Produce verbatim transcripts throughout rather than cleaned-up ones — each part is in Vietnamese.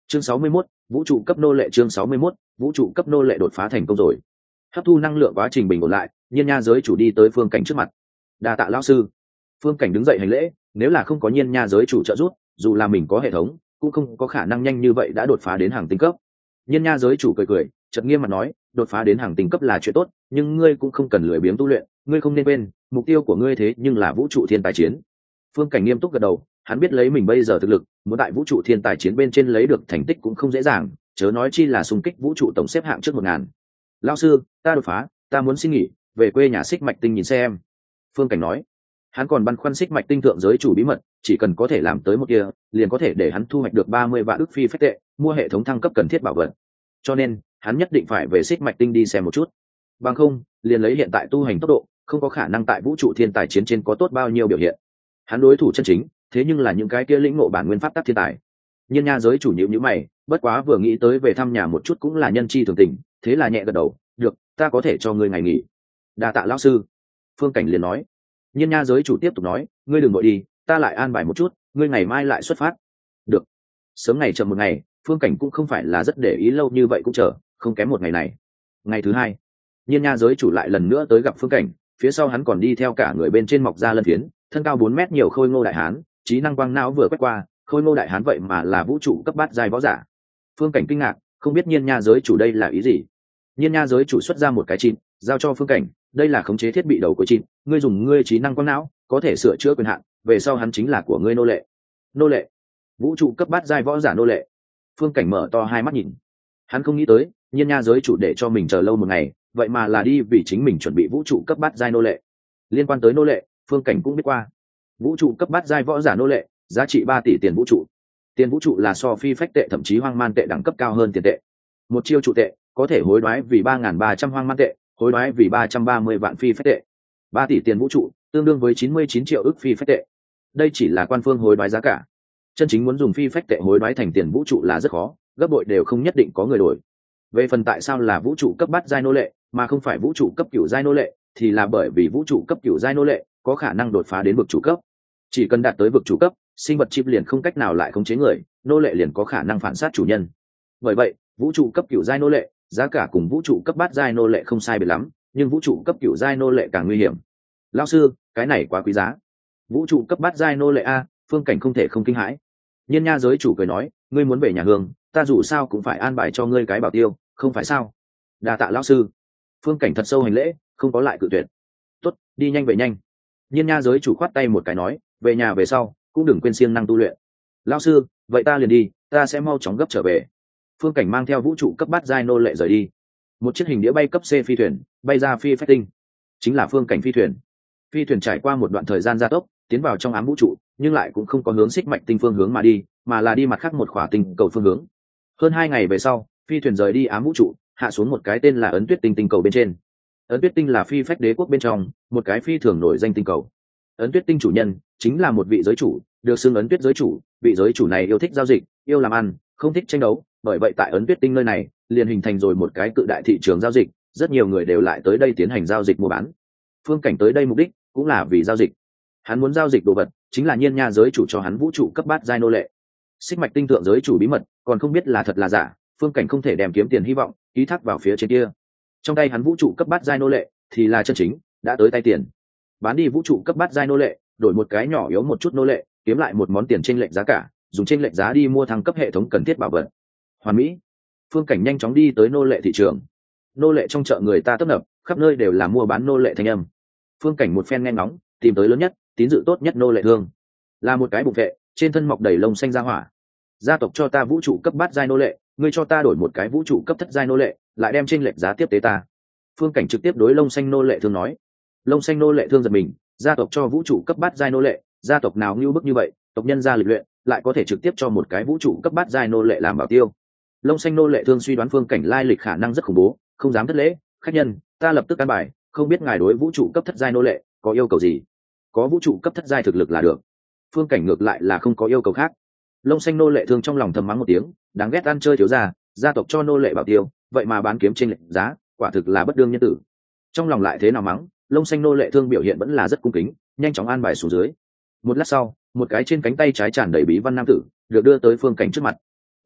chương sáu mươi mốt, vũ trụ cấp nô lệ. Chương sáu mươi mốt, vũ trụ cấp nô lệ đột phá thành công rồi. Hấp thu năng lượng quá trình bình ổn lại, nhiên nha giới chủ đi tới phương cảnh trước mặt. Đa tạ lão sư. Phương cảnh đứng dậy hành lễ, nếu là không có nhiên nha giới chủ trợ giúp, dù là mình có hệ thống cũng không có khả năng nhanh như vậy đã đột phá đến hàng tinh cấp. Nhiên nha giới chủ cười cười, chợt nghiêm mặt nói, đột phá đến hàng tinh cấp là chuyện tốt, nhưng ngươi cũng không cần lười biếng tu luyện, ngươi không nên quên mục tiêu của ngươi thế nhưng là vũ trụ thiên tài chiến. Phương cảnh nghiêm túc gật đầu, hắn biết lấy mình bây giờ thực lực, muốn tại vũ trụ thiên tài chiến bên trên lấy được thành tích cũng không dễ dàng, chớ nói chi là xung kích vũ trụ tổng xếp hạng trước một ngàn. Lão sư, ta đột phá, ta muốn xin nghỉ về quê nhà xích mạch tinh nhìn xem. Phương cảnh nói, hắn còn băn khoăn xích mạch tinh thượng giới chủ bí mật, chỉ cần có thể làm tới một kia, liền có thể để hắn thu hoạch được ba mươi vạn ức phi phách tệ, mua hệ thống thăng cấp cần thiết bảo vật. Cho nên hắn nhất định phải về xích mạch tinh đi xem một chút, bằng không liền lấy hiện tại tu hành tốc độ không có khả năng tại vũ trụ thiên tài chiến trên có tốt bao nhiêu biểu hiện. Hắn đối thủ chân chính thế nhưng là những cái kia lĩnh ngộ bản nguyên pháp tắc thiên tài. Nhiên nha giới chủ nhíu nhíu mày, bất quá vừa nghĩ tới về thăm nhà một chút cũng là nhân chi thường tình, thế là nhẹ gật đầu, được, ta có thể cho ngươi ngày nghỉ. Đa tạ lão sư. Phương cảnh liền nói. Nhiên nha giới chủ tiếp tục nói, ngươi đừng vội đi, ta lại an bài một chút, ngươi ngày mai lại xuất phát. Được. Sớm ngày chậm một ngày, Phương cảnh cũng không phải là rất để ý lâu như vậy cũng chờ, không kém một ngày này. Ngày thứ hai, nhiên nha giới chủ lại lần nữa tới gặp Phương cảnh, phía sau hắn còn đi theo cả người bên trên mọc ra lân phiến, thân cao bốn mét nhiều khôi ngô đại hán, trí năng quang não vừa quét qua, khôi ngô đại hán vậy mà là vũ trụ cấp bát giai võ giả. Phương cảnh kinh ngạc, không biết nhiên nha giới chủ đây là ý gì. Nhiên nha giới chủ xuất ra một cái chim, giao cho Phương cảnh, đây là khống chế thiết bị đầu của chim, ngươi dùng ngươi trí năng quang não có thể sửa chữa quyền hạn, về sau hắn chính là của ngươi nô lệ. Nô lệ? Vũ trụ cấp bát giai võ giả nô lệ? Phương cảnh mở to hai mắt nhìn, hắn không nghĩ tới nhiên nha giới chủ để cho mình chờ lâu một ngày, vậy mà là đi vì chính mình chuẩn bị vũ trụ cấp bát giai nô lệ. Liên quan tới nô lệ, Phương cảnh cũng biết qua. Vũ trụ cấp bát giai võ giả nô lệ, giá trị ba tỷ tiền vũ trụ. Tiền vũ trụ là so phi phách tệ thậm chí hoang man tệ đẳng cấp cao hơn tiền tệ. Một chiêu trụ tệ có thể hối đoái vì ba nghìn ba trăm hoang man tệ, hối đoái vì ba trăm ba mươi vạn phi phách tệ. Ba tỷ tiền vũ trụ tương đương với chín mươi chín triệu ức phi phách tệ. Đây chỉ là quan phương hối đoái giá cả. Chân chính muốn dùng phi phách tệ hối đoái thành tiền vũ trụ là rất khó, gấp bội đều không nhất định có người đổi. Về phần tại sao là vũ trụ cấp bát giai nô lệ mà không phải vũ trụ cấp cửu giai nô lệ, thì là bởi vì vũ trụ cấp cửu giai nô lệ có khả năng đột phá đến vực chủ cấp. Chỉ cần đạt tới vực chủ cấp, sinh vật chip liền không cách nào lại khống chế người, nô lệ liền có khả năng phản sát chủ nhân. Bởi vậy, vũ trụ cấp cửu giai nô lệ, giá cả cùng vũ trụ cấp bát giai nô lệ không sai biệt lắm, nhưng vũ trụ cấp cửu giai nô lệ càng nguy hiểm. Lão sư, cái này quá quý giá. Vũ trụ cấp bát giai nô lệ a, Phương cảnh không thể không kinh hãi. Nhiên nha giới chủ cười nói, ngươi muốn về nhà hương, ta dù sao cũng phải an bài cho ngươi cái bảo tiêu, không phải sao? Đa tạ lão sư. Phương cảnh thật sâu hành lễ, không có lại cự tuyệt. Tốt, đi nhanh về nhanh. Nhiên nha giới chủ khoát tay một cái nói, về nhà về sau cũng đừng quên siêng năng tu luyện. Lão sư, vậy ta liền đi, ta sẽ mau chóng gấp trở về. Phương cảnh mang theo vũ trụ cấp bát giai nô lệ rời đi. Một chiếc hình đĩa bay cấp C phi thuyền bay ra phi phách tinh, chính là Phương cảnh phi thuyền. Phi thuyền trải qua một đoạn thời gian gia tốc, tiến vào trong ám vũ trụ, nhưng lại cũng không có hướng xích mạch tinh phương hướng mà đi, mà là đi mặt khác một khỏa tinh cầu phương hướng. Hơn hai ngày về sau, phi thuyền rời đi ám vũ trụ, hạ xuống một cái tên là ấn tuyết tinh tinh cầu bên trên. Ấn tuyết tinh là phi phách đế quốc bên trong một cái phi thường nổi danh tinh cầu. Ấn tuyết tinh chủ nhân chính là một vị giới chủ, được xưng ấn tuyết giới chủ. Vị giới chủ này yêu thích giao dịch, yêu làm ăn, không thích tranh đấu, bởi vậy tại ấn tuyết tinh nơi này liền hình thành rồi một cái cự đại thị trường giao dịch, rất nhiều người đều lại tới đây tiến hành giao dịch mua bán. Phương cảnh tới đây mục đích cũng là vì giao dịch. Hắn muốn giao dịch đồ vật chính là nhiên nha giới chủ cho hắn vũ trụ cấp bát giai nô lệ. Xích mạch tinh thượng giới chủ bí mật còn không biết là thật là giả, Phương cảnh không thể đem kiếm tiền hy vọng ký thác vào phía trên kia. Trong tay hắn vũ trụ cấp bát giai nô lệ thì là chân chính đã tới tay tiền. Bán đi vũ trụ cấp bát giai nô lệ, đổi một cái nhỏ yếu một chút nô lệ, kiếm lại một món tiền chênh lệch giá cả, dùng chênh lệch giá đi mua thăng cấp hệ thống cần thiết bảo vật. Hoàn mỹ. Phương cảnh nhanh chóng đi tới nô lệ thị trường. Nô lệ trong chợ người ta tấp nập, khắp nơi đều là mua bán nô lệ thanh âm. Phương cảnh một phen nghe ngóng, tìm tới lớn nhất, tín dự tốt nhất nô lệ thương, là một cái bụng vệ, trên thân mọc đầy lông xanh ra hỏa. Gia tộc cho ta vũ trụ cấp bát giai nô lệ, ngươi cho ta đổi một cái vũ trụ cấp thất giai nô lệ, lại đem chênh lệch giá tiếp tế ta. Phương cảnh trực tiếp đối lông xanh nô lệ thương nói. Lông xanh nô lệ thương giật mình, gia tộc cho vũ trụ cấp bát giai nô lệ, gia tộc nào ngưu bức như vậy, tộc nhân gia lịch luyện lại có thể trực tiếp cho một cái vũ trụ cấp bát giai nô lệ làm bảo tiêu. Lông xanh nô lệ thương suy đoán Phương cảnh lai lịch khả năng rất khủng bố, không dám thất lễ, khách nhân, ta lập tức căn bài, không biết ngài đối vũ trụ cấp thất giai nô lệ có yêu cầu gì? Có vũ trụ cấp thất giai thực lực là được. Phương cảnh ngược lại là không có yêu cầu khác. Lông xanh nô lệ thương trong lòng thầm mắng một tiếng, đáng ghét ăn chơi thiếu gia, gia tộc cho nô lệ bảo tiêu, vậy mà bán kiếm trên lệnh giá, quả thực là bất đương nhân tử. Trong lòng lại thế nào mắng, lông xanh nô lệ thương biểu hiện vẫn là rất cung kính, nhanh chóng an bài xuống dưới. Một lát sau, một cái trên cánh tay trái tràn đầy bí văn nam tử được đưa tới Phương cảnh trước mặt.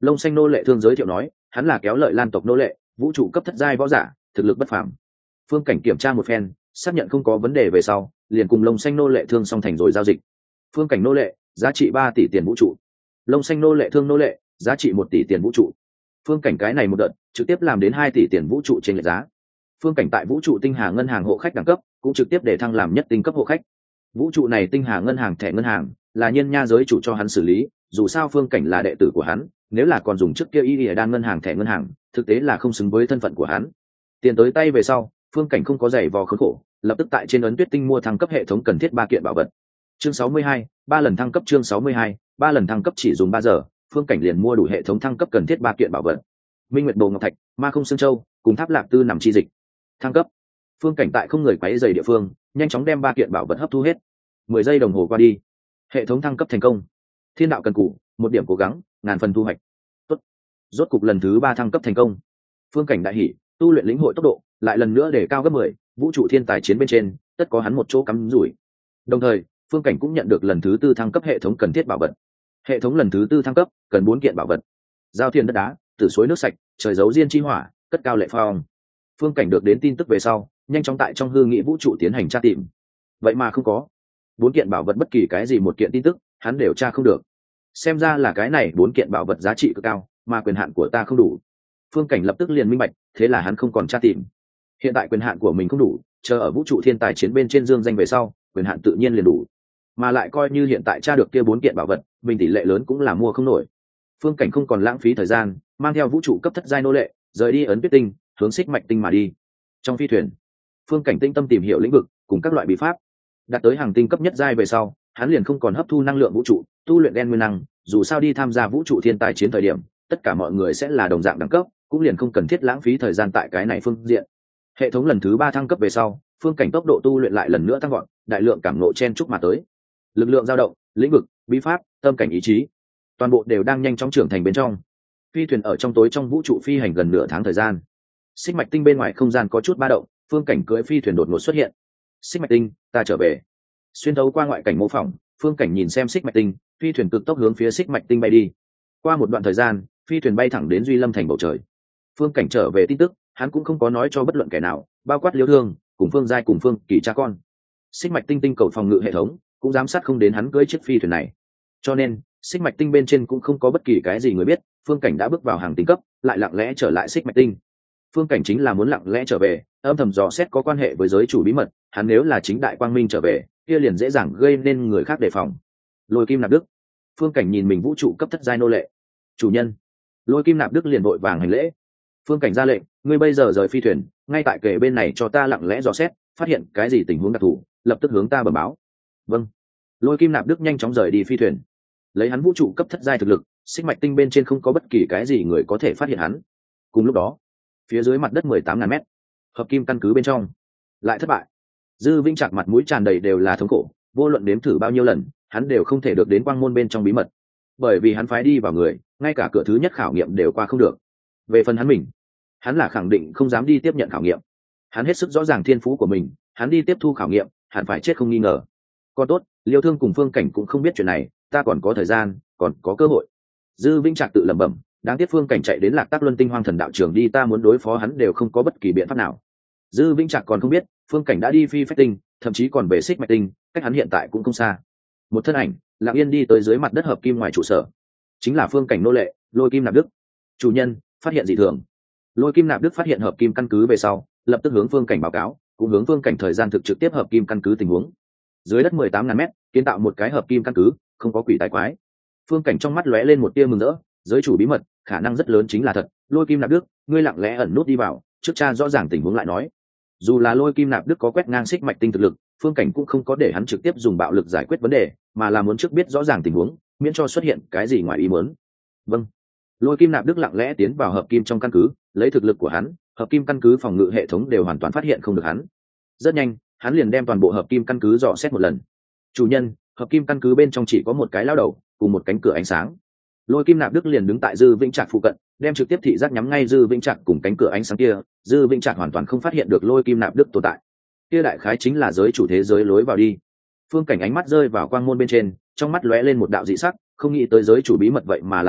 Lông xanh nô lệ thương giới thiệu nói, hắn là Kéo Lợi Lan tộc nô lệ, vũ trụ cấp thất giai võ giả, thực lực bất phàm. Phương Cảnh kiểm tra một phen, xác nhận không có vấn đề về sau, liền cùng Lông xanh nô lệ thương song thành rồi giao dịch. Phương Cảnh nô lệ, giá trị ba tỷ tiền vũ trụ. Lông xanh nô lệ thương nô lệ, giá trị một tỷ tiền vũ trụ. Phương Cảnh cái này một đợt, trực tiếp làm đến hai tỷ tiền vũ trụ trên lệch giá. Phương Cảnh tại vũ trụ tinh hà ngân hàng hộ khách đẳng cấp, cũng trực tiếp để thăng làm nhất tinh cấp hộ khách. Vũ trụ này tinh hà ngân hàng thẻ ngân hàng, là Nhiên Nha giới chủ cho hắn xử lý, dù sao Phương Cảnh là đệ tử của hắn, nếu là còn dùng trước kia y lìa đan ngân hàng thẻ ngân hàng, thực tế là không xứng với thân phận của hắn. Tiền tới tay về sau, Phương Cảnh không có giày vò khốn khổ, lập tức tại trên ấn tuyết tinh mua thăng cấp hệ thống cần thiết ba kiện bảo vật. Chương sáu mươi hai, ba lần thăng cấp. Chương sáu mươi hai, ba lần thăng cấp chỉ dùng ba giờ, Phương Cảnh liền mua đủ hệ thống thăng cấp cần thiết ba kiện bảo vật. Minh Nguyệt Đồ Ngọc Thạch, Ma Không Xương Châu, cùng Tháp Lạp Tư nằm chi dịch. Thăng cấp. Phương Cảnh tại không người quấy rầy địa phương, nhanh chóng đem ba kiện bảo vật hấp thu hết. Mười giây đồng hồ qua đi, hệ thống thăng cấp thành công. Thiên đạo cần cù, một điểm cố gắng, ngàn phần thu hoạch. Tốt. Rốt cục lần thứ ba thăng cấp thành công. Phương Cảnh đại hỉ, tu luyện lĩnh hội tốc độ lại lần nữa để cao gấp mười, vũ trụ thiên tài chiến bên trên, tất có hắn một chỗ cắm rủi. Đồng thời, Phương Cảnh cũng nhận được lần thứ tư thăng cấp hệ thống cần thiết bảo vật. Hệ thống lần thứ tư thăng cấp, cần bốn kiện bảo vật. Giao thiên đất đá, tử suối nước sạch, trời giấu diên chi hỏa, cất cao lệ phong. Phương Cảnh được đến tin tức về sau, nhanh chóng tại trong hư nghị vũ trụ tiến hành tra tìm. Vậy mà không có. Bốn kiện bảo vật bất kỳ cái gì một kiện tin tức, hắn đều tra không được. Xem ra là cái này bốn kiện bảo vật giá trị cực cao, mà quyền hạn của ta không đủ. Phương Cảnh lập tức liền minh bạch, thế là hắn không còn tra tìm. Hiện tại quyền hạn của mình không đủ, chờ ở vũ trụ thiên tài chiến bên trên dương danh về sau, quyền hạn tự nhiên liền đủ. Mà lại coi như hiện tại tra được kia bốn kiện bảo vật, mình tỷ lệ lớn cũng là mua không nổi. Phương Cảnh không còn lãng phí thời gian, mang theo vũ trụ cấp thất giai nô lệ, rời đi ấn tuyết tinh, hướng xích mạch tinh mà đi. Trong phi thuyền, Phương Cảnh tinh tâm tìm hiểu lĩnh vực cùng các loại bí pháp, đạt tới hàng tinh cấp nhất giai về sau, hắn liền không còn hấp thu năng lượng vũ trụ, tu luyện đen nguyên năng, dù sao đi tham gia vũ trụ thiên tài chiến thời điểm, tất cả mọi người sẽ là đồng dạng đẳng cấp, cũng liền không cần thiết lãng phí thời gian tại cái này phương diện. Hệ thống lần thứ ba thăng cấp về sau, Phương Cảnh tốc độ tu luyện lại lần nữa tăng gọn, đại lượng cảm ngộ chen chúc mà tới. Lực lượng dao động, lĩnh vực, bí pháp, tâm cảnh ý chí, toàn bộ đều đang nhanh chóng trưởng thành bên trong. Phi thuyền ở trong tối trong vũ trụ phi hành gần nửa tháng thời gian. Xích mạch tinh bên ngoài không gian có chút ba động, Phương Cảnh cưỡi phi thuyền đột ngột xuất hiện. Xích mạch tinh, ta trở về. Xuyên thấu qua ngoại cảnh mô phỏng, Phương Cảnh nhìn xem xích mạch tinh, phi thuyền cực tốc hướng phía xích mạch tinh bay đi. Qua một đoạn thời gian, phi thuyền bay thẳng đến Duy Lâm thành bầu trời. Phương Cảnh trở về tin tức, hắn cũng không có nói cho bất luận kẻ nào, bao quát Liêu Thương, cùng Phương Giai cùng Phương Kỳ cha con. Xích mạch tinh tinh cầu phòng ngự hệ thống cũng giám sát không đến hắn cưỡi chiếc phi thuyền này, cho nên xích mạch tinh bên trên cũng không có bất kỳ cái gì người biết Phương Cảnh đã bước vào hàng tinh cấp, lại lặng lẽ trở lại xích mạch tinh. Phương Cảnh chính là muốn lặng lẽ trở về, âm thầm dò xét có quan hệ với giới chủ bí mật, hắn nếu là chính đại quang minh trở về, kia liền dễ dàng gây nên người khác đề phòng. Lôi Kim Nạp Đức. Phương Cảnh nhìn mình vũ trụ cấp thất giai nô lệ. Chủ nhân. Lôi Kim Nạp Đức liền vội vàng hành lễ. Phương Cảnh ra lệnh, ngươi bây giờ rời phi thuyền, ngay tại kề bên này cho ta lặng lẽ dò xét, phát hiện cái gì tình huống đặc thù, lập tức hướng ta bẩm báo. Vâng. Lôi Kim Nạp Đức nhanh chóng rời đi phi thuyền. Lấy hắn vũ trụ cấp thất giai thực lực, xích mạch tinh bên trên không có bất kỳ cái gì người có thể phát hiện hắn. Cùng lúc đó, phía dưới mặt đất mười tám ngàn mét, hợp kim căn cứ bên trong lại thất bại. Dư Vĩnh Trạc mặt mũi tràn đầy đều là thống khổ, vô luận đếm thử bao nhiêu lần, hắn đều không thể được đến quang môn bên trong bí mật, bởi vì hắn phái đi vào người, ngay cả cửa thứ nhất khảo nghiệm đều qua không được. Về phần hắn mình, hắn là khẳng định không dám đi tiếp nhận khảo nghiệm. Hắn hết sức rõ ràng thiên phú của mình, hắn đi tiếp thu khảo nghiệm, hắn phải chết không nghi ngờ. Còn tốt, Liêu Thương cùng Phương Cảnh cũng không biết chuyện này, ta còn có thời gian, còn có cơ hội. Dư Vĩnh Trạc tự lẩm bẩm, đáng tiếc Phương Cảnh chạy đến Lạc Tác Luân Tinh Hoang Thần đạo trường đi, ta muốn đối phó hắn đều không có bất kỳ biện pháp nào. Dư Vĩnh Trạc còn không biết, Phương Cảnh đã đi Phi Phách Tinh, thậm chí còn về Xích Mạch Tinh, cách hắn hiện tại cũng không xa. Một thân ảnh lặng yên đi tới dưới mặt đất hợp kim ngoài trụ sở, chính là Phương Cảnh nô lệ Lôi Kim Nạp Đức. Chủ nhân, phát hiện dị thường. Lôi Kim Nạp Đức phát hiện hợp kim căn cứ về sau, lập tức hướng Phương Cảnh báo cáo, cũng hướng Phương Cảnh thời gian thực trực tiếp hợp kim căn cứ tình huống. Dưới đất mười tám ngàn mét, kiến tạo một cái hợp kim căn cứ, không có quỷ tài quái. Phương Cảnh trong mắt lóe lên một tia mừng rỡ, giới chủ bí mật, khả năng rất lớn chính là thật. Lôi Kim Nạp Đức, ngươi lặng lẽ ẩn nút đi vào, trước cha rõ ràng tình huống lại nói. Dù là Lôi Kim Nạp Đức có quét ngang Xích Mạch Tinh thực lực, Phương Cảnh cũng không có để hắn trực tiếp dùng bạo lực giải quyết vấn đề, mà là muốn trước biết rõ ràng tình huống, miễn cho xuất hiện cái gì ngoài ý muốn. Vâng. Lôi Kim Nạp Đức lặng lẽ tiến vào hợp kim trong căn cứ, lấy thực lực của hắn, hợp kim căn cứ phòng ngự hệ thống đều hoàn toàn phát hiện không được hắn. Rất nhanh, hắn liền đem toàn bộ hợp kim căn cứ dò xét một lần. Chủ nhân, hợp kim căn cứ bên trong chỉ có một cái lao đầu cùng một cánh cửa ánh sáng. Lôi Kim Nạp Đức liền đứng tại Dư Vĩnh Trạc phụ cận, đem trực tiếp thị giác nhắm ngay Dư Vĩnh Trạc cùng cánh cửa ánh sáng kia. Dư Vĩnh Trạc hoàn toàn không phát hiện được Lôi Kim Nạp Đức tồn tại. Kia đại khái chính là giới chủ thế giới lối vào đi. Phương Cảnh ánh mắt rơi vào quang môn bên trên, trong mắt lóe lên một đạo dị sắc, không nghĩ tới giới chủ bí mật vậy mà là thật,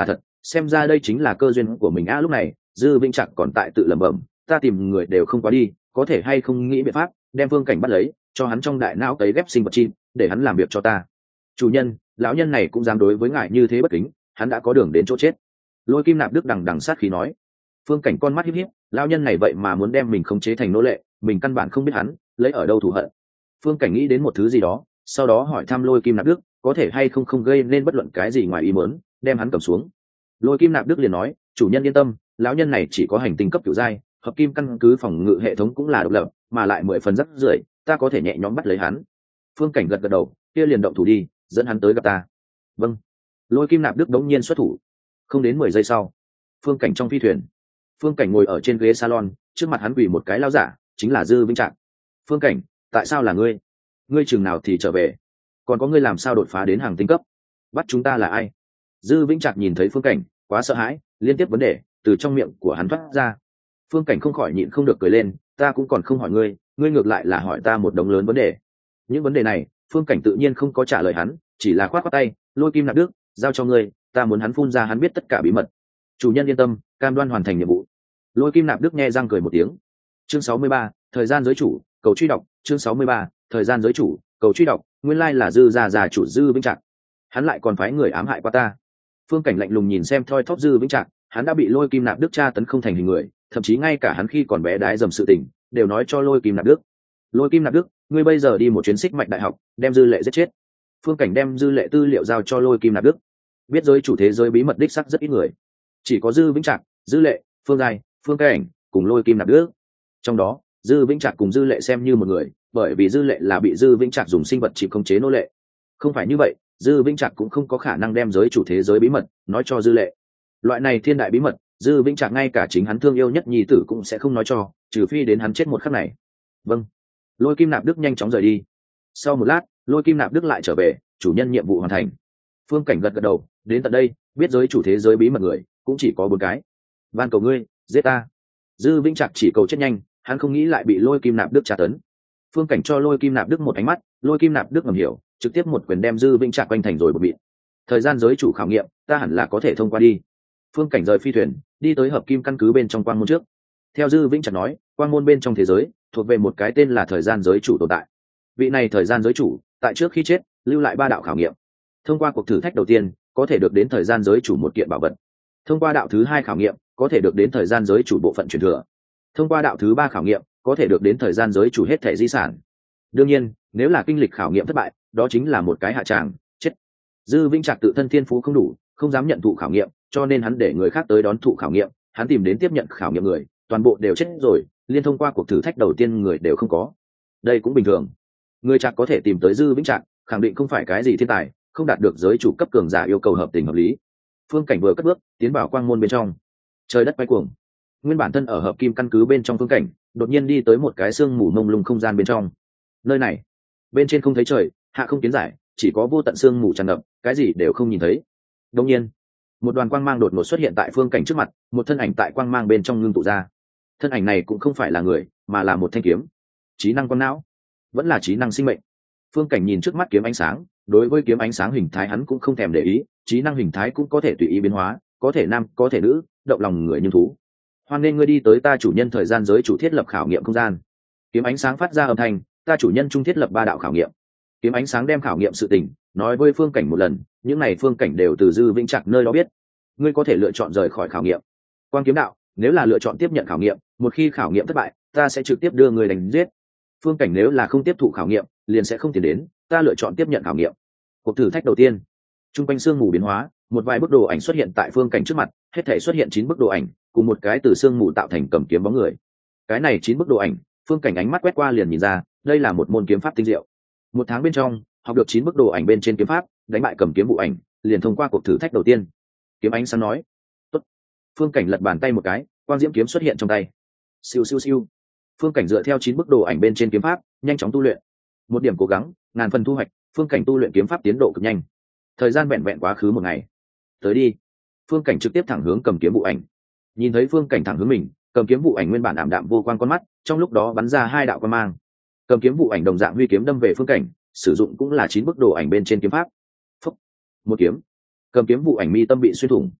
xem ra đây chính là cơ duyên của mình a. Lúc này Dư Vĩnh Trạc còn tại tự lẩm bẩm, ta tìm người đều không quá đi, có thể hay không nghĩ biện pháp đem Phương Cảnh bắt lấy, cho hắn trong đại não cấy ghép sinh vật chim, để hắn làm việc cho ta. Chủ nhân, lão nhân này cũng dám đối với ngài như thế bất kính, hắn đã có đường đến chỗ chết. Lôi Kim Nạp Đức đằng đằng sát khí nói. Phương Cảnh con mắt híp híp, lão nhân này vậy mà muốn đem mình khống chế thành nô lệ, mình căn bản không biết hắn lấy ở đâu thù hận. Phương Cảnh nghĩ đến một thứ gì đó, sau đó hỏi thăm Lôi Kim Nạp Đức, có thể hay không không gây nên bất luận cái gì ngoài ý muốn, đem hắn cầm xuống. Lôi Kim Nạp Đức liền nói, chủ nhân yên tâm, lão nhân này chỉ có hành tinh cấp cửu giai, hợp kim căn cứ phòng ngự hệ thống cũng là độc lập, mà lại mười phần rất rưỡi, ta có thể nhẹ nhõm bắt lấy hắn. Phương Cảnh gật gật đầu, kia liền động thủ đi, dẫn hắn tới gặp ta. Vâng. Lôi Kim Nạp Đức đống nhiên xuất thủ. Không đến mười giây sau, Phương Cảnh trong phi thuyền. Phương Cảnh ngồi ở trên ghế salon, trước mặt hắn quỳ một cái lao giả, chính là Dư Vĩnh Trạc. Phương Cảnh, tại sao là ngươi? Ngươi chừng nào thì trở về? Còn có ngươi làm sao đột phá đến hàng tinh cấp? Bắt chúng ta là ai? Dư Vĩnh Trạc nhìn thấy Phương Cảnh, quá sợ hãi, liên tiếp vấn đề từ trong miệng của hắn thoát ra. Phương Cảnh không khỏi nhịn không được cười lên, ta cũng còn không hỏi ngươi, ngươi ngược lại là hỏi ta một đống lớn vấn đề. Những vấn đề này, Phương Cảnh tự nhiên không có trả lời hắn, chỉ là khoát khoát tay, Lôi Kim Nạp Đức, giao cho ngươi, ta muốn hắn phun ra hắn biết tất cả bí mật. Chủ nhân yên tâm, cam đoan hoàn thành nhiệm vụ. Lôi Kim Nạp Đức nghe răng cười một tiếng. Chương sáu mươi ba, thời gian giới chủ, cầu truy đọc, chương sáu mươi ba, thời gian giới chủ, cầu truy đọc, nguyên lai là Dư gia già chủ Dư Vĩnh Trạc. Hắn lại còn phái người ám hại qua ta. Phương Cảnh lạnh lùng nhìn xem thoi thóp Dư Vĩnh Trạc, hắn đã bị Lôi Kim Nạp Đức tra tấn không thành hình người, thậm chí ngay cả hắn khi còn bé đái dầm sự tình đều nói cho Lôi Kim Nạp Đức. Lôi Kim Nạp Đức, ngươi bây giờ đi một chuyến xích mạch đại học, đem Dư Lệ giết chết. Phương Cảnh đem Dư Lệ tư liệu giao cho Lôi Kim Nạp Đức. Biết giới chủ thế giới bí mật đích sắc rất ít người, chỉ có Dư Vĩnh Trạc, Dư Lệ, Phương Giai, Phương Cảnh cùng Lôi Kim Nạp Đức. Trong đó, Dư Vĩnh Trạc cùng Dư Lệ xem như một người, bởi vì Dư Lệ là bị Dư Vĩnh Trạc dùng sinh vật chỉ khống chế nô lệ. Không phải như vậy, Dư Vĩnh Trạc cũng không có khả năng đem giới chủ thế giới bí mật nói cho Dư Lệ. Loại này thiên đại bí mật, Dư Vĩnh Trạc ngay cả chính hắn thương yêu nhất nhi tử cũng sẽ không nói cho, trừ phi đến hắn chết một khắc này. Vâng. Lôi Kim Nạp Đức nhanh chóng rời đi. Sau một lát, Lôi Kim Nạp Đức lại trở về, chủ nhân nhiệm vụ hoàn thành. Phương Cảnh gật gật đầu, đến tận đây, biết giới chủ thế giới bí mật người cũng chỉ có bốn cái. Van cầu ngươi, giết ta. Dư Vĩnh Trạc chỉ cầu chết nhanh, hắn không nghĩ lại bị Lôi Kim Nạp Đức tra tấn. Phương Cảnh cho Lôi Kim Nạp Đức một ánh mắt, Lôi Kim Nạp Đức ngầm hiểu, trực tiếp một quyền đem Dư Vĩnh Trạc quanh thành rồi bột mịn. Thời gian giới chủ khảo nghiệm, ta hẳn là có thể thông qua đi. Phương Cảnh rời phi thuyền, đi tới hợp kim căn cứ bên trong quang môn trước. Theo Dư Vĩnh Trạc nói, quang môn bên trong thế giới thuộc về một cái tên là thời gian giới chủ tồn tại. Vị này thời gian giới chủ, tại trước khi chết, lưu lại ba đạo khảo nghiệm. Thông qua cuộc thử thách đầu tiên, có thể được đến thời gian giới chủ một kiện bảo vật. Thông qua đạo thứ hai khảo nghiệm, có thể được đến thời gian giới chủ bộ phận truyền thừa. Thông qua đạo thứ ba khảo nghiệm, có thể được đến thời gian giới chủ hết thảy di sản. Đương nhiên, nếu là kinh lịch khảo nghiệm thất bại, đó chính là một cái hạ tràng, chết. Dư Vĩnh Trạc tự thân thiên phú không đủ, không dám nhận thụ khảo nghiệm, cho nên hắn để người khác tới đón thụ khảo nghiệm, hắn tìm đến tiếp nhận khảo nghiệm người, toàn bộ đều chết rồi, liên thông qua cuộc thử thách đầu tiên người đều không có. Đây cũng bình thường. Người Trạc có thể tìm tới Dư Vĩnh Trạc, khẳng định không phải cái gì thiên tài, không đạt được giới chủ cấp cường giả yêu cầu hợp tình hợp lý. Phương Cảnh vừa cất bước, tiến vào quang môn bên trong. Trời đất quay cuồng. Nguyên bản thân ở hợp kim căn cứ bên trong Phương Cảnh, đột nhiên đi tới một cái sương mù mông lung không gian bên trong. Nơi này, bên trên không thấy trời, hạ không kiến giải, chỉ có vô tận sương mù tràn ngập, cái gì đều không nhìn thấy. Đột nhiên, một đoàn quang mang đột ngột xuất hiện tại Phương Cảnh trước mặt, một thân ảnh tại quang mang bên trong ngưng tụ ra. Thân ảnh này cũng không phải là người, mà là một thanh kiếm. Trí năng con não, vẫn là trí năng sinh mệnh. Phương Cảnh nhìn trước mắt kiếm ánh sáng, đối với kiếm ánh sáng hình thái hắn cũng không thèm để ý, trí năng hình thái cũng có thể tùy ý biến hóa, có thể nam, có thể nữ, động lòng người như thú. Hoan nên ngươi đi tới ta chủ nhân thời gian giới chủ thiết lập khảo nghiệm không gian. Kiếm ánh sáng phát ra âm thanh, ta chủ nhân trung thiết lập ba đạo khảo nghiệm. Kiếm ánh sáng đem khảo nghiệm sự tình nói với Phương Cảnh một lần, những này Phương Cảnh đều từ Dư Vĩnh Trạc nơi đó biết. Ngươi có thể lựa chọn rời khỏi khảo nghiệm. Quang kiếm đạo, nếu là lựa chọn tiếp nhận khảo nghiệm, một khi khảo nghiệm thất bại, ta sẽ trực tiếp đưa người đánh giết. Phương Cảnh nếu là không tiếp thụ khảo nghiệm, liền sẽ không tiến đến, ta lựa chọn tiếp nhận khảo nghiệm. Cuộc thử thách đầu tiên, trung quanh sương mù biến hóa, một vài bức đồ ảnh xuất hiện tại Phương Cảnh trước mặt, hết thảy xuất hiện chín bức đồ ảnh, cùng một cái từ sương mù tạo thành cầm kiếm bóng người. Cái này chín bức đồ ảnh, Phương Cảnh ánh mắt quét qua liền nhìn ra, đây là một môn kiếm pháp tinh diệu. Một tháng bên trong, học được chín bức đồ ảnh bên trên kiếm pháp, đánh bại cầm kiếm vụ ảnh, liền thông qua cuộc thử thách đầu tiên. Kiếm ánh sáng nói, "Tốt." Phương Cảnh lật bàn tay một cái, quang diễm kiếm xuất hiện trong tay. Siêu siêu siêu. Phương Cảnh dựa theo chín bức đồ ảnh bên trên kiếm pháp, nhanh chóng tu luyện. Một điểm cố gắng, ngàn phần thu hoạch, Phương Cảnh tu luyện kiếm pháp tiến độ cực nhanh. Thời gian vẹn vẹn quá khứ một ngày. Tới đi. Phương Cảnh trực tiếp thẳng hướng cầm kiếm vụ ảnh. Nhìn thấy Phương Cảnh thẳng hướng mình, cầm kiếm vụ ảnh nguyên bản ảm đạm vô quang con mắt, trong lúc đó bắn ra hai đạo quang mang. Cầm kiếm vụ ảnh đồng dạng huy kiếm đâm về Phương Cảnh, sử dụng cũng là chín bức đồ ảnh bên trên kiếm pháp. Phúc. Một kiếm. Cầm kiếm vụ ảnh mi tâm bị xuyên thủng.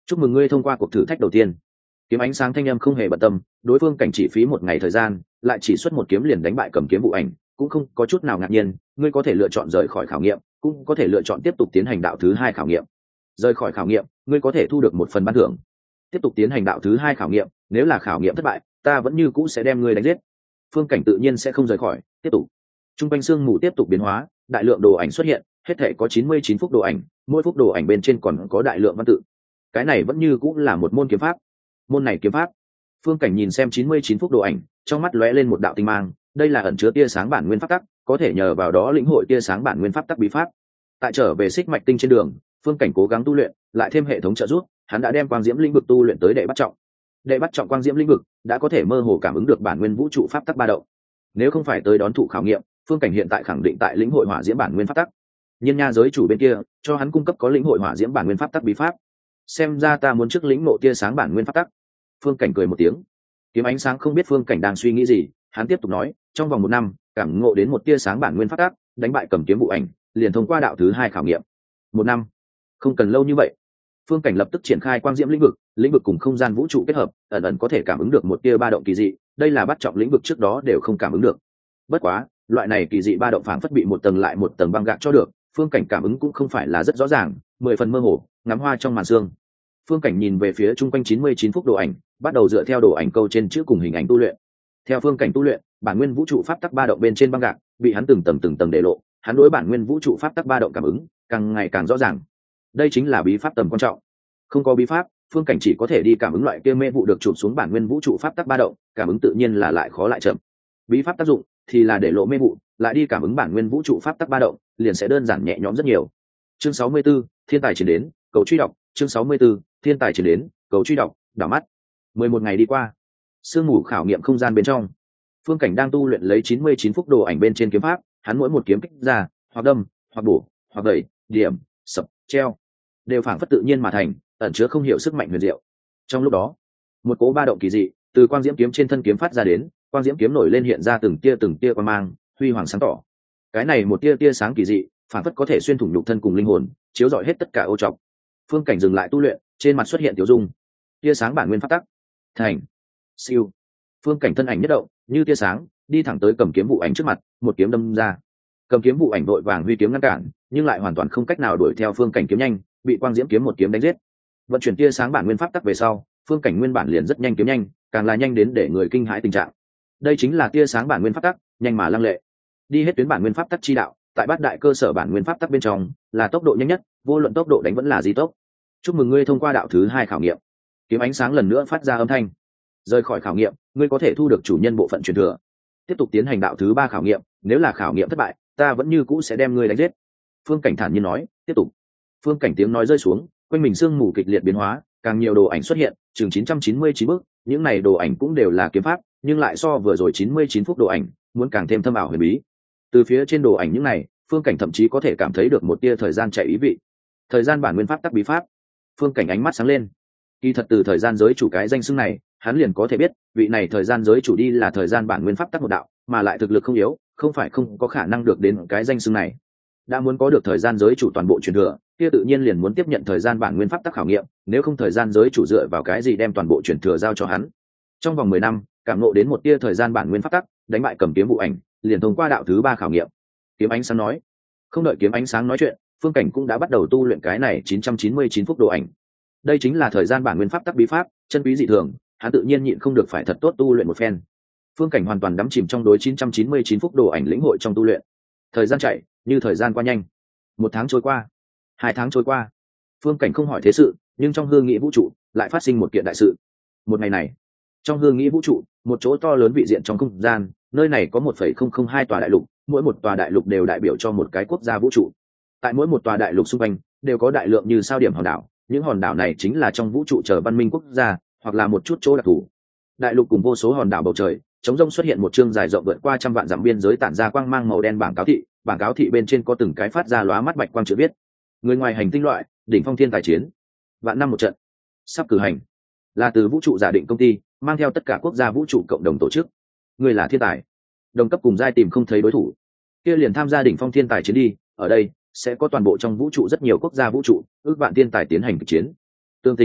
chúc mừng ngươi thông qua cuộc thử thách đầu tiên. Kiếm ánh sáng thanh âm không hề bận tâm, đối phương cảnh chỉ phí một ngày thời gian lại chỉ xuất một kiếm liền đánh bại cầm kiếm vụ ảnh, cũng không có chút nào ngạc nhiên. Ngươi có thể lựa chọn rời khỏi khảo nghiệm, cũng có thể lựa chọn tiếp tục tiến hành đạo thứ hai khảo nghiệm. Rời khỏi khảo nghiệm, ngươi có thể thu được một phần ban thưởng. Tiếp tục tiến hành đạo thứ hai khảo nghiệm, nếu là khảo nghiệm thất bại, ta vẫn như cũ sẽ đem ngươi đánh giết. Phương cảnh tự nhiên sẽ không rời khỏi, tiếp tục. Trung quanh xương mù tiếp tục biến hóa, đại lượng đồ ảnh xuất hiện, hết thể có chín mươi chín phút đồ ảnh, mỗi phút đồ ảnh bên trên còn có đại lượng văn tự. Cái này vẫn như cũng là một môn kiếm pháp. Môn này kiếm pháp. Phương cảnh nhìn xem chín mươi chín phút đồ ảnh, trong mắt lóe lên một đạo tinh mang, đây là ẩn chứa tia sáng bản nguyên pháp tắc, có thể nhờ vào đó lĩnh hội tia sáng bản nguyên pháp tắc bí pháp. Tại trở về xích mạch tinh trên đường, Phương cảnh cố gắng tu luyện, lại thêm hệ thống trợ giúp, hắn đã đem quang diễm lĩnh vực tu luyện tới đệ bắt trọng. Đệ bắt trọng quang diễm lĩnh vực đã có thể mơ hồ cảm ứng được bản nguyên vũ trụ pháp tắc ba động. Nếu không phải tới đón thụ khảo nghiệm, Phương cảnh hiện tại khẳng định tại lĩnh hội hỏa diễm bản nguyên pháp tắc. Nhiên nha giới chủ bên kia cho hắn cung cấp có lĩnh hội hỏa diễm bản nguyên pháp tắc bí pháp. Xem ra ta muốn trước lĩnh ngộ tia sáng bản nguyên pháp tắc. Phương cảnh cười một tiếng. Kiếm ánh sáng không biết Phương cảnh đang suy nghĩ gì, hắn tiếp tục nói, trong vòng một năm cảm ngộ đến một tia sáng bản nguyên pháp tắc, đánh bại cầm kiếm vụ ảnh, liền thông qua đạo thứ hai khảo nghiệm. Một năm, không cần lâu như vậy. Phương cảnh lập tức triển khai quang diễm lĩnh vực, lĩnh vực cùng không gian vũ trụ kết hợp, ẩn ẩn có thể cảm ứng được một tia ba động kỳ dị, đây là bắt trọng lĩnh vực trước đó đều không cảm ứng được. Bất quá, loại này kỳ dị ba động phảng phất bị một tầng lại một tầng băng gạc cho được, Phương cảnh cảm ứng cũng không phải là rất rõ ràng, mười phần mơ hồ, ngắm hoa trong màn sương. Phương cảnh nhìn về phía trung quanh chín mươi chín phút đồ ảnh, bắt đầu dựa theo đồ ảnh câu trên chữ cùng hình ảnh tu luyện. Theo Phương cảnh tu luyện, bản nguyên vũ trụ pháp tắc ba động bên trên băng gạc bị hắn từng tầng từng tầng để lộ, hắn đối bản nguyên vũ trụ pháp tắc ba động cảm ứng càng ngày càng rõ ràng. Đây chính là bí pháp tầm quan trọng. Không có bí pháp, Phương cảnh chỉ có thể đi cảm ứng loại kia mê vụ được chụp xuống bản nguyên vũ trụ pháp tắc ba động, cảm ứng tự nhiên là lại khó lại chậm. Bí pháp tác dụng thì là để lộ mê vụ, lại đi cảm ứng bản nguyên vũ trụ pháp tắc ba động, liền sẽ đơn giản nhẹ nhõm rất nhiều. Chương sáu mươi 64, thiên tài chiến đến, cầu truy đọc. Chương sáu mươi 64, thiên tài chiến đến, cầu truy đọc. Đảo mắt mười một ngày đi qua, sương mù khảo nghiệm không gian bên trong, Phương cảnh đang tu luyện lấy chín mươi chín phút đồ ảnh bên trên kiếm pháp, hắn mỗi một kiếm kích ra, hoặc đâm, hoặc bổ, hoặc đẩy, điểm, sập, treo, đều phảng phất tự nhiên mà thành, ẩn chứa không hiểu sức mạnh huyền diệu. Trong lúc đó, một cỗ ba động kỳ dị từ quang diễm kiếm trên thân kiếm phát ra đến, quang diễm kiếm nổi lên hiện ra từng tia từng tia quang mang, huy hoàng sáng tỏ. Cái này một tia tia sáng kỳ dị, phảng phất có thể xuyên thủng nhục thân cùng linh hồn, chiếu rọi hết tất cả ô trọc. Phương cảnh dừng lại tu luyện, trên mặt xuất hiện tiểu dung. Tia sáng bản nguyên pháp tắc. Thành. Siêu. Phương cảnh thân ảnh nhất động, như tia sáng, đi thẳng tới cầm kiếm vụ ảnh trước mặt, một kiếm đâm ra. Cầm kiếm vụ ảnh đội vàng huy kiếm ngăn cản, nhưng lại hoàn toàn không cách nào đuổi theo Phương cảnh kiếm nhanh, bị quang diễm kiếm một kiếm đánh giết. Vận chuyển tia sáng bản nguyên pháp tắc về sau, Phương cảnh nguyên bản liền rất nhanh kiếm nhanh, càng là nhanh đến để người kinh hãi tình trạng. Đây chính là tia sáng bản nguyên pháp tắc, nhanh mà lăng lệ. Đi hết tuyến bản nguyên pháp tắc chi đạo, tại bát đại cơ sở bản nguyên pháp tắc bên trong, là tốc độ nhanh nhất, vô luận tốc độ đánh vẫn là di tốc. Chúc mừng ngươi thông qua đạo thứ hai khảo nghiệm. Kiếm ánh sáng lần nữa phát ra âm thanh. Rời khỏi khảo nghiệm, ngươi có thể thu được chủ nhân bộ phận truyền thừa. Tiếp tục tiến hành đạo thứ ba khảo nghiệm, nếu là khảo nghiệm thất bại, ta vẫn như cũ sẽ đem ngươi đánh giết. Phương cảnh thản nhiên nói, tiếp tục. Phương cảnh tiếng nói rơi xuống, quanh mình sương mù kịch liệt biến hóa, càng nhiều đồ ảnh xuất hiện, chừng chín trăm chín mươi chín bước, những này đồ ảnh cũng đều là kiếm pháp, nhưng lại so vừa rồi chín mươi chín phút đồ ảnh muốn càng thêm thâm ảo huyền bí. Từ phía trên đồ ảnh những này, Phương cảnh thậm chí có thể cảm thấy được một tia thời gian chạy ý vị. Thời gian bản nguyên pháp tắc bí pháp. Phương cảnh ánh mắt sáng lên. Kỳ thật từ thời gian giới chủ cái danh xưng này, hắn liền có thể biết, vị này thời gian giới chủ đi là thời gian bản nguyên pháp tắc một đạo, mà lại thực lực không yếu, không phải không có khả năng được đến cái danh xưng này. Đã muốn có được thời gian giới chủ toàn bộ truyền thừa, kia tự nhiên liền muốn tiếp nhận thời gian bản nguyên pháp tắc khảo nghiệm, nếu không thời gian giới chủ dựa vào cái gì đem toàn bộ truyền thừa giao cho hắn. Trong vòng mười năm, cảm ngộ đến một tia thời gian bản nguyên pháp tắc, đánh bại cầm kiếm vụ ảnh, liền thông qua đạo thứ ba khảo nghiệm. Kiếm ánh sáng nói. Không đợi kiếm ánh sáng nói chuyện, Phương cảnh cũng đã bắt đầu tu luyện cái này chín trăm chín mươi chín phút đồ ảnh. Đây chính là thời gian bản nguyên pháp tắc bí pháp, chân quý dị thường, hắn tự nhiên nhịn không được phải thật tốt tu luyện một phen. Phương cảnh hoàn toàn đắm chìm trong đối chín trăm chín mươi chín phút đồ ảnh lĩnh hội trong tu luyện. Thời gian chạy, như thời gian qua nhanh. Một tháng trôi qua, hai tháng trôi qua. Phương cảnh không hỏi thế sự, nhưng trong hương nghị vũ trụ lại phát sinh một kiện đại sự. Một ngày này, trong hương nghị vũ trụ, một chỗ to lớn vị diện trong không gian, nơi này có một phẩy không không hai tòa đại lục, mỗi một tòa đại lục đều đại biểu cho một cái quốc gia vũ trụ. Tại mỗi một tòa đại lục xung quanh đều có đại lượng như sao điểm hòn đảo, những hòn đảo này chính là trong vũ trụ chờ văn minh quốc gia, hoặc là một chút chỗ đặc thù. Đại lục cùng vô số hòn đảo bầu trời, chống rông xuất hiện một chương dài rộng vượt qua trăm vạn dặm biên giới tản ra quang mang màu đen bảng cáo thị, bảng cáo thị bên trên có từng cái phát ra lóa mắt bạch quang chữ viết: người ngoài hành tinh loại, đỉnh phong thiên tài chiến, vạn năm một trận, sắp cử hành. Là từ vũ trụ giả định công ty mang theo tất cả quốc gia vũ trụ cộng đồng tổ chức. Người là thiên tài, đồng cấp cùng giai tìm không thấy đối thủ, kia liền tham gia đỉnh phong thiên tài chiến đi. Ở đây sẽ có toàn bộ trong vũ trụ rất nhiều quốc gia vũ trụ, ước vạn thiên tài tiến hành kịch chiến. Tương tình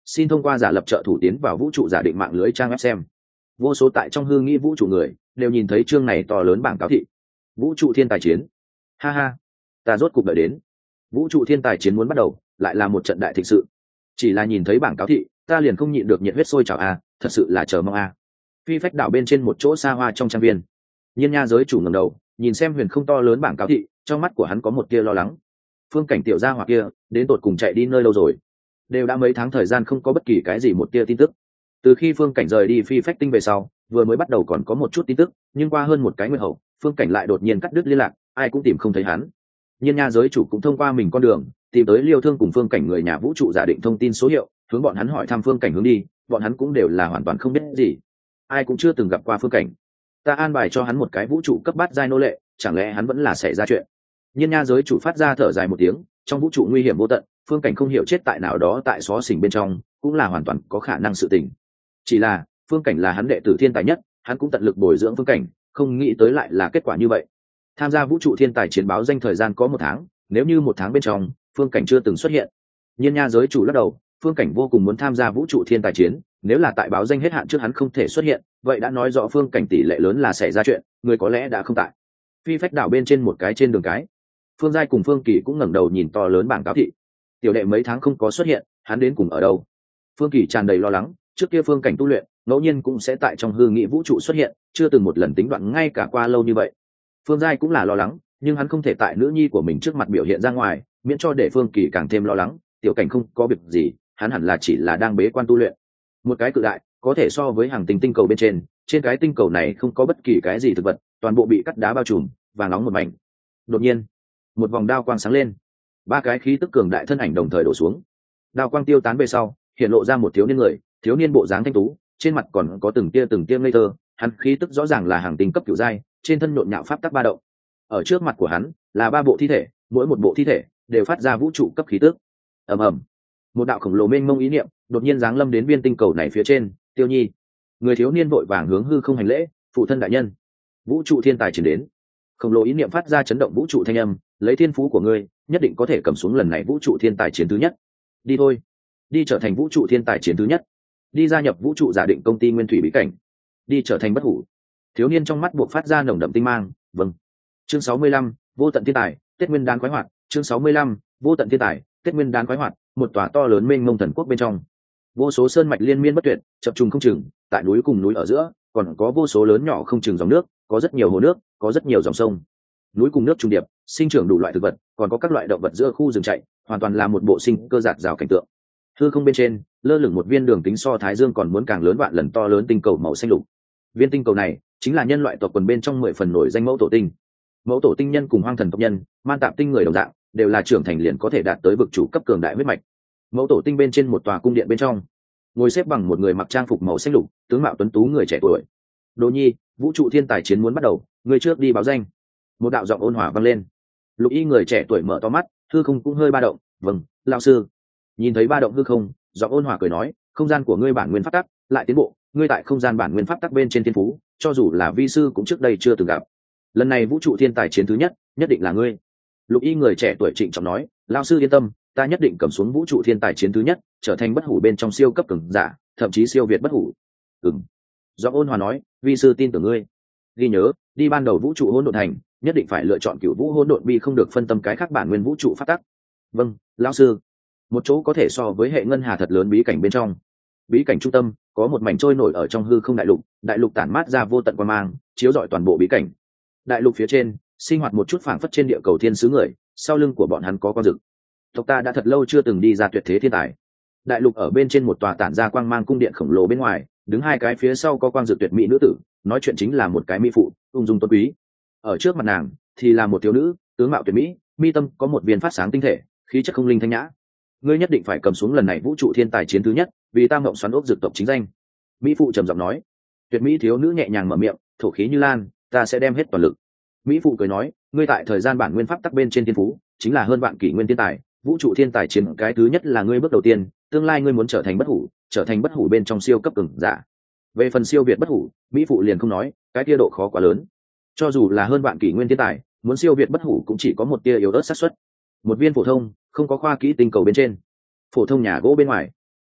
xin thông qua giả lập trợ thủ tiến vào vũ trụ giả định mạng lưới trang web xem. Vô số tại trong hư nghĩ vũ trụ người đều nhìn thấy chương này to lớn bảng cáo thị. Vũ trụ thiên tài chiến. Ha ha, ta rốt cục đợi đến. Vũ trụ thiên tài chiến muốn bắt đầu, lại là một trận đại thịnh sự. Chỉ là nhìn thấy bảng cáo thị, ta liền không nhịn được nhiệt huyết sôi trào a, thật sự là chờ mong a. Phi phách đảo bên trên một chỗ xa hoa trong trang viên, Nhiên Nha giới chủ ngẩng đầu, nhìn xem huyền không to lớn bảng cáo thị, trong mắt của hắn có một tia lo lắng. Phương cảnh tiểu gia hỏa kia, đến tột cùng chạy đi nơi đâu rồi? Đều đã mấy tháng thời gian không có bất kỳ cái gì một tia tin tức. Từ khi Phương cảnh rời đi phi phách tinh về sau, vừa mới bắt đầu còn có một chút tin tức, nhưng qua hơn một cái nguyên hậu, Phương cảnh lại đột nhiên cắt đứt liên lạc, ai cũng tìm không thấy hắn. Nhiên Nha giới chủ cũng thông qua mình con đường, tìm tới Liêu Thương cùng Phương cảnh người nhà vũ trụ giả định thông tin số hiệu, hướng bọn hắn hỏi thăm Phương cảnh hướng đi, bọn hắn cũng đều là hoàn toàn không biết gì, ai cũng chưa từng gặp qua Phương cảnh. Ta an bài cho hắn một cái vũ trụ cấp bát giai nô lệ, chẳng lẽ hắn vẫn là xảy ra chuyện? Nhiên Nha giới chủ phát ra thở dài một tiếng, trong vũ trụ nguy hiểm vô tận, Phương cảnh không hiểu chết tại nào đó tại xó xỉnh bên trong, cũng là hoàn toàn có khả năng sự tình. Chỉ là Phương cảnh là hắn đệ tử thiên tài nhất, hắn cũng tận lực bồi dưỡng Phương cảnh, không nghĩ tới lại là kết quả như vậy. Tham gia vũ trụ thiên tài chiến báo danh thời gian có một tháng, nếu như một tháng bên trong Phương cảnh chưa từng xuất hiện, Nhiên Nha giới chủ lắc đầu, Phương cảnh vô cùng muốn tham gia vũ trụ thiên tài chiến, nếu là tại báo danh hết hạn trước hắn không thể xuất hiện, vậy đã nói rõ Phương cảnh tỷ lệ lớn là xảy ra chuyện, người có lẽ đã không tại. Phi phách đảo bên trên một cái trên đường cái, Phương Giai cùng Phương Kỳ cũng ngẩng đầu nhìn to lớn bảng cáo thị. Tiểu đệ mấy tháng không có xuất hiện, hắn đến cùng ở đâu? Phương Kỳ tràn đầy lo lắng, trước kia Phương cảnh tu luyện, ngẫu nhiên cũng sẽ tại trong hư nghị vũ trụ xuất hiện, chưa từng một lần tính đoạn ngay cả qua lâu như vậy. Phương Giai cũng là lo lắng, nhưng hắn không thể tại nữ nhi của mình trước mặt biểu hiện ra ngoài, miễn cho để Phương Kỳ càng thêm lo lắng. Tiểu cảnh không có việc gì, hắn hẳn là chỉ là đang bế quan tu luyện. Một cái cự đại, có thể so với hàng tinh tinh cầu bên trên, trên cái tinh cầu này không có bất kỳ cái gì thực vật, toàn bộ bị cắt đá bao trùm, vàng nóng một mảnh. Đột nhiên, một vòng đao quang sáng lên, ba cái khí tức cường đại thân ảnh đồng thời đổ xuống. Đao quang tiêu tán về sau, hiện lộ ra một thiếu niên người, thiếu niên bộ dáng thanh tú, trên mặt còn có từng tia từng tia ngây thơ, hắn khí tức rõ ràng là hàng tinh cấp cửu giai, trên thân nhộn nhạo pháp tắc ba động. Ở trước mặt của hắn là ba bộ thi thể, mỗi một bộ thi thể đều phát ra vũ trụ cấp khí tức. Ầm ầm, một đạo khổng lồ mênh mông ý niệm đột nhiên giáng lâm đến viên tinh cầu này phía trên. Tiêu Nhi, người thiếu niên vội vàng hướng hư không hành lễ, phụ thân đại nhân, vũ trụ thiên tài chuyển đến. Khổng lồ ý niệm phát ra chấn động vũ trụ thanh âm, lấy thiên phú của ngươi nhất định có thể cầm xuống lần này vũ trụ thiên tài chiến thứ nhất. Đi thôi, đi trở thành vũ trụ thiên tài chiến thứ nhất, đi gia nhập vũ trụ giả định công ty nguyên thủy bí cảnh, đi trở thành bất hủ. Thiếu niên trong mắt buộc phát ra nồng đậm tinh mang. Vâng. Chương sáu mươi lăm, vô tận thiên tài, Tết Nguyên Đán khoái hoạt. Chương sáu mươi lăm, vô tận thiên tài, Tết Nguyên Đán khoái hoạt. Một tòa to lớn mênh mông thần quốc bên trong, vô số sơn mạch liên miên bất tuyệt, chập trùng không chừng, tại núi cùng núi ở giữa còn có vô số lớn nhỏ không chừng dòng nước, có rất nhiều hồ nước, có rất nhiều dòng sông. Núi cùng nước trùng điệp, sinh trưởng đủ loại thực vật, còn có các loại động vật giữa khu rừng chạy, hoàn toàn là một bộ sinh cơ giạt rào cảnh tượng. Hư không bên trên lơ lửng một viên đường kính so thái dương còn muốn càng lớn vạn lần to lớn tinh cầu màu xanh lục. Viên tinh cầu này chính là nhân loại tộc quần bên trong mười phần nổi danh mẫu tổ tinh. Mẫu tổ tinh nhân cùng hoang thần tộc nhân, man tạp tinh người đồng dạng, đều là trưởng thành liền có thể đạt tới vực chủ cấp cường đại huyết mạch. Mẫu tổ tinh bên trên một tòa cung điện bên trong, ngồi xếp bằng một người mặc trang phục màu xanh lục, tướng mạo tuấn tú người trẻ tuổi. Đỗ Nhi, vũ trụ thiên tài chiến muốn bắt đầu, người trước đi báo danh. Một đạo giọng ôn hòa vang lên. Lục y người trẻ tuổi mở to mắt, hư không cũng hơi ba động. Vâng, lão sư. Nhìn thấy ba động hư không, giọng ôn hòa cười nói, không gian của ngươi bản nguyên pháp tắc lại tiến bộ, ngươi tại không gian bản nguyên pháp tắc bên trên thiên phú, cho dù là vi sư cũng trước đây chưa từng gặp. Lần này vũ trụ thiên tài chiến thứ nhất, nhất định là ngươi. Lục y người trẻ tuổi trịnh trọng nói, lão sư yên tâm, ta nhất định cầm xuống vũ trụ thiên tài chiến thứ nhất, trở thành bất hủ bên trong siêu cấp cường giả, thậm chí siêu việt bất hủ. Ừm. Giọng ôn hòa nói, vi sư tin tưởng ngươi. Ghi nhớ, đi ban đầu vũ trụ hỗn độn thành, nhất định phải lựa chọn cửu vũ hỗn độn bi, không được phân tâm cái khác bản nguyên vũ trụ pháp tắc. Vâng, lão sư. Một chỗ có thể so với hệ ngân hà thật lớn bí cảnh bên trong, bí cảnh trung tâm có một mảnh trôi nổi ở trong hư không đại lục, đại lục tản mát ra vô tận quang mang, chiếu rọi toàn bộ bí cảnh. Đại lục phía trên sinh hoạt một chút phảng phất trên địa cầu thiên sứ người, sau lưng của bọn hắn có con rực. Tộc ta đã thật lâu chưa từng đi ra tuyệt thế thiên tài. Đại lục ở bên trên một tòa tản ra quang mang cung điện khổng lồ bên ngoài, đứng hai cái phía sau có quang dược tuyệt mỹ nữ tử, nói chuyện chính là một cái mỹ phụ, ung dung tuấn quý. Ở trước mặt nàng thì là một thiếu nữ, tướng mạo tuyệt mỹ, mi tâm có một viên phát sáng tinh thể, khí chất không linh thanh nhã. Ngươi nhất định phải cầm xuống lần này vũ trụ thiên tài chiến thứ nhất, vì ta ngộng xoắn ốc dược tộc chính danh. Mỹ phụ trầm giọng nói. Tuyệt mỹ thiếu nữ nhẹ nhàng mở miệng, thổ khí như lan, ta sẽ đem hết toàn lực. Mỹ phụ cười nói, ngươi tại thời gian bản nguyên pháp tắc bên trên thiên phú chính là hơn vạn kỷ nguyên thiên tài, vũ trụ thiên tài chiến cái thứ nhất là ngươi bước đầu tiên, tương lai ngươi muốn trở thành bất hủ, trở thành bất hủ bên trong siêu cấp cường giả. Về phần siêu việt bất hủ, Mỹ phụ liền không nói, cái tia độ khó quá lớn. Cho dù là hơn vạn kỷ nguyên thiên tài, muốn siêu việt bất hủ cũng chỉ có một tia yếu ớt xác suất. Một viên phổ thông, không có khoa kỹ tinh cầu bên trên, phổ thông nhà gỗ bên ngoài,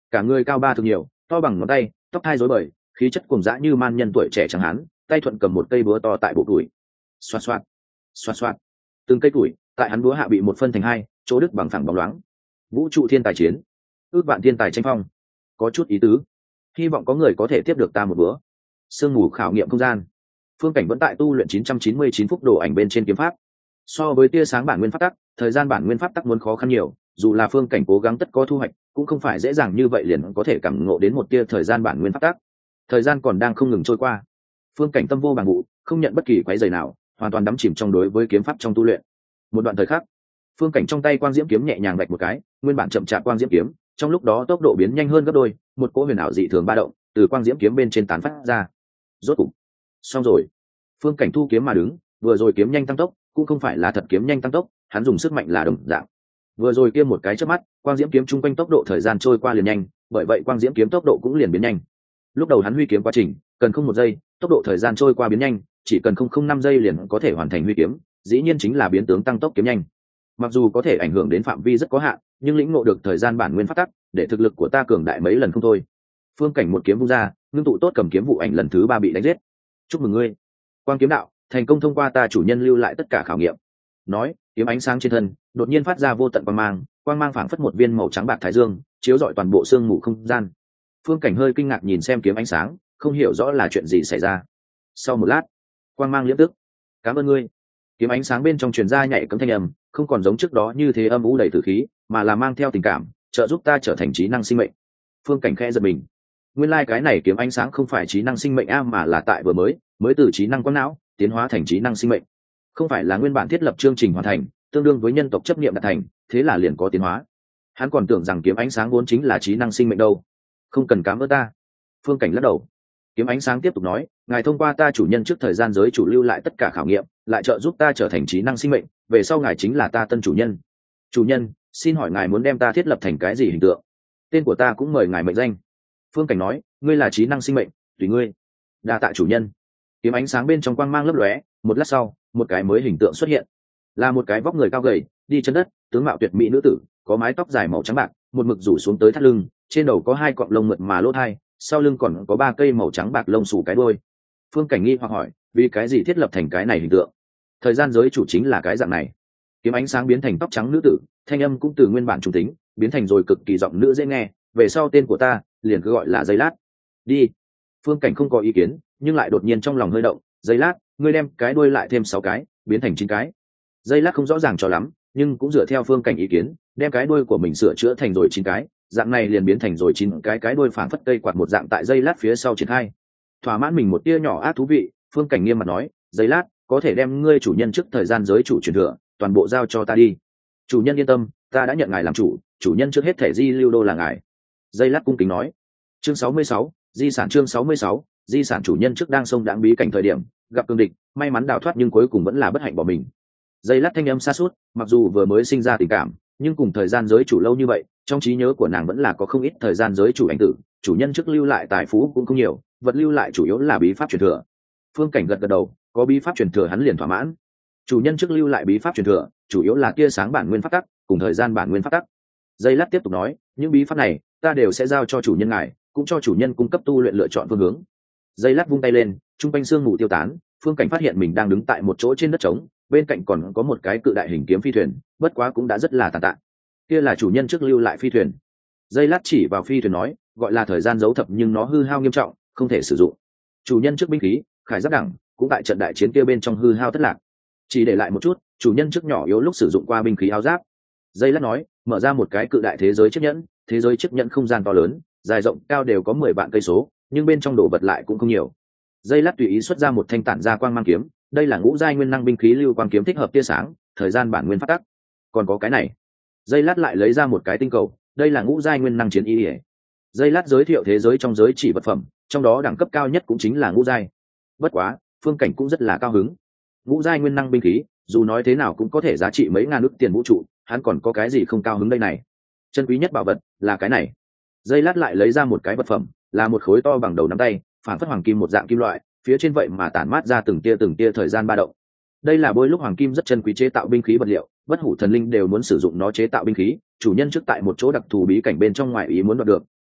cả người cao ba thực nhiều, to bằng ngón tay, tóc hai rối bời, khí chất cuồng dã như man nhân tuổi trẻ chẳng hán, tay thuận cầm một cây búa to tại bộ tuổi. Xoạt xoạt, xoạt xoạt, từng cây tuổi tại hắn búa hạ bị một phân thành hai, chỗ đứt bằng phẳng bóng loáng. Vũ trụ thiên tài chiến, ước vạn thiên tài tranh phong, có chút ý tứ. Hy vọng có người có thể tiếp được ta một búa. Sương mù khảo nghiệm không gian. Phương Cảnh vẫn tại tu luyện chín trăm chín mươi chín phúc đồ ảnh bên trên kiếm pháp. So với tia sáng bản nguyên pháp tắc, thời gian bản nguyên pháp tắc muốn khó khăn nhiều, dù là Phương Cảnh cố gắng tất có thu hoạch, cũng không phải dễ dàng như vậy liền có thể cảm ngộ đến một tia thời gian bản nguyên pháp tắc. Thời gian còn đang không ngừng trôi qua. Phương Cảnh tâm vô bằng vụ, không nhận bất kỳ quấy rầy nào, hoàn toàn đắm chìm trong đối với kiếm pháp trong tu luyện. Một đoạn thời khắc, Phương Cảnh trong tay quang diễm kiếm nhẹ nhàng vạch một cái, nguyên bản chậm chạp quang diễm kiếm, trong lúc đó tốc độ biến nhanh hơn gấp đôi, một cỗ huyền ảo dị thường ba động từ quang diễm kiếm bên trên tán phát ra. Rốt cục, xong rồi. Phương Cảnh thu kiếm mà đứng, vừa rồi kiếm nhanh tăng tốc, cũng không phải là thật kiếm nhanh tăng tốc, hắn dùng sức mạnh là đồng dạng. Vừa rồi kia một cái chớp mắt, quang diễm kiếm trung quanh tốc độ thời gian trôi qua liền nhanh, bởi vậy quang diễm kiếm tốc độ cũng liền biến nhanh. Lúc đầu hắn huy kiếm quá trình, cần không một giây, tốc độ thời gian trôi qua biến nhanh, chỉ cần không không năm giây liền có thể hoàn thành huy kiếm, dĩ nhiên chính là biến tướng tăng tốc kiếm nhanh. Mặc dù có thể ảnh hưởng đến phạm vi rất có hạn, nhưng lĩnh ngộ được thời gian bản nguyên pháp tắc, để thực lực của ta cường đại mấy lần không thôi. Phương Cảnh một kiếm vung ra, ngưng tụ tốt cầm kiếm vụ ảnh lần thứ ba bị đánh giết. Chúc mừng ngươi, Quang kiếm đạo thành công thông qua ta chủ nhân lưu lại tất cả khảo nghiệm. Nói, kiếm ánh sáng trên thân đột nhiên phát ra vô tận quang mang, quang mang phảng phất một viên màu trắng bạc thái dương, chiếu rọi toàn bộ sương mù không gian. Phương Cảnh hơi kinh ngạc nhìn xem kiếm ánh sáng, không hiểu rõ là chuyện gì xảy ra. Sau một lát, quang mang liễm tức. Cảm ơn ngươi. Kiếm ánh sáng bên trong truyền ra nhạy cấm thanh âm, không còn giống trước đó như thế âm u đầy tử khí, mà là mang theo tình cảm, trợ giúp ta trở thành trí năng sinh mệnh. Phương Cảnh khẽ giật mình. Nguyên lai like cái này kiếm ánh sáng không phải trí năng sinh mệnh a, mà là tại vừa mới, mới từ trí năng quang não tiến hóa thành trí năng sinh mệnh. Không phải là nguyên bản thiết lập chương trình hoàn thành, tương đương với nhân tộc chấp niệm đạt thành, thế là liền có tiến hóa. Hắn còn tưởng rằng kiếm ánh sáng vốn chính là trí năng sinh mệnh đâu. Không cần cảm ơn ta. Phương Cảnh lắc đầu. Kiếm ánh sáng tiếp tục nói, ngài thông qua ta chủ nhân trước thời gian giới chủ lưu lại tất cả khảo nghiệm, lại trợ giúp ta trở thành trí năng sinh mệnh, về sau ngài chính là ta tân chủ nhân. Chủ nhân, xin hỏi ngài muốn đem ta thiết lập thành cái gì hình tượng? Tên của ta cũng mời ngài mệnh danh. Phương Cảnh nói, ngươi là trí năng sinh mệnh, tùy ngươi. Đa tạ chủ nhân. Kiếm ánh sáng bên trong quang mang lấp lóe, một lát sau, một cái mới hình tượng xuất hiện. Là một cái vóc người cao gầy, đi chân đất, tướng mạo tuyệt mỹ nữ tử, có mái tóc dài màu trắng bạc, một mực rủ xuống tới thắt lưng, trên đầu có hai cọng lông mượt mà lỗ thai, sau lưng còn có ba cây màu trắng bạc lông xù cái đuôi. Phương Cảnh nghi hoặc hỏi, vì cái gì thiết lập thành cái này hình tượng? Thời gian giới chủ chính là cái dạng này. Kiếm ánh sáng biến thành tóc trắng nữ tử, thanh âm cũng từ nguyên bản trung tính biến thành rồi cực kỳ giọng nữ dễ nghe, về sau tên của ta liền cứ gọi là Giây Lát. Đi. Phương Cảnh không có ý kiến, nhưng lại đột nhiên trong lòng hơi động, Giây Lát, ngươi đem cái đuôi lại thêm sáu cái, biến thành chín cái. Giây Lát không rõ ràng cho lắm, nhưng cũng dựa theo Phương Cảnh ý kiến, đem cái đuôi của mình sửa chữa thành rồi chín cái, dạng này liền biến thành rồi chín cái cái đuôi phảng phất cây quạt một dạng tại Giây Lát phía sau triển khai. Thỏa mãn mình một tia nhỏ ác thú vị, Phương Cảnh nghiêm mặt nói, Giây Lát, có thể đem ngươi chủ nhân trước thời gian giới chủ truyền thừa toàn bộ giao cho ta đi. Chủ nhân yên tâm, ta đã nhận ngài làm chủ, chủ nhân trước hết thể di lưu đô là ngài. Giây Lát cung kính nói. Chương sáu mươi sáu, di sản. Chương sáu mươi sáu, di sản. Chủ nhân trước đang sông đáng bí cảnh thời điểm gặp cương địch, may mắn đào thoát nhưng cuối cùng vẫn là bất hạnh bỏ mình. Giây Lát thanh âm xa suốt, mặc dù vừa mới sinh ra tình cảm, nhưng cùng thời gian giới chủ lâu như vậy, trong trí nhớ của nàng vẫn là có không ít thời gian giới chủ ảnh tử. Chủ nhân trước lưu lại tài phú cũng không nhiều, vật lưu lại chủ yếu là bí pháp truyền thừa. Phương Cảnh gật gật đầu, có bí pháp truyền thừa hắn liền thỏa mãn. Chủ nhân trước lưu lại bí pháp truyền thừa chủ yếu là tia sáng bản nguyên pháp tắc cùng thời gian bản nguyên pháp tắc. Giây Lát tiếp tục nói, những bí pháp này ta đều sẽ giao cho chủ nhân ngài, cũng cho chủ nhân cung cấp tu luyện lựa chọn phương hướng. Giây Lát vung tay lên, trung quanh sương mù tiêu tán, Phương Cảnh phát hiện mình đang đứng tại một chỗ trên đất trống, bên cạnh còn có một cái cự đại hình kiếm phi thuyền, bất quá cũng đã rất là tàn tạ. Kia là chủ nhân trước lưu lại phi thuyền. Giây Lát chỉ vào phi thuyền nói, gọi là thời gian dấu thập nhưng nó hư hao nghiêm trọng, không thể sử dụng. Chủ nhân trước binh khí khải giáp đẳng cũng tại trận đại chiến kia bên trong hư hao thất lạc, chỉ để lại một chút chủ nhân trước nhỏ yếu lúc sử dụng qua binh khí áo giáp. Giây Lát nói, mở ra một cái cự đại thế giới chiếc nhẫn, thế giới chiếc nhẫn không gian to lớn, dài rộng cao đều có mười vạn cây số, nhưng bên trong đồ vật lại cũng không nhiều. Giây Lát tùy ý xuất ra một thanh tản ra quang mang kiếm, đây là ngũ giai nguyên năng binh khí lưu quang kiếm thích hợp tia sáng, thời gian bản nguyên phát tắc. Còn có cái này. Giây Lát lại lấy ra một cái tinh cầu, đây là ngũ giai nguyên năng chiến y. Giây Lát giới thiệu thế giới trong giới chỉ vật phẩm, trong đó đẳng cấp cao nhất cũng chính là ngũ giai. Bất quá, Phương Cảnh cũng rất là cao hứng. Ngũ giai nguyên năng binh khí, dù nói thế nào cũng có thể giá trị mấy ngàn ức tiền vũ trụ, hắn còn có cái gì không cao hứng đây này. Chân quý nhất bảo vật là cái này. Giây Lát lại lấy ra một cái vật phẩm, là một khối to bằng đầu nắm tay, phản phất hoàng kim một dạng kim loại, phía trên vậy mà tản mát ra từng tia từng tia thời gian ba động. Đây là bôi lúc hoàng kim rất chân quý chế tạo binh khí vật liệu, bất hủ thần linh đều muốn sử dụng nó chế tạo binh khí, chủ nhân trước tại một chỗ đặc thù bí cảnh bên trong ngoài ý muốn đoạt được,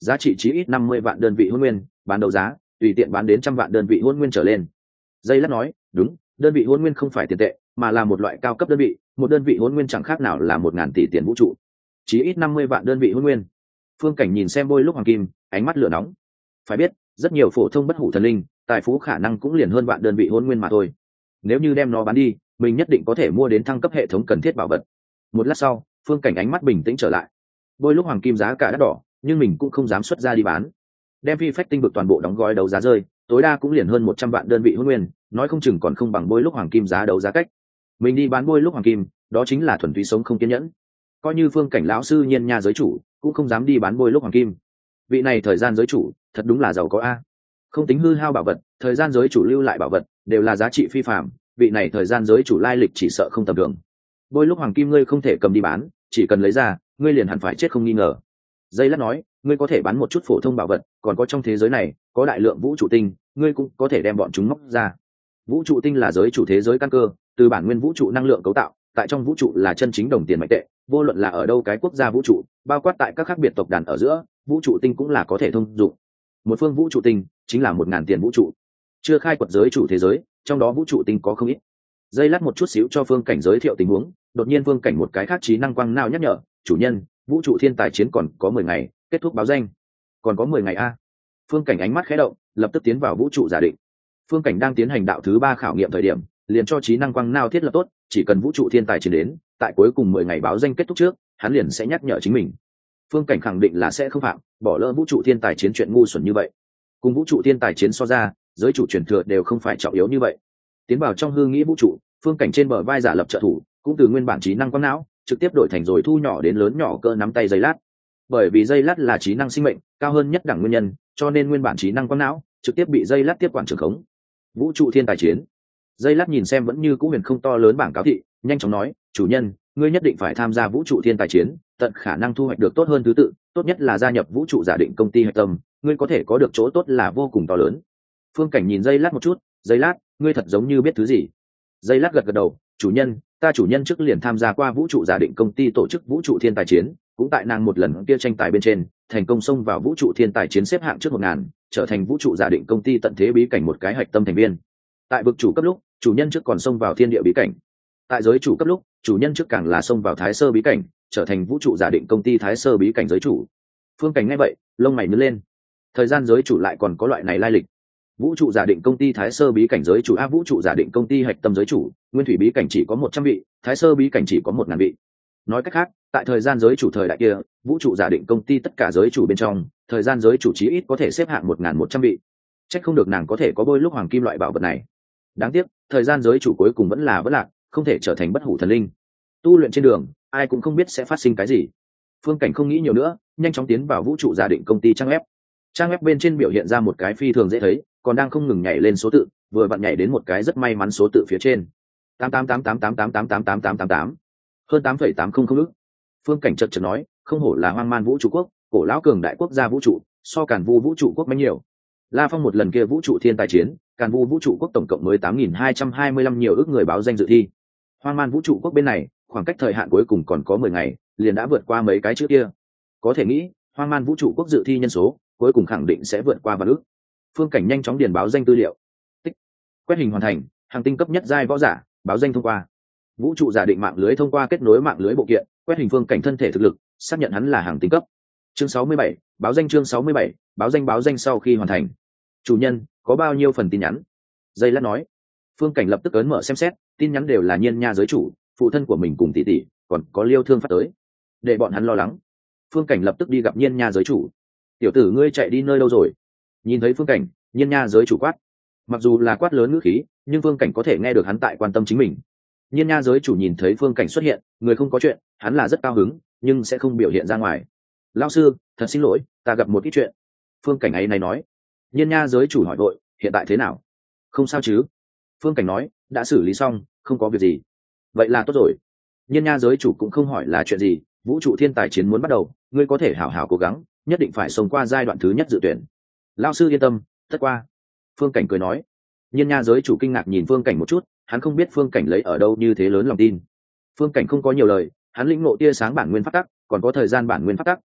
giá trị chí ít năm mươi vạn đơn vị hôn nguyên, bán đấu giá tùy tiện bán đến trăm vạn đơn vị hôn nguyên trở lên. Dây lát nói, đúng, đơn vị hôn nguyên không phải tiền tệ, mà là một loại cao cấp đơn vị, một đơn vị hôn nguyên chẳng khác nào là một ngàn tỷ tiền vũ trụ. Chí ít năm mươi vạn đơn vị hôn nguyên. Phương Cảnh nhìn xem Bôi Lúc Hoàng Kim, ánh mắt lửa nóng. Phải biết, rất nhiều phổ thông bất hủ thần linh, tài phú khả năng cũng liền hơn vạn đơn vị hôn nguyên mà thôi. Nếu như đem nó bán đi, mình nhất định có thể mua đến thăng cấp hệ thống cần thiết bảo vật. Một lát sau, Phương Cảnh ánh mắt bình tĩnh trở lại. Bôi Lúc Hoàng Kim giá cả đắt đỏ, nhưng mình cũng không dám xuất ra đi bán. Đem phi phách tinh vực toàn bộ đóng gói đấu giá rơi, tối đa cũng liền hơn một trăm vạn đơn vị hôn nguyên, nói không chừng còn không bằng Bôi Lúc Hoàng Kim giá đấu giá cách. Mình đi bán Bôi Lúc Hoàng Kim, đó chính là thuần túy sống không kiên nhẫn. Coi như Phương Cảnh lão sư Nhiên Nha giới chủ, cũng không dám đi bán Bôi Lúc Hoàng Kim. Vị này thời gian giới chủ, thật đúng là giàu có a. Không tính hư hao bảo vật, thời gian giới chủ lưu lại bảo vật đều là giá trị phi phàm, vị này thời gian giới chủ lai lịch chỉ sợ không tầm thường. Bôi Lúc Hoàng Kim ngươi không thể cầm đi bán, chỉ cần lấy ra, ngươi liền hẳn phải chết không nghi ngờ. Dây lát nói, ngươi có thể bán một chút phổ thông bảo vật, còn có trong thế giới này có đại lượng vũ trụ tinh, ngươi cũng có thể đem bọn chúng móc ra. Vũ trụ tinh là giới chủ thế giới căn cơ, từ bản nguyên vũ trụ năng lượng cấu tạo, tại trong vũ trụ là chân chính đồng tiền mạnh tệ, vô luận là ở đâu cái quốc gia vũ trụ, bao quát tại các khác biệt tộc đàn ở giữa, vũ trụ tinh cũng là có thể thông dụng. Một phương vũ trụ tinh chính là một ngàn tiền vũ trụ. Chưa khai quật giới chủ thế giới, trong đó vũ trụ tinh có không ít. Dây lát một chút xíu cho Phương Cảnh giới thiệu tình huống, đột nhiên Phương Cảnh một cái khác trí năng quang nào nhắc nhở, chủ nhân, vũ trụ thiên tài chiến còn có mười ngày, kết thúc báo danh. Còn có mười ngày a. Phương Cảnh ánh mắt khẽ động, lập tức tiến vào vũ trụ giả định. Phương Cảnh đang tiến hành đạo thứ ba khảo nghiệm thời điểm, liền cho trí năng quang nào thiết lập tốt, chỉ cần vũ trụ thiên tài chiến đến, tại cuối cùng mười ngày báo danh kết thúc trước, hắn liền sẽ nhắc nhở chính mình. Phương Cảnh khẳng định là sẽ không phạm, bỏ lỡ vũ trụ thiên tài chiến chuyện ngu xuẩn như vậy. Cùng vũ trụ thiên tài chiến so ra, giới chủ truyền thừa đều không phải trọng yếu như vậy. Tiến vào trong hư nghĩ vũ trụ, Phương Cảnh trên bờ vai giả lập trợ thủ, cũng từ nguyên bản trí năng quang não, trực tiếp đổi thành rồi thu nhỏ đến lớn nhỏ cỡ nắm tay giây lát. Bởi vì giây lát là trí năng sinh mệnh, cao hơn nhất đẳng nguyên nhân, cho nên nguyên bản trí năng quang não trực tiếp bị giây lát tiếp quản trưởng khống. Vũ trụ thiên tài chiến. Giây lát nhìn xem vẫn như cũ huyền không to lớn bảng cáo thị, nhanh chóng nói, chủ nhân, ngươi nhất định phải tham gia vũ trụ thiên tài chiến, tận khả năng thu hoạch được tốt hơn thứ tự, tốt nhất là gia nhập vũ trụ giả định công ty hạch tâm, ngươi có thể có được chỗ tốt là vô cùng to lớn. Phương Cảnh nhìn giây lát một chút, giây lát, ngươi thật giống như biết thứ gì. Giây lát gật gật đầu, chủ nhân, ta chủ nhân trước liền tham gia qua vũ trụ giả định công ty tổ chức vũ trụ thiên tài chiến, cũng tại nàng một lần kia tranh tài bên trên, thành công xông vào vũ trụ thiên tài chiến xếp hạng trước một ngàn, trở thành vũ trụ giả định công ty tận thế bí cảnh một cái hạch tâm thành viên. Tại vực chủ cấp lúc, chủ nhân trước còn xông vào thiên địa bí cảnh. Tại giới chủ cấp lúc, chủ nhân trước càng là xông vào thái sơ bí cảnh, trở thành vũ trụ giả định công ty thái sơ bí cảnh giới chủ. Phương Cảnh nghe vậy, lông mày nhướng lên. Thời gian giới chủ lại còn có loại này lai lịch. Vũ trụ giả định công ty thái sơ bí cảnh giới chủ a vũ trụ giả định công ty hạch tâm giới chủ, nguyên thủy bí cảnh chỉ có một trăm vị, thái sơ bí cảnh chỉ có một ngàn vị. Nói cách khác, tại thời gian giới chủ thời đại kia, vũ trụ giả định công ty tất cả giới chủ bên trong, thời gian giới chủ chí ít có thể xếp hạng một ngàn một trăm vị. Chắc không được nàng có thể có Bôi Lúc Hoàng Kim loại bảo vật này. Đáng tiếc, thời gian giới chủ cuối cùng vẫn là vẫn lạc, không thể trở thành bất hủ thần linh. Tu luyện trên đường, ai cũng không biết sẽ phát sinh cái gì. Phương Cảnh không nghĩ nhiều nữa, nhanh chóng tiến vào vũ trụ giả định công ty trang web. Trang web bên trên biểu hiện ra một cái phi thường dễ thấy, còn đang không ngừng nhảy lên số tự, vừa vặn nhảy đến một cái rất may mắn số tự phía trên. tám tám tám tám tám tám tám tám tám tám tám tám, hơn tám phẩy tám không không ức. Phương Cảnh chợt chợt nói, không hổ là hoang man vũ trụ quốc, cổ lão cường đại quốc gia vũ trụ, so Càn Vu vũ trụ quốc mấy nhiều. La Phong một lần kia vũ trụ thiên tài chiến, Càn Vu vũ trụ quốc tổng cộng mới tám nghìn hai trăm hai mươi lăm nhiều ước người báo danh dự thi. Hoang man vũ trụ quốc bên này, khoảng cách thời hạn cuối cùng còn có mười ngày, liền đã vượt qua mấy cái trước kia. Có thể nghĩ, hoang man vũ trụ quốc dự thi nhân số, cuối cùng khẳng định sẽ vượt qua vạn ước. Phương Cảnh nhanh chóng điền báo danh tư liệu. Tích. Quét hình hoàn thành, hàng tinh cấp nhất giai võ giả, báo danh thông qua. Vũ trụ giả định mạng lưới thông qua kết nối mạng lưới bộ kiện, quét hình Phương Cảnh thân thể thực lực, xác nhận hắn là hàng tinh cấp. Chương sáu mươi bảy, báo danh chương sáu mươi bảy, báo danh báo danh sau khi hoàn thành. Chủ nhân, có bao nhiêu phần tin nhắn? Dây lát nói. Phương Cảnh lập tức ấn mở xem xét, tin nhắn đều là Nhiên Nha giới chủ, phụ thân của mình cùng tỷ tỷ, còn có Liêu Thương phát tới. Để bọn hắn lo lắng. Phương Cảnh lập tức đi gặp Nhiên Nha giới chủ. Tiểu tử ngươi chạy đi nơi đâu rồi? Nhìn thấy Phương Cảnh, Nhiên Nha giới chủ quát. Mặc dù là quát lớn ngữ khí, nhưng Phương Cảnh có thể nghe được hắn tại quan tâm chính mình. Nhiên Nha giới chủ nhìn thấy Phương Cảnh xuất hiện, người không có chuyện, hắn là rất cao hứng, nhưng sẽ không biểu hiện ra ngoài. Lão sư, thật xin lỗi, ta gặp một ít chuyện. Phương Cảnh ấy này nói. Nhiên Nha giới chủ hỏi vội, hiện tại thế nào? Không sao chứ? Phương Cảnh nói, đã xử lý xong, không có việc gì. Vậy là tốt rồi. Nhiên Nha giới chủ cũng không hỏi là chuyện gì, vũ trụ thiên tài chiến muốn bắt đầu, ngươi có thể hảo hảo cố gắng, nhất định phải sống qua giai đoạn thứ nhất dự tuyển. Lão sư yên tâm, tất qua. Phương Cảnh cười nói. Nhiên Nha giới chủ kinh ngạc nhìn Phương Cảnh một chút, hắn không biết Phương Cảnh lấy ở đâu như thế lớn lòng tin. Phương Cảnh không có nhiều lời, hắn lĩnh ngộ tia sáng bản nguyên pháp tắc, còn có thời gian bản nguyên pháp tắc,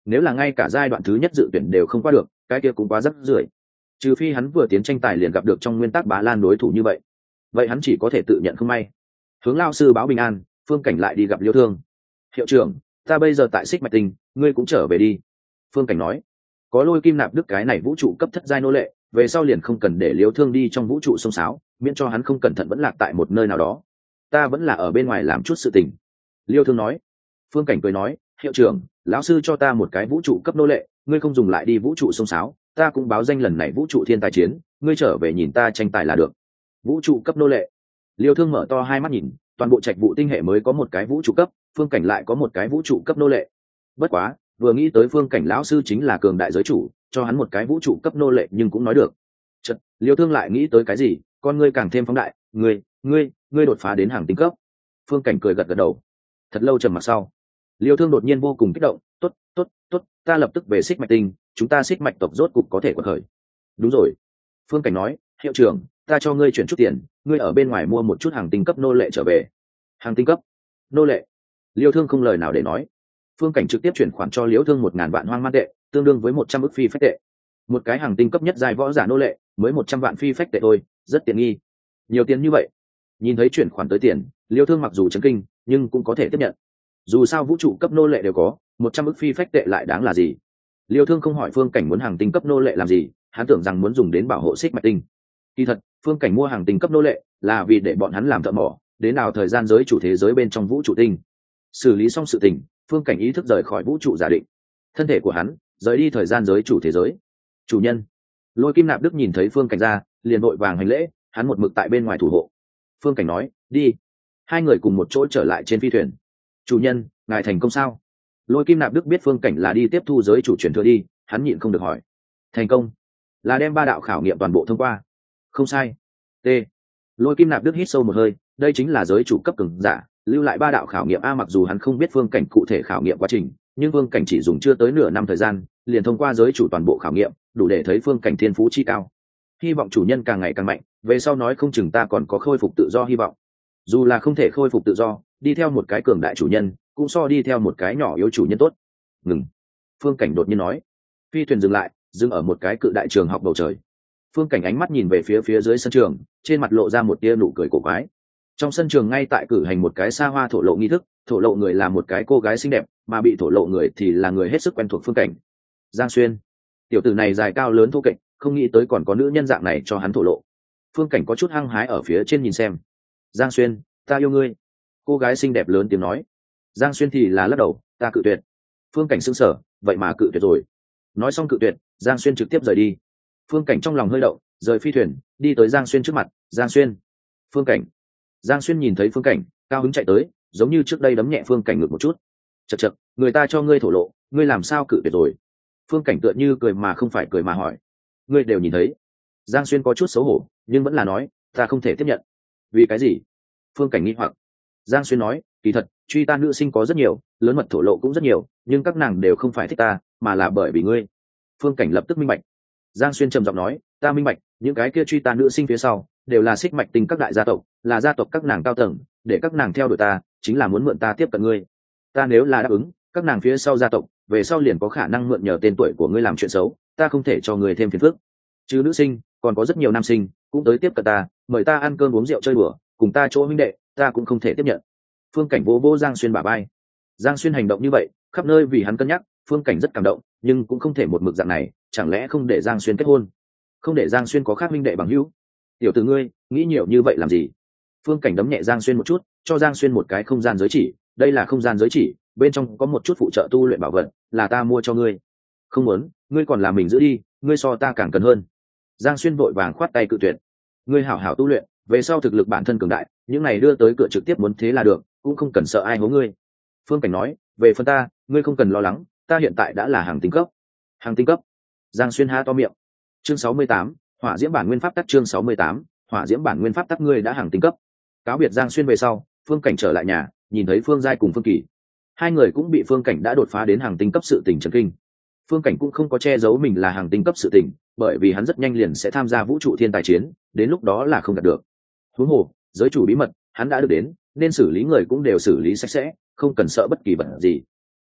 nếu là ngay cả giai đoạn thứ nhất dự tuyển đều không qua được cái kia cũng quá rắc rưởi. Trừ phi hắn vừa tiến tranh tài liền gặp được trong nguyên tắc Bá Lan đối thủ như vậy, vậy hắn chỉ có thể tự nhận không may. Hướng lao sư báo bình an, Phương Cảnh lại đi gặp Liêu Thương. Hiệu trưởng, ta bây giờ tại Xích Mạch Tinh, ngươi cũng trở về đi. Phương Cảnh nói, có Lôi Kim Nạp Đức cái này vũ trụ cấp thất giai nô lệ, về sau liền không cần để Liêu Thương đi trong vũ trụ sông sáo, miễn cho hắn không cẩn thận vẫn lạc tại một nơi nào đó. Ta vẫn là ở bên ngoài làm chút sự tình. Liêu Thương nói. Phương Cảnh cười nói, hiệu trưởng, lão sư cho ta một cái vũ trụ cấp nô lệ, ngươi không dùng lại đi vũ trụ sông sáo, ta cũng báo danh lần này vũ trụ thiên tài chiến, ngươi trở về nhìn ta tranh tài là được. Vũ trụ cấp nô lệ. Liêu Thương mở to hai mắt nhìn, toàn bộ trạch vụ tinh hệ mới có một cái vũ trụ cấp, Phương Cảnh lại có một cái vũ trụ cấp nô lệ. Bất quá, vừa nghĩ tới Phương Cảnh lão sư chính là cường đại giới chủ, cho hắn một cái vũ trụ cấp nô lệ nhưng cũng nói được. Chợt, Liêu Thương lại nghĩ tới cái gì, con ngươi càng thêm phóng đại, ngươi, ngươi, ngươi đột phá đến hàng tinh cấp. Phương Cảnh cười gật gật đầu. Thật lâu trầm mặc sau, Liêu Thương đột nhiên vô cùng kích động, tốt, tốt, tốt, ta lập tức về Xích Mạch Tinh, chúng ta Xích Mạch tộc rốt cục có thể quật khởi. Đúng rồi. Phương Cảnh nói, hiệu trưởng, ta cho ngươi chuyển chút tiền, ngươi ở bên ngoài mua một chút hàng tinh cấp nô lệ trở về. Hàng tinh cấp nô lệ. Liêu Thương không lời nào để nói. Phương Cảnh trực tiếp chuyển khoản cho Liêu Thương một ngàn vạn hoang man tệ, tương đương với một trăm ức phi phách tệ. Một cái hàng tinh cấp nhất giai võ giả nô lệ, mới một trăm vạn phi phách tệ thôi, rất tiện nghi. Nhiều tiền như vậy. Nhìn thấy chuyển khoản tới tiền, Liêu Thương mặc dù chấn kinh, nhưng cũng có thể tiếp nhận. Dù sao vũ trụ cấp nô lệ đều có, một trăm ức phi phách tệ lại đáng là gì? Liêu Thương không hỏi Phương Cảnh muốn hàng tinh cấp nô lệ làm gì, hắn tưởng rằng muốn dùng đến bảo hộ Xích Mạch Tinh. Kỳ thật, Phương Cảnh mua hàng tinh cấp nô lệ là vì để bọn hắn làm thợ mỏ, đến nào thời gian giới chủ thế giới bên trong vũ trụ tinh. Xử lý xong sự tình, Phương Cảnh ý thức rời khỏi vũ trụ giả định. Thân thể của hắn rời đi thời gian giới chủ thế giới. Chủ nhân. Lôi Kim Nạp Đức nhìn thấy Phương Cảnh ra, liền vội vàng hành lễ, hắn một mực tại bên ngoài thủ hộ. Phương Cảnh nói, đi. Hai người cùng một chỗ trở lại trên phi thuyền. Chủ nhân, ngài thành công sao? Lôi Kim Nạp Đức biết Phương Cảnh là đi tiếp thu giới chủ chuyển thừa đi, hắn nhịn không được hỏi. Thành công là đem ba đạo khảo nghiệm toàn bộ thông qua. Không sai. T. Lôi Kim Nạp Đức hít sâu một hơi, đây chính là giới chủ cấp cường giả, lưu lại ba đạo khảo nghiệm a. Mặc dù hắn không biết Phương Cảnh cụ thể khảo nghiệm quá trình, nhưng Phương Cảnh chỉ dùng chưa tới nửa năm thời gian, liền thông qua giới chủ toàn bộ khảo nghiệm, đủ để thấy Phương Cảnh thiên phú chi cao. Hy vọng chủ nhân càng ngày càng mạnh, về sau nói không chừng ta còn có khôi phục tự do hy vọng. Dù là không thể khôi phục tự do, đi theo một cái cường đại chủ nhân, cũng so đi theo một cái nhỏ yếu chủ nhân tốt. Ngừng. Phương Cảnh đột nhiên nói. Phi thuyền dừng lại, dừng ở một cái cự đại trường học bầu trời. Phương Cảnh ánh mắt nhìn về phía phía dưới sân trường, trên mặt lộ ra một tia nụ cười cổ quái. Trong sân trường ngay tại cử hành một cái xa hoa thổ lộ nghi thức, thổ lộ người là một cái cô gái xinh đẹp, mà bị thổ lộ người thì là người hết sức quen thuộc Phương Cảnh. Giang Xuyên. Tiểu tử này dài cao lớn thô kệch, không nghĩ tới còn có nữ nhân dạng này cho hắn thổ lộ. Phương Cảnh có chút hăng hái ở phía trên nhìn xem. Giang Xuyên, ta yêu ngươi. Cô gái xinh đẹp lớn tiếng nói. Giang Xuyên thì là lắc đầu, ta cự tuyệt. Phương Cảnh sững sờ, vậy mà cự tuyệt rồi. Nói xong cự tuyệt, Giang Xuyên trực tiếp rời đi. Phương Cảnh trong lòng hơi động, rời phi thuyền, đi tới Giang Xuyên trước mặt. Giang Xuyên. Phương Cảnh. Giang Xuyên nhìn thấy Phương Cảnh, cao hứng chạy tới, giống như trước đây đấm nhẹ Phương Cảnh ngược một chút. Chậc chậc, người ta cho ngươi thổ lộ, ngươi làm sao cự tuyệt rồi? Phương Cảnh tựa như cười mà không phải cười mà hỏi. Ngươi đều nhìn thấy. Giang Xuyên có chút xấu hổ, nhưng vẫn là nói, ta không thể tiếp nhận. Vì cái gì? Phương Cảnh nghi hoặc. Giang Xuyên nói, kỳ thật, truy ta nữ sinh có rất nhiều, lớn mật thổ lộ cũng rất nhiều, nhưng các nàng đều không phải thích ta, mà là bởi vì ngươi. Phương Cảnh lập tức minh bạch. Giang Xuyên trầm giọng nói, ta minh bạch, những cái kia truy ta nữ sinh phía sau đều là Xích Mạch Tinh các đại gia tộc, là gia tộc các nàng cao tầng, để các nàng theo đuổi ta, chính là muốn mượn ta tiếp cận ngươi. Ta nếu là đáp ứng, các nàng phía sau gia tộc, về sau liền có khả năng mượn nhờ tên tuổi của ngươi làm chuyện xấu, ta không thể cho ngươi thêm phiền phức. Chứ nữ sinh, còn có rất nhiều nam sinh cũng tới tiếp cận ta, mời ta ăn cơm uống rượu chơi đùa, cùng ta chỗ huynh đệ, ta cũng không thể tiếp nhận. Phương Cảnh vô vô Giang Xuyên bả vai. Giang Xuyên hành động như vậy, khắp nơi vì hắn cân nhắc, Phương Cảnh rất cảm động, nhưng cũng không thể một mực dạng này, chẳng lẽ không để Giang Xuyên kết hôn, không để Giang Xuyên có khác huynh đệ bằng hữu? Tiểu tử ngươi, nghĩ nhiều như vậy làm gì? Phương Cảnh đấm nhẹ Giang Xuyên một chút, cho Giang Xuyên một cái không gian giới chỉ, đây là không gian giới chỉ, bên trong có một chút phụ trợ tu luyện bảo vật, là ta mua cho ngươi. Không muốn, ngươi còn làm mình giữ đi, ngươi so ta càng cần hơn. Giang Xuyên vội vàng khoát tay cự tuyệt. Ngươi hảo hảo tu luyện, về sau thực lực bản thân cường đại, những này đưa tới cửa trực tiếp muốn thế là được, cũng không cần sợ ai hố ngươi. Phương Cảnh nói, về phần ta, ngươi không cần lo lắng, ta hiện tại đã là hàng tinh cấp. Hàng tinh cấp? Giang Xuyên há to miệng. Chương sáu mươi tám, hỏa diễm bản nguyên pháp tắc. Chương sáu mươi tám, hỏa diễm bản nguyên pháp tắc. Ngươi đã hàng tinh cấp. Cáo biệt Giang Xuyên về sau, Phương Cảnh trở lại nhà, nhìn thấy Phương Giai cùng Phương Kỳ, hai người cũng bị Phương Cảnh đã đột phá đến hàng tinh cấp sự tình chấn kinh. Phương Cảnh cũng không có che giấu mình là hàng tinh cấp sự tình, bởi vì hắn rất nhanh liền sẽ tham gia vũ trụ thiên tài chiến, đến lúc đó là không đạt được. Huống hồ, giới chủ bí mật, hắn đã được đến, nên xử lý người cũng đều xử lý sạch sẽ, không cần sợ bất kỳ vật gì.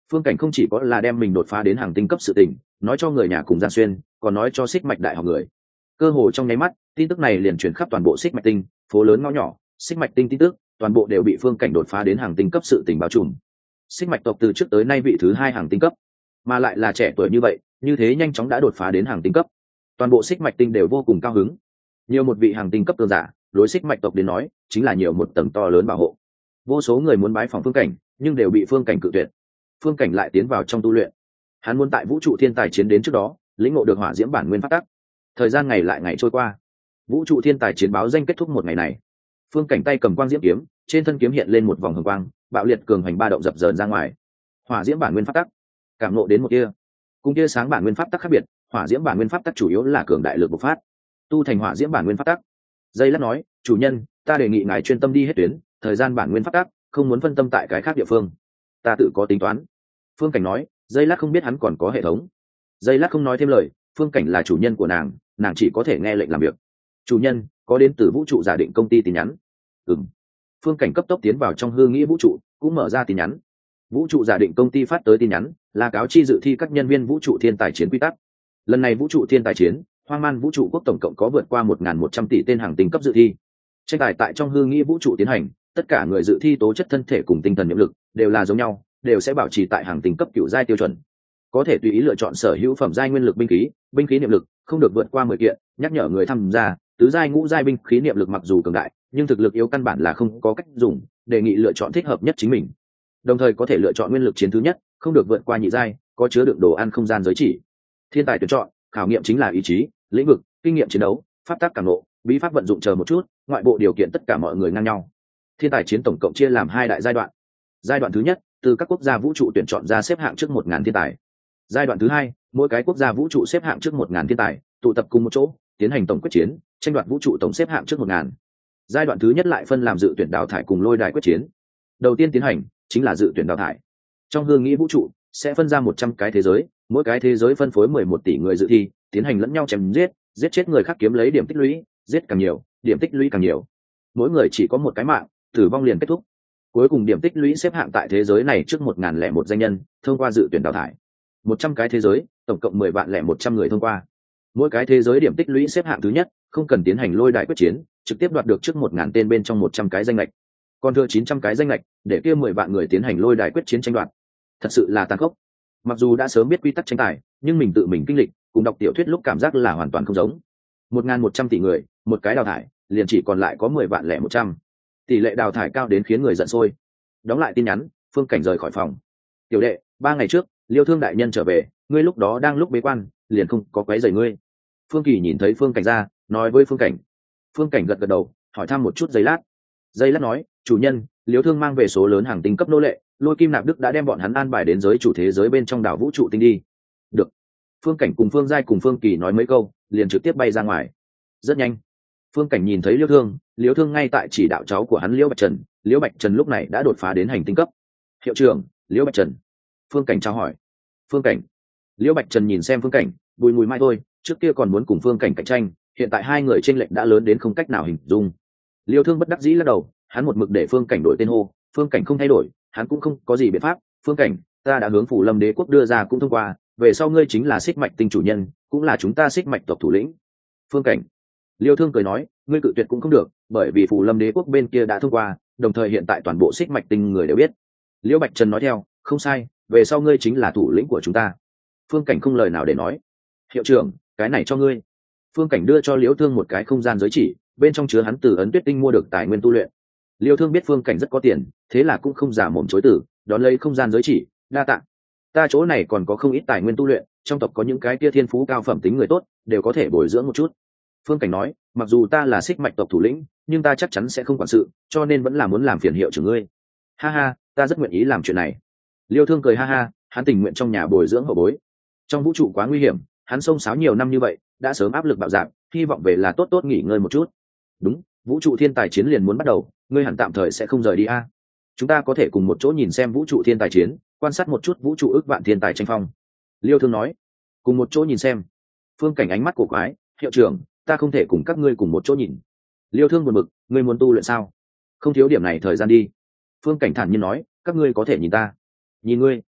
Phương Cảnh không chỉ có là đem mình đột phá đến hàng tinh cấp sự tình nói cho người nhà cùng Giang Xuyên, còn nói cho Xích Mạch đại học người. Cơ hồ trong nháy mắt, tin tức này liền truyền khắp toàn bộ Xích Mạch tinh, phố lớn ngõ nhỏ, Xích Mạch tinh tin tức, toàn bộ đều bị Phương Cảnh đột phá đến hàng tinh cấp sự tình bao trùm. Xích Mạch tộc từ trước tới nay vị thứ hai hàng tinh cấp, mà lại là trẻ tuổi như vậy, như thế nhanh chóng đã đột phá đến hàng tinh cấp. Toàn bộ Xích Mạch tinh đều vô cùng cao hứng. Nhiều một vị hàng tinh cấp cường giả, đối Xích Mạch tộc đến nói, chính là nhiều một tầng to lớn bảo hộ. Vô số người muốn bái phỏng Phương Cảnh, nhưng đều bị Phương Cảnh cự tuyệt. Phương Cảnh lại tiến vào trong tu luyện. Hắn muốn tại vũ trụ thiên tài chiến đến trước đó, lĩnh ngộ được hỏa diễm bản nguyên pháp tắc. Thời gian ngày lại ngày trôi qua, vũ trụ thiên tài chiến báo danh kết thúc một ngày này. Phương Cảnh tay cầm quang diễm kiếm, trên thân kiếm hiện lên một vòng hồng quang, bạo liệt cường hành ba động dập dờn ra ngoài. Hỏa diễm bản nguyên pháp tắc, cảm ngộ đến một kia. Cùng kia sáng bản nguyên pháp tắc khác biệt, hỏa diễm bản nguyên pháp tắc chủ yếu là cường đại lực bộc phát. Tu thành hỏa diễm bản nguyên pháp tắc. Dây lát nói, chủ nhân, ta đề nghị ngài chuyên tâm đi hết tuyến, thời gian bản nguyên pháp tắc, không muốn phân tâm tại cái khác địa phương. Ta tự có tính toán. Phương Cảnh nói, dây lát không biết hắn còn có hệ thống. Dây lát không nói thêm lời, Phương Cảnh là chủ nhân của nàng, nàng chỉ có thể nghe lệnh làm việc. Chủ nhân, có đến từ vũ trụ giả định công ty tin nhắn. Ừm. Phương Cảnh cấp tốc tiến vào trong hư nghĩ vũ trụ, cũng mở ra tin nhắn. Vũ trụ giả định công ty phát tới tin nhắn, là cáo chi dự thi các nhân viên vũ trụ thiên tài chiến quy tắc. Lần này vũ trụ thiên tài chiến, Hoang Man vũ trụ quốc tổng cộng có vượt qua một nghìn một trăm tỷ tên hàng tinh cấp dự thi. Tranh tài tại trong hư nghĩ vũ trụ tiến hành, tất cả người dự thi tố chất thân thể cùng tinh thần nhiệm lực đều là giống nhau, đều sẽ bảo trì tại hàng tinh cấp cửu giai tiêu chuẩn. Có thể tùy ý lựa chọn sở hữu phẩm giai nguyên lực binh khí, binh khí niệm lực không được vượt qua mười kiện, nhắc nhở người tham gia, tứ giai ngũ giai binh khí niệm lực mặc dù cường đại, nhưng thực lực yếu căn bản là không có cách dùng, đề nghị lựa chọn thích hợp nhất chính mình. Đồng thời có thể lựa chọn nguyên lực chiến thứ nhất, không được vượt qua nhị giai, có chứa đựng đồ ăn không gian giới chỉ. Thiên tài tuyển chọn, khảo nghiệm chính là ý chí, lĩnh vực, kinh nghiệm chiến đấu, pháp tắc cảm ngộ, bí pháp vận dụng chờ một chút, ngoại bộ điều kiện tất cả mọi người ngang nhau. Thiên tài chiến tổng cộng chia làm hai đại giai đoạn. Giai đoạn thứ nhất, từ các quốc gia vũ trụ tuyển chọn ra xếp hạng trước một ngàn thiên tài. Giai đoạn thứ hai, mỗi cái quốc gia vũ trụ xếp hạng trước một ngàn thiên tài, tụ tập cùng một chỗ, tiến hành tổng quyết chiến, tranh đoạt vũ trụ tổng xếp hạng trước một ngàn. Giai đoạn thứ nhất lại phân làm dự tuyển đào thải cùng lôi đài quyết chiến. Đầu tiên tiến hành chính là dự tuyển đào thải. Trong hương nghĩ vũ trụ sẽ phân ra một trăm cái thế giới, mỗi cái thế giới phân phối mười một tỷ người dự thi, tiến hành lẫn nhau chém giết, giết chết người khác kiếm lấy điểm tích lũy, giết càng nhiều, điểm tích lũy càng nhiều. Mỗi người chỉ có một cái mạng, tử vong liền kết thúc. Cuối cùng điểm tích lũy xếp hạng tại thế giới này trước một ngàn lẻ một danh nhân, thông qua dự tuyển đào thải. Một trăm cái thế giới, tổng cộng mười vạn lẻ một trăm người thông qua. Mỗi cái thế giới điểm tích lũy xếp hạng thứ nhất, không cần tiến hành lôi đài quyết chiến, trực tiếp đoạt được trước một ngàn tên bên trong một trăm cái danh lệch. Còn thừa chín trăm cái danh lệch, để kia mười vạn người tiến hành lôi đài quyết chiến tranh đoạt. Thật sự là tàn khốc. Mặc dù đã sớm biết quy tắc tranh tài, nhưng mình tự mình kinh lịch, cùng đọc tiểu thuyết lúc cảm giác là hoàn toàn không giống. Một ngàn một trăm tỷ người, một cái đào thải, liền chỉ còn lại có mười vạn lẻ một trăm. Tỷ lệ đào thải cao đến khiến người giận sôi. Đóng lại tin nhắn, Phương Cảnh rời khỏi phòng. Tiểu đệ, ba ngày trước, Liêu Thương đại nhân trở về, ngươi lúc đó đang lúc bế quan, liền không có quấy rầy ngươi. Phương Kỳ nhìn thấy Phương Cảnh ra, nói với Phương Cảnh. Phương Cảnh gật gật đầu, hỏi thăm một chút giây lát. Giây lát nói, chủ nhân, Liêu Thương mang về số lớn hàng tinh cấp nô lệ, Lôi Kim Nạp Đức đã đem bọn hắn an bài đến giới chủ thế giới bên trong đảo vũ trụ tinh đi. Được. Phương Cảnh cùng Phương Giai cùng Phương Kỳ nói mấy câu, liền trực tiếp bay ra ngoài. Rất nhanh. Phương Cảnh nhìn thấy Liêu Thương, Liêu Thương ngay tại chỉ đạo cháu của hắn Liễu Bạch Trần, Liễu Bạch Trần lúc này đã đột phá đến hành tinh cấp. Hiệu trưởng, Liễu Bạch Trần. Phương Cảnh chào hỏi. Phương Cảnh. Liễu Bạch Trần nhìn xem Phương Cảnh, bùi mùi mai thôi, trước kia còn muốn cùng Phương Cảnh cạnh tranh, hiện tại hai người chênh lệch đã lớn đến không cách nào hình dung. Liêu Thương bất đắc dĩ lắc đầu, hắn một mực để Phương Cảnh đổi tên hô, Phương Cảnh không thay đổi, hắn cũng không có gì biện pháp. Phương Cảnh, ta đã hướng Phủ Lâm Đế quốc đưa ra cũng thông qua, về sau ngươi chính là Xích Mạch tinh chủ nhân, cũng là chúng ta Xích Mạch tộc thủ lĩnh. Phương Cảnh. Liêu Thương cười nói, ngươi cự tuyệt cũng không được, bởi vì Phủ Lâm Đế quốc bên kia đã thông qua, đồng thời hiện tại toàn bộ Xích Mạch tinh người đều biết. Liễu Bạch Trần nói theo, không sai, về sau ngươi chính là thủ lĩnh của chúng ta. Phương Cảnh không lời nào để nói. Hiệu trưởng, cái này cho ngươi. Phương Cảnh đưa cho Liễu Thương một cái không gian giới chỉ, bên trong chứa hắn từ ấn tuyết tinh mua được tài nguyên tu luyện. Liêu Thương biết Phương Cảnh rất có tiền, thế là cũng không giả mồm chối từ, đón lấy không gian giới chỉ, đa tạ. Ta chỗ này còn có không ít tài nguyên tu luyện, trong tộc có những cái kia thiên phú cao phẩm tính người tốt, đều có thể bồi dưỡng một chút. Phương Cảnh nói, mặc dù ta là Xích Mạch tộc thủ lĩnh, nhưng ta chắc chắn sẽ không quản sự, cho nên vẫn là muốn làm phiền hiệu trưởng ngươi. Ha ha, ta rất nguyện ý làm chuyện này. Liêu Thương cười ha ha, hắn tình nguyện trong nhà bồi dưỡng hậu bối. Trong vũ trụ quá nguy hiểm, hắn xông xáo nhiều năm như vậy, đã sớm áp lực bạo dạn, hy vọng về là tốt tốt nghỉ ngơi một chút. Đúng, vũ trụ thiên tài chiến liền muốn bắt đầu, ngươi hẳn tạm thời sẽ không rời đi a. Chúng ta có thể cùng một chỗ nhìn xem vũ trụ thiên tài chiến, quan sát một chút vũ trụ ước vạn thiên tài tranh phong. Liêu Thương nói, cùng một chỗ nhìn xem. Phương Cảnh ánh mắt cổ quái, hiệu trưởng, ta không thể cùng các ngươi cùng một chỗ nhìn. Liêu Thương buồn bực, ngươi muốn tu luyện sao? Không thiếu điểm này thời gian đi. Phương Cảnh thản nhiên nói, các ngươi có thể nhìn ta. Nhìn ngươi.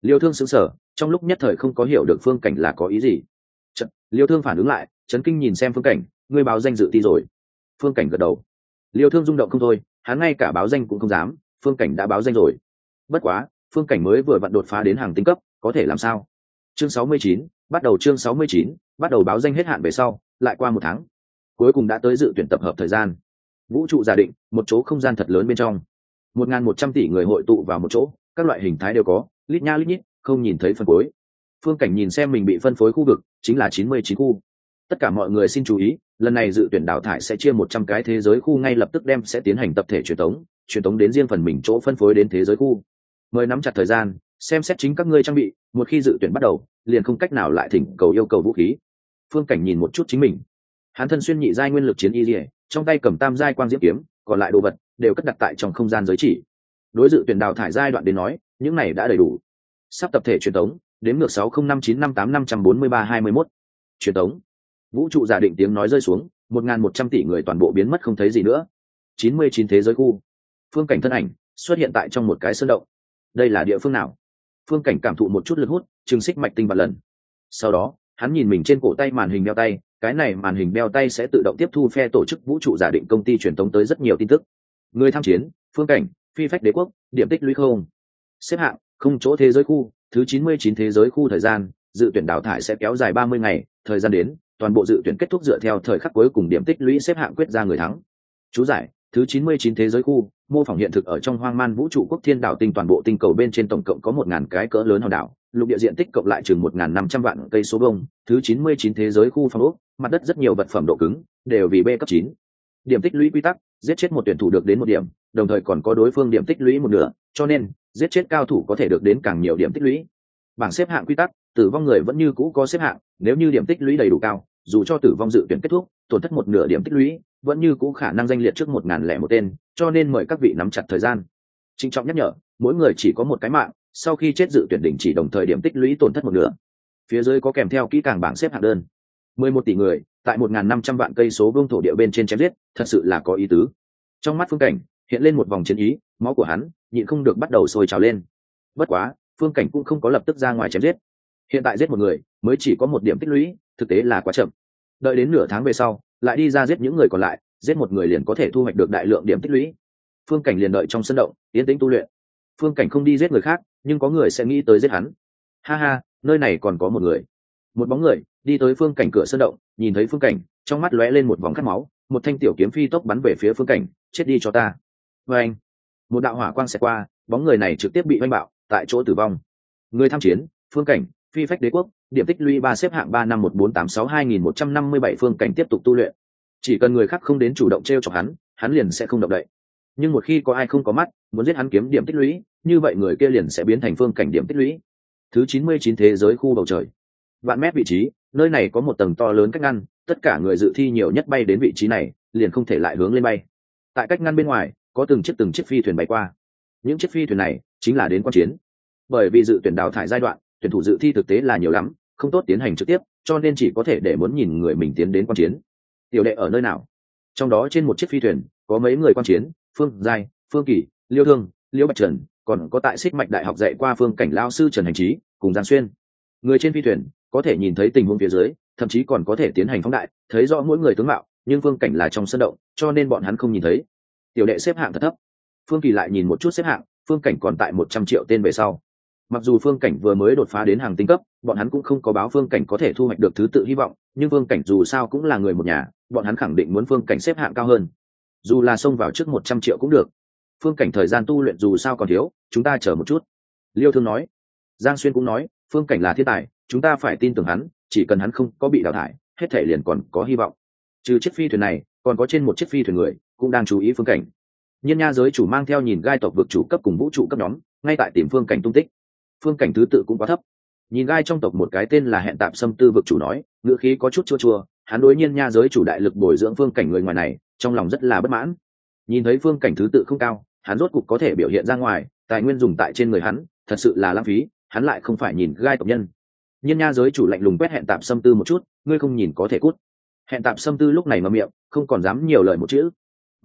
Liêu Thương sững sờ, trong lúc nhất thời không có hiểu được Phương Cảnh là có ý gì. Chợt, Liêu Thương phản ứng lại, chấn kinh nhìn xem Phương Cảnh, ngươi báo danh dự thi rồi. Phương Cảnh gật đầu. Liêu Thương rung động không thôi, hắn ngay cả báo danh cũng không dám, Phương Cảnh đã báo danh rồi. Bất quá, Phương Cảnh mới vừa vặn đột phá đến hàng tinh cấp, có thể làm sao? Chương sáu mươi chín, bắt đầu chương sáu mươi chín, bắt đầu báo danh hết hạn về sau, lại qua một tháng. Cuối cùng đã tới dự tuyển tập hợp thời gian. Vũ trụ giả định, một chỗ không gian thật lớn bên trong. một nghìn một trăm tỷ người hội tụ vào một chỗ, các loại hình thái đều có, lít nha lít nhít, không nhìn thấy phân phối. Phương Cảnh nhìn xem mình bị phân phối khu vực, chính là chín mươi chín khu. Tất cả mọi người xin chú ý, lần này dự tuyển đào thải sẽ chia một trăm cái thế giới khu, ngay lập tức đem sẽ tiến hành tập thể truyền tống, truyền tống đến riêng phần mình chỗ phân phối đến thế giới khu. Mời nắm chặt thời gian, xem xét chính các ngươi trang bị, một khi dự tuyển bắt đầu, liền không cách nào lại thỉnh cầu yêu cầu vũ khí. Phương Cảnh nhìn một chút chính mình. Hắn thân xuyên nhị giai nguyên lực chiến y liễu, trong tay cầm tam giai quang diễm kiếm, còn lại đồ vật đều cất đặt tại trong không gian giới chỉ. Đối dự tuyển đào thải giai đoạn đến nói, những này đã đầy đủ. Sắp tập thể truyền tống, đếm ngược sáu không năm chín năm tám năm bốn ba hai mốt. Truyền tống. Vũ trụ giả định tiếng nói rơi xuống, một nghìn một trăm tỷ người toàn bộ biến mất không thấy gì nữa. chín mươi chín thế giới khu. Phương Cảnh thân ảnh xuất hiện tại trong một cái sơn động. Đây là địa phương nào? Phương Cảnh cảm thụ một chút lực hút, trừng xích mạch tinh vạn lần. Sau đó, hắn nhìn mình trên cổ tay màn hình đeo tay, cái này màn hình đeo tay sẽ tự động tiếp thu phe tổ chức vũ trụ giả định công ty truyền tống tới rất nhiều tin tức. Người tham chiến, Phương Cảnh, phi phách đế quốc, điểm tích lũy không. Xếp hạng, không chỗ thế giới khu, thứ chín mươi chín thế giới khu. Thời gian, dự tuyển đào thải sẽ kéo dài ba mươi ngày, thời gian đến, toàn bộ dự tuyển kết thúc dựa theo thời khắc cuối cùng điểm tích lũy xếp hạng quyết ra người thắng. Chú giải, thứ chín mươi chín thế giới khu, mô phỏng hiện thực ở trong hoang man vũ trụ quốc thiên đảo tinh, toàn bộ tinh cầu bên trên tổng cộng có một ngàn cái cỡ lớn hòn đảo, lục địa diện tích cộng lại chừng một ngàn năm trăm vạn cây số vuông. Thứ chín mươi chín thế giới khu phong ốc, mặt đất rất nhiều vật phẩm độ cứng, đều vì B cấp chín. Điểm tích lũy quy tắc, giết chết một tuyển thủ được đến một điểm, đồng thời còn có đối phương điểm tích lũy một nửa, cho nên giết chết cao thủ có thể được đến càng nhiều điểm tích lũy. Bảng xếp hạng quy tắc, tử vong người vẫn như cũ có xếp hạng, nếu như điểm tích lũy đầy đủ cao, dù cho tử vong dự tuyển kết thúc, tổn thất một nửa điểm tích lũy, vẫn như cũ khả năng danh liệt trước một ngàn lẻ một tên, cho nên mời các vị nắm chặt thời gian. Trịnh trọng nhắc nhở, mỗi người chỉ có một cái mạng, sau khi chết dự tuyển đỉnh chỉ đồng thời điểm tích lũy tổn thất một nửa. Phía dưới có kèm theo kỹ càng bảng xếp hạng đơn. mười một tỷ người, tại một ngàn năm trăm vạn cây số vuông thổ địa bên trên chém giết, thật sự là có ý tứ. Trong mắt Phương Cảnh hiện lên một vòng chiến ý, máu của hắn nhịn không được bắt đầu sôi trào lên. Bất quá, Phương Cảnh cũng không có lập tức ra ngoài chém giết. Hiện tại giết một người, mới chỉ có một điểm tích lũy, thực tế là quá chậm. Đợi đến nửa tháng về sau, lại đi ra giết những người còn lại, giết một người liền có thể thu hoạch được đại lượng điểm tích lũy. Phương Cảnh liền đợi trong sân động, yên tĩnh tu luyện. Phương Cảnh không đi giết người khác, nhưng có người sẽ nghĩ tới giết hắn. Ha ha, nơi này còn có một người. Một bóng người đi tới Phương Cảnh cửa sân động, nhìn thấy Phương Cảnh, trong mắt lóe lên một vòng khát máu, một thanh tiểu kiếm phi tốc bắn về phía Phương Cảnh, chết đi cho ta. Và anh, một đạo hỏa quang xẹt qua, bóng người này trực tiếp bị oanh bạo, tại chỗ tử vong. Người tham chiến, Phương Cảnh, phi phách đế quốc, điểm tích lũy ba xếp hạng ba năm một bốn tám sáu hai nghìn một trăm năm mươi bảy. Phương Cảnh tiếp tục tu luyện. Chỉ cần người khác không đến chủ động t r e o chọc hắn, hắn liền sẽ không động đậy. Nhưng một khi có ai không có mắt, muốn giết hắn kiếm điểm tích lũy, như vậy người kia liền sẽ biến thành Phương Cảnh điểm tích lũy. Thứ chín mươi chín thế giới khu bầu trời, vạn mét vị trí, nơi này có một tầng to lớn cách ngăn, tất cả người dự thi nhiều nhất bay đến vị trí này, liền không thể lại hướng lên bay. Tại cách ngăn bên ngoài, có từng chiếc từng chiếc phi thuyền bay qua. Những chiếc phi thuyền này chính là đến quan chiến. Bởi vì dự tuyển đào thải giai đoạn, tuyển thủ dự thi thực tế là nhiều lắm, không tốt tiến hành trực tiếp, cho nên chỉ có thể để muốn nhìn người mình tiến đến quan chiến. Tiểu đệ ở nơi nào? Trong đó trên một chiếc phi thuyền có mấy người quan chiến, Phương Giai, Phương Kỳ, Liêu Thương, Liêu Bạch Trần, còn có tại Xích Mạch Đại học dạy qua Phương Cảnh lao sư Trần Hành Trí cùng Giang Xuyên. Người trên phi thuyền có thể nhìn thấy tình huống phía dưới, thậm chí còn có thể tiến hành phóng đại, thấy rõ mỗi người tướng mạo, nhưng Phương Cảnh là trong sân động, cho nên bọn hắn không nhìn thấy. Tiểu đệ xếp hạng thật thấp. Phương Kỳ lại nhìn một chút xếp hạng, Phương Cảnh còn tại một trăm triệu tên về sau. Mặc dù Phương Cảnh vừa mới đột phá đến hàng tinh cấp, bọn hắn cũng không có báo Phương Cảnh có thể thu hoạch được thứ tự hy vọng, nhưng Phương Cảnh dù sao cũng là người một nhà, bọn hắn khẳng định muốn Phương Cảnh xếp hạng cao hơn. Dù là xông vào trước một trăm triệu cũng được. Phương Cảnh thời gian tu luyện dù sao còn thiếu, chúng ta chờ một chút. Liêu Thương nói. Giang Xuyên cũng nói, Phương Cảnh là thiên tài, chúng ta phải tin tưởng hắn, chỉ cần hắn không có bị đào thải, hết thể liền còn có hy vọng. Trừ chiếc phi thuyền này, còn có trên một chiếc phi thuyền người cũng đang chú ý Phương Cảnh. Nhiên Nha giới chủ mang theo nhìn gai tộc vực chủ cấp cùng vũ trụ cấp nhóm, ngay tại tìm Phương Cảnh tung tích. Phương Cảnh thứ tự cũng quá thấp. Nhìn gai trong tộc một cái tên là Hẹn Tạp Xâm Tư vực chủ nói, ngữ khí có chút chua chua, hắn đối Nhiên Nha giới chủ đại lực bồi dưỡng Phương Cảnh người ngoài này, trong lòng rất là bất mãn. Nhìn thấy Phương Cảnh thứ tự không cao, hắn rốt cục có thể biểu hiện ra ngoài, tài nguyên dùng tại trên người hắn, thật sự là lãng phí, hắn lại không phải nhìn gai tộc nhân. Nhiên Nha giới chủ lạnh lùng quét Hẹn Tạp Xâm Tư một chút, ngươi không nhìn có thể cút. Hẹn Tạp Xâm Tư lúc này mở miệng, không còn dám nhiều lời một chữ.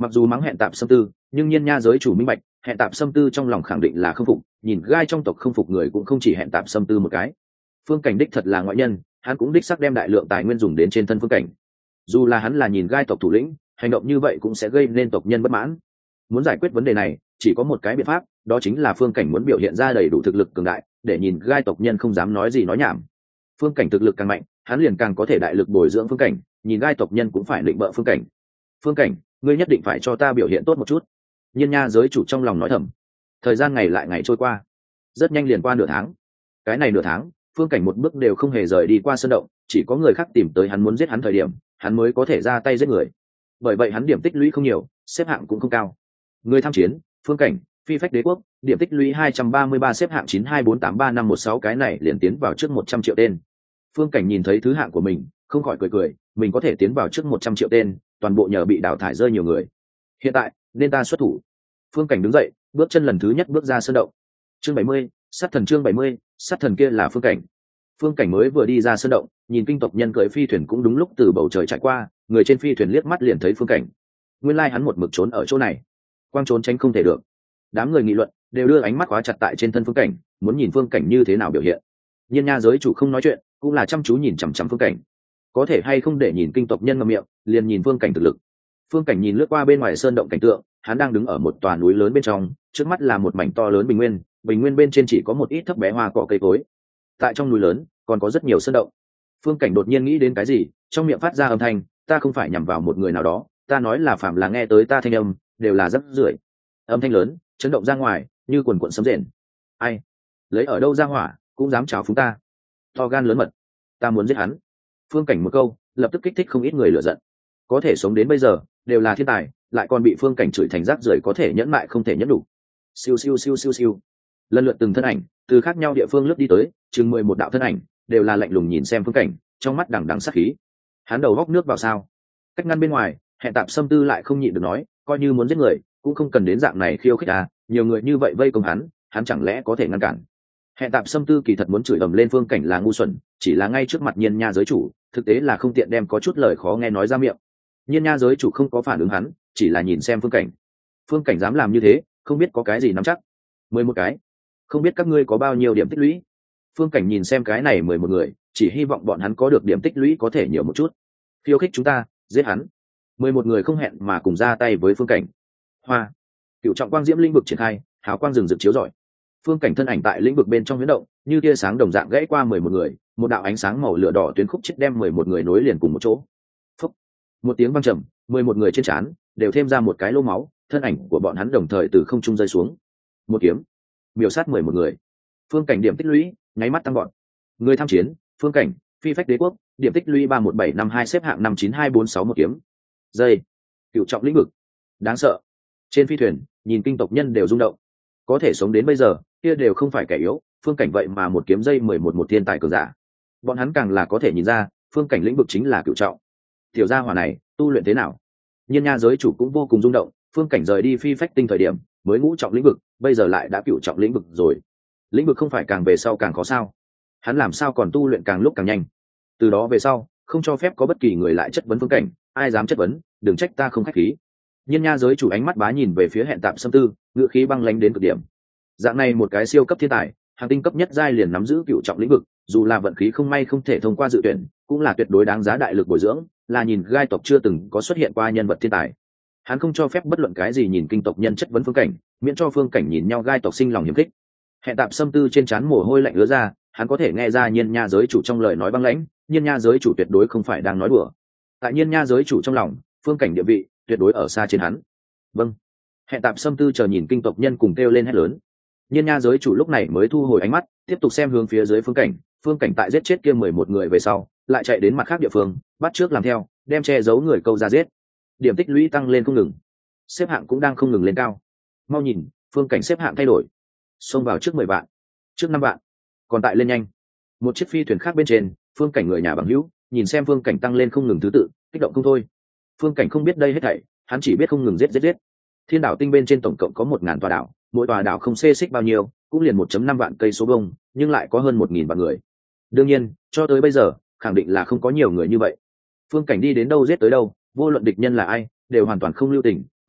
Mặc dù mắng hẹn tạp xâm tư, nhưng nhiên nha giới chủ minh bạch hẹn tạp xâm tư trong lòng khẳng định là không phục, nhìn gai trong tộc không phục người cũng không chỉ hẹn tạp xâm tư một cái. Phương Cảnh đích thật là ngoại nhân, hắn cũng đích xác đem đại lượng tài nguyên dùng đến trên thân Phương Cảnh. Dù là hắn là nhìn gai tộc thủ lĩnh, hành động như vậy cũng sẽ gây nên tộc nhân bất mãn. Muốn giải quyết vấn đề này chỉ có một cái biện pháp, đó chính là Phương Cảnh muốn biểu hiện ra đầy đủ thực lực cường đại, để nhìn gai tộc nhân không dám nói gì nói nhảm. Phương Cảnh thực lực càng mạnh, hắn liền càng có thể đại lực bồi dưỡng Phương Cảnh, nhìn gai tộc nhân cũng phải định bợ Phương Cảnh. Phương Cảnh, ngươi nhất định phải cho ta biểu hiện tốt một chút. Nhiên nha giới chủ trong lòng nói thầm. Thời gian ngày lại ngày trôi qua, rất nhanh liền qua nửa tháng. Cái này nửa tháng, Phương Cảnh một bước đều không hề rời đi qua sơn động, chỉ có người khác tìm tới hắn muốn giết hắn thời điểm, hắn mới có thể ra tay giết người. Bởi vậy hắn điểm tích lũy không nhiều, xếp hạng cũng không cao. Người tham chiến, Phương Cảnh, Phi Phách Đế Quốc, điểm tích lũy hai trăm ba mươi ba, xếp hạng chín hai bốn tám ba năm một sáu, cái này liền tiến vào trước một trăm triệu tên. Phương Cảnh nhìn thấy thứ hạng của mình, không khỏi cười cười, mình có thể tiến vào trước một trăm triệu tên, toàn bộ nhờ bị đào thải rơi nhiều người. Hiện tại, nên ta xuất thủ. Phương Cảnh đứng dậy, bước chân lần thứ nhất bước ra sơn động. Chương bảy mươi, sát thần chương bảy mươi, sát thần kia là Phương Cảnh. Phương Cảnh mới vừa đi ra sơn động, nhìn kinh tộc nhân cưỡi phi thuyền cũng đúng lúc từ bầu trời trải qua, người trên phi thuyền liếc mắt liền thấy Phương Cảnh. Nguyên lai hắn một mực trốn ở chỗ này, quang trốn tránh không thể được. Đám người nghị luận, đều đưa ánh mắt khóa chặt tại trên thân Phương Cảnh, muốn nhìn Phương Cảnh như thế nào biểu hiện. Nhiên nha giới chủ không nói chuyện, cũng là chăm chú nhìn chằm chằm Phương Cảnh. Có thể hay không để nhìn kinh tộc nhân ngậm miệng, liền nhìn Phương Cảnh thực lực. Phương Cảnh nhìn lướt qua bên ngoài sơn động cảnh tượng, hắn đang đứng ở một tòa núi lớn bên trong, trước mắt là một mảnh to lớn bình nguyên, bình nguyên bên trên chỉ có một ít thấp bé hoa cỏ cây cối. Tại trong núi lớn, còn có rất nhiều sơn động. Phương Cảnh đột nhiên nghĩ đến cái gì, trong miệng phát ra âm thanh, ta không phải nhằm vào một người nào đó, ta nói là phạm là nghe tới ta thanh âm, đều là rắc rưởi. Âm thanh lớn, chấn động ra ngoài, như quần quần sấm rền. Ai? Lấy ở đâu ra hỏa, cũng dám chào phúng ta? To gan lớn mật, ta muốn giết hắn. Phương Cảnh một câu, lập tức kích thích không ít người lửa giận. Có thể sống đến bây giờ, đều là thiên tài, lại còn bị Phương Cảnh chửi thành rác rưởi, có thể nhẫn mại không thể nhẫn đủ. Siêu siêu siêu siêu siêu. Lần lượt từng thân ảnh từ khác nhau địa phương lướt đi tới, chừng mười một đạo thân ảnh, đều là lạnh lùng nhìn xem Phương Cảnh, trong mắt đằng đằng sát khí. Hắn đầu góc nước vào sao? Cách ngăn bên ngoài, hẹn tạp xâm tư lại không nhịn được nói, coi như muốn giết người, cũng không cần đến dạng này khiêu khích à, nhiều người như vậy vây công hắn, hắn chẳng lẽ có thể ngăn cản? Hẹn tạp xâm tư kỳ thật muốn chửi ầm lên Phương Cảnh là ngu xuẩn, chỉ là ngay trước mặt nhiên nha giới chủ, thực tế là không tiện đem có chút lời khó nghe nói ra miệng. Nhiên nha giới chủ không có phản ứng hắn, chỉ là nhìn xem Phương Cảnh. Phương Cảnh dám làm như thế, không biết có cái gì nắm chắc. Mười một cái, không biết các ngươi có bao nhiêu điểm tích lũy. Phương Cảnh nhìn xem cái này mười một người, chỉ hy vọng bọn hắn có được điểm tích lũy có thể nhiều một chút. Khiêu khích chúng ta, giết hắn. Mười một người không hẹn mà cùng ra tay với Phương Cảnh. Hoa, cựu trọng quang diễm lĩnh vực triển khai, hào quang rừng rực chiếu rọi. Phương Cảnh thân ảnh tại lĩnh vực bên trong huyễn động, như tia sáng đồng dạng gãy qua mười một người, một đạo ánh sáng màu lửa đỏ tuyến khúc chết đem mười một người nối liền cùng một chỗ. Phúc, một tiếng vang trầm, mười một người trên trán đều thêm ra một cái lỗ máu, thân ảnh của bọn hắn đồng thời từ không trung rơi xuống. Một kiếm, miểu sát mười một người. Phương Cảnh điểm tích lũy nháy mắt tăng gọn. Người tham chiến, Phương Cảnh, Phi Phách Đế Quốc, điểm tích lũy ba một bảy năm hai, xếp hạng năm chín hai bốn sáu, một kiếm. Dây, cựu trọng lĩnh vực, đáng sợ. Trên phi thuyền, nhìn kinh tộc nhân đều rung động. Có thể sống đến bây giờ, kia đều không phải kẻ yếu, Phương Cảnh vậy mà một kiếm dây mười một một thiên tài cường giả. Bọn hắn càng là có thể nhìn ra, Phương Cảnh lĩnh vực chính là cựu trọng. Tiểu gia hỏa này, tu luyện thế nào? Nhiên nha giới chủ cũng vô cùng rung động, Phương Cảnh rời đi Phi Phách tinh thời điểm, mới ngũ trọng lĩnh vực, bây giờ lại đã cựu trọng lĩnh vực rồi. Lĩnh vực không phải càng về sau càng khó sao? Hắn làm sao còn tu luyện càng lúc càng nhanh? Từ đó về sau, không cho phép có bất kỳ người lại chất vấn Phương Cảnh, ai dám chất vấn, đừng trách ta không khách khí. Nhiên nha giới chủ ánh mắt bá nhìn về phía hẹn tạp xâm tư, ngựa khí băng lãnh đến cực điểm. Dạng này một cái siêu cấp thiên tài, hàng tinh cấp nhất giai liền nắm giữ cựu trọng lĩnh vực, dù là vận khí không may không thể thông qua dự tuyển, cũng là tuyệt đối đáng giá đại lực bồi dưỡng, là nhìn gai tộc chưa từng có xuất hiện qua nhân vật thiên tài. Hắn không cho phép bất luận cái gì nhìn kinh tộc nhân chất vấn Phương Cảnh, miễn cho Phương Cảnh nhìn nhau gai tộc sinh lòng hiềm khích. Hẹn tạp xâm tư trên trán mồ hôi lạnh ứa ra, hắn có thể nghe ra nhiên nha giới chủ trong lời nói băng lãnh, nhiên nha giới chủ tuyệt đối không phải đang nói đùa. Tại nhiên nha giới chủ trong lòng, Phương Cảnh địa vị tuyệt đối ở xa trên hắn. Vâng. Hẹn tạp xâm tư chờ nhìn kinh tộc nhân cùng kêu lên hét lớn. Nhiên nha giới chủ lúc này mới thu hồi ánh mắt, tiếp tục xem hướng phía dưới Phương Cảnh. Phương Cảnh tại giết chết kia mười một người về sau, lại chạy đến mặt khác địa phương, bắt trước làm theo, đem che giấu người câu ra giết. Điểm tích lũy tăng lên không ngừng, xếp hạng cũng đang không ngừng lên cao. Mau nhìn, Phương Cảnh xếp hạng thay đổi, xông vào trước mười vạn, trước năm vạn, còn tại lên nhanh. Một chiếc phi thuyền khác bên trên, Phương Cảnh người nhà bằng hữu nhìn xem Phương Cảnh tăng lên không ngừng thứ tự, kích động không thôi. Phương Cảnh không biết đây hết thảy, hắn chỉ biết không ngừng giết giết giết. Thiên đảo tinh bên trên tổng cộng có một ngàn tòa đảo, mỗi tòa đảo không xê xích bao nhiêu, cũng liền một phẩy năm vạn cây số vuông, nhưng lại có hơn một nghìn vạn người. Đương nhiên, cho tới bây giờ, khẳng định là không có nhiều người như vậy. Phương Cảnh đi đến đâu giết tới đâu, vô luận địch nhân là ai, đều hoàn toàn không lưu tình,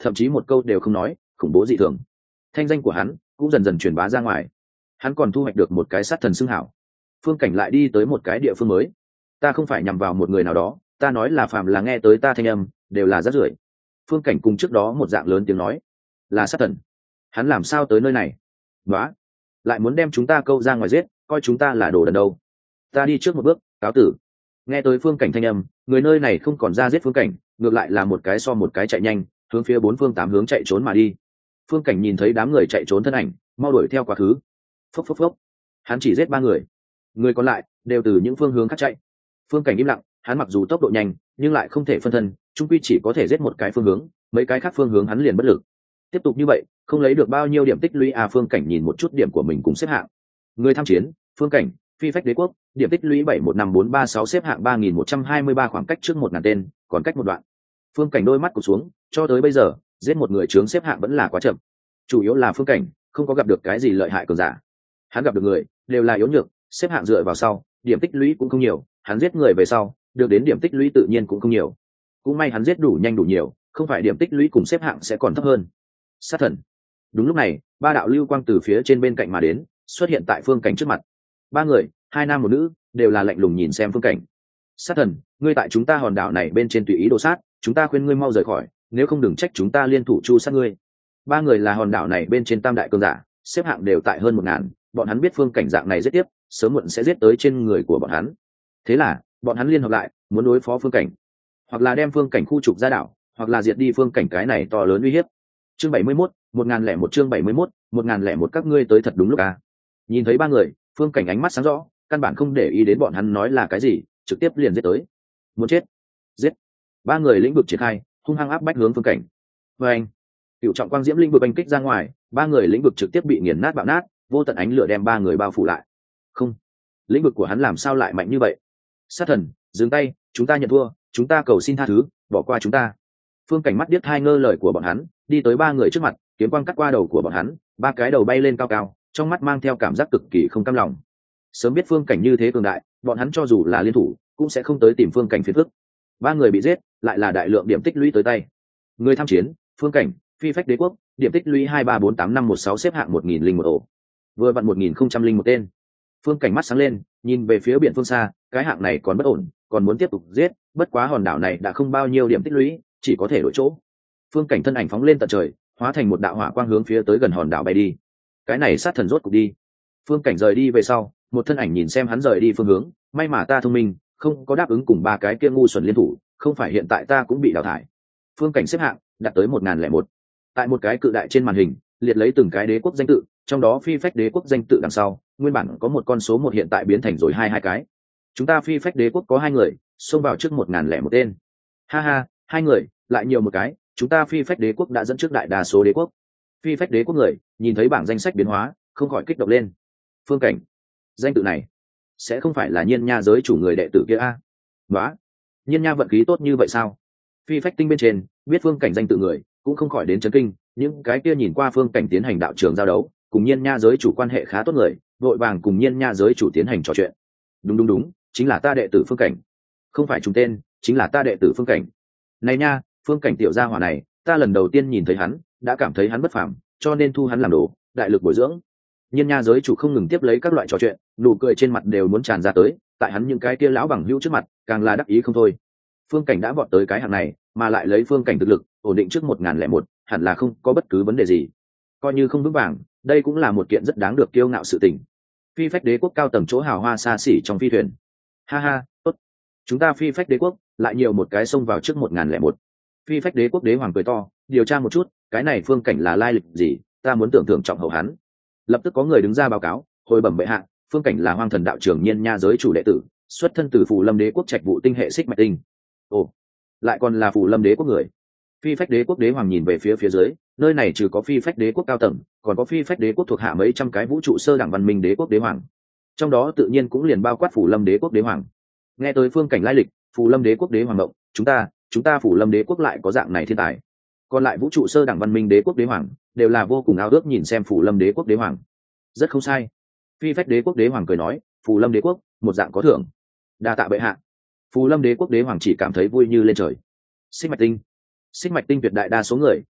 thậm chí một câu đều không nói, khủng bố dị thường. Thanh danh của hắn cũng dần dần truyền bá ra ngoài. Hắn còn thu hoạch được một cái sát thần xưng hảo. Phương Cảnh lại đi tới một cái địa phương mới. Ta không phải nhằm vào một người nào đó, ta nói là phàm là nghe tới ta thanh âm đều là rác rưởi. Phương Cảnh cùng trước đó một dạng lớn tiếng nói, là sát thần. Hắn làm sao tới nơi này? Nóa, lại muốn đem chúng ta câu ra ngoài giết, coi chúng ta là đồ đần đâu. Ta đi trước một bước, cáo tử. Nghe tới Phương Cảnh thanh âm, người nơi này không còn ra giết Phương Cảnh, ngược lại là một cái so một cái chạy nhanh, hướng phía bốn phương tám hướng chạy trốn mà đi. Phương Cảnh nhìn thấy đám người chạy trốn thân ảnh, mau đuổi theo quá khứ. Phốc phốc phốc. Hắn chỉ giết ba người, người còn lại đều từ những phương hướng khác chạy. Phương Cảnh im lặng, hắn mặc dù tốc độ nhanh, nhưng lại không thể phân thân, chung quy chỉ có thể giết một cái phương hướng, mấy cái khác phương hướng hắn liền bất lực. Tiếp tục như vậy, không lấy được bao nhiêu điểm tích lũy à. Phương Cảnh nhìn một chút điểm của mình cùng xếp hạng. Người tham chiến, Phương Cảnh, Phi Phách Đế Quốc, điểm tích lũy bảy một năm bốn ba sáu, xếp hạng ba nghìn một trăm hai mươi ba, khoảng cách trước một ngàn tên, còn cách một đoạn. Phương Cảnh đôi mắt cụp xuống, cho tới bây giờ, giết một người chướng xếp hạng vẫn là quá chậm. Chủ yếu là Phương Cảnh không có gặp được cái gì lợi hại cường giả. Hắn gặp được người đều là yếu nhược, xếp hạng dựa vào sau, điểm tích lũy cũng không nhiều, hắn giết người về sau, được đến điểm tích lũy tự nhiên cũng không nhiều. Cũng may hắn giết đủ nhanh đủ nhiều, không phải điểm tích lũy cùng xếp hạng sẽ còn thấp hơn. Sát thần. Đúng lúc này, ba đạo lưu quang từ phía trên bên cạnh mà đến, xuất hiện tại Phương Cảnh trước mặt. Ba người, hai nam một nữ, đều là lạnh lùng nhìn xem Phương Cảnh. Sát thần, ngươi tại chúng ta hòn đảo này bên trên tùy ý đồ sát, chúng ta khuyên ngươi mau rời khỏi, nếu không đừng trách chúng ta liên thủ chu sát ngươi. Ba người là hòn đảo này bên trên tam đại cường giả, xếp hạng đều tại hơn một ngàn, bọn hắn biết Phương Cảnh dạng này giết tiếp, sớm muộn sẽ giết tới trên người của bọn hắn. Thế là, bọn hắn liên hợp lại, muốn đối phó Phương Cảnh, hoặc là đem Phương Cảnh khu trục ra đảo, hoặc là diệt đi Phương Cảnh cái này to lớn uy hiếp. Chương bảy mươi mốt, một ngàn lẻ một, chương bảy mươi mốt, một ngàn lẻ một, các ngươi tới thật đúng lúc à. Nhìn thấy ba người, Phương Cảnh ánh mắt sáng rõ, căn bản không để ý đến bọn hắn nói là cái gì, trực tiếp liền giết tới. Muốn chết, giết. Ba người lĩnh vực triển khai, hung hăng áp bách hướng Phương Cảnh. Và anh, cựu trọng quang diễm lĩnh vực oanh kích ra ngoài, ba người lĩnh vực trực tiếp bị nghiền nát bạo nát, vô tận ánh lửa đem ba người bao phủ lại. Không, lĩnh vực của hắn làm sao lại mạnh như vậy? Sát thần, dừng tay, chúng ta nhận thua, chúng ta cầu xin tha thứ, bỏ qua chúng ta. Phương Cảnh mắt điếc hai ngơ lời của bọn hắn, đi tới ba người trước mặt, kiếm quang cắt qua đầu của bọn hắn, ba cái đầu bay lên cao cao, trong mắt mang theo cảm giác cực kỳ không cam lòng. Sớm biết Phương Cảnh như thế cường đại, bọn hắn cho dù là liên thủ, cũng sẽ không tới tìm Phương Cảnh phiền phức. Ba người bị giết, lại là đại lượng điểm tích lũy tới tay. Người tham chiến, Phương Cảnh, Phi Phách Đế Quốc, điểm tích lũy hai ba bốn tám năm một sáu, xếp hạng một nghìn linh một ổ. Vừa vặn một nghìn không trăm linh một tên. Phương Cảnh mắt sáng lên, nhìn về phía biển phương xa, cái hạng này còn bất ổn, còn muốn tiếp tục giết, bất quá hòn đảo này đã không bao nhiêu điểm tích lũy, chỉ có thể đổi chỗ. Phương Cảnh thân ảnh phóng lên tận trời, hóa thành một đạo hỏa quang hướng phía tới gần hòn đảo bay đi. Cái này sát thần rốt cục đi. Phương Cảnh rời đi về sau, một thân ảnh nhìn xem hắn rời đi phương hướng, may mà ta thông minh, không có đáp ứng cùng ba cái kia ngu xuẩn liên thủ, không phải hiện tại ta cũng bị đào thải. Phương Cảnh xếp hạng đạt tới một ngàn lẻ một. Tại một cái cự đại trên màn hình, liệt lấy từng cái đế quốc danh tự, trong đó Phi Phách Đế Quốc danh tự đằng sau, nguyên bản có một con số một hiện tại biến thành rồi hai hai cái. Chúng ta Phi Phách Đế Quốc có hai người, xông vào trước một ngàn lẻ một tên. Ha ha, hai người, lại nhiều một cái, chúng ta Phi Phách Đế Quốc đã dẫn trước đại đa số đế quốc. Phi Phách Đế Quốc người, nhìn thấy bảng danh sách biến hóa, không khỏi kích động lên. Phương Cảnh, danh tự này, sẽ không phải là Nhiên Nha giới chủ người đệ tử kia a? Đó, Nhiên Nha vận khí tốt như vậy sao? Phi Phách Tinh bên trên, biết Phương Cảnh danh tự người, cũng không khỏi đến chấn kinh, những cái kia nhìn qua Phương Cảnh tiến hành đạo trường giao đấu, cùng Nhiên Nha giới chủ quan hệ khá tốt người, vội vàng cùng Nhiên Nha giới chủ tiến hành trò chuyện. Đúng đúng đúng, chính là ta đệ tử Phương Cảnh. Không phải trùng tên, chính là ta đệ tử Phương Cảnh. Này nha, Phương Cảnh tiểu gia hỏa này, ta lần đầu tiên nhìn thấy hắn, đã cảm thấy hắn bất phàm, cho nên thu hắn làm đồ, đại lực bồi dưỡng. Nhiên Nha giới chủ không ngừng tiếp lấy các loại trò chuyện, nụ cười trên mặt đều muốn tràn ra tới, tại hắn những cái kia lão bằng hữu trước mặt, càng là đắc ý không thôi. Phương Cảnh đã vọt tới cái hạng này, mà lại lấy Phương Cảnh thực lực, ổn định trước một ngàn lẻ một, hẳn là không có bất cứ vấn đề gì. Coi như không vững vàng, đây cũng là một kiện rất đáng được kiêu ngạo sự tình. Phi Phách Đế Quốc cao tầng chỗ hào hoa xa xỉ trong phi thuyền. Ha ha, tốt. Chúng ta Phi Phách Đế Quốc lại nhiều một cái xông vào trước một ngàn lẻ một. Phi Phách Đế Quốc đế hoàng cười to, điều tra một chút, cái này Phương Cảnh là lai lịch gì, ta muốn tưởng thưởng trọng hậu hắn. Lập tức có người đứng ra báo cáo, hồi bẩm bệ hạ, Phương Cảnh là Hoang Thần đạo trưởng Nhiên Nha giới chủ đệ tử, xuất thân từ Phù Lâm Đế Quốc Trạch Vụ tinh hệ xích mạch tinh. Ồ, lại còn là Phù Lâm Đế Quốc người. Phi Phách Đế Quốc đế hoàng nhìn về phía phía dưới, nơi này trừ có Phi Phách Đế Quốc cao tầng, còn có Phi Phách Đế Quốc thuộc hạ mấy trăm cái vũ trụ sơ đẳng văn minh đế quốc đế hoàng. Trong đó tự nhiên cũng liền bao quát Phù Lâm Đế Quốc đế hoàng. Nghe tới Phương Cảnh lai lịch, Phù Lâm Đế Quốc đế hoàng động, chúng ta, chúng ta Phù Lâm Đế Quốc lại có dạng này thiên tài. Còn lại vũ trụ sơ đẳng văn minh đế quốc đế hoàng, đều là vô cùng ao ước nhìn xem Phù Lâm Đế Quốc đế hoàng. Rất không sai. Phi Phách Đế Quốc đế hoàng cười nói, Phù Lâm Đế Quốc, một dạng có thưởng. Đa tạ bệ hạ. Phù Lâm Đế Quốc đế hoàng chỉ cảm thấy vui như lên trời. Xích mạch tinh. Xích mạch tinh tuyệt đại đa số người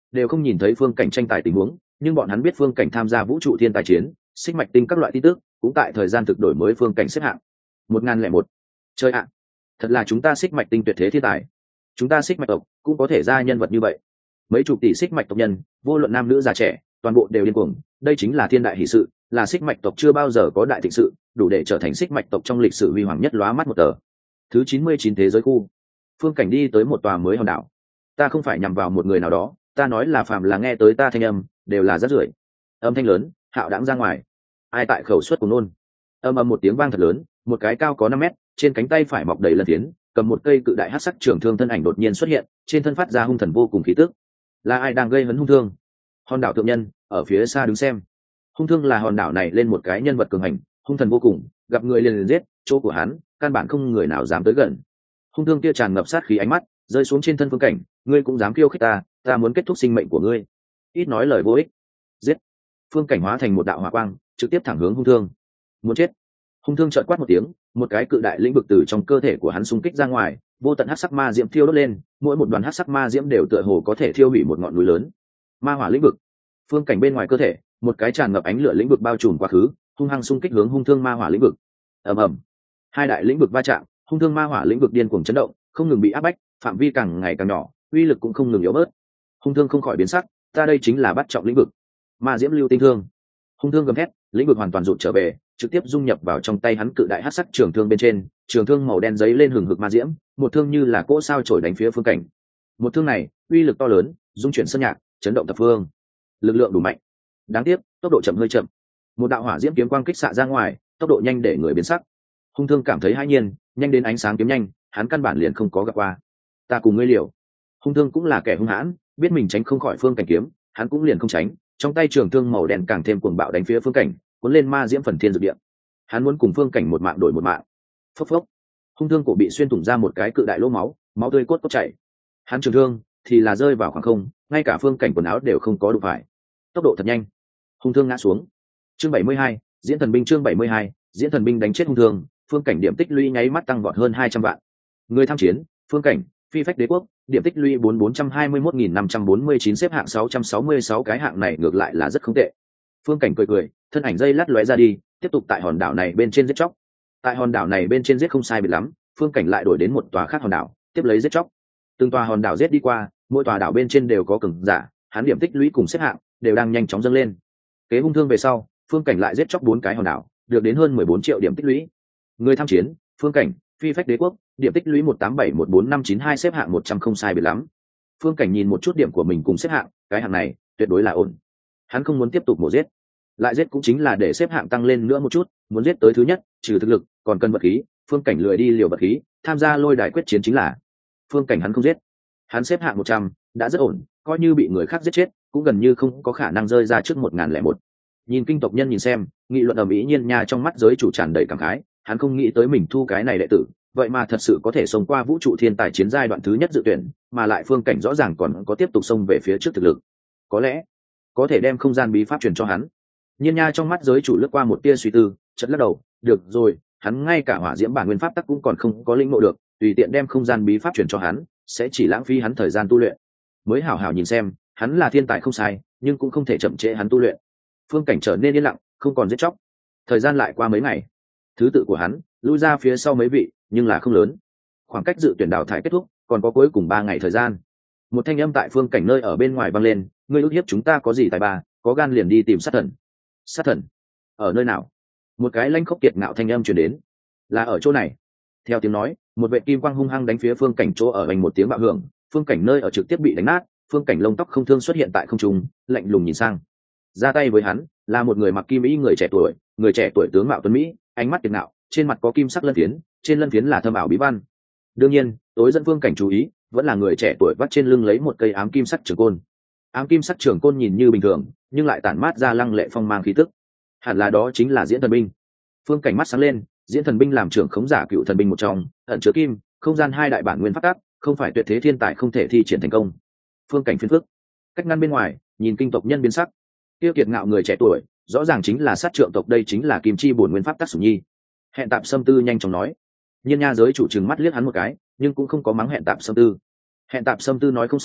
đều không nhìn thấy phương cảnh tranh tài tình huống, nhưng bọn hắn biết phương cảnh tham gia vũ trụ thiên tài chiến, xích mạch tinh các loại tin tức cũng tại thời gian thực đổi mới phương cảnh xếp hạng một ngàn lẻ một. Chơi ạ, thật là chúng ta xích mạch tinh tuyệt thế thiên tài, chúng ta xích mạch tộc cũng có thể ra nhân vật như vậy. Mấy chục tỷ xích mạch tộc nhân, vô luận nam nữ già trẻ, toàn bộ đều điên cuồng. Đây chính là thiên đại hỷ sự, là xích mạch tộc chưa bao giờ có đại thịnh sự, đủ để trở thành xích mạch tộc trong lịch sử huy hoàng nhất lóa mắt một tờ. Thứ chín mươi chín thế giới khu, phương cảnh đi tới một tòa mới hòn đảo. Ta không phải nhằm vào một người nào đó, ta nói là phàm là nghe tới ta thanh âm đều là rất rưởi. Âm thanh lớn, hạo đãng ra ngoài. Ai tại khẩu suất của nôn? Âm ầm một tiếng vang thật lớn, một cái cao có năm mét, trên cánh tay phải mọc đầy lân phiến, cầm một cây cự đại hắc sắc trường thương thân ảnh đột nhiên xuất hiện, trên thân phát ra hung thần vô cùng khí tức. Là ai đang gây hấn hung thương? Hòn đảo thượng nhân ở phía xa đứng xem. Hung thương là hòn đảo này lên một cái nhân vật cường hành, hung thần vô cùng, gặp người liền liền giết, chỗ của hắn căn bản không người nào dám tới gần. Hung thương kia tràn ngập sát khí ánh mắt rơi xuống trên thân phương cảnh, ngươi cũng dám khiêu khích ta, ta muốn kết thúc sinh mệnh của ngươi. Ít nói lời vô ích, giết. Phương cảnh hóa thành một đạo hỏa quang, trực tiếp thẳng hướng hung thương. Muốn chết. Hung thương trợn quát một tiếng, một cái cự đại lĩnh vực từ trong cơ thể của hắn xung kích ra ngoài, vô tận hắc sắc ma diễm thiêu đốt lên, mỗi một đoàn hắc sắc ma diễm đều tựa hồ có thể thiêu hủy một ngọn núi lớn. Ma hỏa lĩnh vực. Phương cảnh bên ngoài cơ thể, một cái tràn ngập ánh lửa lĩnh vực bao trùm quá khứ, hung hăng xung kích hướng hung thương ma hỏa lĩnh vực. Ầm ầm. Hai đại lĩnh vực va chạm, hung thương ma hỏa lĩnh vực điên cuồng chấn động, không ngừng bị áp bách, phạm vi càng ngày càng nhỏ, uy lực cũng không ngừng yếu bớt. Hung thương không khỏi biến sắc, ta đây chính là bắt trọng lĩnh vực. Ma diễm lưu tinh thương. Hung thương gầm thét, lĩnh vực hoàn toàn rụt trở về, trực tiếp dung nhập vào trong tay hắn cự đại hắc sắc trường thương bên trên, trường thương màu đen giấy lên hừng hực ma diễm, một thương như là cỗ sao chổi đánh phía phương cảnh. Một thương này, uy lực to lớn, dung chuyển sân nhạc, chấn động thập phương. Lực lượng đủ mạnh. Đáng tiếc, tốc độ chậm hơi chậm. Một đạo hỏa diễm kiếm quang kích xạ ra ngoài, tốc độ nhanh để người biến sắc. Hung thương cảm thấy hãi nhiên, nhanh đến ánh sáng kiếm nhanh, hắn căn bản liền không có gặp qua. Ta cùng ngươi liều. Hung thương cũng là kẻ hung hãn, biết mình tránh không khỏi phương cảnh kiếm, hắn cũng liền không tránh, trong tay trường thương màu đen càng thêm cuồng bạo đánh phía phương cảnh, cuốn lên ma diễm phần thiên dược địa. Hắn muốn cùng phương cảnh một mạng đổi một mạng. Phốc phốc. Hung thương cổ bị xuyên thủng ra một cái cự đại lỗ máu, máu tươi cốt cốt chảy. Hắn trường thương thì là rơi vào khoảng không, ngay cả phương cảnh quần áo đều không có đụng phải. Tốc độ thật nhanh. Hung thương ngã xuống. Chương bảy mươi hai, diễn thần binh chương bảy mươi hai, diễn thần binh đánh chết hung thương, phương cảnh điểm tích lũy nháy mắt tăng vọt hơn hai trăm vạn. Người tham chiến, phương cảnh, phi phách đế quốc, điểm tích lũy bốn bốn trăm hai mươi mốt nghìn năm trăm bốn mươi chín xếp hạng sáu trăm sáu mươi sáu, cái hạng này ngược lại là rất không tệ. Phương cảnh cười cười, thân ảnh dây lát lóe ra đi, tiếp tục tại hòn đảo này bên trên giết chóc. Tại hòn đảo này bên trên giết không sai biệt lắm, phương cảnh lại đổi đến một tòa khác hòn đảo, tiếp lấy giết chóc. Từng tòa hòn đảo giết đi qua, mỗi tòa đảo bên trên đều có cường giả, hắn điểm tích lũy cùng xếp hạng đều đang nhanh chóng dâng lên. Kế hung thương về sau, phương cảnh lại giết chóc bốn cái hòn đảo, được đến hơn mười bốn triệu điểm tích lũy. Người tham chiến, phương cảnh, phi phách đế quốc, điểm tích lũy một tám bảy một bốn năm chín hai xếp hạng một trăm không sai biệt lắm. Phương cảnh nhìn một chút điểm của mình cùng xếp hạng, cái hạng này tuyệt đối là ổn. Hắn không muốn tiếp tục mổ giết, lại giết cũng chính là để xếp hạng tăng lên nữa một chút, muốn giết tới thứ nhất, trừ thực lực, còn cần vật khí. Phương cảnh lười đi liều vật khí, tham gia lôi đài quyết chiến chính là. Phương cảnh hắn không giết, hắn xếp hạng một trăm, đã rất ổn, coi như bị người khác giết chết, cũng gần như không có khả năng rơi ra trước một ngàn lẻ một. Nhìn kinh tộc nhân nhìn xem, nghị luận ầm ĩ nhiên nha, trong mắt giới chủ tràn đầy cảm khái, hắn không nghĩ tới mình thu cái này đệ tử, vậy mà thật sự có thể xông qua vũ trụ thiên tài chiến giai đoạn thứ nhất dự tuyển, mà lại phương cảnh rõ ràng còn có tiếp tục xông về phía trước thực lực, có lẽ có thể đem không gian bí pháp truyền cho hắn. Nhiên nha trong mắt giới chủ lướt qua một tia suy tư, chợt lắc đầu, được rồi, hắn ngay cả hỏa diễm bản nguyên pháp tắc cũng còn không có lĩnh ngộ được, tùy tiện đem không gian bí pháp truyền cho hắn, sẽ chỉ lãng phí hắn thời gian tu luyện. Mới hảo hảo nhìn xem, hắn là thiên tài không sai, nhưng cũng không thể chậm trễ hắn tu luyện. Phương cảnh trở nên yên lặng, không còn giết chóc. Thời gian lại qua mấy ngày, thứ tự của hắn lui ra phía sau mấy vị, nhưng là không lớn. Khoảng cách dự tuyển đào thải kết thúc còn có cuối cùng ba ngày thời gian. Một thanh âm tại phương cảnh nơi ở bên ngoài vang lên, ngươi ức hiếp chúng ta có gì tài ba, có gan liền đi tìm sát thần. Sát thần ở nơi nào? Một cái lanh khốc kiệt ngạo thanh âm truyền đến. Là ở chỗ này. Theo tiếng nói, một vệ kim quang hung hăng đánh phía phương cảnh chỗ ở, hành một tiếng bạo hưởng, phương cảnh nơi ở trực tiếp bị đánh nát. Phương cảnh lông tóc không thương xuất hiện tại không trung, lạnh lùng nhìn sang. Ra tay với hắn là một người mặc kim y, người trẻ tuổi, người trẻ tuổi tướng mạo tuấn mỹ, ánh mắt kiệt ngạo, trên mặt có kim sắc lân phiến, trên lân phiến là thâm ảo bí văn. Đương nhiên, tối dẫn phương cảnh chú ý vẫn là người trẻ tuổi vắt trên lưng lấy một cây ám kim sắc trường côn. Ám kim sắc trường côn nhìn như bình thường, nhưng lại tản mát ra lăng lệ phong mang khí tức. Hẳn là đó chính là diễn thần binh. Phương cảnh mắt sáng lên, diễn thần binh làm trưởng khống giả cựu thần binh một trong, ẩn chứa kim, không gian hai đại bản nguyên pháp tắc, không phải tuyệt thế thiên tài không thể thi triển thành công. Phương cảnh phiền phức. Cách ngăn bên ngoài, nhìn kinh tộc nhân biến sắc. Tiêu kiệt ngạo người trẻ tuổi, rõ ràng chính là sát trượng tộc, đây chính là kim chi bổn nguyên pháp tắc Sủng Nhi. Hẹn Tạp Sâm Tư nhanh chóng nói. Nhiên nha giới chủ trừng mắt liếc hắn một cái, nhưng cũng không có mắng Hẹn Tạp Sâm Tư. Hẹn Tạp Sâm Tư nói không sai,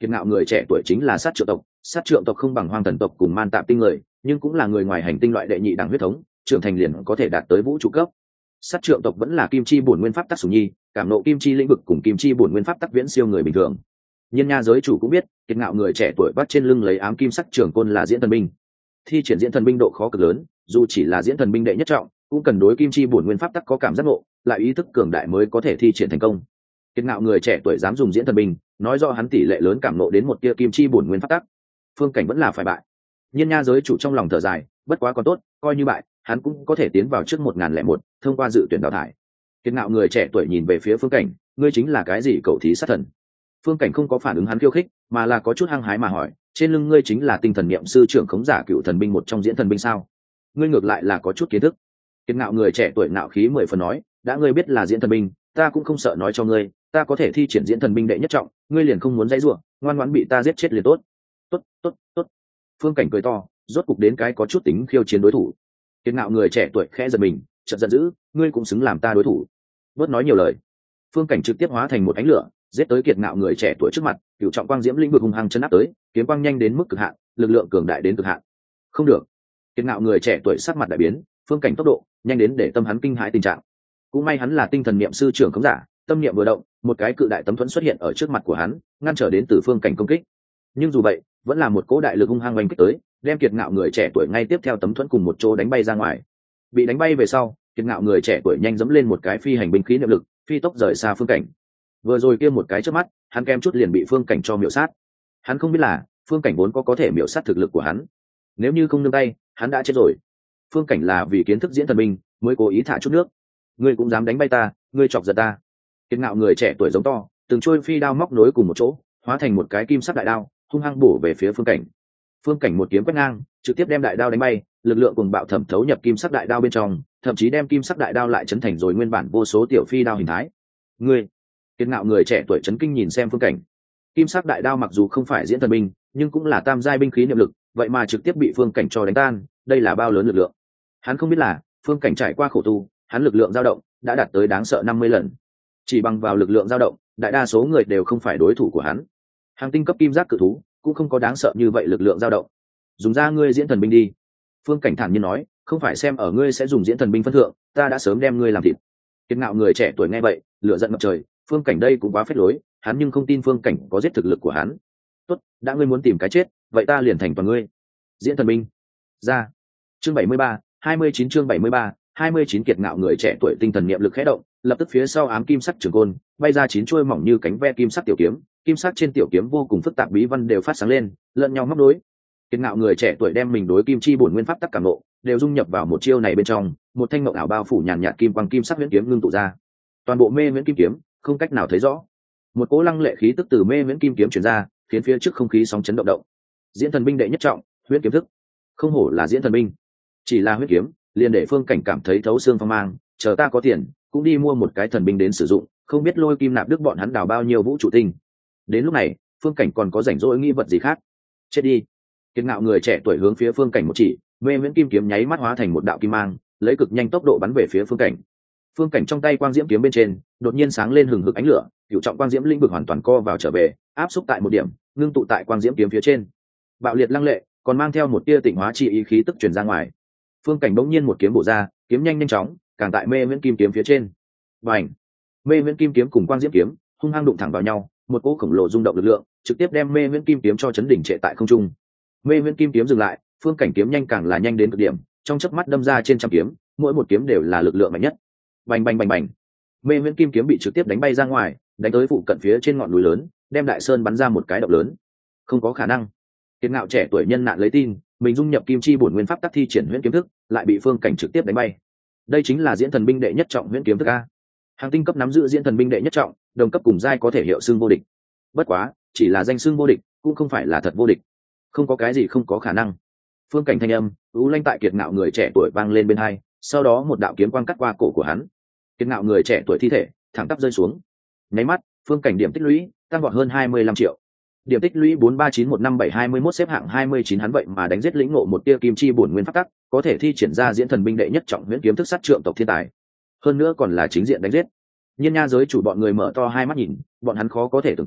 kiệt ngạo người trẻ tuổi chính là sát trượng tộc. Sát trượng tộc không bằng hoang thần tộc cùng man tạp tinh người, nhưng cũng là người ngoài hành tinh loại đệ nhị đẳng huyết thống, trưởng thành liền có thể đạt tới vũ trụ cấp. Sát trượng tộc vẫn là kim chi bổn nguyên pháp tắc sủng nhi, cảm nộ kim chi lĩnh vực cùng kim chi bổn nguyên pháp tắc viễn siêu người bình thường. Nhân nha giới chủ cũng biết, kiệt ngạo người trẻ tuổi bắt trên lưng lấy ám kim sắc trường côn là diễn thần binh. Thi triển diễn thần binh độ khó cực lớn, dù chỉ là diễn thần binh đệ nhất trọng, cũng cần đối kim chi bổn nguyên pháp tắc có cảm giác ngộ, lại ý thức cường đại mới có thể thi triển thành công. Kiệt ngạo người trẻ tuổi dám dùng diễn thần binh, nói rõ hắn tỷ lệ lớn cảm nộ đến một tia kim chi bổn nguyên pháp tắc. Phương Cảnh vẫn là phải bại. Nhân nha giới chủ trong lòng thở dài, bất quá còn tốt, coi như bại, hắn cũng có thể tiến vào trước một ngàn lẻ một, thông qua dự tuyển đào thải. Kiệt ngạo người trẻ tuổi nhìn về phía Phương Cảnh, ngươi chính là cái gì cậu thí sát thần? Phương Cảnh không có phản ứng hắn khiêu khích, mà là có chút hăng hái mà hỏi, trên lưng ngươi chính là tinh thần niệm sư trưởng khống giả cựu thần binh một trong diễn thần binh sao? Ngươi ngược lại là có chút kiến thức. Kiệt ngạo người trẻ tuổi nạo khí mười phần nói, đã ngươi biết là diễn thần binh, ta cũng không sợ nói cho ngươi, ta có thể thi triển diễn thần binh đệ nhất trọng, ngươi liền không muốn dãy rủa, ngoan ngoãn bị ta giết chết liền tốt. Tốt, tốt, tốt. Phương Cảnh cười to, rốt cục đến cái có chút tính khiêu chiến đối thủ. Kiệt ngạo người trẻ tuổi khẽ giật mình, chợt giận dữ, ngươi cũng xứng làm ta đối thủ. Bớt nói nhiều lời. Phương Cảnh trực tiếp hóa thành một ánh lửa, giết tới kiệt ngạo người trẻ tuổi trước mặt, cửu trọng quang diễm lĩnh vực hung hăng chấn áp tới, kiếm quang nhanh đến mức cực hạn, lực lượng cường đại đến cực hạn. Không được. Kiệt ngạo người trẻ tuổi sắc mặt đại biến, Phương Cảnh tốc độ nhanh đến để tâm hắn kinh hãi tình trạng. Cũng may hắn là tinh thần niệm sư trưởng khống giả, tâm niệm vừa động, một cái cự đại tấm thuẫn xuất hiện ở trước mặt của hắn, ngăn trở đến từ Phương Cảnh công kích. Nhưng dù vậy, vẫn là một cỗ đại lực hung hăng oanh kích tới, đem kiệt ngạo người trẻ tuổi ngay tiếp theo tấm thuẫn cùng một chỗ đánh bay ra ngoài. Bị đánh bay về sau, kiệt ngạo người trẻ tuổi nhanh dẫm lên một cái phi hành binh khí niệm lực, phi tốc rời xa Phương Cảnh. Vừa rồi kia một cái chớp mắt, hắn kem chút liền bị Phương Cảnh cho miểu sát. Hắn không biết là Phương Cảnh vốn có có thể miểu sát thực lực của hắn, nếu như không nương tay, hắn đã chết rồi. Phương Cảnh là vì kiến thức diễn thần binh mới cố ý thả chút nước. Ngươi cũng dám đánh bay ta, ngươi chọc giận ta. Kiệt ngạo người trẻ tuổi giống to, từng trôi phi đao móc nối cùng một chỗ, hóa thành một cái kim sắc đại đao, hung hăng bổ về phía Phương Cảnh. Phương Cảnh một kiếm quét ngang, trực tiếp đem đại đao đánh bay, lực lượng cùng bạo thẩm thấu nhập kim sắc đại đao bên trong, thậm chí đem kim sắc đại đao lại chấn thành rồi nguyên bản vô số tiểu phi đao hình thái. Ngươi, Kiệt ngạo người trẻ tuổi chấn kinh nhìn xem Phương Cảnh. Kim sắc đại đao mặc dù không phải diễn thần binh, nhưng cũng là tam giai binh khí niệm lực, vậy mà trực tiếp bị Phương Cảnh cho đánh tan, đây là bao lớn lực lượng. Hắn không biết là Phương Cảnh trải qua khổ tu, hắn lực lượng dao động đã đạt tới đáng sợ năm mươi lần. Chỉ bằng vào lực lượng dao động, đại đa số người đều không phải đối thủ của hắn. Hàng tinh cấp kim giác cự thú cũng không có đáng sợ như vậy lực lượng dao động. Dùng ra ngươi diễn thần binh đi. Phương Cảnh thản nhiên nói, không phải xem ở ngươi sẽ dùng diễn thần binh phân thượng, ta đã sớm đem ngươi làm thịt. Kiệt ngạo người trẻ tuổi nghe vậy, lửa giận ngập trời, Phương Cảnh đây cũng quá phết lối, hắn nhưng không tin Phương Cảnh có giết thực lực của hắn. Tốt, đã ngươi muốn tìm cái chết, vậy ta liền thành toàn ngươi. Diễn thần binh. Ra. Chương bảy mươi ba, hai mươi chín chương bảy mươi ba, hai mươi chín kiệt ngạo người trẻ tuổi tinh thần niệm lực khẽ động, lập tức phía sau ám kim sắc trường côn, bay ra chín chuôi mỏng như cánh ve kim sắc tiểu kiếm, kim sắc trên tiểu kiếm vô cùng phức tạp bí văn đều phát sáng lên, lẫn nhau móc nối. Kiệt ngạo người trẻ tuổi đem mình đối kim chi bổn nguyên pháp tắc cảm ngộ, đều dung nhập vào một chiêu này bên trong, một thanh mộng ảo bao phủ nhàn nhạt kim quang kim sắc huyễn kiếm ngưng tụ ra. Toàn bộ mê huyễn kim kiếm, không cách nào thấy rõ. Một cỗ lăng lệ khí tức từ mê huyễn kim kiếm truyền ra, khiến phía trước không khí sóng chấn động động. Diễn thần binh đệ nhất trọng, huyễn kiếm thức. Không hổ là diễn thần binh, chỉ là huyễn kiếm, liền để Phương Cảnh cảm thấy thấu xương phong mang, chờ ta có tiền, cũng đi mua một cái thần binh đến sử dụng, không biết Lôi Kim Nạp Đức bọn hắn đào bao nhiêu vũ trụ tinh. Đến lúc này, Phương Cảnh còn có rảnh rỗi nghĩ vật gì khác. Chết đi. Kiệt ngạo người trẻ tuổi hướng phía Phương Cảnh một chỉ, mê huyễn kim kiếm nháy mắt hóa thành một đạo kim mang, lấy cực nhanh tốc độ bắn về phía Phương Cảnh. Phương Cảnh trong tay quang diễm kiếm bên trên, đột nhiên sáng lên hừng hực ánh lửa, cửu trọng quang diễm lĩnh vực hoàn toàn co vào trở về, áp xúc tại một điểm, ngưng tụ tại quang diễm kiếm phía trên. Bạo liệt lăng lệ, còn mang theo một tia tịnh hóa chi ý khí tức truyền ra ngoài. Phương Cảnh bỗng nhiên một kiếm bổ ra, kiếm nhanh nhanh chóng, càng tại mê huyễn kim kiếm phía trên. Bành! Mê huyễn kim kiếm cùng quang diễm kiếm hung hăng đụng thẳng vào nhau, một cỗ khổng lồ rung động lực lượng, trực tiếp đem mê huyễn kim kiếm cho chấn đỉnh trệ tại không trung. Mê huyễn kim kiếm dừng lại, Phương Cảnh kiếm nhanh càng là nhanh đến cực điểm, trong chớp mắt đâm ra trên trăm kiếm, mỗi một kiếm đều là lực lượng mạnh nhất. Bành bành bành bành! Mê huyễn kim kiếm bị trực tiếp đánh bay ra ngoài, đánh tới phụ cận phía trên ngọn núi lớn, đem đại sơn bắn ra một cái động lớn. Không có khả năng. Kiệt ngạo trẻ tuổi nhân nạn lấy tin, mình dung nhập kim chi bổn nguyên pháp tắc thi triển huyễn kiếm thức, lại bị Phương Cảnh trực tiếp đánh bay. Đây chính là diễn thần binh đệ nhất trọng huyễn kiếm thức a. Hàng tinh cấp nắm giữ diễn thần binh đệ nhất trọng, đồng cấp cùng giai có thể hiệu xưng vô địch. Bất quá, chỉ là danh xưng vô địch, cũng không phải là thật vô địch. Không có cái gì không có khả năng. Phương Cảnh thanh âm, u lanh tại kiệt ngạo người trẻ tuổi vang lên bên hai, sau đó một đạo kiếm quang cắt qua cổ của hắn. Kiệt ngạo người trẻ tuổi thi thể thẳng tắp rơi xuống. Nháy mắt, Phương Cảnh điểm tích lũy tăng vọt hơn hai mươi lăm triệu. Điểm tích lũy bốn ba chín một năm bảy hai mươi mốt xếp hạng hai mươi chín, hắn vậy mà đánh giết lĩnh ngộ một tia kim chi bổn nguyên pháp tắc, có thể thi triển ra diễn thần binh đệ nhất trọng huyễn kiếm thức sát trượng tộc thiên tài. Hơn nữa còn là chính diện đánh giết. Nhiên nha giới chủ bọn người mở to hai mắt nhìn, bọn hắn khó có thể tưởng tượng,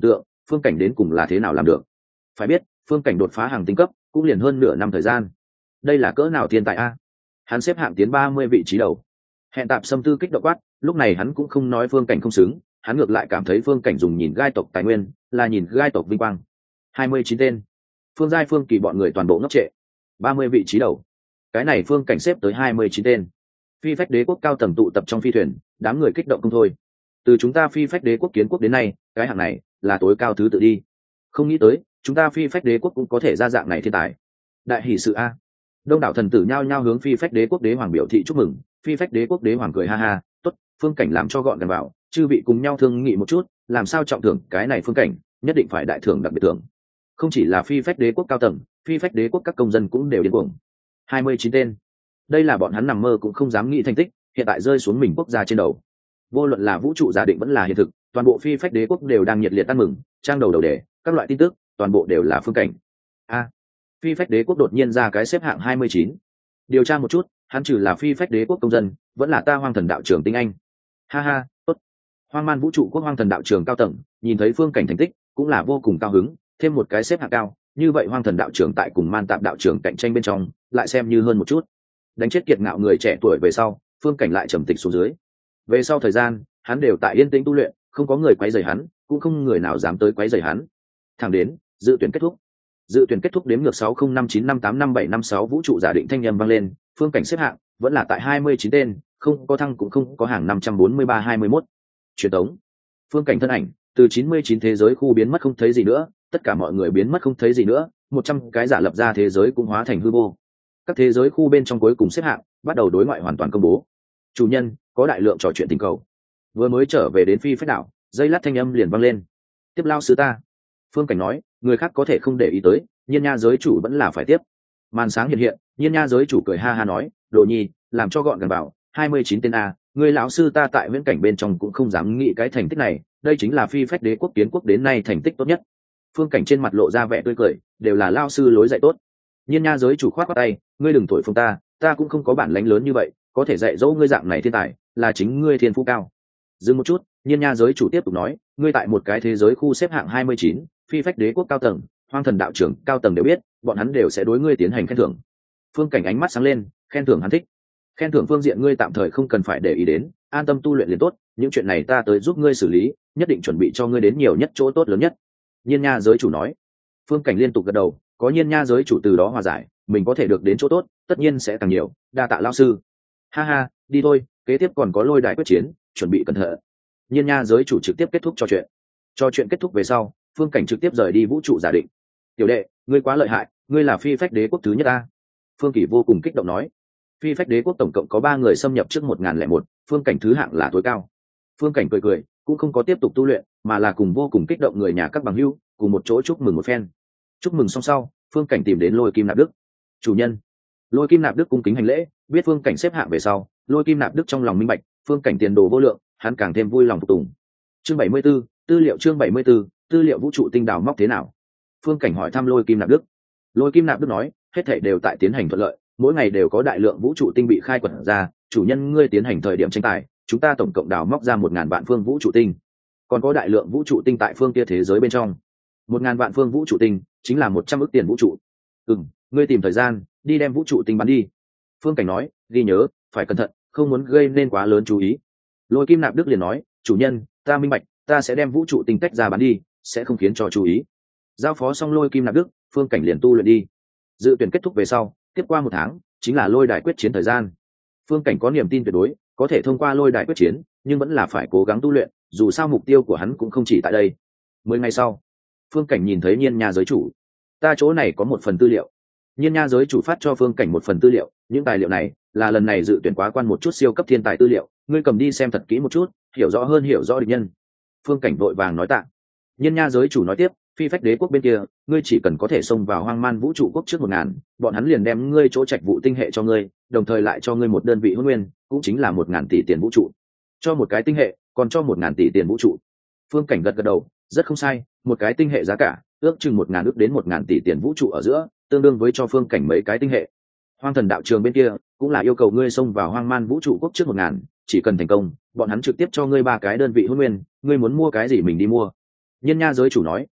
phương cảnh đến cùng là thế nào làm được? Phải biết phương cảnh đột phá hàng tinh cấp cũng liền hơn nửa năm thời gian, đây là cỡ nào thiên tài a? Hắn xếp hạng tiến ba mươi vị trí đầu. Hẹn tạp xâm tư kích động quát, lúc này hắn cũng không nói phương cảnh không xứng, hắn ngược lại cảm thấy phương cảnh dùng nhìn gai tộc tài nguyên là nhìn gai tộc vinh quang. Hai mươi chín tên, phương giai phương kỳ bọn người toàn bộ ngốc trệ. Ba mươi vị trí đầu, cái này phương cảnh xếp tới hai mươi chín tên. Phi phách đế quốc cao tầng tụ tập trong phi thuyền, đám người kích động không thôi. Từ chúng ta phi phách đế quốc kiến quốc đến nay, cái hạng này là tối cao thứ tự đi. Không nghĩ tới chúng ta phi phách đế quốc cũng có thể ra dạng này thiên tài, đại hỷ sự a. Đông đảo thần tử nhao nhao hướng phi phách đế quốc đế hoàng biểu thị chúc mừng. Phi phách đế quốc đế hoàng cười ha ha, tốt, phương cảnh làm cho gọn gàng bảo, chư vị cùng nhau thương nghị một chút, làm sao trọng thưởng cái này phương cảnh, nhất định phải đại thưởng đặc biệt thưởng. Không chỉ là phi phách đế quốc cao tầng, phi phách đế quốc các công dân cũng đều điên cuồng. Hai mươi chín tên, đây là bọn hắn nằm mơ cũng không dám nghĩ thành tích, hiện tại rơi xuống mình quốc gia trên đầu. Vô luận là vũ trụ giả định vẫn là hiện thực, toàn bộ phi phách đế quốc đều đang nhiệt liệt ăn mừng, trang đầu đầu đề, các loại tin tức toàn bộ đều là phương cảnh. A, phi phách đế quốc đột nhiên ra cái xếp hạng hai mươi chín. Điều tra một chút, hắn trừ là phi phách đế quốc công dân, vẫn là ta hoang thần đạo trưởng tinh anh. Ha ha, tốt. Hoang man vũ trụ quốc hoang thần đạo trưởng cao tầng nhìn thấy phương cảnh thành tích cũng là vô cùng cao hứng, thêm một cái xếp hạng cao, như vậy hoang thần đạo trưởng tại cùng man tạp đạo trưởng cạnh tranh bên trong lại xem như hơn một chút. Đánh chết kiệt ngạo người trẻ tuổi về sau, phương cảnh lại trầm tịch xuống dưới. Về sau thời gian, hắn đều tại yên tĩnh tu luyện, không có người quấy rầy hắn, cũng không người nào dám tới quấy rầy hắn. Thẳng đến dự tuyển kết thúc. Dự tuyển kết thúc đếm ngược sáu không năm chín năm tám năm bảy năm sáu vũ trụ giả định thanh âm vang lên, phương cảnh xếp hạng vẫn là tại hai mươi chín tên, không có thăng cũng không có hàng năm trăm bốn mươi ba hai mươi mốt. Truyền tống. Phương cảnh thân ảnh từ chín mươi chín thế giới khu biến mất không thấy gì nữa, tất cả mọi người biến mất không thấy gì nữa, một trăm cái giả lập ra thế giới cũng hóa thành hư vô. Các thế giới khu bên trong cuối cùng xếp hạng bắt đầu đối ngoại hoàn toàn công bố. Chủ nhân, có đại lượng trò chuyện tình cầu. Vừa mới trở về đến phi phách đảo, dây lát thanh âm liền vang lên. Tiếp lao sư ta. Phương cảnh nói, người khác có thể không để ý tới, nhiên nha giới chủ vẫn là phải tiếp. Màn sáng hiện hiện, nhiên nha giới chủ cười ha ha nói, đồ nhi, làm cho gọn gàng bảo, hai mươi chín tên a, người lão sư ta tại viễn cảnh bên trong cũng không dám nghĩ cái thành tích này, đây chính là phi phách đế quốc kiến quốc đến nay thành tích tốt nhất. Phương cảnh trên mặt lộ ra vẻ tươi cười, đều là lao sư lối dạy tốt. Nhiên nha giới chủ khoát khoát tay, ngươi đừng thổi phồng ta, ta cũng không có bản lãnh lớn như vậy, có thể dạy dỗ ngươi dạng này thiên tài, là chính ngươi thiên phú cao. Dừng một chút, nhiên nha giới chủ tiếp tục nói, ngươi tại một cái thế giới khu xếp hạng hai mươi chín, phi phách đế quốc cao tầng, hoang thần đạo trưởng cao tầng đều biết, bọn hắn đều sẽ đối ngươi tiến hành khen thưởng. Phương cảnh ánh mắt sáng lên, khen thưởng hắn thích. Khen thưởng phương diện ngươi tạm thời không cần phải để ý đến, an tâm tu luyện liền tốt, những chuyện này ta tới giúp ngươi xử lý, nhất định chuẩn bị cho ngươi đến nhiều nhất chỗ tốt lớn nhất. Nhiên nha giới chủ nói. Phương cảnh liên tục gật đầu, có nhiên nha giới chủ từ đó hòa giải, mình có thể được đến chỗ tốt tất nhiên sẽ càng nhiều, đa tạ lão sư. Ha ha, đi thôi, kế tiếp còn có lôi đài quyết chiến, chuẩn bị cẩn thận. Nhiên nha giới chủ trực tiếp kết thúc trò chuyện. Trò chuyện kết thúc về sau, phương cảnh trực tiếp rời đi vũ trụ giả định. Tiểu đệ, ngươi quá lợi hại, ngươi là phi phách đế quốc thứ nhất ta. Phương Kỳ vô cùng kích động nói. Phi phách đế quốc tổng cộng có ba người xâm nhập trước một ngàn lẻ một, phương cảnh thứ hạng là tối cao. Phương cảnh cười cười, cũng không có tiếp tục tu luyện, mà là cùng vô cùng kích động người nhà các bằng hữu cùng một chỗ chúc mừng một phen. Chúc mừng xong sau, phương cảnh tìm đến Lôi Kim Nạp Đức. Chủ nhân. Lôi Kim Nạp Đức cung kính hành lễ, biết phương cảnh xếp hạng về sau, Lôi Kim Nạp Đức trong lòng minh bạch, phương cảnh tiền đồ vô lượng, hắn càng thêm vui lòng phục tùng. Chương bảy mươi 74, tư liệu chương bảy mươi 74, tư liệu vũ trụ tinh đào móc thế nào? Phương cảnh hỏi thăm Lôi Kim Nạp Đức. Lôi Kim Nạp Đức nói, hết thảy đều tại tiến hành thuận lợi, mỗi ngày đều có đại lượng vũ trụ tinh bị khai quật ra, chủ nhân ngươi tiến hành thời điểm tranh tài, chúng ta tổng cộng đào móc ra một ngàn vạn phương vũ trụ tinh, còn có đại lượng vũ trụ tinh tại phương kia thế giới bên trong. Một ngàn vạn phương vũ trụ tinh chính là một trăm ức tiền vũ trụ. Ừm, ngươi tìm thời gian đi đem vũ trụ tinh bắn đi. Phương cảnh nói, ghi nhớ, phải cẩn thận, không muốn gây nên quá lớn chú ý. Lôi Kim Nạp Đức liền nói, chủ nhân, ta minh bạch, ta sẽ đem vũ trụ tinh tách ra bắn đi, sẽ không khiến cho chú ý. Giao phó xong Lôi Kim Nạp Đức, phương cảnh liền tu luyện đi. Dự tuyển kết thúc về sau, tiếp qua một tháng chính là lôi đài quyết chiến thời gian. Phương cảnh có niềm tin tuyệt đối có thể thông qua lôi đài quyết chiến, nhưng vẫn là phải cố gắng tu luyện, dù sao mục tiêu của hắn cũng không chỉ tại đây. Mười ngày sau, phương cảnh nhìn thấy nhiên nha giới chủ. Ta chỗ này có một phần tư liệu. Nhiên nha giới chủ phát cho phương cảnh một phần tư liệu, những tài liệu này là lần này dự tuyển quá quan một chút siêu cấp thiên tài tư liệu, ngươi cầm đi xem thật kỹ một chút, hiểu rõ hơn hiểu rõ địch nhân. Phương cảnh vội vàng nói tạ. Nhiên nha giới chủ nói tiếp, phi phách đế quốc bên kia, ngươi chỉ cần có thể xông vào hoang man vũ trụ quốc trước một ngàn, bọn hắn liền đem ngươi chỗ trạch vụ tinh hệ cho ngươi, đồng thời lại cho ngươi một đơn vị hôn nguyên, cũng chính là một ngàn tỷ tiền vũ trụ. Cho một cái tinh hệ, còn cho một ngàn tỷ tiền vũ trụ. Phương cảnh gật gật đầu, rất không sai, một cái tinh hệ giá cả ước chừng một ngàn ước đến một ngàn tỷ tiền vũ trụ ở giữa, tương đương với cho phương cảnh mấy cái tinh hệ. Hoang thần đạo trường bên kia cũng là yêu cầu ngươi xông vào hoang man vũ trụ quốc trước một ngàn, chỉ cần thành công, bọn hắn trực tiếp cho ngươi ba cái đơn vị hôn nguyên, ngươi muốn mua cái gì mình đi mua. Nhiên nha giới chủ nói,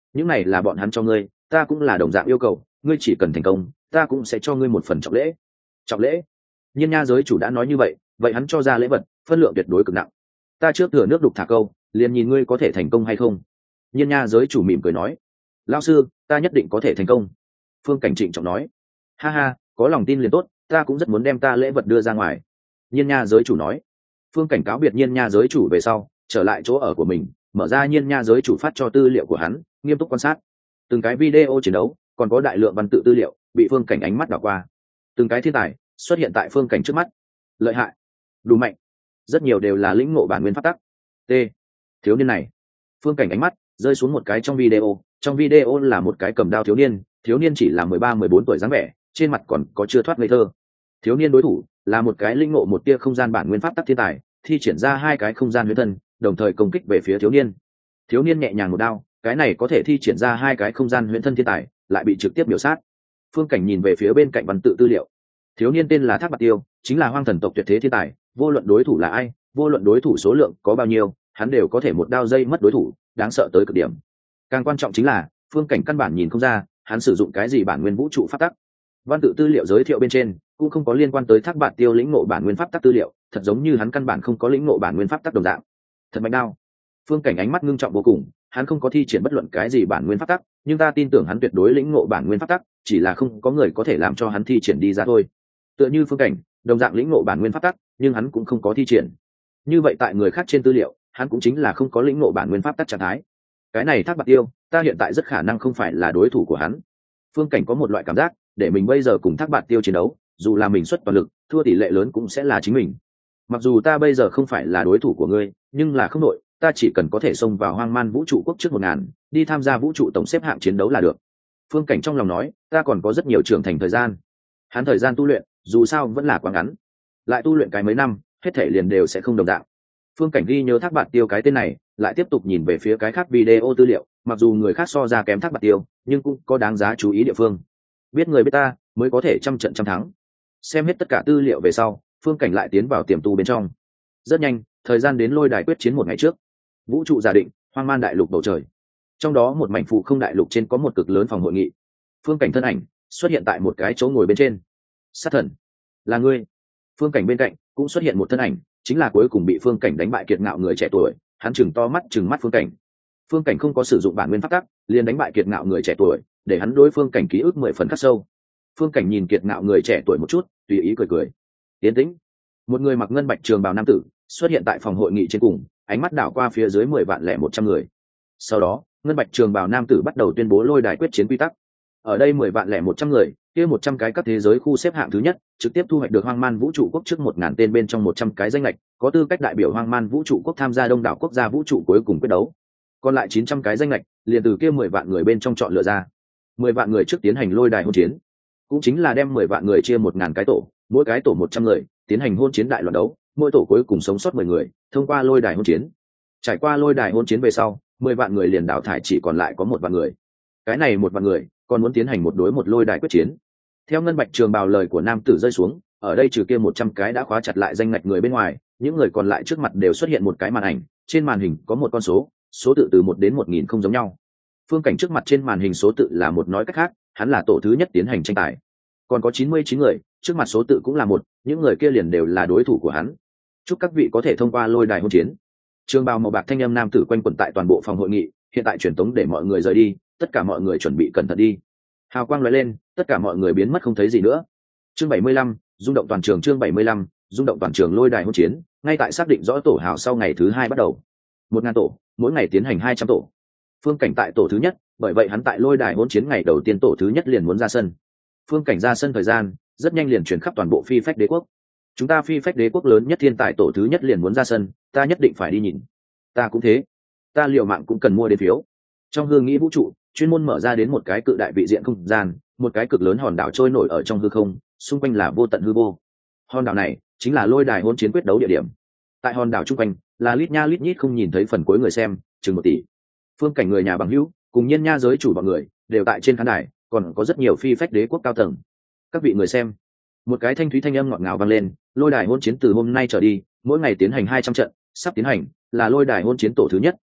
những này là bọn hắn cho ngươi, ta cũng là đồng dạng yêu cầu, ngươi chỉ cần thành công ta cũng sẽ cho ngươi một phần trọng lễ. Trọng lễ? Nhiên nha giới chủ đã nói như vậy, vậy hắn cho ra lễ vật phân lượng tuyệt đối cực nặng. Ta trước thừa nước đục thả câu, liền nhìn ngươi có thể thành công hay không. Nhiên nha giới chủ mỉm cười nói. Lão sư, ta nhất định có thể thành công. Phương Cảnh trịnh trọng nói. Ha ha, có lòng tin liền tốt, ta cũng rất muốn đem ta lễ vật đưa ra ngoài. Nhiên nha giới chủ nói. Phương Cảnh cáo biệt nhiên nha giới chủ về sau, trở lại chỗ ở của mình, mở ra nhiên nha giới chủ phát cho tư liệu của hắn, nghiêm túc quan sát từng cái video chiến đấu, còn có đại lượng văn tự tư liệu bị Phương Cảnh ánh mắt đảo qua. Từng cái thiên tài xuất hiện tại Phương Cảnh trước mắt. Lợi hại, đủ mạnh, rất nhiều đều là lĩnh ngộ bản nguyên pháp tắc. T. Thiếu niên này. Phương Cảnh ánh mắt rơi xuống một cái trong video, trong video là một cái cầm đao thiếu niên, thiếu niên chỉ là mười ba mười bốn tuổi dáng vẻ, trên mặt còn có chưa thoát ngây thơ. Thiếu niên đối thủ là một cái lĩnh ngộ một tia không gian bản nguyên pháp tắc thiên tài, thi triển ra hai cái không gian huyễn thân, đồng thời công kích về phía thiếu niên. Thiếu niên nhẹ nhàng một đao, cái này có thể thi triển ra hai cái không gian huyễn thân thiên tài lại bị trực tiếp biểu sát. Phương Cảnh nhìn về phía bên cạnh văn tự tư liệu. Thiếu niên tên là Thác Bạt Tiêu, chính là hoang thần tộc tuyệt thế thiên tài, vô luận đối thủ là ai, vô luận đối thủ số lượng có bao nhiêu, hắn đều có thể một đao dây mất đối thủ, đáng sợ tới cực điểm. Càng quan trọng chính là Phương Cảnh căn bản nhìn không ra hắn sử dụng cái gì bản nguyên vũ trụ pháp tắc. Văn tự tư liệu giới thiệu bên trên cũng không có liên quan tới Thác Bạt Tiêu lĩnh ngộ bản nguyên pháp tắc tư liệu, thật giống như hắn căn bản không có lĩnh ngộ bản nguyên pháp tắc đồng dạng. Thật mạnh đao. Phương Cảnh ánh mắt ngưng trọng vô cùng, hắn không có thi triển bất luận cái gì bản nguyên pháp tắc, nhưng ta tin tưởng hắn tuyệt đối lĩnh ngộ bản nguyên pháp tắc, chỉ là không có người có thể làm cho hắn thi triển đi ra thôi. Tựa như Phương Cảnh, đồng dạng lĩnh ngộ bản nguyên pháp tắc, nhưng hắn cũng không có thi triển. Như vậy tại người khác trên tư liệu, hắn cũng chính là không có lĩnh ngộ bản nguyên pháp tắc trạng thái. Cái này Thác Bạt Tiêu, ta hiện tại rất khả năng không phải là đối thủ của hắn. Phương Cảnh có một loại cảm giác, để mình bây giờ cùng Thác Bạt Tiêu chiến đấu, dù là mình xuất toàn lực, thua tỷ lệ lớn cũng sẽ là chính mình. Mặc dù ta bây giờ không phải là đối thủ của ngươi, nhưng là không đội, ta chỉ cần có thể xông vào hoang man vũ trụ quốc trước một ngàn, đi tham gia vũ trụ tổng xếp hạng chiến đấu là được. Phương Cảnh trong lòng nói, ta còn có rất nhiều trưởng thành thời gian. Hắn thời gian tu luyện dù sao vẫn là quá ngắn, lại tu luyện cái mấy năm hết thể liền đều sẽ không đồng dạng. Phương Cảnh ghi nhớ Thác Bạt Tiêu cái tên này, lại tiếp tục nhìn về phía cái khác video tư liệu, mặc dù người khác so ra kém Thác Bạt Tiêu, nhưng cũng có đáng giá chú ý địa phương. Biết người biết ta mới có thể trăm trận trăm thắng. Xem hết tất cả tư liệu về sau, Phương Cảnh lại tiến vào tiềm tu bên trong. Rất nhanh, thời gian đến lôi đài quyết chiến một ngày trước. Vũ trụ giả định, hoang man đại lục bầu trời. Trong đó một mảnh phụ không đại lục trên có một cực lớn phòng hội nghị. Phương Cảnh thân ảnh xuất hiện tại một cái chỗ ngồi bên trên. Sát thần, là ngươi. Phương Cảnh bên cạnh cũng xuất hiện một thân ảnh, chính là cuối cùng bị Phương Cảnh đánh bại kiệt ngạo người trẻ tuổi. Hắn chừng to mắt chừng mắt Phương Cảnh. Phương Cảnh không có sử dụng bản nguyên pháp tắc, liền đánh bại kiệt ngạo người trẻ tuổi, để hắn đối Phương Cảnh ký ức mười phần khắc sâu. Phương Cảnh nhìn kiệt ngạo người trẻ tuổi một chút, tùy ý cười cười. Tiến tĩnh. Một người mặc ngân bạch trường bào nam tử xuất hiện tại phòng hội nghị trên cùng, ánh mắt đảo qua phía dưới mười vạn lẻ một trăm người. Sau đó, ngân bạch trường bào nam tử bắt đầu tuyên bố lôi đài quyết chiến quy tắc. Ở đây mười vạn lẻ một trăm người, kia một trăm cái các thế giới khu xếp hạng thứ nhất, trực tiếp thu hoạch được hoang man vũ trụ quốc trước một ngàn tên bên trong một trăm cái danh lệch, có tư cách đại biểu hoang man vũ trụ quốc tham gia đông đảo quốc gia vũ trụ cuối cùng quyết đấu. Còn lại chín trăm cái danh lệch, liền từ kia mười vạn người bên trong chọn lựa ra. mười vạn người trước tiến hành lôi đài hôn chiến, cũng chính là đem mười vạn người chia một ngàn cái tổ, mỗi cái tổ một trăm người, tiến hành hôn chiến đại loạn đấu, mỗi tổ cuối cùng sống sót mười người, thông qua lôi đài hôn chiến. Trải qua lôi đài hôn chiến về sau, mười vạn người liền đào thải chỉ còn lại có một vạn người. Cái này một vạn người còn muốn tiến hành một đối một lôi đài quyết chiến. Theo ngân bạch trường bào lời của nam tử rơi xuống, ở đây trừ kia một trăm cái đã khóa chặt lại danh ngạch người bên ngoài, những người còn lại trước mặt đều xuất hiện một cái màn ảnh, trên màn hình có một con số, số tự từ một đến một nghìn không giống nhau. Phương Cảnh trước mặt trên màn hình số tự là một, nói cách khác, hắn là tổ thứ nhất tiến hành tranh tài. Còn có chín mươi chín người, trước mặt số tự cũng là một, những người kia liền đều là đối thủ của hắn. Chúc các vị có thể thông qua lôi đài hôn chiến. Trường bào màu bạc thanh âm nam tử quanh quẩn tại toàn bộ phòng hội nghị, hiện tại truyền tống để mọi người rời đi, tất cả mọi người chuẩn bị cẩn thận đi. Hào quang lóe lên, tất cả mọi người biến mất không thấy gì nữa. Chương bảy mươi lăm, rung động toàn trường. Chương bảy mươi lăm, rung động toàn trường. Lôi đài hôn chiến, ngay tại xác định rõ tổ hào sau ngày thứ hai bắt đầu. Một ngàn tổ, mỗi ngày tiến hành hai trăm tổ. Phương Cảnh tại tổ thứ nhất, bởi vậy hắn tại lôi đài hôn chiến ngày đầu tiên tổ thứ nhất liền muốn ra sân. Phương Cảnh ra sân thời gian rất nhanh liền chuyển khắp toàn bộ phi phách đế quốc. Chúng ta phi phách đế quốc lớn nhất thiên tài tổ thứ nhất liền muốn ra sân, ta nhất định phải đi nhìn. Ta cũng thế, ta liều mạng cũng cần mua đến phiếu. Trong hương nghĩ vũ trụ chuyên môn mở ra đến một cái cự đại vị diện không gian, một cái cực lớn hòn đảo trôi nổi ở trong hư không, xung quanh là vô tận hư vô. Hòn đảo này chính là lôi đài hôn chiến quyết đấu địa điểm. Tại hòn đảo chung quanh là lít nha lít nhít không nhìn thấy phần cuối người xem, chừng một tỷ. Phương Cảnh người nhà bằng hữu cùng nhiên nha giới chủ bọn người đều tại trên khán đài, còn có rất nhiều phi phách đế quốc cao tầng. Các vị người xem, một cái thanh thúy thanh âm ngọt ngào vang lên, lôi đài hôn chiến từ hôm nay trở đi, mỗi ngày tiến hành hai trăm trận, sắp tiến hành là lôi đài hôn chiến tổ thứ nhất,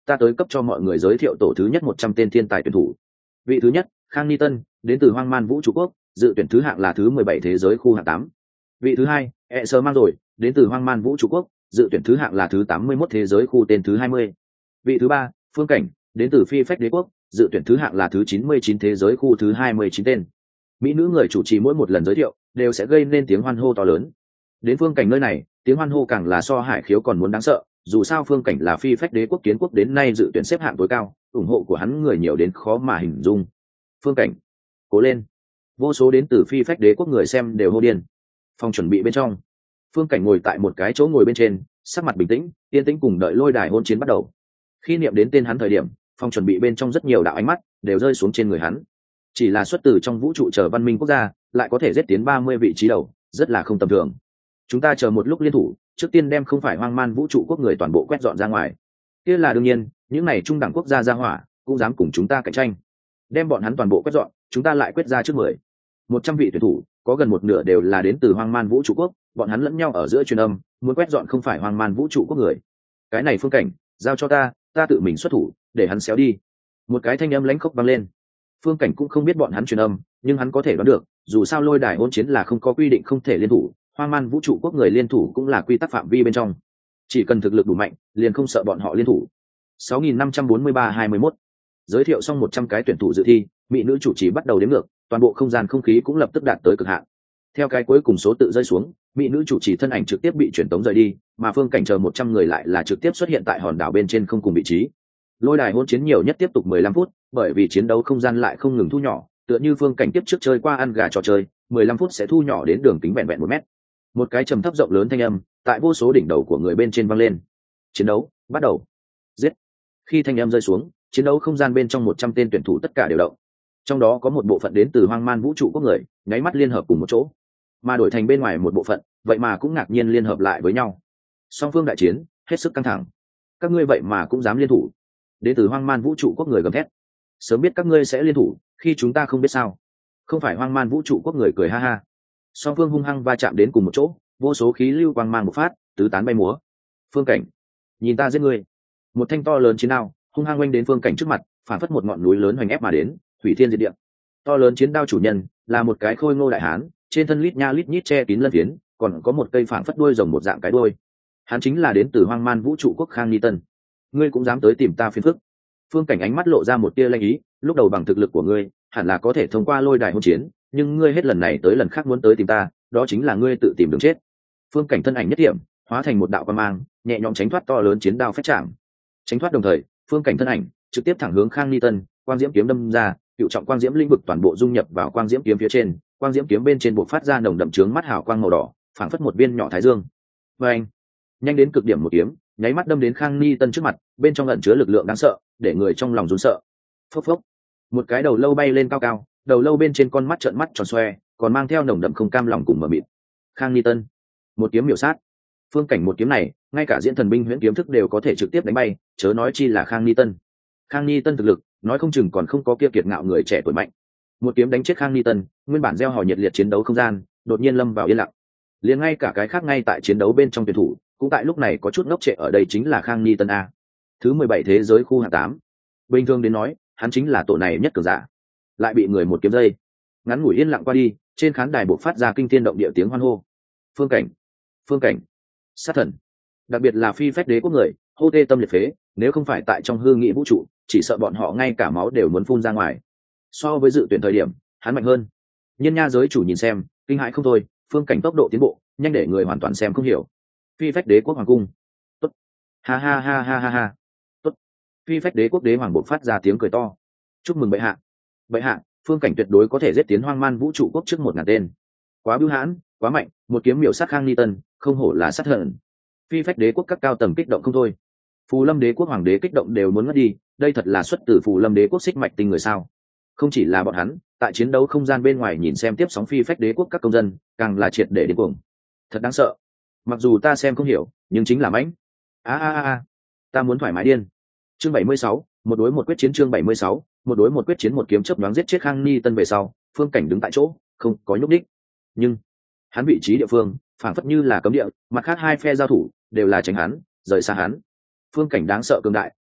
ta tới cấp cho mọi người giới thiệu tổ thứ nhất một trăm tên thiên tài tuyển thủ. Vị thứ nhất, Khang Ni Tân, đến từ Hoang Man Vũ trụ quốc, dự tuyển thứ hạng là thứ mười bảy thế giới khu hạng tám. Vị thứ hai, E Sơ Mang rồi, đến từ Hoang Man Vũ trụ quốc, dự tuyển thứ hạng là thứ tám mươi mốt thế giới khu tên thứ hai mươi. Vị thứ ba, Phương Cảnh, đến từ Phi Phách Đế quốc, dự tuyển thứ hạng là thứ chín mươi chín thế giới khu thứ hai mươi chín tên. Mỹ nữ người chủ trì mỗi một lần giới thiệu đều sẽ gây nên tiếng hoan hô to lớn. Đến Phương Cảnh nơi này, tiếng hoan hô càng là so Hải Khiếu còn muốn đáng sợ, dù sao Phương Cảnh là Phi Phách Đế quốc kiến quốc đến nay dự tuyển xếp hạng tối cao, ủng hộ của hắn người nhiều đến khó mà hình dung. Phương Cảnh, cố lên! Vô số đến từ Phi Phách Đế quốc người xem đều hô điên. Phòng chuẩn bị bên trong, Phương Cảnh ngồi tại một cái chỗ ngồi bên trên, sắc mặt bình tĩnh, yên tĩnh cùng đợi lôi đài hôn chiến bắt đầu. Khi niệm đến tên hắn thời điểm, phòng chuẩn bị bên trong rất nhiều đạo ánh mắt đều rơi xuống trên người hắn. Chỉ là xuất từ trong vũ trụ chờ văn minh quốc gia, lại có thể giết tiến ba mươi vị trí đầu, rất là không tầm thường. Chúng ta chờ một lúc liên thủ, trước tiên đem không phải Hoang Man Vũ trụ quốc người toàn bộ quét dọn ra ngoài. Kia là đương nhiên, những này trung đẳng quốc gia ra hỏa cũng dám cùng chúng ta cạnh tranh. Đem bọn hắn toàn bộ quét dọn, chúng ta lại quét ra trước mười. một trăm vị tuyển thủ, có gần một nửa đều là đến từ Hoang Man Vũ trụ quốc, bọn hắn lẫn nhau ở giữa truyền âm, muốn quét dọn không phải Hoang Man Vũ trụ quốc người. Cái này Phương Cảnh, giao cho ta, ta tự mình xuất thủ, để hắn xéo đi. Một cái thanh âm lãnh khốc vang lên. Phương Cảnh cũng không biết bọn hắn truyền âm, nhưng hắn có thể đoán được, dù sao lôi đài hôn chiến là không có quy định không thể liên thủ, Hoang Man Vũ trụ quốc người liên thủ cũng là quy tắc phạm vi bên trong. Chỉ cần thực lực đủ mạnh, liền không sợ bọn họ liên thủ. sáu nghìn năm trăm bốn mươi ba hai mươi mốt. Giới thiệu xong một trăm cái tuyển thủ dự thi, mỹ nữ chủ trì bắt đầu đếm ngược, toàn bộ không gian không khí cũng lập tức đạt tới cực hạn. Theo cái cuối cùng số tự rơi xuống, mỹ nữ chủ trì thân ảnh trực tiếp bị chuyển tống rời đi, mà Phương Cảnh chờ một trăm người lại là trực tiếp xuất hiện tại hòn đảo bên trên không cùng vị trí. Lôi đài hôn chiến nhiều nhất tiếp tục mười lăm phút, bởi vì chiến đấu không gian lại không ngừng thu nhỏ, tựa như Phương Cảnh tiếp trước chơi qua ăn gà trò chơi, mười lăm phút sẽ thu nhỏ đến đường kính vẹn vẹn một mét. Một cái trầm thấp rộng lớn thanh âm tại vô số đỉnh đầu của người bên trên vang lên. Chiến đấu bắt đầu. Giết. Khi thanh âm rơi xuống, chiến đấu không gian bên trong một trăm tên tuyển thủ tất cả đều động. Trong đó có một bộ phận đến từ Hoang Man Vũ trụ quốc người, nháy mắt liên hợp cùng một chỗ, mà đổi thành bên ngoài một bộ phận, vậy mà cũng ngạc nhiên liên hợp lại với nhau. Song phương đại chiến hết sức căng thẳng. Các ngươi vậy mà cũng dám liên thủ? Đến từ Hoang Man Vũ trụ quốc người gầm thét. Sớm biết các ngươi sẽ liên thủ, khi chúng ta không biết sao? Không phải Hoang Man Vũ trụ quốc người cười ha ha. Song phương hung hăng va chạm đến cùng một chỗ, vô số khí lưu quang mang một phát, tứ tán bay múa. Phương Cảnh, nhìn ta giết ngươi! Một thanh to lớn chiến đao hung hăng oanh đến Phương Cảnh trước mặt, phản phất một ngọn núi lớn hoành ép mà đến, hủy thiên diệt địa. To lớn chiến đao chủ nhân là một cái khôi ngô đại hán, trên thân lít nha lít nhít che kín lân phiến, còn có một cây phản phất đuôi rồng một dạng cái đuôi. Hắn chính là đến từ Hoang Man Vũ trụ quốc Khang Ni Tân. Ngươi cũng dám tới tìm ta phiền phức? Phương Cảnh ánh mắt lộ ra một tia lanh ý, lúc đầu bằng thực lực của ngươi hẳn là có thể thông qua lôi đài hôn chiến, nhưng ngươi hết lần này tới lần khác muốn tới tìm ta, đó chính là ngươi tự tìm đường chết. Phương Cảnh thân ảnh nhất điểm hóa thành một đạo quang mang, nhẹ nhõm tránh thoát to lớn chiến đao phách chạm. Tránh thoát đồng thời, Phương Cảnh thân ảnh trực tiếp thẳng hướng Khang Ni Tân, quang diễm kiếm đâm ra, cựu trọng quang diễm lĩnh vực toàn bộ dung nhập vào quang diễm kiếm phía trên, quang diễm kiếm bên trên bộc phát ra nồng đậm chướng mắt hào quang màu đỏ, phảng phất một viên nhỏ thái dương. Và anh, nhanh đến cực điểm một kiếm, nháy mắt đâm đến Khang Ni Tân trước mặt, bên trong ẩn chứa lực lượng đáng sợ, để người trong lòng run sợ. Phốc phốc, một cái đầu lâu bay lên cao cao, đầu lâu bên trên con mắt trợn mắt tròn xoe, còn mang theo nồng đậm không cam lòng cùng mờ mịt. Khang Ni Tân, một kiếm miểu sát. Phương Cảnh một kiếm này, ngay cả diễn thần binh huyễn kiếm thức đều có thể trực tiếp đánh bay, chớ nói chi là Khang Ni Tân. Khang Ni Tân thực lực, nói không chừng còn không có kia kiệt ngạo người trẻ tuổi mạnh. Một kiếm đánh chết Khang Ni Tân, nguyên bản gieo hò nhiệt liệt chiến đấu không gian, đột nhiên lâm vào yên lặng. Liền ngay cả cái khác ngay tại chiến đấu bên trong tuyển thủ, cũng tại lúc này có chút ngốc trệ, ở đây chính là Khang Ni Tân a, thứ mười bảy thế giới khu hạng tám. Bình thường đến nói, hắn chính là tổ này nhất cường giả, lại bị người một kiếm dây. Ngắn ngủi yên lặng qua đi, trên khán đài bộc phát ra kinh thiên động địa tiếng hoan hô. Phương Cảnh, Phương Cảnh, sát thần. Đặc biệt là Phi Phách Đế quốc người, hô tê tâm liệt phế, nếu không phải tại trong hư nghị vũ trụ, chỉ sợ bọn họ ngay cả máu đều muốn phun ra ngoài. So với dự tuyển thời điểm, hắn mạnh hơn. Nhân nha giới chủ nhìn xem, kinh hãi không thôi, Phương Cảnh tốc độ tiến bộ nhanh để người hoàn toàn xem không hiểu. Phi Phách Đế quốc hoàng cung. Tốt. Ha ha ha ha ha ha. Tốt. Phi Phách Đế quốc đế hoàng bộc phát ra tiếng cười to. Chúc mừng bệ hạ. Bệ hạ, Phương Cảnh tuyệt đối có thể giết tiến Hoang Man Vũ trụ quốc trước một ngàn tên. Quá bưu hãn, quá mạnh, một kiếm miểu sát Khang Ni Tân, không hổ là sát thần. Phi Phách Đế quốc các cao tầng kích động không thôi. Phù Lâm Đế quốc hoàng đế kích động đều muốn ngất đi, đây thật là xuất từ Phù Lâm Đế quốc xích mạch tinh người sao? Không chỉ là bọn hắn, tại chiến đấu không gian bên ngoài nhìn xem tiếp sóng Phi Phách Đế quốc các công dân, càng là triệt để điên cuồng. Thật đáng sợ. Mặc dù ta xem không hiểu, nhưng chính là mãnh. A a a, ta muốn thoải mái điên. Chương bảy mươi sáu, một đối một quyết chiến. Chương bảy mươi sáu, một đối một quyết chiến. Một kiếm chớp nhoáng giết chết Khang Ni Tân về sau, Phương Cảnh đứng tại chỗ, không có nhúc nhích. Nhưng hắn vị trí địa phương, phảng phất như là cấm địa, mặt khác hai phe giao thủ đều là tránh hắn, rời xa hắn. Phương Cảnh đáng sợ cường đại,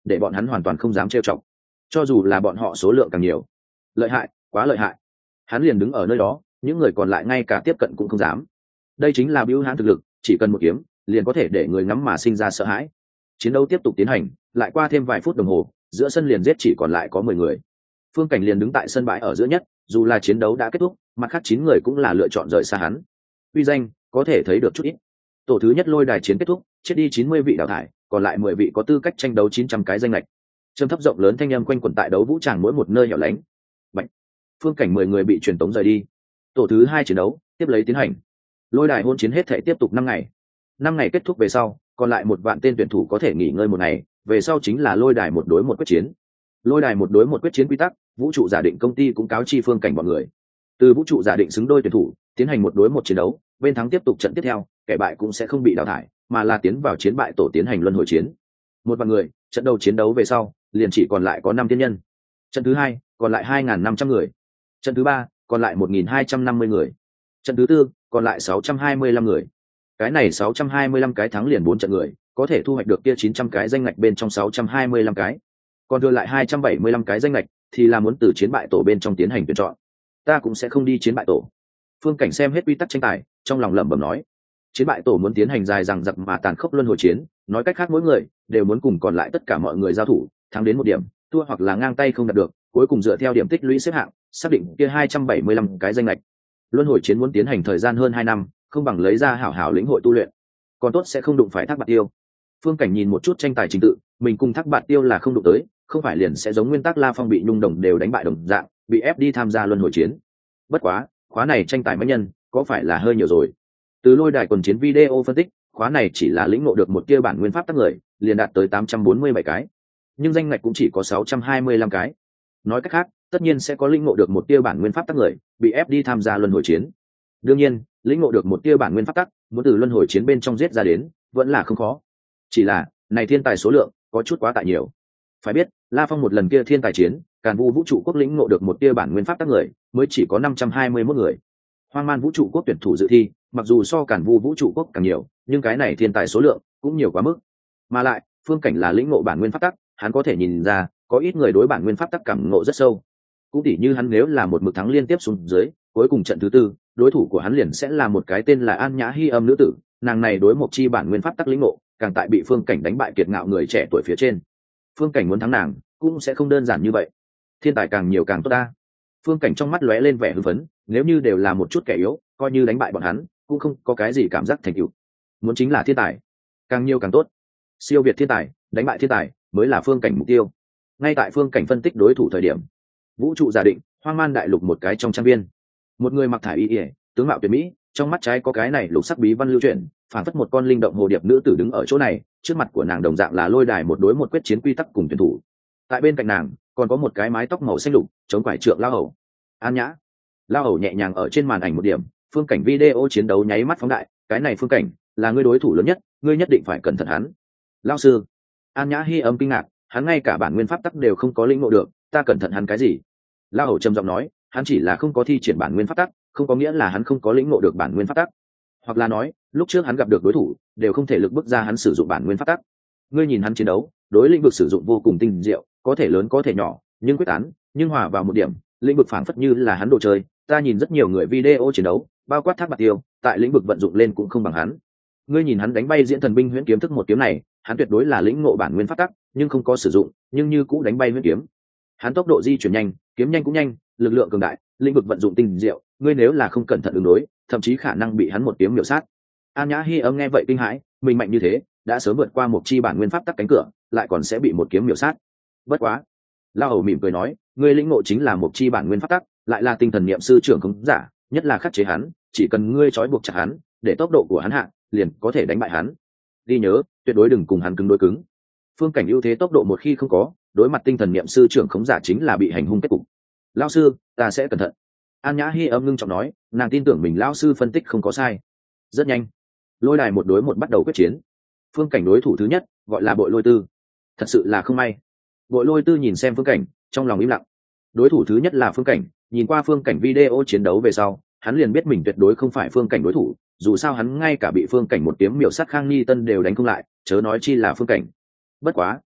để bọn hắn hoàn toàn không dám trêu chọc. Cho dù là bọn họ số lượng càng nhiều, lợi hại, quá lợi hại, hắn liền đứng ở nơi đó, những người còn lại ngay cả tiếp cận cũng không dám. Đây chính là bưu hãn thực lực, chỉ cần một kiếm liền có thể để người ngắm mà sinh ra sợ hãi. Chiến đấu tiếp tục tiến hành, lại qua thêm vài phút đồng hồ, giữa sân liền giết chỉ còn lại có mười người. Phương Cảnh liền đứng tại sân bãi ở giữa nhất, dù là chiến đấu đã kết thúc, mặt khác chín người cũng là lựa chọn rời xa hắn. Uy danh có thể thấy được chút ít. Tổ thứ nhất lôi đài chiến kết thúc, chết đi chín mươi vị đào thải, còn lại mười vị có tư cách tranh đấu chín trăm cái danh lệch. Trầm thấp rộng lớn thanh âm quanh quẩn tại đấu vũ tràng mỗi một nơi hẻo lánh. Bạch. Phương Cảnh mười người bị truyền tống rời đi. Tổ thứ hai chiến đấu tiếp lấy tiến hành. Lôi đài hôn chiến hết thể tiếp tục năm ngày. Năm ngày kết thúc về sau, còn lại một vạn tên tuyển thủ có thể nghỉ ngơi một ngày, về sau chính là lôi đài một đối một quyết chiến. Lôi đài một đối một quyết chiến quy tắc, vũ trụ giả định công ty cũng cáo chi Phương Cảnh bọn người. Từ vũ trụ giả định xứng đôi tuyển thủ, tiến hành một đối một chiến đấu, bên thắng tiếp tục trận tiếp theo, kẻ bại cũng sẽ không bị đào thải, mà là tiến vào chiến bại tổ tiến hành luân hồi chiến. Một vạn người, trận đầu chiến đấu về sau, liền chỉ còn lại có năm tiên nhân. Trận thứ hai, còn lại hai nghìn năm trăm người. Trận thứ ba, còn lại một nghìn hai trăm năm mươi người. Trận thứ tư, còn lại sáu trăm hai mươi lăm người. Cái này sáu trăm hai mươi lăm cái thắng liền bốn trận người, có thể thu hoạch được kia chín trăm cái danh ngạch bên trong sáu trăm hai mươi lăm cái. Còn thừa lại hai trăm bảy mươi lăm cái danh ngạch thì là muốn từ chiến bại tổ bên trong tiến hành tuyển chọn. Ta cũng sẽ không đi chiến bại tổ. Phương Cảnh xem hết quy tắc tranh tài, trong lòng lẩm bẩm nói, chiến bại tổ muốn tiến hành dài dằng dặc mà tàn khốc luân hồi chiến, nói cách khác mỗi người đều muốn cùng còn lại tất cả mọi người giao thủ, thắng đến một điểm, thua hoặc là ngang tay không đạt được, cuối cùng dựa theo điểm tích lũy xếp hạng, xác định kia hai trăm bảy mươi lăm cái danh lệch. Luân hồi chiến muốn tiến hành thời gian hơn hai năm, không bằng lấy ra hảo hảo lĩnh hội tu luyện. Còn tốt sẽ không đụng phải Thác Bạt Tiêu. Phương Cảnh nhìn một chút tranh tài trình tự, mình cùng Thác Bạt Tiêu là không đụng tới, không phải liền sẽ giống nguyên tắc La Phong bị Nhung Đồng đều đánh bại đồng dạng, bị ép đi tham gia luân hồi chiến. Bất quá, khóa này tranh tài mấy nhân, có phải là hơi nhiều rồi. Từ lôi đài quần chiến video phân tích, khóa này chỉ là lĩnh ngộ được một tia bản nguyên pháp tắc người, liền đạt tới tám trăm bốn mươi bảy cái. Nhưng danh ngạch cũng chỉ có sáu trăm hai mươi lăm cái. Nói cách khác, tất nhiên sẽ có lĩnh ngộ được một tia bản nguyên pháp tắc người, bị ép đi tham gia luân hồi chiến. Đương nhiên, lĩnh ngộ được một tia bản nguyên pháp tắc, muốn từ luân hồi chiến bên trong giết ra đến, vẫn là không khó. Chỉ là, này thiên tài số lượng có chút quá tại nhiều. Phải biết, La Phong một lần kia thiên tài chiến, Càn Vu vũ trụ quốc lĩnh ngộ được một tia bản nguyên pháp tắc người, mới chỉ có năm trăm hai mươi mốt người. Hoang Man vũ trụ quốc tuyển thủ dự thi, mặc dù so Càn Vu vũ trụ quốc càng nhiều, nhưng cái này thiên tài số lượng cũng nhiều quá mức. Mà lại, Phương Cảnh là lĩnh ngộ bản nguyên pháp tắc, hắn có thể nhìn ra, có ít người đối bản nguyên pháp tắc cảm ngộ rất sâu. Cũng tỉ như hắn nếu là một mực thắng liên tiếp xuống dưới, cuối cùng trận thứ tư, đối thủ của hắn liền sẽ là một cái tên là An Nhã Hi Âm nữ tử, nàng này đối một chi bản nguyên pháp tắc lĩnh ngộ, càng tại bị Phương Cảnh đánh bại kiệt ngạo người trẻ tuổi phía trên. Phương Cảnh muốn thắng nàng, cũng sẽ không đơn giản như vậy. Thiên tài càng nhiều càng tốt ta. Phương Cảnh trong mắt lóe lên vẻ hưng phấn, nếu như đều là một chút kẻ yếu, coi như đánh bại bọn hắn, cũng không có cái gì cảm giác thành tựu. Muốn chính là thiên tài, càng nhiều càng tốt. Siêu việt thiên tài, đánh bại thiên tài mới là Phương Cảnh mục tiêu. Ngay tại Phương Cảnh phân tích đối thủ thời điểm, vũ trụ giả định, Hoang Man đại lục một cái trong trang viên, một người mặc thải y ỉa, tướng mạo tuyệt mỹ, trong mắt trái có cái này lục sắc bí văn lưu chuyển, phản phất một con linh động hồ điệp nữ tử đứng ở chỗ này, trước mặt của nàng đồng dạng là lôi đài một đối một quyết chiến quy tắc cùng tuyển thủ. Tại bên cạnh nàng còn có một cái mái tóc màu xanh lục, chống quải trượng lao hầu. An Nhã. Lao hầu nhẹ nhàng ở trên màn ảnh một điểm, Phương Cảnh video chiến đấu nháy mắt phóng đại, cái này Phương Cảnh là ngươi đối thủ lớn nhất, ngươi nhất định phải cẩn thận hắn. Lao sư. An Nhã Hi âm kinh ngạc, hắn ngay cả bản nguyên pháp tắc đều không có lĩnh ngộ được, ta cẩn thận hắn cái gì? Lao hầu trầm giọng nói, hắn chỉ là không có thi triển bản nguyên pháp tắc, không có nghĩa là hắn không có lĩnh ngộ được bản nguyên pháp tắc. Hoặc là nói, lúc trước hắn gặp được đối thủ, đều không thể lực bức ra hắn sử dụng bản nguyên pháp tắc. Ngươi nhìn hắn chiến đấu, đối lĩnh vực sử dụng vô cùng tinh diệu, có thể lớn có thể nhỏ, nhưng quyết tán, nhưng hòa vào một điểm, lĩnh vực phảng phất như là hắn đồ chơi. Ta nhìn rất nhiều người video chiến đấu, bao quát Thác Bạt Tiêu, tại lĩnh vực vận dụng lên cũng không bằng hắn. Ngươi nhìn hắn đánh bay diễn thần binh huyễn kiếm thức một kiếm này, hắn tuyệt đối là lĩnh ngộ bản nguyên pháp tắc, nhưng không có sử dụng, nhưng như cũ đánh bay huyễn kiếm. Hắn tốc độ di chuyển nhanh, kiếm nhanh cũng nhanh, lực lượng cường đại, lĩnh vực vận dụng tinh diệu, ngươi nếu là không cẩn thận ứng đối, thậm chí khả năng bị hắn một kiếm miểu sát. An Nhã Hi âm nghe vậy kinh hãi, mình mạnh như thế, đã sớm vượt qua một chi bản nguyên pháp tắc cánh cửa, lại còn sẽ bị một kiếm miểu sát. Bất quá, La hầu mỉm cười nói, ngươi lĩnh ngộ chính là một chi bản nguyên pháp tắc, lại là tinh thần niệm sư trưởng khống giả, nhất là khắc chế hắn, chỉ cần ngươi trói buộc chặt hắn, để tốc độ của hắn hạ, liền có thể đánh bại hắn. Đi nhớ, tuyệt đối đừng cùng hắn cứng đối cứng. Phương Cảnh ưu thế tốc độ một khi không có, đối mặt tinh thần niệm sư trưởng khống giả chính là bị hành hung kết cục. Lão sư, ta sẽ cẩn thận. An Nhã Hi âm ngưng trọng nói, nàng tin tưởng mình lão sư phân tích không có sai. Rất nhanh, lôi đài một đối một bắt đầu quyết chiến. Phương Cảnh đối thủ thứ nhất gọi là Bội Lôi Tư. Thật sự là không may. Bội Lôi Tư nhìn xem Phương Cảnh, trong lòng im lặng. Đối thủ thứ nhất là Phương Cảnh, nhìn qua Phương Cảnh video chiến đấu về sau, hắn liền biết mình tuyệt đối không phải Phương Cảnh đối thủ, dù sao hắn ngay cả bị Phương Cảnh một kiếm miểu sát Khang Ni Tân đều đánh không lại, chớ nói chi là Phương Cảnh. Bất quá,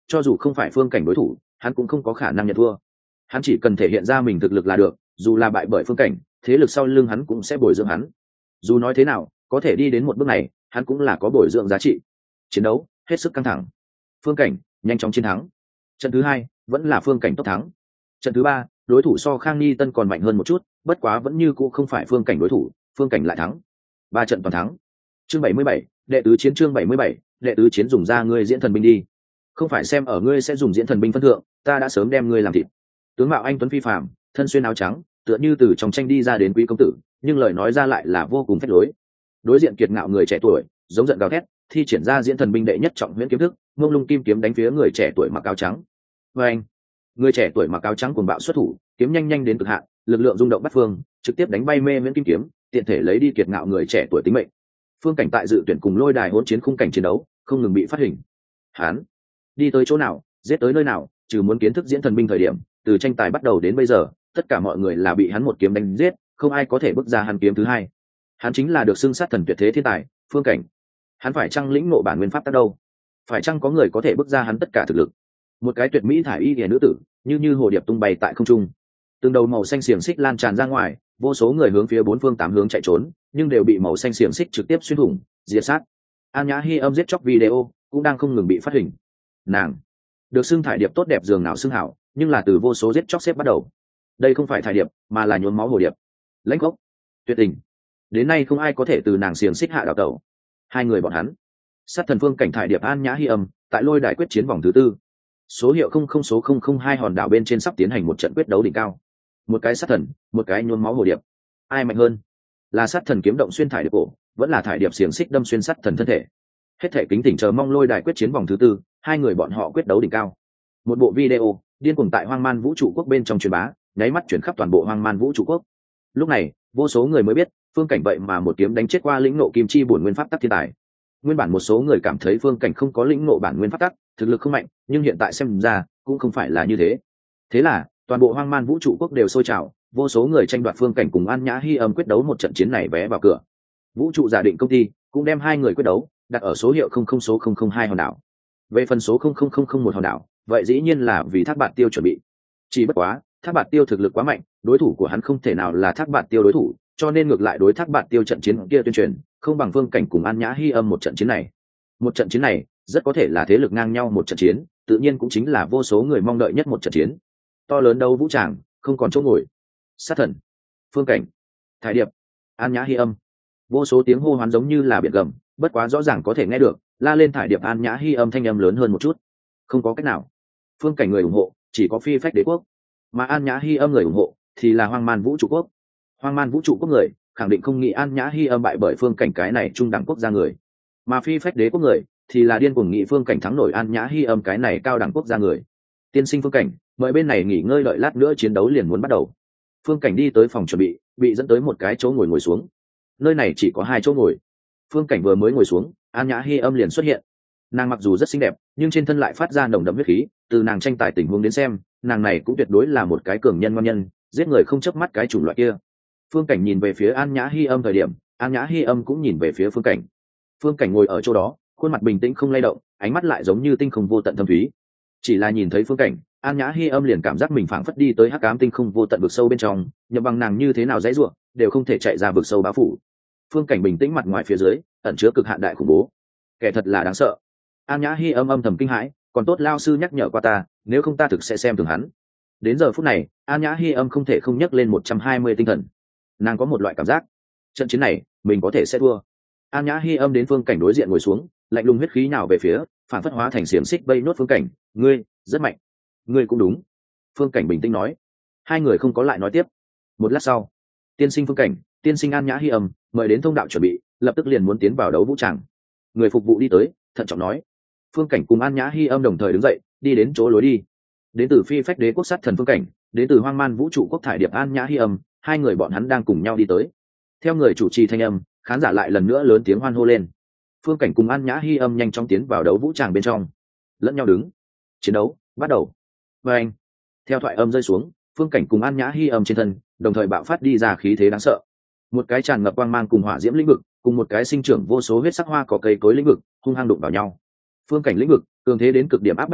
cho dù không phải phương cảnh đối thủ hắn cũng không có khả năng nhận thua. Hắn chỉ cần thể hiện ra mình thực lực là được, dù là bại bởi phương cảnh, thế lực sau lưng hắn cũng sẽ bồi dưỡng hắn. Dù nói thế nào, có thể đi đến một bước này hắn cũng là có bồi dưỡng giá trị. Chiến đấu hết sức căng thẳng, phương cảnh nhanh chóng chiến thắng. Trận thứ hai vẫn là phương cảnh tốc thắng. Trận thứ ba đối thủ so Khang Ni Tân còn mạnh hơn một chút, bất quá vẫn như cũ không phải phương cảnh đối thủ, phương cảnh lại thắng. Ba trận toàn thắng. Chương bảy mươi bảy, đệ tứ chiến. Chương bảy mươi bảy, đệ tứ chiến. Dùng ra ngươi diễn thần binh đi, không phải xem ở ngươi sẽ dùng diễn thần binh phân thượng, ta đã sớm đem ngươi làm thịt. Tướng mạo anh tuấn phi phàm, thân xuyên áo trắng, tựa như từ trong tranh đi ra đến quý công tử, nhưng lời nói ra lại là vô cùng phách lối. Đối diện kiệt ngạo người trẻ tuổi giống giận gào thét, thi triển ra diễn thần binh đệ nhất trọng huyễn kiếm thức, mông lung kim kiếm đánh phía người trẻ tuổi mặc áo trắng. Và anh, người trẻ tuổi mặc áo trắng cuồng bạo xuất thủ, kiếm nhanh nhanh đến cực hạn, lực lượng rung động bắt phương, trực tiếp đánh bay mê huyễn kim kiếm, tiện thể lấy đi kiệt ngạo người trẻ tuổi tính mệnh. Phương cảnh tại dự tuyển cùng lôi đài hỗn chiến khung cảnh chiến đấu không ngừng bị phát hình. Hán đi tới chỗ nào giết tới nơi nào, trừ muốn kiến thức diễn thần binh thời điểm, từ tranh tài bắt đầu đến bây giờ tất cả mọi người là bị hắn một kiếm đánh giết, không ai có thể bước ra hắn kiếm thứ hai. Hắn chính là được xưng sát thần tuyệt thế thiên tài phương cảnh. Hắn phải chăng lĩnh ngộ bản nguyên pháp tắc đâu? Phải chăng có người có thể bước ra hắn tất cả thực lực? Một cái tuyệt mỹ thải y hiền nữ tử như như hồ điệp tung bay tại không trung, từng đầu màu xanh xiềng xích lan tràn ra ngoài, vô số người hướng phía bốn phương tám hướng chạy trốn, nhưng đều bị màu xanh xiềng xích trực tiếp xuyên thủng diệt sát. An Nhã Hi âm giết chóc video cũng đang không ngừng bị phát hình. Nàng được xưng thải điệp tốt đẹp dường nào xưng hảo, nhưng là từ vô số giết chóc xếp bắt đầu. Đây không phải thải điệp mà là nhuốm máu hồ điệp. Lãnh gốc tuyệt tình, đến nay không ai có thể từ nàng xiềng xích hạ đào tẩu. Hai người bọn hắn sát thần phương cảnh thải điệp An Nhã Hi âm tại lôi đài quyết chiến vòng thứ tư, số hiệu không không số không không hai hòn đảo bên trên sắp tiến hành một trận quyết đấu đỉnh cao. Một cái sát thần, một cái nhuốm máu hồ điệp, ai mạnh hơn? Là sát thần kiếm động xuyên thải điệp cổ, vẫn là thải điệp xiềng xích đâm xuyên sát thần thân thể? Hết thể kính tỉnh chờ mong lôi đài quyết chiến vòng thứ tư, hai người bọn họ quyết đấu đỉnh cao. Một bộ video điên cuồng tại hoang man vũ trụ quốc bên trong truyền bá, nháy mắt chuyển khắp toàn bộ hoang man vũ trụ quốc. Lúc này vô số người mới biết phương cảnh vậy mà một kiếm đánh chết qua lĩnh ngộ kim chi bổn nguyên pháp tắc thiên tài. Nguyên bản một số người cảm thấy phương cảnh không có lĩnh ngộ bản nguyên pháp tắc, thực lực không mạnh, nhưng hiện tại xem ra cũng không phải là như thế. Thế là toàn bộ hoang man vũ trụ quốc đều sôi trào, vô số người tranh đoạt phương cảnh cùng An Nhã Hi âm quyết đấu một trận chiến này vé vào cửa. Vũ trụ giả định công ty cũng đem hai người quyết đấu đặt ở số hiệu không không số không không hai hòn đảo. Về phần số không không không không một hòn đảo, vậy dĩ nhiên là vì Thác Bạt Tiêu chuẩn bị. Chỉ bất quá Thác Bạt Tiêu thực lực quá mạnh, đối thủ của hắn không thể nào là Thác Bạt Tiêu đối thủ, cho nên ngược lại đối Thác Bạt Tiêu trận chiến kia tuyên truyền không bằng phương cảnh cùng An Nhã Hi âm một trận chiến này. Một trận chiến này rất có thể là thế lực ngang nhau một trận chiến, tự nhiên cũng chính là vô số người mong đợi nhất một trận chiến. To lớn đâu vũ tràng, không còn chỗ ngồi. Sát thần, phương cảnh, thải điệp, An Nhã Hi âm, vô số tiếng hô hoán giống như là biển gầm, bất quá rõ ràng có thể nghe được, la lên thải điệp An Nhã Hi âm thanh âm lớn hơn một chút. Không có cách nào, phương cảnh người ủng hộ chỉ có phi phách đế quốc, mà An Nhã Hi âm người ủng hộ thì là hoang man vũ trụ quốc. Hoang man vũ trụ quốc người khẳng định không nghĩ An Nhã Hi âm bại bởi phương cảnh cái này trung đẳng quốc gia người, mà phi phách đế quốc người thì là điên cuồng nghị phương cảnh thắng nổi An Nhã Hi âm cái này cao đẳng quốc gia người. Tiên sinh phương cảnh, mời bên này nghỉ ngơi đợi lát nữa chiến đấu liền muốn bắt đầu. Phương cảnh đi tới phòng chuẩn bị, bị dẫn tới một cái chỗ ngồi ngồi xuống. Nơi này chỉ có hai chỗ ngồi. Phương cảnh vừa mới ngồi xuống, An Nhã Hi âm liền xuất hiện. Nàng mặc dù rất xinh đẹp, nhưng trên thân lại phát ra nồng đậm huyết khí, từ nàng tranh tài tình huống đến xem, nàng này cũng tuyệt đối là một cái cường nhân ngon nhân, giết người không chớp mắt cái chủng loại kia. Phương cảnh nhìn về phía An Nhã Hi âm thời điểm, An Nhã Hi âm cũng nhìn về phía phương cảnh. Phương cảnh ngồi ở chỗ đó, khuôn mặt bình tĩnh không lay động, ánh mắt lại giống như tinh không vô tận thâm thúy. Chỉ là nhìn thấy phương cảnh, An Nhã Hi âm liền cảm giác mình phảng phất đi tới hắc ám tinh không vô tận vực sâu bên trong, nhậm bằng nàng như thế nào dãy rủa, đều không thể chạy ra vực sâu bá phủ. Phương cảnh bình tĩnh mặt ngoài phía dưới ẩn chứa cực hạn đại khủng bố, kẻ thật là đáng sợ. An Nhã Hi âm âm thầm kinh hãi, còn tốt lao sư nhắc nhở qua ta, nếu không ta thực sẽ xem thường hắn. Đến giờ phút này, An Nhã Hi âm không thể không nhấc lên một trăm hai mươi tinh thần. Nàng có một loại cảm giác, trận chiến này mình có thể sẽ thua. An Nhã Hi âm đến phương cảnh đối diện ngồi xuống, lạnh lùng huyết khí nào về phía, phản phất hóa thành xiềng xích vây nốt phương cảnh. Ngươi rất mạnh. Ngươi cũng đúng. Phương cảnh bình tĩnh nói. Hai người không có lại nói tiếp. Một lát sau, tiên sinh phương cảnh, tiên sinh An Nhã Hi âm mời đến thông đạo chuẩn bị, lập tức liền muốn tiến vào đấu vũ tràng. Người phục vụ đi tới, thận trọng nói. Phương cảnh cùng An Nhã Hi âm đồng thời đứng dậy, đi đến chỗ lối đi. Đến từ phi phách đế quốc sát thần phương cảnh, đến từ hoang man vũ trụ quốc thải điệp An Nhã Hi âm, hai người bọn hắn đang cùng nhau đi tới. Theo người chủ trì thanh âm, khán giả lại lần nữa lớn tiếng hoan hô lên. Phương cảnh cùng An Nhã Hi âm nhanh chóng tiến vào đấu vũ tràng bên trong, lẫn nhau đứng. Chiến đấu bắt đầu. Và anh, theo thoại âm rơi xuống, phương cảnh cùng An Nhã Hi âm trên thân đồng thời bạo phát đi ra khí thế đáng sợ. Một cái tràn ngập quang mang cùng hỏa diễm lĩnh vực, cùng một cái sinh trưởng vô số huyết sắc hoa cỏ cây cối lĩnh vực hung hăng đụng vào nhau. Phương cảnh lĩnh vực cường thế đến cực điểm áp bách tới,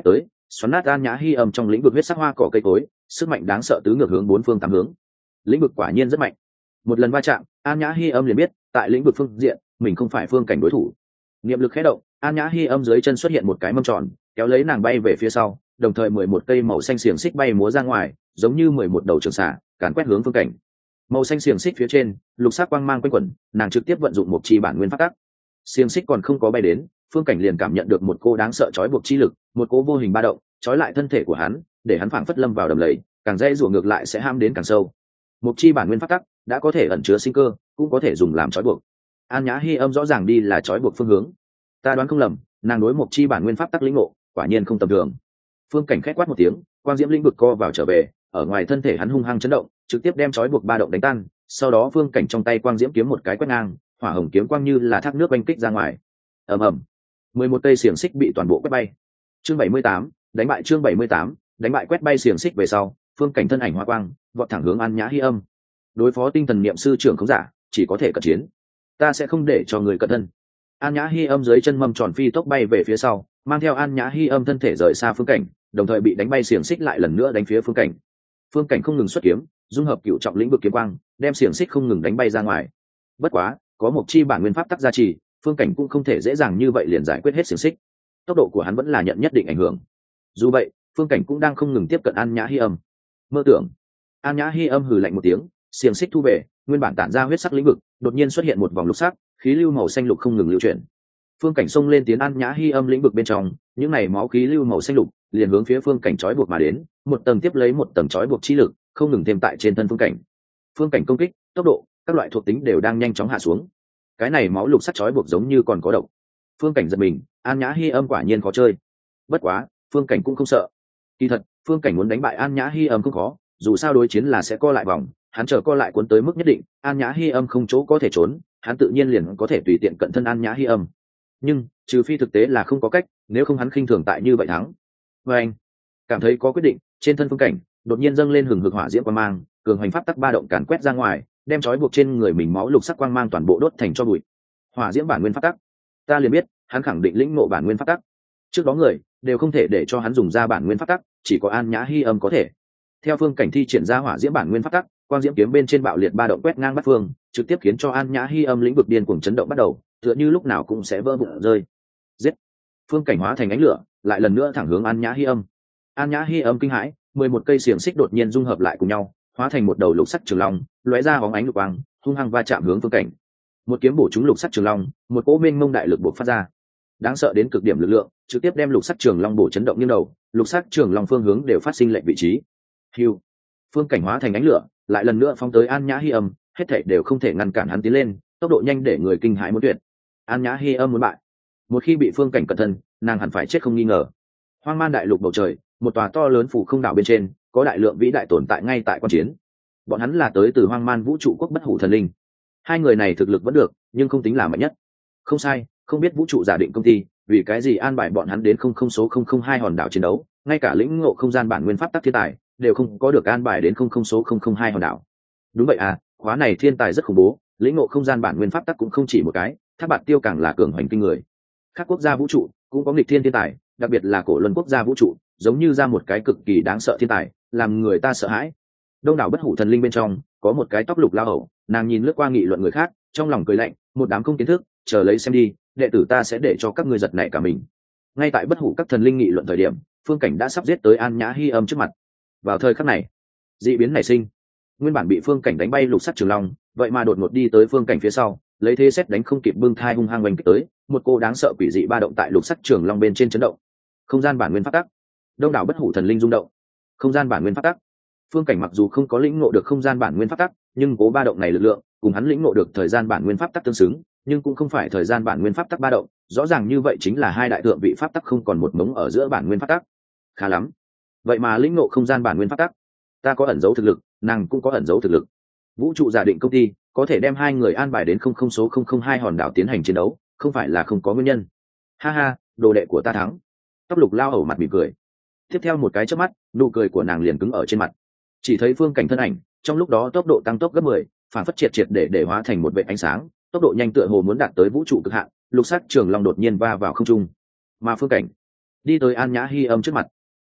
xoắn nát an nhã hy âm trong lĩnh vực huyết sắc hoa cỏ cây cối, sức mạnh đáng sợ tứ ngược hướng bốn phương tám hướng. Lĩnh vực quả nhiên rất mạnh. Một lần va chạm, an nhã hy âm liền biết tại lĩnh vực phương diện mình không phải phương cảnh đối thủ. Niệm lực khẽ động, an nhã hy âm dưới chân xuất hiện một cái mâm tròn, kéo lấy nàng bay về phía sau, đồng thời mười một cây màu xanh xiềng xích bay múa ra ngoài, giống như mười một đầu trường xả càn quét hướng phương cảnh. Màu xanh xiềng xích phía trên lục sắc quang mang quanh quẩn, nàng trực tiếp vận dụng một chi bản nguyên pháp tắc. Xiềng xích còn không có bay đến, phương cảnh liền cảm nhận được một cô đáng sợ trói buộc chi lực, một cô vô hình ba động trói lại thân thể của hắn, để hắn phảng phất lâm vào đầm lầy, càng dây rủa ngược lại sẽ ham đến càng sâu. Một chi bản nguyên pháp tắc đã có thể ẩn chứa sinh cơ, cũng có thể dùng làm trói buộc. An nhã hy âm rõ ràng đi là trói buộc phương hướng. Ta đoán không lầm, nàng đối một chi bản nguyên pháp tắc lĩnh ngộ quả nhiên không tầm thường. Phương cảnh khét quát một tiếng, quang diễm lĩnh vực co vào trở về, ở ngoài thân thể hắn hung hăng chấn động, trực tiếp đem trói buộc ba động đánh tan. Sau đó phương cảnh trong tay quang diễm kiếm một cái quét ngang, hỏa hồng kiếm quang như là thác nước oanh kích ra ngoài. Ầm ầm, mười một cây xiềng xích bị toàn bộ quét bay. Chương bảy mươi tám, đánh bại chương bảy mươi tám, đánh bại quét bay xiềng xích về sau, phương cảnh thân ảnh hoa quang, vọt thẳng hướng An nhã hy âm. Đối phó tinh thần niệm sư trưởng không giả, chỉ có thể cận chiến. Ta sẽ không để cho người cận thân. An nhã hy âm dưới chân mâm tròn phi tốc bay về phía sau, mang theo an nhã hy âm thân thể rời xa phương cảnh, đồng thời bị đánh bay xiềng xích lại lần nữa đánh phía phương cảnh. Phương cảnh không ngừng xuất kiếm, dung hợp cựu trọng lĩnh vực kiếm quang, đem xiềng xích không ngừng đánh bay ra ngoài. Bất quá, có một chi bản nguyên pháp tắc gia trì, phương cảnh cũng không thể dễ dàng như vậy liền giải quyết hết xiềng xích. Tốc độ của hắn vẫn là nhận nhất định ảnh hưởng. Dù vậy, phương cảnh cũng đang không ngừng tiếp cận an nhã hy âm. Mơ tưởng. An nhã hy âm hừ lạnh một tiếng, xiềng xích thu về, nguyên bản tản ra huyết sắc lĩnh vực đột nhiên xuất hiện một vòng lục sắc, khí lưu màu xanh lục không ngừng lưu chuyển. Phương cảnh xông lên tiến an nhã hy âm lĩnh vực bên trong, những này máu khí lưu màu xanh lục liền hướng phía phương cảnh trói buộc mà đến, một tầng tiếp lấy một tầng trói buộc chi lực không ngừng thêm tại trên thân phương cảnh. Phương cảnh công kích, tốc độ, các loại thuộc tính đều đang nhanh chóng hạ xuống. Cái này máu lục sắc trói buộc giống như còn có độc. Phương cảnh giật mình, an nhã hy âm quả nhiên khó chơi. Bất quá, phương cảnh cũng không sợ. Kỳ thật, phương cảnh muốn đánh bại an nhã hy âm không khó, dù sao đối chiến là sẽ co lại vòng, hắn chờ co lại cuốn tới mức nhất định, an nhã hy âm không chỗ có thể trốn, hắn tự nhiên liền có thể tùy tiện cận thân an nhã hy âm. Nhưng trừ phi thực tế là không có cách, nếu không hắn khinh thường tại như vậy thắng. Và anh cảm thấy có quyết định, trên thân phương cảnh đột nhiên dâng lên hừng hực hỏa diễm quang mang, cường hoành pháp tắc ba động càn quét ra ngoài, đem trói buộc trên người mình máu lục sắc quang mang toàn bộ đốt thành cho bụi. Hỏa diễm bản nguyên pháp tắc, ta liền biết hắn khẳng định lĩnh ngộ bản nguyên pháp tắc. Trước đó người đều không thể để cho hắn dùng ra bản nguyên pháp tắc, chỉ có an nhã hy âm có thể. Theo phương cảnh thi triển ra hỏa diễm bản nguyên pháp tắc, quang diễm kiếm bên trên bạo liệt ba động quét ngang bắt phương, trực tiếp khiến cho an nhã hy âm lĩnh vực điên cuồng chấn động bắt đầu, tựa như lúc nào cũng sẽ vỡ vụn rơi. Giết! Phương cảnh hóa thành ánh lửa, lại lần nữa thẳng hướng an nhã hy âm. An nhã hy âm kinh hãi, mười một cây xiềng xích đột nhiên dung hợp lại cùng nhau, hóa thành một đầu lục sắc trường long, lóe ra bóng ánh lục quang, hung hăng va chạm hướng phương cảnh. Một kiếm bổ trúng lục sắc trường long, một cỗ mênh mông đại lực bộc phát ra, đáng sợ đến cực điểm lực lượng, trực tiếp đem lục sắc trường long bổ chấn động như đầu, lục sắc trường long phương hướng đều phát sinh lệnh vị trí. Hưu! Phương cảnh hóa thành ánh lửa, lại lần nữa phóng tới an nhã hy âm, hết thảy đều không thể ngăn cản hắn tiến lên, tốc độ nhanh để người kinh hãi muốn tuyệt. An nhã hy âm muốn bại, một khi bị phương cảnh cẩn thân, nàng hẳn phải chết không nghi ngờ. Hoang man đại lục bầu trời, một tòa to lớn phủ không đảo bên trên, có đại lượng vĩ đại tồn tại ngay tại quan chiến. Bọn hắn là tới từ hoang man vũ trụ quốc bất hủ thần linh. Hai người này thực lực vẫn được, nhưng không tính là mạnh nhất. Không sai, không biết vũ trụ giả định công ty vì cái gì an bài bọn hắn đến không không số không không hai hòn đảo chiến đấu, ngay cả lĩnh ngộ không gian bản nguyên pháp tắc thiên tài đều không có được an bài đến không không số không không hai hòn đảo. Đúng vậy à, khóa này thiên tài rất khủng bố, lĩnh ngộ không gian bản nguyên pháp tắc cũng không chỉ một cái, Thác Bạt Tiêu càng là cường hoành kinh người. Các quốc gia vũ trụ cũng có nghịch thiên thiên tài, đặc biệt là cổ luân quốc gia vũ trụ, giống như ra một cái cực kỳ đáng sợ thiên tài, làm người ta sợ hãi. Đông đảo bất hủ thần linh bên trong có một cái tóc lục lao hầu, nàng nhìn lướt qua nghị luận người khác, trong lòng cười lạnh, một đám không kiến thức, chờ lấy xem đi, đệ tử ta sẽ để cho các ngươi giật nảy cả mình. Ngay tại bất hủ các thần linh nghị luận thời điểm, phương cảnh đã sắp giết tới an nhã hy âm trước mặt. Vào thời khắc này, dị biến nảy sinh, nguyên bản bị phương cảnh đánh bay lục sắc trường long, vậy mà đột ngột đi tới phương cảnh phía sau, lấy thế xét đánh không kịp bưng thai hung hăng oanh kích tới, một cô đáng sợ quỷ dị ba động tại lục sắc trường long bên trên chấn động. Không gian bản nguyên pháp tắc, đông đảo bất hủ thần linh rung động. Không gian bản nguyên pháp tắc, phương cảnh mặc dù không có lĩnh ngộ được không gian bản nguyên pháp tắc, nhưng cố ba động này lực lượng cùng hắn lĩnh ngộ được thời gian bản nguyên pháp tắc tương xứng, nhưng cũng không phải thời gian bản nguyên pháp tắc ba động, rõ ràng như vậy chính là hai đại thượng vị pháp tắc không còn một mống ở giữa bản nguyên pháp tắc. Khá lắm, vậy mà lĩnh ngộ không gian bản nguyên pháp tắc, ta có ẩn dấu thực lực, nàng cũng có ẩn dấu thực lực. Vũ trụ giả định công ty có thể đem hai người an bài đến không không số không không hai hòn đảo tiến hành chiến đấu, không phải là không có nguyên nhân. Ha ha, đồ đệ của ta thắng. Tóc lục lao hầu mặt mỉm cười, tiếp theo một cái chớp mắt, nụ cười của nàng liền cứng ở trên mặt. Chỉ thấy phương cảnh thân ảnh trong lúc đó tốc độ tăng tốc gấp mười, phản phất triệt triệt để để hóa thành một vệt ánh sáng, tốc độ nhanh tựa hồ muốn đạt tới vũ trụ cực hạn. Lục sắc trường long đột nhiên va vào không trung, mà phương cảnh đi tới an nhã hy âm trước mặt.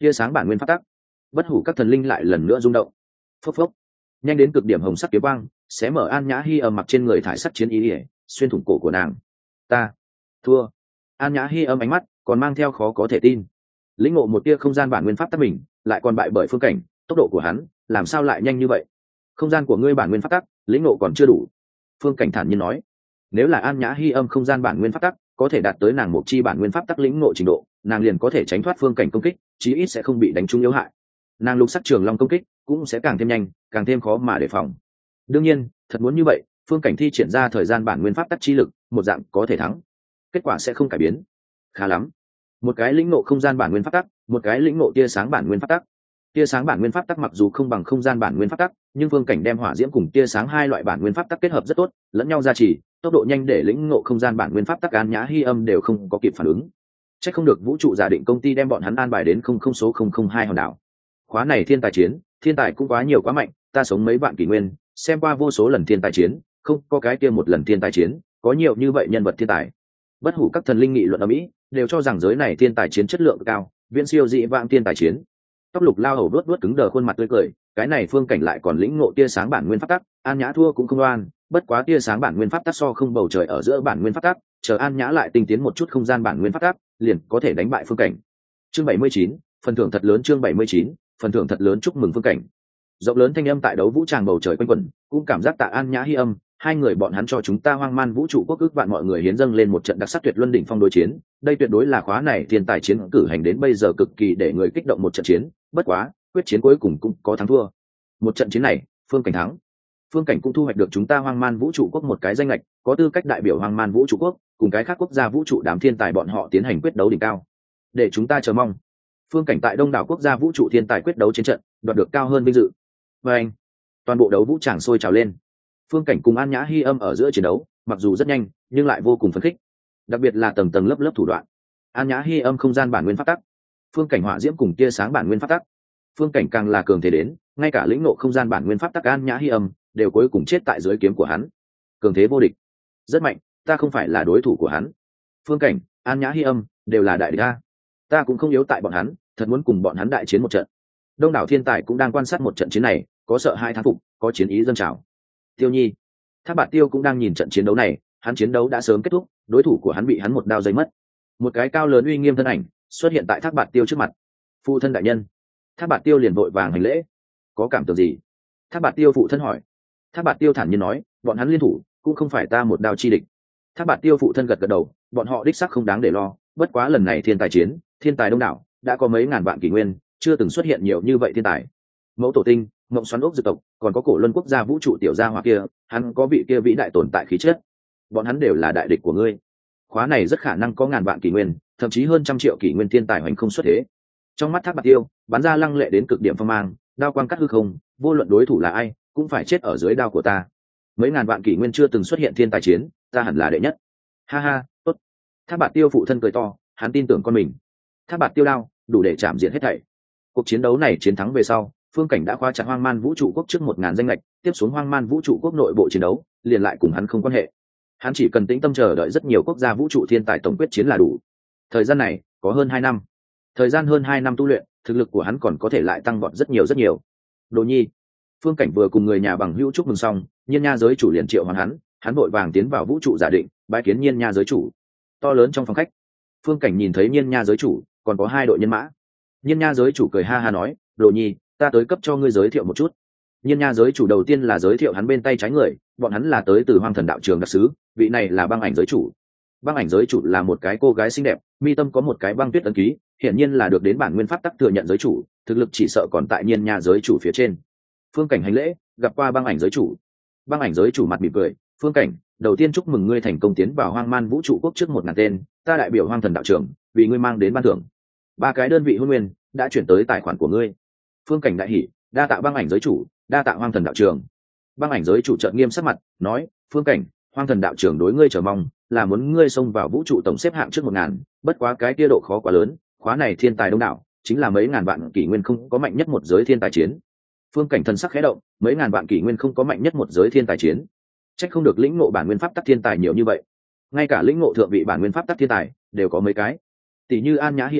tia sáng bản nguyên pháp tắc. Bất hủ các thần linh lại lần nữa rung động. Phốc phốc, nhanh đến cực điểm hồng sắc kiếm quang xé mở An Nhã Hi âm mặc trên người thải sắc chiến ý ỉa, xuyên thủng cổ của nàng. Ta thua. An Nhã Hi âm ánh mắt còn mang theo khó có thể tin, lĩnh ngộ một tia không gian bản nguyên pháp tắc mình lại còn bại bởi Phương Cảnh. Tốc độ của hắn làm sao lại nhanh như vậy? Không gian của ngươi bản nguyên pháp tắc lĩnh ngộ còn chưa đủ. Phương Cảnh thản nhiên nói. Nếu là An Nhã Hi âm không gian bản nguyên pháp tắc có thể đạt tới nàng một chi bản nguyên pháp tắc lĩnh ngộ trình độ, nàng liền có thể tránh thoát Phương Cảnh công kích, chí ít sẽ không bị đánh trúng yếu hại. Nàng lục sắc trường long công kích cũng sẽ càng thêm nhanh, càng thêm khó mà đề phòng. Đương nhiên, thật muốn như vậy, Phương Cảnh thi triển ra thời gian bản nguyên pháp tắc chi lực, một dạng có thể thắng. Kết quả sẽ không cải biến. Khá lắm. Một cái lĩnh ngộ không gian bản nguyên pháp tắc, một cái lĩnh ngộ tia sáng bản nguyên pháp tắc. Tia sáng bản nguyên pháp tắc mặc dù không bằng không gian bản nguyên pháp tắc, nhưng Phương Cảnh đem hỏa diễm cùng tia sáng hai loại bản nguyên pháp tắc kết hợp rất tốt, lẫn nhau gia trì, tốc độ nhanh để lĩnh ngộ không gian bản nguyên pháp tắc An Nhã Hi âm đều không có kịp phản ứng. Chắc không được vũ trụ giả định công ty đem bọn hắn an bài đến không không số không không hai hòn đảo. Khóa này thiên tài chiến, thiên tài cũng quá nhiều quá mạnh, ta sống mấy vạn kỷ nguyên, xem qua vô số lần thiên tài chiến, không có cái kia một lần thiên tài chiến, có nhiều như vậy nhân vật thiên tài. Bất hủ các thần linh nghị luận ở Mỹ, đều cho rằng giới này thiên tài chiến chất lượng cao, viễn siêu dị vãng thiên tài chiến. Tóc lục lao hầu đuốt đuốt cứng đờ khuôn mặt tươi cười, cái này Phương Cảnh lại còn lĩnh ngộ tia sáng bản nguyên pháp tắc, An Nhã thua cũng không oan, bất quá tia sáng bản nguyên pháp tắc so không bầu trời ở giữa bản nguyên pháp tắc, chờ An Nhã lại tinh tiến một chút không gian bản nguyên pháp tắc, liền có thể đánh bại Phương Cảnh. Chương bảy mươi chín, phần thưởng thật lớn. Chương bảy mươi chín, phần thưởng thật lớn. Chúc mừng Phương Cảnh. Rộng lớn thanh âm tại đấu vũ tràng bầu trời quanh quẩn, cũng cảm giác tạ An Nhã Hi âm, hai người bọn hắn cho chúng ta hoang man vũ trụ quốc ước vạn mọi người hiến dâng lên một trận đặc sắc tuyệt luân đỉnh phong đối chiến. Đây tuyệt đối là khóa này thiên tài chiến cử hành đến bây giờ cực kỳ để người kích động một trận chiến, bất quá quyết chiến cuối cùng cũng có thắng thua. Một trận chiến này Phương Cảnh thắng, Phương Cảnh cũng thu hoạch được chúng ta hoang man vũ trụ quốc một cái danh lệch, có tư cách đại biểu hoang man vũ trụ quốc cùng cái khác quốc gia vũ trụ đám thiên tài bọn họ tiến hành quyết đấu đỉnh cao. Để chúng ta chờ mong Phương Cảnh tại đông đảo quốc gia vũ trụ thiên tài quyết đấu chiến trận đoạt được cao hơn vinh dự. Và anh, toàn bộ đấu vũ tràng sôi trào lên. Phương Cảnh cùng An Nhã Hi âm ở giữa chiến đấu mặc dù rất nhanh nhưng lại vô cùng phấn khích, đặc biệt là tầng tầng lớp lớp thủ đoạn. An Nhã Hi âm không gian bản nguyên pháp tắc, Phương Cảnh hỏa diễm cùng tia sáng bản nguyên pháp tắc. Phương Cảnh càng là cường thế đến, ngay cả lĩnh ngộ không gian bản nguyên pháp tắc An Nhã Hi âm đều cuối cùng chết tại dưới kiếm của hắn. Cường thế vô địch, rất mạnh, ta không phải là đối thủ của hắn. Phương Cảnh, An Nhã Hi âm đều là đại địch ta, ta cũng không yếu tại bọn hắn, thật muốn cùng bọn hắn đại chiến một trận. Đông đảo thiên tài cũng đang quan sát một trận chiến này, có sợ hai thán phục, có chiến ý dâng trào. Tiêu Nhi, Thác Bạt Tiêu cũng đang nhìn trận chiến đấu này, hắn chiến đấu đã sớm kết thúc, đối thủ của hắn bị hắn một đao giấy mất. Một cái cao lớn uy nghiêm thân ảnh xuất hiện tại Thác Bạt Tiêu trước mặt. Phụ thân đại nhân. Thác Bạt Tiêu liền vội vàng hành lễ. Có cảm tưởng gì? Thác Bạt Tiêu phụ thân hỏi. Thác Bạt Tiêu thản nhiên nói, bọn hắn liên thủ cũng không phải ta một đao chi địch. Thác Bạt Tiêu phụ thân gật gật đầu, bọn họ đích xác không đáng để lo, bất quá lần này thiên tài chiến, thiên tài đông đảo, đã có mấy ngàn vạn kỷ nguyên, chưa từng xuất hiện nhiều như vậy thiên tài. Mẫu Tổ Tinh, Mộng Xoắn Ốc Dược tộc, còn có Cổ Luân quốc gia vũ trụ tiểu gia hỏa kia, hắn có vị kia vĩ đại tồn tại khí chất. Bọn hắn đều là đại địch của ngươi. Khóa này rất khả năng có ngàn vạn kỷ nguyên, thậm chí hơn trăm triệu kỷ nguyên thiên tài hoành không xuất thế. Trong mắt Thác Bạt Tiêu bắn ra lăng lệ đến cực điểm phong mang, đao quang cắt hư không, vô luận đối thủ là ai cũng phải chết ở dưới đao của ta. Mấy ngàn vạn kỷ nguyên chưa từng xuất hiện thiên tài chiến, ta hẳn là đệ nhất. Ha ha, tốt. Thác Bạt Tiêu phụ thân cười to, hắn tin tưởng con mình. Thác Bạt Tiêu đao đủ để chạm diện hết thảy. Cuộc chiến đấu này chiến thắng về sau, Phương Cảnh đã khóa chặt hoang man vũ trụ quốc trước một ngàn danh lệch, tiếp xuống hoang man vũ trụ quốc nội bộ chiến đấu liền lại cùng hắn không quan hệ. Hắn chỉ cần tĩnh tâm chờ đợi rất nhiều quốc gia vũ trụ thiên tài tổng quyết chiến là đủ. Thời gian này có hơn hai năm, thời gian hơn hai năm tu luyện, thực lực của hắn còn có thể lại tăng vọt rất nhiều rất nhiều. Đồ Nhi. Phương Cảnh vừa cùng người nhà bằng hữu chúc mừng xong, Nhiên Nha giới chủ liền triệu hoán hắn, hắn vội vàng tiến vào vũ trụ giả định, bái kiến Nhiên Nha giới chủ. To lớn trong phòng khách, Phương Cảnh nhìn thấy Nhiên Nha giới chủ, còn có hai đội nhân mã. Nhiên Nha giới chủ cười ha ha nói, Đồ Nhi, ta tới cấp cho ngươi giới thiệu một chút. Nhiên Nha giới chủ đầu tiên là giới thiệu hắn bên tay trái người, bọn hắn là tới từ Hoang Thần đạo trường đặc sứ, vị này là Băng Ảnh giới chủ. Băng Ảnh giới chủ là một cái cô gái xinh đẹp, mi tâm có một cái băng tuyết ấn ký, hiển nhiên là được đến bản nguyên pháp tắc thừa nhận giới chủ, thực lực chỉ sợ còn tại Nhiên Nha giới chủ phía trên. Phương Cảnh hành lễ, gặp qua Băng Ảnh giới chủ. Băng Ảnh giới chủ mặt mỉm cười, Phương Cảnh, đầu tiên chúc mừng ngươi thành công tiến vào Hoang Man vũ trụ quốc trước một ngàn tên, ta đại biểu Hoang Thần đạo trường, vì ngươi mang đến ban thưởng. Ba cái đơn vị hôn nguyên đã chuyển tới tài khoản của ngươi. Phương Cảnh đại hỉ, đa tạ Băng Ảnh giới chủ, đa tạ Hoang Thần đạo trường. Băng Ảnh giới chủ trợn nghiêm sắc mặt, nói, Phương Cảnh, Hoang Thần đạo trường đối ngươi chờ mong là muốn ngươi xông vào vũ trụ tổng xếp hạng trước một ngàn, bất quá cái kia độ khó quá lớn, khóa này thiên tài đông đảo, chính là mấy ngàn vạn kỷ nguyên không có mạnh nhất một giới thiên tài chiến. Phương Cảnh thần sắc khẽ động, mấy ngàn vạn kỷ nguyên không có mạnh nhất một giới thiên tài chiến, trách không được lĩnh ngộ bản nguyên pháp tắc thiên tài nhiều như vậy, ngay cả lĩnh ngộ thượng vị bản nguyên pháp tắc thiên tài đều có mấy cái, tỷ như An Nhã Hi âm,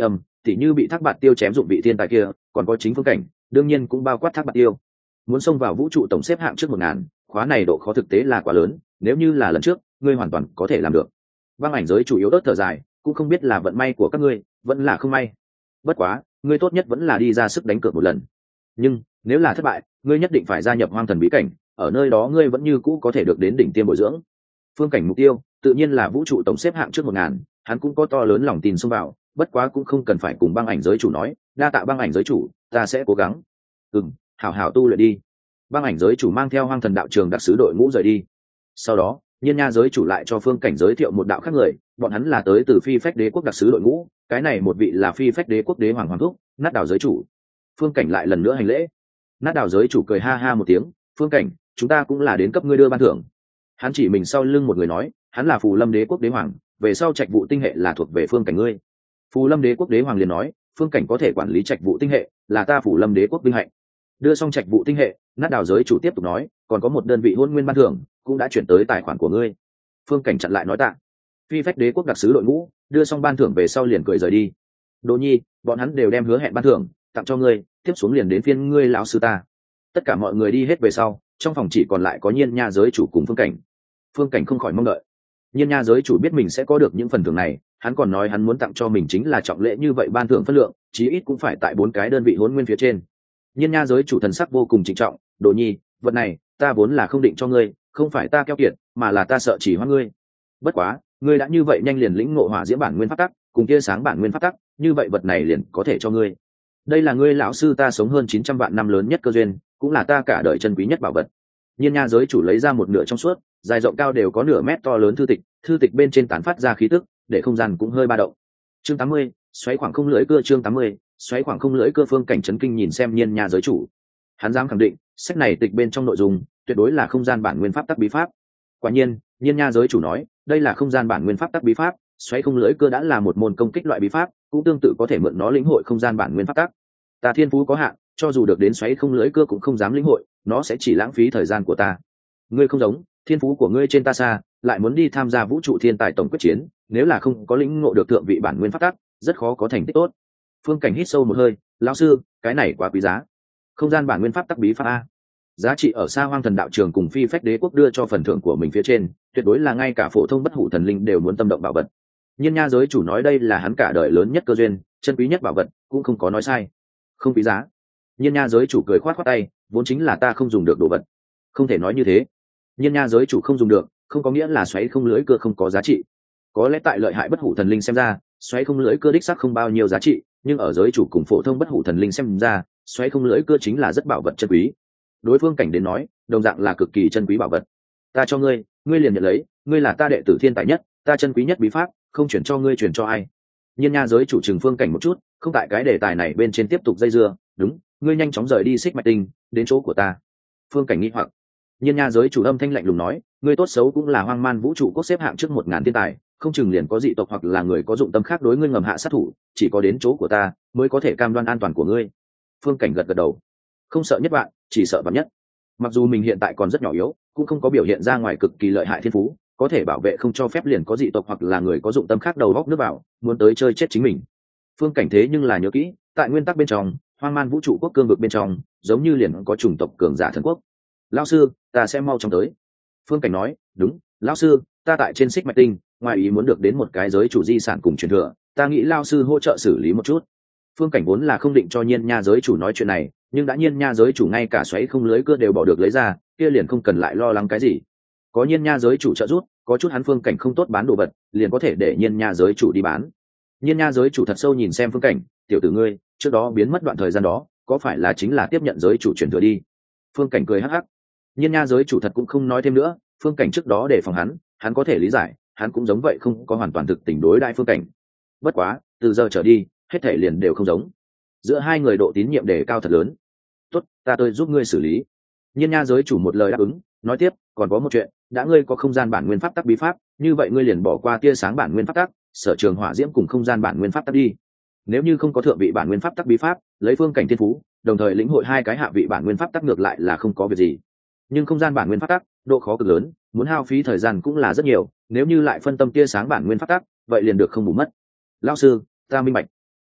tỉ như bị Thác Bạt Tiêu chém dụng vị thiên tài kia, còn có chính Phương Cảnh, đương nhiên cũng bao quát Thác Bạt Tiêu. Muốn xông vào vũ trụ tổng xếp hạng trước một ngàn, khóa này độ khó thực tế là quá lớn, nếu như là lần trước, ngươi hoàn toàn có thể làm được. Băng ảnh giới chủ yếu ớt thở dài, cũng không biết là vận may của các ngươi, vẫn là không may. Bất quá, ngươi tốt nhất vẫn là đi ra sức đánh cược một lần. Nhưng nếu là thất bại, ngươi nhất định phải gia nhập Hoang Thần bí cảnh, ở nơi đó ngươi vẫn như cũ có thể được đến đỉnh tiêm bồi dưỡng. Phương Cảnh mục tiêu tự nhiên là vũ trụ tổng xếp hạng trước một ngàn, hắn cũng có to lớn lòng tin xông vào, bất quá cũng không cần phải cùng băng ảnh giới chủ nói, đa tạ băng ảnh giới chủ, ta sẽ cố gắng. Ừm, hảo hảo tu luyện đi. Băng ảnh giới chủ mang theo Hoang Thần đạo trường đặc sứ đội ngũ rời đi. Sau đó, Nhiên Nha giới chủ lại cho Phương Cảnh giới thiệu một đạo khác người, bọn hắn là tới từ Phi Phách Đế quốc đặc sứ đội ngũ, cái này một vị là Phi Phách Đế quốc đế hoàng hoàng thúc, Nát Đào giới chủ. Phương Cảnh lại lần nữa hành lễ. Nát Đào giới chủ cười ha ha một tiếng, Phương Cảnh, chúng ta cũng là đến cấp ngươi đưa ban thưởng. Hắn chỉ mình sau lưng một người nói, hắn là Phù Lâm Đế quốc đế hoàng, về sau trạch vụ tinh hệ là thuộc về Phương Cảnh ngươi. Phù Lâm Đế quốc đế hoàng liền nói, Phương Cảnh có thể quản lý trạch vụ tinh hệ, là ta Phù Lâm Đế quốc vinh hạnh. Đưa xong trạch vụ tinh hệ, Nát Đào giới chủ tiếp tục nói, còn có một đơn vị hôn nguyên ban thưởng cũng đã chuyển tới tài khoản của ngươi. Phương Cảnh chặn lại nói tạ. Phi Phách Đế quốc đặc sứ đội ngũ đưa xong ban thưởng về sau liền cười rời đi. Đỗ Nhi, bọn hắn đều đem hứa hẹn ban thưởng tặng cho ngươi, tiếp xuống liền đến phiên ngươi lão sư ta. Tất cả mọi người đi hết về sau, trong phòng chỉ còn lại có Nhiên Nha giới chủ cùng Phương Cảnh. Phương Cảnh không khỏi mong đợi. Nhiên Nha giới chủ biết mình sẽ có được những phần thưởng này, hắn còn nói hắn muốn tặng cho mình chính là trọng lễ như vậy, ban thưởng phân lượng chí ít cũng phải tại bốn cái đơn vị hỗn nguyên phía trên. Nhiên Nha giới chủ thần sắc vô cùng trịnh trọng, Đỗ Nhi, vật này ta vốn là không định cho ngươi, không phải ta keo kiệt, mà là ta sợ chỉ hoa ngươi. Bất quá, ngươi đã như vậy nhanh liền lĩnh ngộ hỏa diễm bản nguyên pháp tắc, cùng tia sáng bản nguyên pháp tắc, như vậy vật này liền có thể cho ngươi. Đây là ngươi lão sư ta sống hơn chín trăm vạn năm lớn nhất cơ duyên, cũng là ta cả đời chân quý nhất bảo vật. Nhiên Nha giới chủ lấy ra một nửa trong suốt, dài rộng cao đều có nửa mét to lớn thư tịch, thư tịch bên trên tán phát ra khí tức, để không gian cũng hơi ba động. Chương tám mươi, xoáy khoảng không lưỡi cưa. Chương tám mươi, xoáy khoảng không lưỡi cưa. Phương Cảnh chấn kinh nhìn xem Nhiên Nha giới chủ. Hắn dám khẳng định, sách này tịch bên trong nội dung tuyệt đối là không gian bản nguyên pháp tắc bí pháp. Quả nhiên, Nhiên Nha giới chủ nói, đây là không gian bản nguyên pháp tắc bí pháp, xoáy không lưỡi cưa đã là một môn công kích loại bí pháp, cũng tương tự có thể mượn nó lĩnh hội không gian bản nguyên pháp tắc. Ta thiên phú có hạn, cho dù được đến xoáy không lưỡi cưa cũng không dám lĩnh hội, nó sẽ chỉ lãng phí thời gian của ta. Ngươi không giống, thiên phú của ngươi trên ta xa, lại muốn đi tham gia vũ trụ thiên tài tổng quyết chiến, nếu là không có lĩnh ngộ được thượng vị bản nguyên pháp tắc, rất khó có thành tích tốt. Phương Cảnh hít sâu một hơi, lão sư, cái này quá quý giá. Không gian bản nguyên pháp tắc bí pháp a, giá trị ở xa Hoang Thần đạo trường cùng Phi Phách Đế quốc đưa cho phần thưởng của mình phía trên, tuyệt đối là ngay cả phổ thông bất hủ thần linh đều muốn tâm động bảo vật. Nhiên Nha giới chủ nói đây là hắn cả đời lớn nhất cơ duyên, chân quý nhất bảo vật, cũng không có nói sai. Không quý giá. Nhiên Nha giới chủ cười khoát khoát tay, vốn chính là ta không dùng được đồ vật. Không thể nói như thế. Nhiên Nha giới chủ không dùng được, không có nghĩa là xoáy không lưỡi cưa không có giá trị. Có lẽ tại lợi hại bất hủ thần linh xem ra, xoáy không lưỡi cưa đích xác không bao nhiêu giá trị, nhưng ở giới chủ cùng phổ thông bất hủ thần linh xem ra, xoáy không lưỡi cưa chính là rất bảo vật chân quý. Đối phương Cảnh đến nói, đồng dạng là cực kỳ chân quý bảo vật. Ta cho ngươi, ngươi liền nhận lấy, ngươi là ta đệ tử thiên tài nhất, ta chân quý nhất bí pháp, không chuyển cho ngươi chuyển cho ai. Nhiên Nha giới chủ trừng Phương Cảnh một chút, không tại cái đề tài này bên trên tiếp tục dây dưa. Đúng, ngươi nhanh chóng rời đi Xích Mạch Tinh, đến chỗ của ta. Phương Cảnh nghi hoặc. Nhiên Nha giới chủ âm thanh lạnh lùng nói, ngươi tốt xấu cũng là Hoang Man vũ trụ quốc xếp hạng trước một ngàn thiên tài, không chừng liền có dị tộc hoặc là người có dụng tâm khác đối ngươi ngầm hạ sát thủ, chỉ có đến chỗ của ta mới có thể cam đoan an toàn của ngươi. Phương Cảnh gật gật đầu, không sợ nhất bạn, chỉ sợ vạn nhất. Mặc dù mình hiện tại còn rất nhỏ yếu, cũng không có biểu hiện ra ngoài cực kỳ lợi hại thiên phú, có thể bảo vệ không cho phép liền có dị tộc hoặc là người có dụng tâm khác đầu góc nước vào, muốn tới chơi chết chính mình. Phương Cảnh thế nhưng là nhớ kỹ, tại nguyên tắc bên trong, Hoang Man vũ trụ quốc cương vực bên trong, giống như liền có chủng tộc cường giả thần quốc. Lão sư, ta sẽ mau chóng tới. Phương Cảnh nói, đúng, lão sư, ta tại trên Xích Mạch Tinh, ngoài ý muốn được đến một cái giới chủ di sản cùng truyền thừa, ta nghĩ lão sư hỗ trợ xử lý một chút. Phương Cảnh vốn là không định cho Nhiên Nha giới chủ nói chuyện này, nhưng đã Nhiên Nha giới chủ ngay cả xoáy không lưới cưa đều bỏ được lấy ra, kia liền không cần lại lo lắng cái gì. Có Nhiên Nha giới chủ trợ giúp, có chút hắn Phương Cảnh không tốt bán đồ vật, liền có thể để Nhiên Nha giới chủ đi bán. Nhiên Nha giới chủ thật sâu nhìn xem Phương Cảnh, tiểu tử ngươi, trước đó biến mất đoạn thời gian đó, có phải là chính là tiếp nhận giới chủ truyền thừa đi? Phương Cảnh cười hắc hắc. Nhiên Nha giới chủ thật cũng không nói thêm nữa, Phương Cảnh trước đó để phòng hắn, hắn có thể lý giải, hắn cũng giống vậy không có hoàn toàn thực tình đối đại Phương Cảnh. Bất quá, từ giờ trở đi, hết thể liền đều không giống. Giữa hai người độ tín nhiệm đề cao thật lớn. Tốt, ta tôi giúp ngươi xử lý. Nhiên Nha giới chủ một lời đáp ứng, nói tiếp, còn có một chuyện, đã ngươi có không gian bản nguyên pháp tắc bí pháp, như vậy ngươi liền bỏ qua tia sáng bản nguyên pháp tắc, sở trường hỏa diễm cùng không gian bản nguyên pháp tắc đi. Nếu như không có thượng vị bản nguyên pháp tắc bí pháp, lấy Phương Cảnh thiên phú, đồng thời lĩnh hội hai cái hạ vị bản nguyên pháp tắc ngược lại là không có việc gì. Nhưng không gian bản nguyên pháp tắc, độ khó cực lớn, muốn hao phí thời gian cũng là rất nhiều, nếu như lại phân tâm tia sáng bản nguyên pháp tắc, vậy liền được không bù mất. Lão sư, ta minh bạch.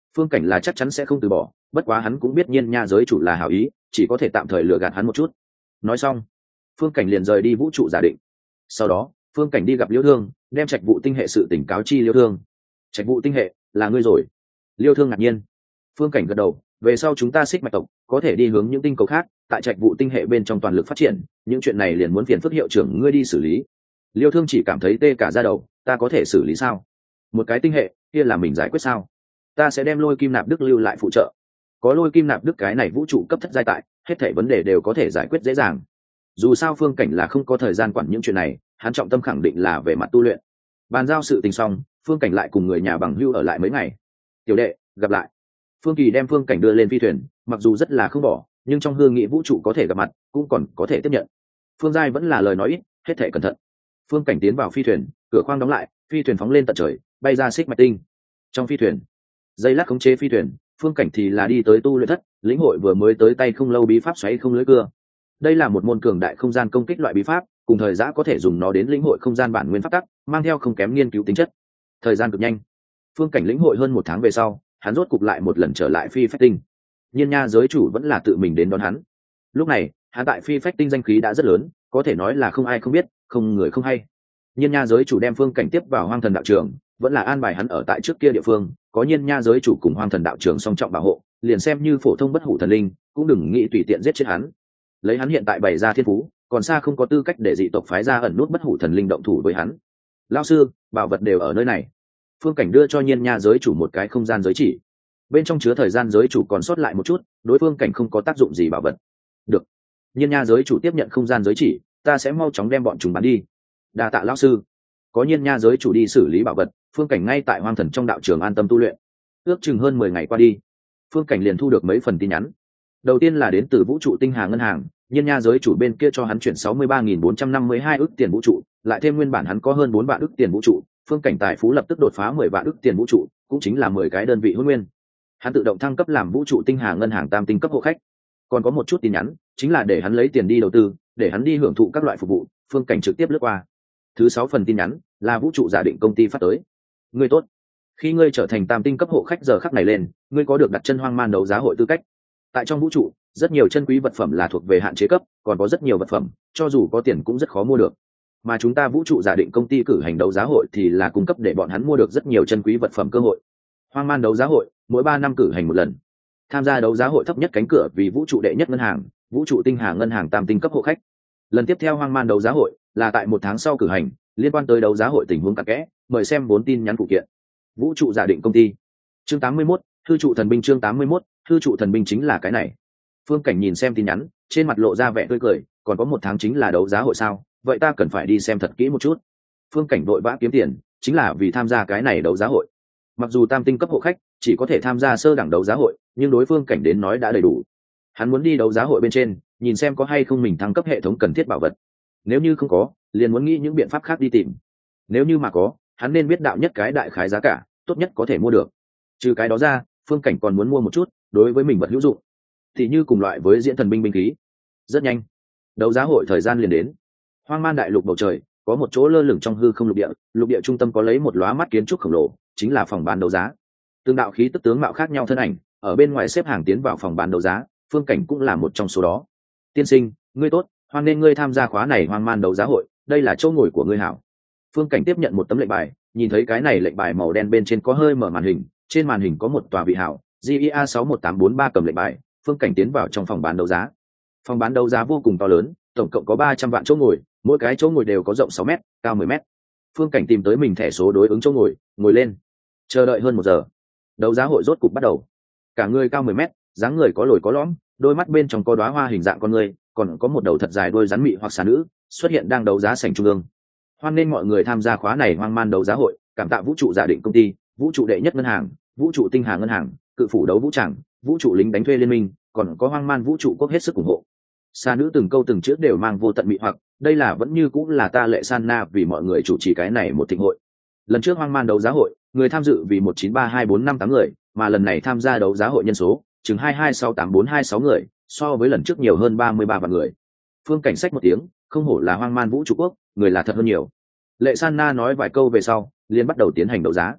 Phương Cảnh là chắc chắn sẽ không từ bỏ, bất quá hắn cũng biết nhiên nha giới chủ là hảo ý, chỉ có thể tạm thời lừa gạt hắn một chút. Nói xong, Phương Cảnh liền rời đi vũ trụ giả định. Sau đó, Phương Cảnh đi gặp Liêu Thương, đem Trạch Vụ Tinh hệ sự tình cáo chi Liêu Thương. Trạch Vụ Tinh hệ là ngươi rồi? Liêu Thương ngạc nhiên. Phương Cảnh gật đầu, về sau chúng ta xích mạch tộc có thể đi hướng những tinh cầu khác, tại Trạch Vụ Tinh hệ bên trong toàn lực phát triển, những chuyện này liền muốn phiền phức hiệu trưởng ngươi đi xử lý. Liêu Thương chỉ cảm thấy tê cả da đầu, ta có thể xử lý sao? Một cái tinh hệ kia là mình giải quyết sao? Ta sẽ đem Lôi Kim Nạp Đức lưu lại phụ trợ. Có Lôi Kim Nạp Đức cái này vũ trụ cấp thất giai tại, hết thảy vấn đề đều có thể giải quyết dễ dàng. Dù sao Phương Cảnh là không có thời gian quản những chuyện này, hắn trọng tâm khẳng định là về mặt tu luyện. Bàn giao sự tình xong, Phương Cảnh lại cùng người nhà bằng hưu ở lại mấy ngày. Tiểu đệ, gặp lại. Phương Kỳ đem Phương Cảnh đưa lên phi thuyền, mặc dù rất là không bỏ, nhưng trong hương nghị vũ trụ có thể gặp mặt, cũng còn có thể tiếp nhận. Phương Giai vẫn là lời nói ít, hết thể cẩn thận. Phương Cảnh tiến vào phi thuyền, cửa khoang đóng lại, phi thuyền phóng lên tận trời, bay ra xích mạch tinh. Trong phi thuyền, dây lát khống chế phi thuyền, Phương Cảnh thì là đi tới tu luyện thất, lĩnh hội vừa mới tới tay không lâu bí pháp xoáy không lưới cưa. Đây là một môn cường đại không gian công kích loại bí pháp, cùng thời giã có thể dùng nó đến lĩnh hội không gian bản nguyên pháp tắc, mang theo không kém nghiên cứu tính chất. Thời gian cực nhanh, Phương Cảnh lĩnh hội hơn một tháng về sau, hắn rốt cục lại một lần trở lại phi phách tinh. Nhiên nha giới chủ vẫn là tự mình đến đón hắn. Lúc này, hắn tại phi phách tinh danh khí đã rất lớn, có thể nói là không ai không biết, không người không hay. Nhiên nha giới chủ đem Phương Cảnh tiếp vào hoang thần đạo trường, vẫn là an bài hắn ở tại trước kia địa phương, có nhiên nha giới chủ cùng hoang thần đạo trường song trọng bảo hộ, liền xem như phổ thông bất hủ thần linh, cũng đừng nghĩ tùy tiện giết chết hắn. Lấy hắn hiện tại bày ra thiên phú, còn xa không có tư cách để dị tộc phái ra ẩn nút bất hủ thần linh động thủ với hắn. Lão sư, bảo vật đều ở nơi này. Phương Cảnh đưa cho nhiên nha giới chủ một cái không gian giới chỉ, bên trong chứa thời gian giới chủ còn sót lại một chút, đối phương Cảnh không có tác dụng gì bảo vật. Được. Nhiên nha giới chủ tiếp nhận không gian giới chỉ, ta sẽ mau chóng đem bọn chúng bán đi. Đa tạ lão sư. Có nhiên nha giới chủ đi xử lý bảo vật, Phương Cảnh ngay tại hoang thần trong đạo trường an tâm tu luyện. Ước chừng hơn mười ngày qua đi, Phương Cảnh liền thu được mấy phần tin nhắn. Đầu tiên là đến từ vũ trụ tinh hà ngân hàng, nhiên nha giới chủ bên kia cho hắn chuyển sáu mươi ba nghìn bốn trăm năm mươi hai ức tiền vũ trụ, lại thêm nguyên bản hắn có hơn bốn vạn ức tiền vũ trụ, Phương Cảnh tài phú lập tức đột phá mười vạn ức tiền vũ trụ, cũng chính là mười cái đơn vị hôn nguyên. Hắn tự động thăng cấp làm vũ trụ tinh hà ngân hàng tam tinh cấp hộ khách. Còn có một chút tin nhắn, chính là để hắn lấy tiền đi đầu tư, để hắn đi hưởng thụ các loại phục vụ, Phương Cảnh trực tiếp lướt qua. Thứ sáu phần tin nhắn là vũ trụ giả định công ty phát tới. Ngươi tốt, khi ngươi trở thành tam tinh cấp hộ khách giờ khắc này lên, ngươi có được đặt chân hoang man đấu giá hội tư cách. Tại trong vũ trụ, rất nhiều chân quý vật phẩm là thuộc về hạn chế cấp, còn có rất nhiều vật phẩm cho dù có tiền cũng rất khó mua được, mà chúng ta vũ trụ giả định công ty cử hành đấu giá hội thì là cung cấp để bọn hắn mua được rất nhiều chân quý vật phẩm cơ hội. Hoang man đấu giá hội mỗi ba năm cử hành một lần, tham gia đấu giá hội thấp nhất cánh cửa vì vũ trụ đệ nhất ngân hàng, vũ trụ tinh hà ngân hàng tam tinh cấp hộ khách. Lần tiếp theo hoang man đấu giá hội là tại một tháng sau cử hành, liên quan tới đấu giá hội tình huống cặn kẽ, mời xem bốn tin nhắn phụ kiện. Vũ trụ giả định công ty, chương tám mươi mốt, hư trụ thần binh. Chương tám mươi mốt, hư trụ thần binh chính là cái này. Phương Cảnh nhìn xem tin nhắn, trên mặt lộ ra vẻ tươi cười, còn có một tháng chính là đấu giá hội sao, vậy ta cần phải đi xem thật kỹ một chút. Phương Cảnh vội vã kiếm tiền, chính là vì tham gia cái này đấu giá hội. Mặc dù tam tinh cấp hộ khách chỉ có thể tham gia sơ đẳng đấu giá hội, nhưng đối Phương Cảnh đến nói đã đầy đủ. Hắn muốn đi đấu giá hội bên trên, nhìn xem có hay không mình thăng cấp hệ thống cần thiết bảo vật. Nếu như không có, liền muốn nghĩ những biện pháp khác đi tìm. Nếu như mà có, hắn nên biết đạo nhất cái đại khái giá cả, tốt nhất có thể mua được. Trừ cái đó ra, Phương Cảnh còn muốn mua một chút đối với mình vật hữu dụng, thì như cùng loại với diễn thần binh binh khí. Rất nhanh, đấu giá hội thời gian liền đến. Hoang man đại lục bầu trời có một chỗ lơ lửng trong hư không lục địa, lục địa trung tâm có lấy một lóa mắt kiến trúc khổng lồ, chính là phòng bán đấu giá. Tương đạo khí tức tướng mạo khác nhau thân ảnh ở bên ngoài xếp hàng tiến vào phòng bán đấu giá, Phương Cảnh cũng là một trong số đó. Tiên sinh, ngươi tốt, hoan nên ngươi tham gia khóa này hoang man đấu giá hội, đây là chỗ ngồi của ngươi hảo. Phương Cảnh tiếp nhận một tấm lệnh bài, nhìn thấy cái này lệnh bài màu đen bên trên có hơi mở màn hình, trên màn hình có một tòa vị hảo G I A sáu một tám bốn ba cầm lệnh bài. Phương Cảnh tiến vào trong phòng bán đấu giá. Phòng bán đấu giá vô cùng to lớn, tổng cộng có ba trăm vạn chỗ ngồi, mỗi cái chỗ ngồi đều có rộng sáu mét, cao mười mét. Phương Cảnh tìm tới mình thẻ số đối ứng chỗ ngồi, ngồi lên. Chờ đợi hơn một giờ, đấu giá hội rốt cục bắt đầu. Cả người cao mười mét, dáng người có lồi có lõm, đôi mắt bên trong có đóa hoa hình dạng con người, còn có một đầu thật dài đuôi rắn mị hoặc xà nữ, xuất hiện đang đấu giá sảnh trung ương. Hoan nên mọi người tham gia khóa này hoang man đấu giá hội, cảm tạ vũ trụ giả định công ty, vũ trụ đệ nhất ngân hàng, vũ trụ tinh hà ngân hàng, cự phủ đấu vũ tràng, vũ trụ lính đánh thuê liên minh, còn có hoang man vũ trụ quốc hết sức ủng hộ. Sa nữ từng câu từng chữ đều mang vô tận mị hoặc, đây là vẫn như cũng là ta Lệ San Na vì mọi người chủ trì cái này một thịnh hội. Lần trước hoang man đấu giá hội, người tham dự vì một chín ba hai bốn năm tám người, mà lần này tham gia đấu giá hội nhân số chừng hai hai sáu tám bốn hai sáu người, so với lần trước nhiều hơn ba mươi ba vạn người. Phương Cảnh sách một tiếng, không hổ là hoang man vũ trụ quốc, người là thật hơn nhiều. Lệ San Na nói vài câu về sau, liền bắt đầu tiến hành đấu giá.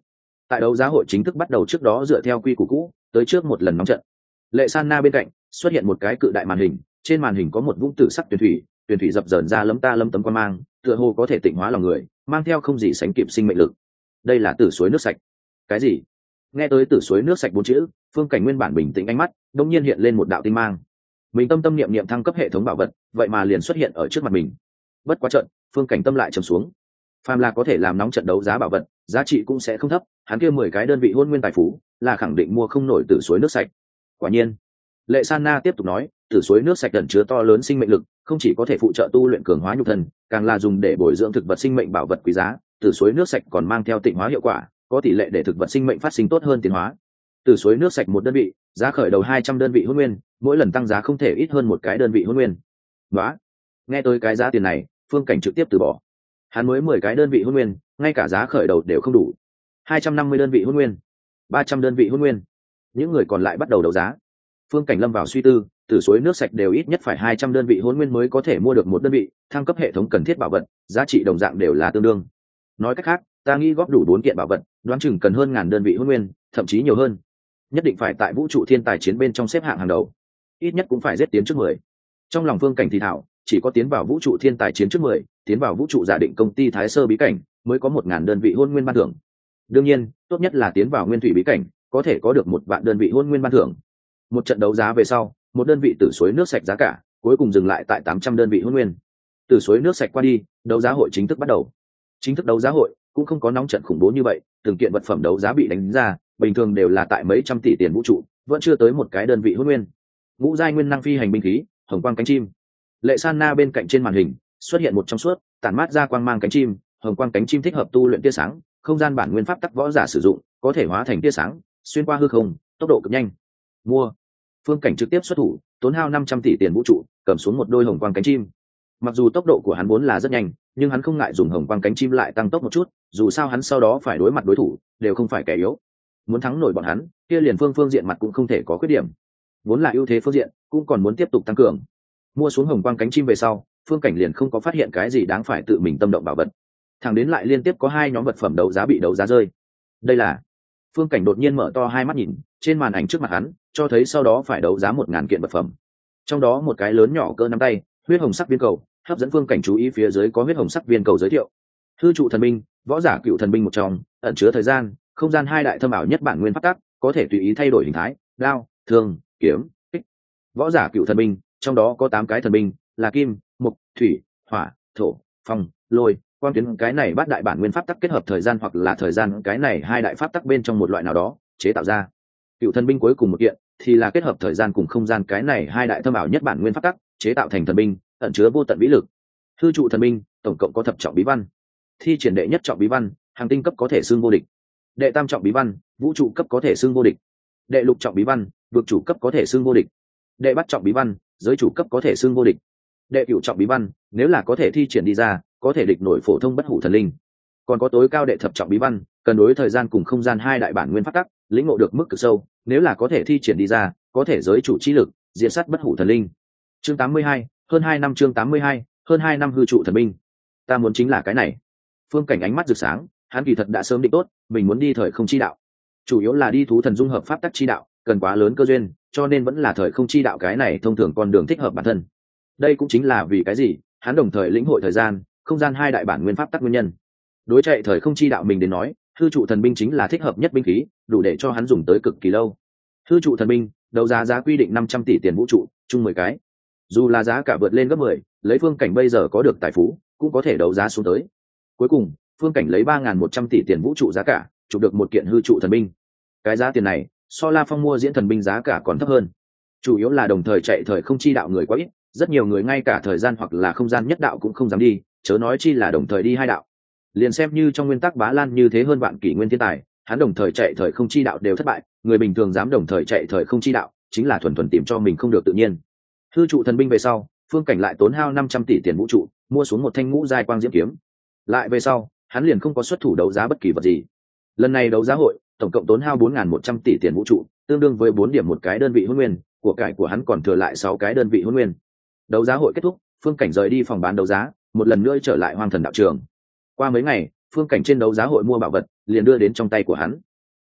tại đấu giá hội chính thức bắt đầu trước đó, dựa theo quy củ cũ, tới trước một lần nóng trận. Lệ San Na bên cạnh xuất hiện một cái cự đại màn hình, trên màn hình có một vũng tử sắc tuyển thủy, tuyển thủy dập dờn ra lấm ta lấm tấm quan mang, tựa hồ có thể tịnh hóa lòng người, mang theo không gì sánh kịp sinh mệnh lực. Đây là tử suối nước sạch. Cái gì? Nghe tới tử suối nước sạch bốn chữ, Phương Cảnh nguyên bản bình tĩnh ánh mắt đột nhiên hiện lên một đạo tinh mang. Mình tâm tâm niệm niệm thăng cấp hệ thống bảo vật, vậy mà liền xuất hiện ở trước mặt mình. Bất quá trận, Phương Cảnh tâm lại trầm xuống. Phàm là có thể làm nóng trận đấu giá bảo vật, giá trị cũng sẽ không thấp, hắn kia mười cái đơn vị hôn nguyên tài phú, là khẳng định mua không nổi tử suối nước sạch. Quả nhiên, Lệ San Na tiếp tục nói, tử suối nước sạch ẩn chứa to lớn sinh mệnh lực, không chỉ có thể phụ trợ tu luyện cường hóa nhục thân, càng là dùng để bồi dưỡng thực vật sinh mệnh bảo vật quý giá. Tử suối nước sạch còn mang theo tịnh hóa hiệu quả, có tỷ lệ để thực vật sinh mệnh phát sinh tốt hơn tiến hóa. Tử suối nước sạch một đơn vị, giá khởi đầu hai trăm đơn vị hôn nguyên, mỗi lần tăng giá không thể ít hơn một cái đơn vị hôn nguyên. Đó. Nghe tới cái giá tiền này, Phương Cảnh trực tiếp từ bỏ. Hắn mới mười cái đơn vị hôn nguyên, ngay cả giá khởi đầu đều không đủ. hai trăm năm mươi đơn vị hôn nguyên, ba trăm đơn vị hôn nguyên. Những người còn lại bắt đầu đấu giá. Phương Cảnh lâm vào suy tư, tử suối nước sạch đều ít nhất phải hai trăm đơn vị hôn nguyên mới có thể mua được một đơn vị, thăng cấp hệ thống cần thiết bảo vật, giá trị đồng dạng đều là tương đương. Nói cách khác, ta nghĩ góp đủ bốn kiện bảo vật, đoán chừng cần hơn ngàn đơn vị hôn nguyên, thậm chí nhiều hơn. Nhất định phải tại vũ trụ thiên tài chiến bên trong xếp hạng hàng đầu, ít nhất cũng phải giết tiến trước mười. Trong lòng Phương Cảnh thì thảo, chỉ có tiến vào vũ trụ thiên tài chiến trước mười, tiến vào vũ trụ giả định công ty Thái Sơ bí cảnh, mới có một ngàn đơn vị hôn nguyên ban thưởng. Đương nhiên, tốt nhất là tiến vào nguyên thủy bí cảnh, có thể có được một vạn đơn vị hôn nguyên ban thưởng. Một trận đấu giá về sau, một đơn vị tử suối nước sạch giá cả cuối cùng dừng lại tại tám trăm đơn vị hôn nguyên. Tử suối nước sạch qua đi, đấu giá hội chính thức bắt đầu. Chính thức đấu giá hội cũng không có nóng trận khủng bố như vậy, từng kiện vật phẩm đấu giá bị đánh ra, bình thường đều là tại mấy trăm tỷ tiền vũ trụ, vẫn chưa tới một cái đơn vị hôn nguyên. Ngũ giai nguyên năng phi hành binh khí, hồng quang cánh chim. Lệ San Na bên cạnh trên màn hình xuất hiện một trong suốt, tản mát ra quang mang cánh chim, hồng quang cánh chim thích hợp tu luyện tia sáng, không gian bản nguyên pháp tắc võ giả sử dụng, có thể hóa thành tia sáng, xuyên qua hư không, tốc độ cực nhanh. Mua. Phương Cảnh trực tiếp xuất thủ, tốn hao năm trăm tỷ tiền vũ trụ, cầm xuống một đôi hồng quang cánh chim. Mặc dù tốc độ của hắn vốn là rất nhanh, nhưng hắn không ngại dùng hồng quang cánh chim lại tăng tốc một chút, dù sao hắn sau đó phải đối mặt đối thủ, đều không phải kẻ yếu. Muốn thắng nổi bọn hắn, kia liền phương phương diện mặt cũng không thể có khuyết điểm. Vốn là ưu thế phương diện, cũng còn muốn tiếp tục tăng cường. Mua xuống hồng quang cánh chim về sau, Phương Cảnh liền không có phát hiện cái gì đáng phải tự mình tâm động bảo vật. Thẳng đến lại liên tiếp có hai nhóm vật phẩm đấu giá bị đấu giá rơi. Đây là Phương Cảnh đột nhiên mở to hai mắt nhìn, trên màn ảnh trước mặt hắn cho thấy sau đó phải đấu giá một ngàn kiện vật phẩm. Trong đó một cái lớn nhỏ cỡ nắm tay, huyết hồng sắc viên cầu, hấp dẫn Phương Cảnh chú ý, phía dưới có huyết hồng sắc viên cầu giới thiệu. Hư trụ thần binh, võ giả cựu thần binh một trong, ẩn chứa thời gian, không gian hai đại thâm ảo nhất bản nguyên pháp tắc, có thể tùy ý thay đổi hình thái, đao, thương, kiếm, kích. Võ giả cựu thần binh, trong đó có tám cái thần binh, là kim, mộc, thủy, hỏa, thổ, phong, lôi, quang tuyến. Cái này bát đại bản nguyên pháp tắc kết hợp thời gian hoặc là thời gian cái này hai đại pháp tắc bên trong một loại nào đó chế tạo ra. Cựu thần binh cuối cùng một kiện thì là kết hợp thời gian cùng không gian cái này hai đại thâm ảo nhất bản nguyên pháp tắc chế tạo thành thần binh, ẩn chứa vô tận vĩ lực. Hư trụ thần binh tổng cộng có thập trọng bí văn, thi triển đệ nhất trọng bí văn, hàng tinh cấp có thể xưng vô địch. Đệ tam trọng bí văn, vũ trụ cấp có thể xưng vô địch. Đệ lục trọng bí văn, vực chủ cấp có thể xưng vô địch. Đệ bát trọng bí văn, giới chủ cấp có thể xưng vô địch. Đệ cửu trọng bí văn, nếu là có thể thi triển đi ra, có thể địch nổi phổ thông bất hủ thần linh. Còn có tối cao đệ thập trọng bí văn, cần đối thời gian cùng không gian hai đại bản nguyên pháp tắc lĩnh ngộ được mức cực sâu, nếu là có thể thi triển đi ra, có thể giới chủ chi lực diệt sát bất hủ thần linh. Chương tám mươi hai, hơn hai năm chương tám mươi hai, hơn hai năm hư trụ thần binh. Ta muốn chính là cái này. Phương Cảnh ánh mắt rực sáng, hắn kỳ thật đã sớm định tốt, mình muốn đi thời không chi đạo. Chủ yếu là đi thú thần dung hợp pháp tắc chi đạo, cần quá lớn cơ duyên, cho nên vẫn là thời không chi đạo cái này thông thường con đường thích hợp bản thân. Đây cũng chính là vì cái gì hắn đồng thời lĩnh hội thời gian, không gian hai đại bản nguyên pháp tắc nguyên nhân. Đối chạy thời không chi đạo mình đến nói, hư trụ thần binh chính là thích hợp nhất binh khí, đủ để cho hắn dùng tới cực kỳ lâu. Hư trụ thần binh, đấu giá giá quy định năm trăm tỷ tiền vũ trụ, chung mười cái. Dù là giá cả vượt lên gấp mười, lấy Phương Cảnh bây giờ có được tài phú, cũng có thể đấu giá xuống tới. Cuối cùng, Phương Cảnh lấy ba nghìn một trăm tỷ tiền vũ trụ giá cả, chụp được một kiện hư trụ thần binh. Cái giá tiền này, so La Phong mua diễn thần binh giá cả còn thấp hơn. Chủ yếu là đồng thời chạy thời không chi đạo người quá ít, rất nhiều người ngay cả thời gian hoặc là không gian nhất đạo cũng không dám đi, chớ nói chi là đồng thời đi hai đạo. Liền xem như trong nguyên tắc Bá Lan như thế hơn vạn kỷ nguyên thiên tài, hắn đồng thời chạy thời không chi đạo đều thất bại, người bình thường dám đồng thời chạy thời không chi đạo, chính là thuần thuần tìm cho mình không được tự nhiên. Hư trụ thần binh về sau, Phương Cảnh lại tốn hao năm trăm tỷ tiền vũ trụ, mua xuống một thanh ngũ giai quang diễm kiếm. Lại về sau, hắn liền không có xuất thủ đấu giá bất kỳ vật gì. Lần này đấu giá hội, tổng cộng tốn hao bốn nghìn một trăm tỷ tiền vũ trụ, tương đương với bốn điểm một cái đơn vị hôn nguyên, của cải của hắn còn thừa lại sáu cái đơn vị hôn nguyên. Đấu giá hội kết thúc, Phương Cảnh rời đi phòng bán đấu giá, một lần nữa trở lại Hoang Thần đạo trường. Qua mấy ngày, Phương Cảnh trên đấu giá hội mua bảo vật, liền đưa đến trong tay của hắn.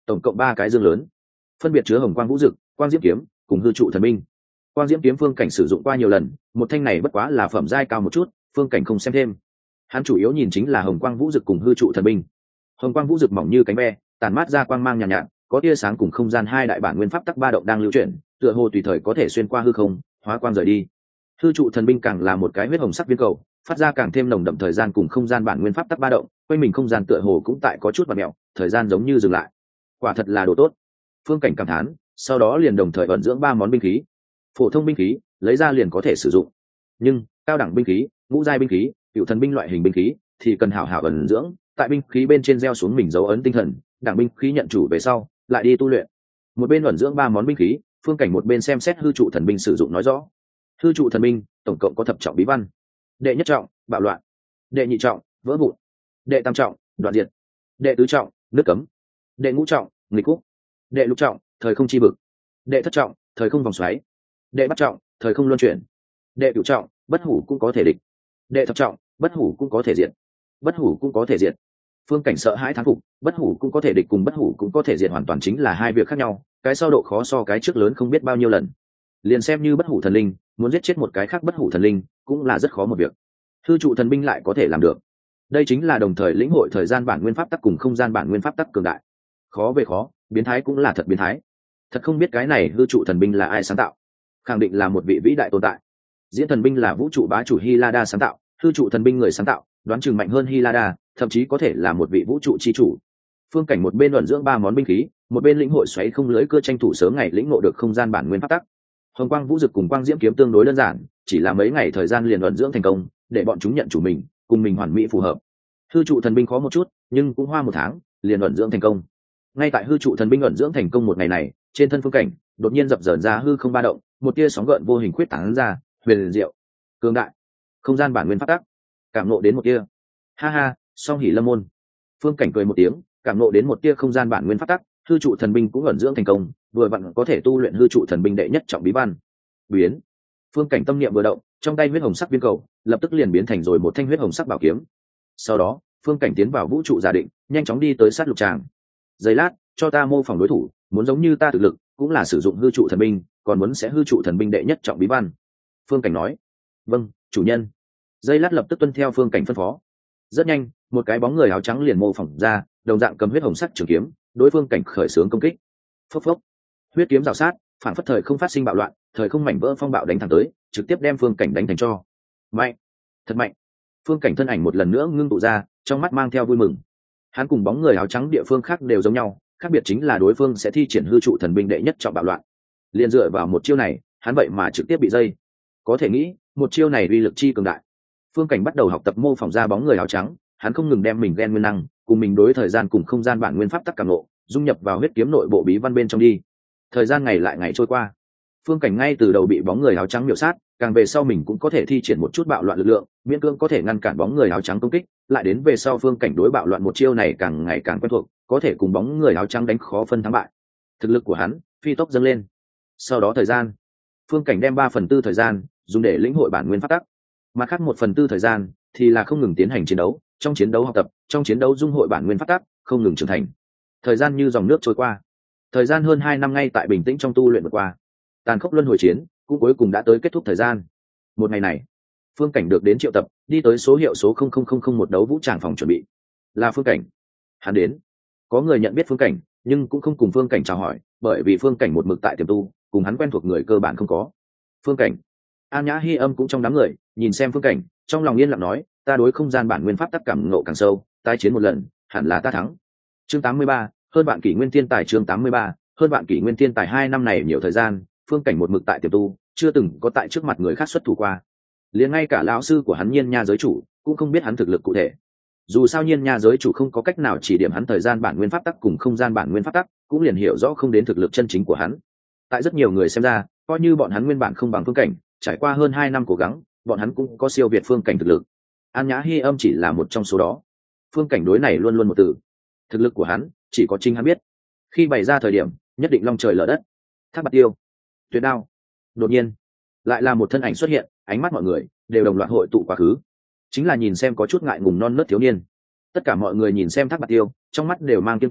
tổng cộng ba cái dương lớn, phân biệt chứa hồng quang vũ dực, quang diễm kiếm cùng hư trụ thần binh. Quang diễm kiếm phương cảnh sử dụng qua nhiều lần, một thanh này bất quá là phẩm giai cao một chút, phương cảnh không xem thêm. Hắn chủ yếu nhìn chính là hồng quang vũ dực cùng hư trụ thần binh. Hồng quang vũ dực mỏng như cánh ve, tàn mát ra quang mang nhàn nhạt, nhạt, có tia sáng cùng không gian hai đại bản nguyên pháp tắc ba động đang lưu chuyển, tựa hồ tùy thời có thể xuyên qua hư không, hóa quang rời đi. Hư trụ thần binh càng là một cái huyết hồng sắc viên cầu, phát ra càng thêm nồng đậm thời gian cùng không gian bản nguyên pháp tắc ba động, quanh mình không gian tựa hồ cũng tại có chút vặn mèo, thời gian giống như dừng lại. Quả thật là đồ tốt. Phương cảnh cảm thán, sau đó liền đồng thời vận dưỡng ba món binh khí. Phổ thông binh khí, lấy ra liền có thể sử dụng, nhưng cao đẳng binh khí, ngũ giai binh khí, cựu thần binh loại hình binh khí thì cần hảo hảo ẩn dưỡng, tại binh khí bên trên gieo xuống mình dấu ấn tinh thần, đẳng binh khí nhận chủ về sau, lại đi tu luyện. Một bên ẩn dưỡng ba món binh khí, phương cảnh một bên xem xét hư trụ thần binh sử dụng nói rõ. Hư trụ thần binh tổng cộng có thập trọng bí văn. Đệ nhất trọng, bạo loạn. Đệ nhị trọng, vỡ vụn. Đệ tam trọng, đoạn diệt. Đệ tứ trọng, nước cấm. Đệ ngũ trọng, nghịch khúc. Đệ lục trọng, thời không chi vực. Đệ thất trọng, thời không vòng xoáy. Đệ bát trọng, thời không luân chuyển. Đệ cửu trọng, bất hủ cũng có thể địch. Đệ thập trọng, bất hủ cũng có thể diệt. Bất hủ cũng có thể diệt. Phương cảnh sợ hãi thán phục, bất hủ cũng có thể địch cùng bất hủ cũng có thể diệt hoàn toàn chính là hai việc khác nhau, cái sau độ khó so cái trước lớn không biết bao nhiêu lần. Liền xem như bất hủ thần linh, muốn giết chết một cái khác bất hủ thần linh cũng là rất khó một việc. Hư trụ thần binh lại có thể làm được. Đây chính là đồng thời lĩnh hội thời gian bản nguyên pháp tắc cùng không gian bản nguyên pháp tắc cường đại. Khó về khó, biến thái cũng là thật biến thái. Thật không biết cái này hư trụ thần binh là ai sáng tạo, khẳng định là một vị vĩ đại tồn tại. Diễn thần binh là vũ trụ bá chủ Hilada sáng tạo, hư trụ thần binh người sáng tạo đoán chừng mạnh hơn Hilada, thậm chí có thể là một vị vũ trụ chi chủ. Phương cảnh một bên luận dưỡng ba món binh khí, một bên lĩnh hội xoáy không lưỡi cơ tranh thủ sớm ngày lĩnh ngộ được không gian bản nguyên pháp tắc. Hồng quang vũ dực cùng quang diễm kiếm tương đối đơn giản, chỉ là mấy ngày thời gian liền luận dưỡng thành công, để bọn chúng nhận chủ mình, cùng mình hoàn mỹ phù hợp. Hư trụ thần binh khó một chút, nhưng cũng hoa một tháng liền luận dưỡng thành công. Ngay tại hư trụ thần binh luận dưỡng thành công một ngày này, trên thân phương cảnh đột nhiên dập dờn ra hư không ba động, một tia sóng gợn vô hình khuyết tán ra, huyền diệu, cường đại, không gian bản nguyên pháp tắc, cảm nộ đến một tia. Ha ha, song hỉ lâm môn. Phương cảnh cười một tiếng, cảm nộ đến một tia không gian bản nguyên pháp tắc, hư trụ thần binh cũng ẩn dưỡng thành công, vừa vặn có thể tu luyện hư trụ thần binh đệ nhất trọng bí văn. Biến. Phương cảnh tâm niệm vừa động, trong tay huyết hồng sắc viên cầu lập tức liền biến thành rồi một thanh huyết hồng sắc bảo kiếm. Sau đó, phương cảnh tiến vào vũ trụ giả định, nhanh chóng đi tới sát lục tràng. Giây lát, cho ta mô phỏng đối thủ, muốn giống như ta thực lực, cũng là sử dụng hư trụ thần binh, còn muốn sẽ hư trụ thần binh đệ nhất trọng bí văn. Phương cảnh nói. Vâng, chủ nhân. Giây lát lập tức tuân theo phương cảnh phân phó. Rất nhanh, một cái bóng người áo trắng liền mô phỏng ra, đồng dạng cầm huyết hồng sắc trường kiếm, đối phương cảnh khởi xướng công kích. Phốc phốc. Huyết kiếm rào sát, phản phất thời không phát sinh bạo loạn, thời không mảnh vỡ phong bạo đánh thẳng tới, trực tiếp đem phương cảnh đánh thành tro. Mạnh, thật mạnh. Phương cảnh thân ảnh một lần nữa ngưng tụ ra, trong mắt mang theo vui mừng. Hắn cùng bóng người áo trắng địa phương khác đều giống nhau, khác biệt chính là đối phương sẽ thi triển hư trụ thần binh đệ nhất trọng bạo loạn. Liên dựa vào một chiêu này, hắn vậy mà trực tiếp bị dây. Có thể nghĩ, một chiêu này uy lực chi cường đại. Phương cảnh bắt đầu học tập mô phỏng ra bóng người áo trắng, hắn không ngừng đem mình gen nguyên năng, cùng mình đối thời gian cùng không gian bản nguyên pháp tắc cảm ngộ, dung nhập vào huyết kiếm nội bộ bí văn bên trong đi. Thời gian ngày lại ngày trôi qua, phương cảnh ngay từ đầu bị bóng người áo trắng miểu sát, càng về sau mình cũng có thể thi triển một chút bạo loạn lực lượng, miễn cưỡng có thể ngăn cản bóng người áo trắng công kích, lại đến về sau phương cảnh đối bạo loạn một chiêu này càng ngày càng quen thuộc, có thể cùng bóng người áo trắng đánh khó phân thắng bại. Thực lực của hắn phi tốc dâng lên. Sau đó thời gian, phương cảnh đem ba phần tư thời gian dùng để lĩnh hội bản nguyên pháp tắc, mà khác một phần tư thời gian thì là không ngừng tiến hành chiến đấu, trong chiến đấu học tập, trong chiến đấu dung hội bản nguyên pháp tắc, không ngừng trưởng thành. Thời gian như dòng nước trôi qua, thời gian hơn hai năm ngay tại bình tĩnh trong tu luyện vượt qua, tàn khốc luân hồi chiến cũng cuối cùng đã tới kết thúc thời gian. Một ngày này, phương cảnh được đến triệu tập, đi tới số hiệu số không không không không một đấu vũ tràng phòng chuẩn bị. Là phương cảnh. Hắn đến. Có người nhận biết phương cảnh, nhưng cũng không cùng phương cảnh chào hỏi, bởi vì phương cảnh một mực tại tiềm tu, cùng hắn quen thuộc người cơ bản không có. Phương cảnh. An Nhã Hi Âm cũng trong đám người, nhìn xem phương cảnh, trong lòng yên lặng nói, ta đối không gian bản nguyên pháp tắc cảm ngộ càng sâu, tái chiến một lần, hẳn là ta thắng. Chương tám mươi ba, hơn bạn kỷ nguyên thiên tài. Chương tám mươi ba, hơn bạn kỷ nguyên thiên tài. Hai năm này nhiều thời gian, phương cảnh một mực tại tiềm tu, chưa từng có tại trước mặt người khác xuất thủ qua. Liền ngay cả lão sư của hắn Nhiên Nha giới chủ cũng không biết hắn thực lực cụ thể. Dù sao Nhiên Nha giới chủ không có cách nào chỉ điểm hắn thời gian bản nguyên pháp tắc cùng không gian bản nguyên pháp tắc, cũng liền hiểu rõ không đến thực lực chân chính của hắn. Tại rất nhiều người xem ra, coi như bọn hắn nguyên bản không bằng phương cảnh, trải qua hơn hai năm cố gắng, bọn hắn cũng có siêu việt phương cảnh thực lực. An Nhã Hi Âm chỉ là một trong số đó. Phương cảnh đối này luôn luôn một từ, thực lực của hắn chỉ có chính hắn biết. Khi bày ra thời điểm, nhất định long trời lở đất. Thác Bạt Tiêu, Tuyệt Đao. Đột nhiên, lại là một thân ảnh xuất hiện, ánh mắt mọi người đều đồng loạt hội tụ quá khứ, chính là nhìn xem có chút ngại ngùng non nớt thiếu niên. Tất cả mọi người nhìn xem Thác Bạt Tiêu, trong mắt đều mang kiên kỵ,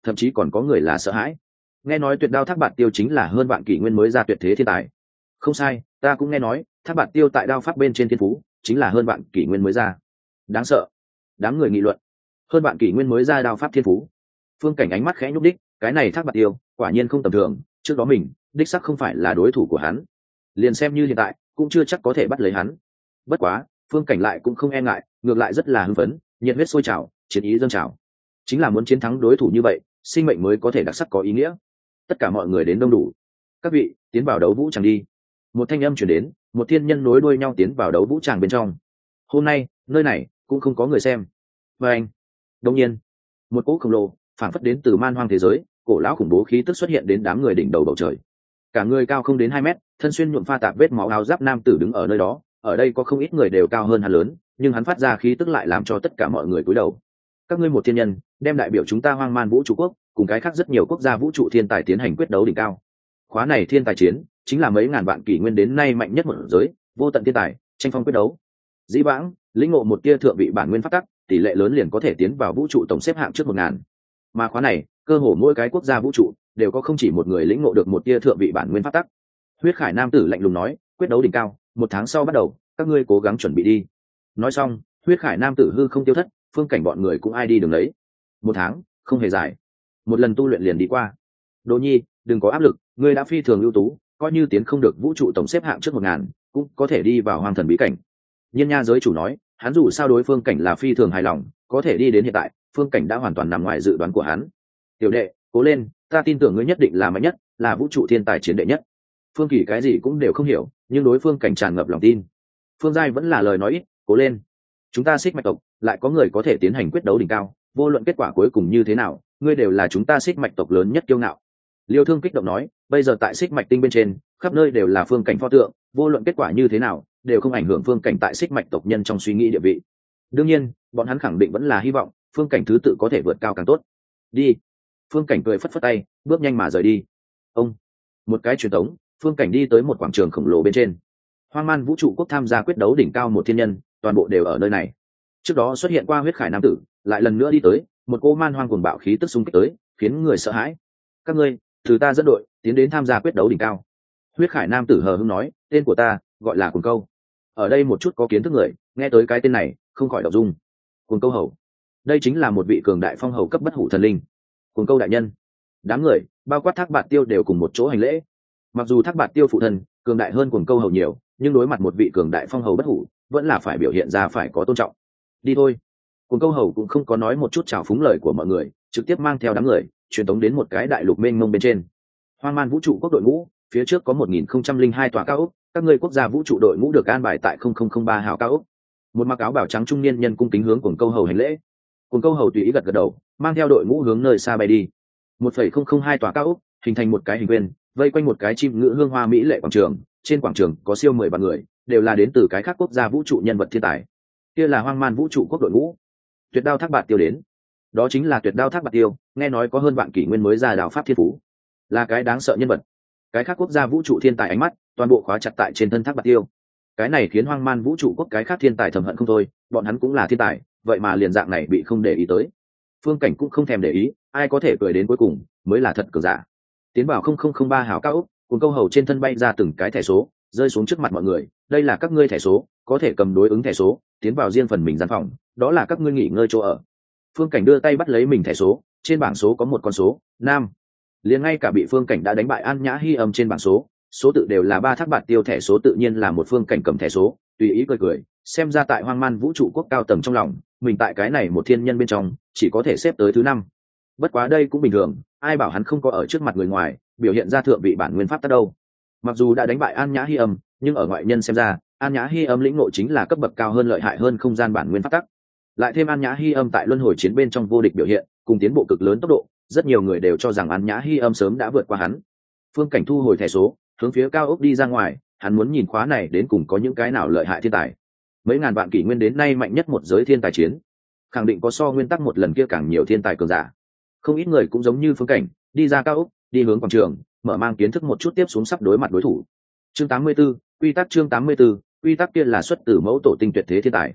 thậm chí còn có người là sợ hãi. Nghe nói tuyệt đao thác bạt tiêu chính là hơn vạn kỷ nguyên mới ra tuyệt thế thiên tài. Không sai, ta cũng nghe nói thác bạt tiêu tại đao pháp bên trên thiên phú chính là hơn vạn kỷ nguyên mới ra. Đáng sợ. Đám người nghị luận. Hơn vạn kỷ nguyên mới ra đao pháp thiên phú. Phương Cảnh ánh mắt khẽ nhúc đích, cái này thác bạt tiêu quả nhiên không tầm thường, trước đó mình đích sắc không phải là đối thủ của hắn, liền xem như hiện tại cũng chưa chắc có thể bắt lấy hắn. Bất quá Phương Cảnh lại cũng không e ngại, ngược lại rất là hưng phấn, nhiệt huyết sôi trào, chiến ý dâng trào, chính là muốn chiến thắng đối thủ như vậy, sinh mệnh mới có thể đặc sắc có ý nghĩa. Tất cả mọi người đến đông đủ. Các vị tiến vào đấu vũ tràng đi. Một thanh âm chuyển đến, một thiên nhân nối đuôi nhau tiến vào đấu vũ tràng bên trong. Hôm nay nơi này cũng không có người xem. Và anh đông nhiên một cỗ khổng lồ phảng phất đến từ man hoang thế giới, cổ lão khủng bố khí tức xuất hiện đến đám người đỉnh đầu bầu trời. Cả người cao không đến hai mét, thân xuyên nhuộm pha tạp vết máu áo giáp nam tử đứng ở nơi đó. Ở đây có không ít người đều cao hơn hắn lớn, nhưng hắn phát ra khí tức lại làm cho tất cả mọi người cúi đầu. Các ngươi một thiên nhân đem đại biểu chúng ta hoang man vũ trụ quốc cùng cái khác rất nhiều quốc gia vũ trụ thiên tài tiến hành quyết đấu đỉnh cao. Khóa này thiên tài chiến chính là mấy ngàn vạn kỷ nguyên đến nay mạnh nhất một giới, vô tận thiên tài tranh phong quyết đấu. Dĩ vãng lĩnh ngộ một tia thượng vị bản nguyên pháp tắc, tỷ lệ lớn liền có thể tiến vào vũ trụ tổng xếp hạng trước một ngàn. Mà khóa này cơ hồ mỗi cái quốc gia vũ trụ đều có không chỉ một người lĩnh ngộ được một tia thượng vị bản nguyên pháp tắc. Huyết Khải nam tử lạnh lùng nói, quyết đấu đỉnh cao một tháng sau bắt đầu, các ngươi cố gắng chuẩn bị đi. Nói xong Huyết Khải nam tử hư không tiêu thất, Phương Cảnh bọn người cũng ai đi đường đấy. Một tháng không hề dài, một lần tu luyện liền đi qua. Đỗ Nhi đừng có áp lực, ngươi đã phi thường ưu tú, coi như tiến không được vũ trụ tổng xếp hạng trước một ngàn cũng có thể đi vào hoàng thần bí cảnh. Nhiên Nha giới chủ nói, hắn dù sao đối Phương Cảnh là phi thường hài lòng, có thể đi đến hiện tại Phương Cảnh đã hoàn toàn nằm ngoài dự đoán của hắn. Tiểu đệ cố lên, ta tin tưởng ngươi nhất định là mạnh nhất, là vũ trụ thiên tài chiến đệ nhất. Phương Kỳ cái gì cũng đều không hiểu, nhưng đối Phương Cảnh tràn ngập lòng tin. Phương Giai vẫn là lời nói ít, cố lên, chúng ta Xích Mạch tộc lại có người có thể tiến hành quyết đấu đỉnh cao, vô luận kết quả cuối cùng như thế nào, ngươi đều là chúng ta Xích Mạch tộc lớn nhất kiêu ngạo. Liêu Thương kích động nói, bây giờ tại Xích Mạch tinh bên trên khắp nơi đều là Phương Cảnh pho tượng, vô luận kết quả như thế nào đều không ảnh hưởng Phương Cảnh tại Xích Mạch tộc nhân trong suy nghĩ địa vị. Đương nhiên bọn hắn khẳng định vẫn là hy vọng Phương Cảnh thứ tự có thể vượt cao càng tốt. Đi. Phương Cảnh cười phất phất tay, bước nhanh mà rời đi. Ông một cái truyền tống, Phương Cảnh đi tới một quảng trường khổng lồ bên trên. Hoang man vũ trụ quốc tham gia quyết đấu đỉnh cao một thiên nhân, toàn bộ đều ở nơi này. Trước đó xuất hiện qua Huyết Khải nam tử lại lần nữa đi tới, một cô man hoang cuồng bạo khí tức xung kích tới, khiến người sợ hãi. Các ngươi từ ta dẫn đội tiến đến tham gia quyết đấu đỉnh cao. Huyết Khải nam tử hờ hững nói, tên của ta gọi là Cuồng Câu. Ở đây một chút có kiến thức người nghe tới cái tên này không khỏi động dung. Cuồng Câu hầu, đây chính là một vị cường đại phong hầu cấp bất hủ thần linh. Cuồng Câu đại nhân. Đám người bao quát Thác Bạt Tiêu đều cùng một chỗ hành lễ. Mặc dù Thác Bạt Tiêu phụ thân cường đại hơn Cuồng Câu hầu nhiều, nhưng đối mặt một vị cường đại phong hầu bất hủ vẫn là phải biểu hiện ra phải có tôn trọng. Đi thôi. Cuồng Câu hầu cũng không có nói một chút chào phúng lời của mọi người, trực tiếp mang theo đám người truyền tống đến một cái đại lục mênh mông bên trên. Hoang man vũ trụ quốc đội ngũ phía trước có một nghìn không trăm linh hai tòa cao ốc, các ngươi quốc gia vũ trụ đội ngũ được an bài tại không không không ba hào cao ốc. Một mặc áo bào trắng trung niên nhân cung kính hướng Cuồng Câu hầu hành lễ. Cuồng Câu hầu tùy ý gật gật đầu, mang theo đội ngũ hướng nơi xa bay đi. một phẩy không không hai tòa cao ốc hình thành một cái hình quyên, vây quanh một cái chim ngữ hương hoa mỹ lệ quảng trường. Trên quảng trường có siêu mười vạn người, đều là đến từ cái khác quốc gia vũ trụ nhân vật thiên tài. Kia là hoang man vũ trụ quốc đội ngũ. Tuyệt đao Thác Bạt Tiêu đến. Đó chính là Tuyệt đao Thác Bạt Tiêu, nghe nói có hơn vạn kỷ nguyên mới ra đạo pháp thiên phú, là cái đáng sợ nhân vật. Cái khác quốc gia vũ trụ thiên tài ánh mắt toàn bộ khóa chặt tại trên thân Thác Bạt Tiêu. Cái này khiến hoang man vũ trụ quốc cái khác thiên tài thầm hận không thôi, bọn hắn cũng là thiên tài, vậy mà liền dạng này bị không để ý tới. Phương Cảnh cũng không thèm để ý, ai có thể cười đến cuối cùng mới là thật cường giả. Tiến vào không không không ba hào cao ốc, Cuồng Câu hầu trên thân bay ra từng cái thẻ số, rơi xuống trước mặt mọi người. Đây là các ngươi thẻ số, có thể cầm đối ứng thẻ số tiến vào riêng phần mình gian phòng, đó là các ngươi nghỉ ngơi chỗ ở. Phương Cảnh đưa tay bắt lấy mình thẻ số, trên bảng số có một con số nam, liền ngay cả bị Phương Cảnh đã đánh bại An Nhã Hi Âm trên bảng số số tự đều là ba. Thác Bạt Tiêu thẻ số tự nhiên là một. Phương Cảnh cầm thẻ số tùy ý cười cười, xem ra tại hoang man vũ trụ quốc cao tầng trong lòng mình tại cái này một thiên nhân bên trong chỉ có thể xếp tới thứ năm. Bất quá đây cũng bình thường, ai bảo hắn không có ở trước mặt người ngoài biểu hiện ra thượng vị bản nguyên pháp tắc đâu. Mặc dù đã đánh bại An Nhã Hi Âm, nhưng ở ngoại nhân xem ra An Nhã Hi Âm lĩnh ngộ chính là cấp bậc cao hơn, lợi hại hơn không gian bản nguyên pháp tắc. Lại thêm An Nhã Hi Âm tại luân hồi chiến bên trong vô địch biểu hiện cùng tiến bộ cực lớn tốc độ, rất nhiều người đều cho rằng An Nhã Hi Âm sớm đã vượt qua hắn. Phương Cảnh thu hồi thẻ số, hướng phía cao ốc đi ra ngoài, hắn muốn nhìn khóa này đến cùng có những cái nào lợi hại thiên tài. Mấy ngàn vạn kỷ nguyên đến nay mạnh nhất một giới thiên tài chiến, khẳng định có so nguyên tắc một lần kia càng nhiều thiên tài cường giả. Không ít người cũng giống như Phương Cảnh, đi ra cao ốc, đi hướng quảng trường, mở mang kiến thức một chút tiếp xuống sắp đối mặt đối thủ. Chương tám mươi tư, quy tắc chương tám mươi tư, quy tắc kia là xuất từ mẫu tổ tinh tuyệt thế thiên tài.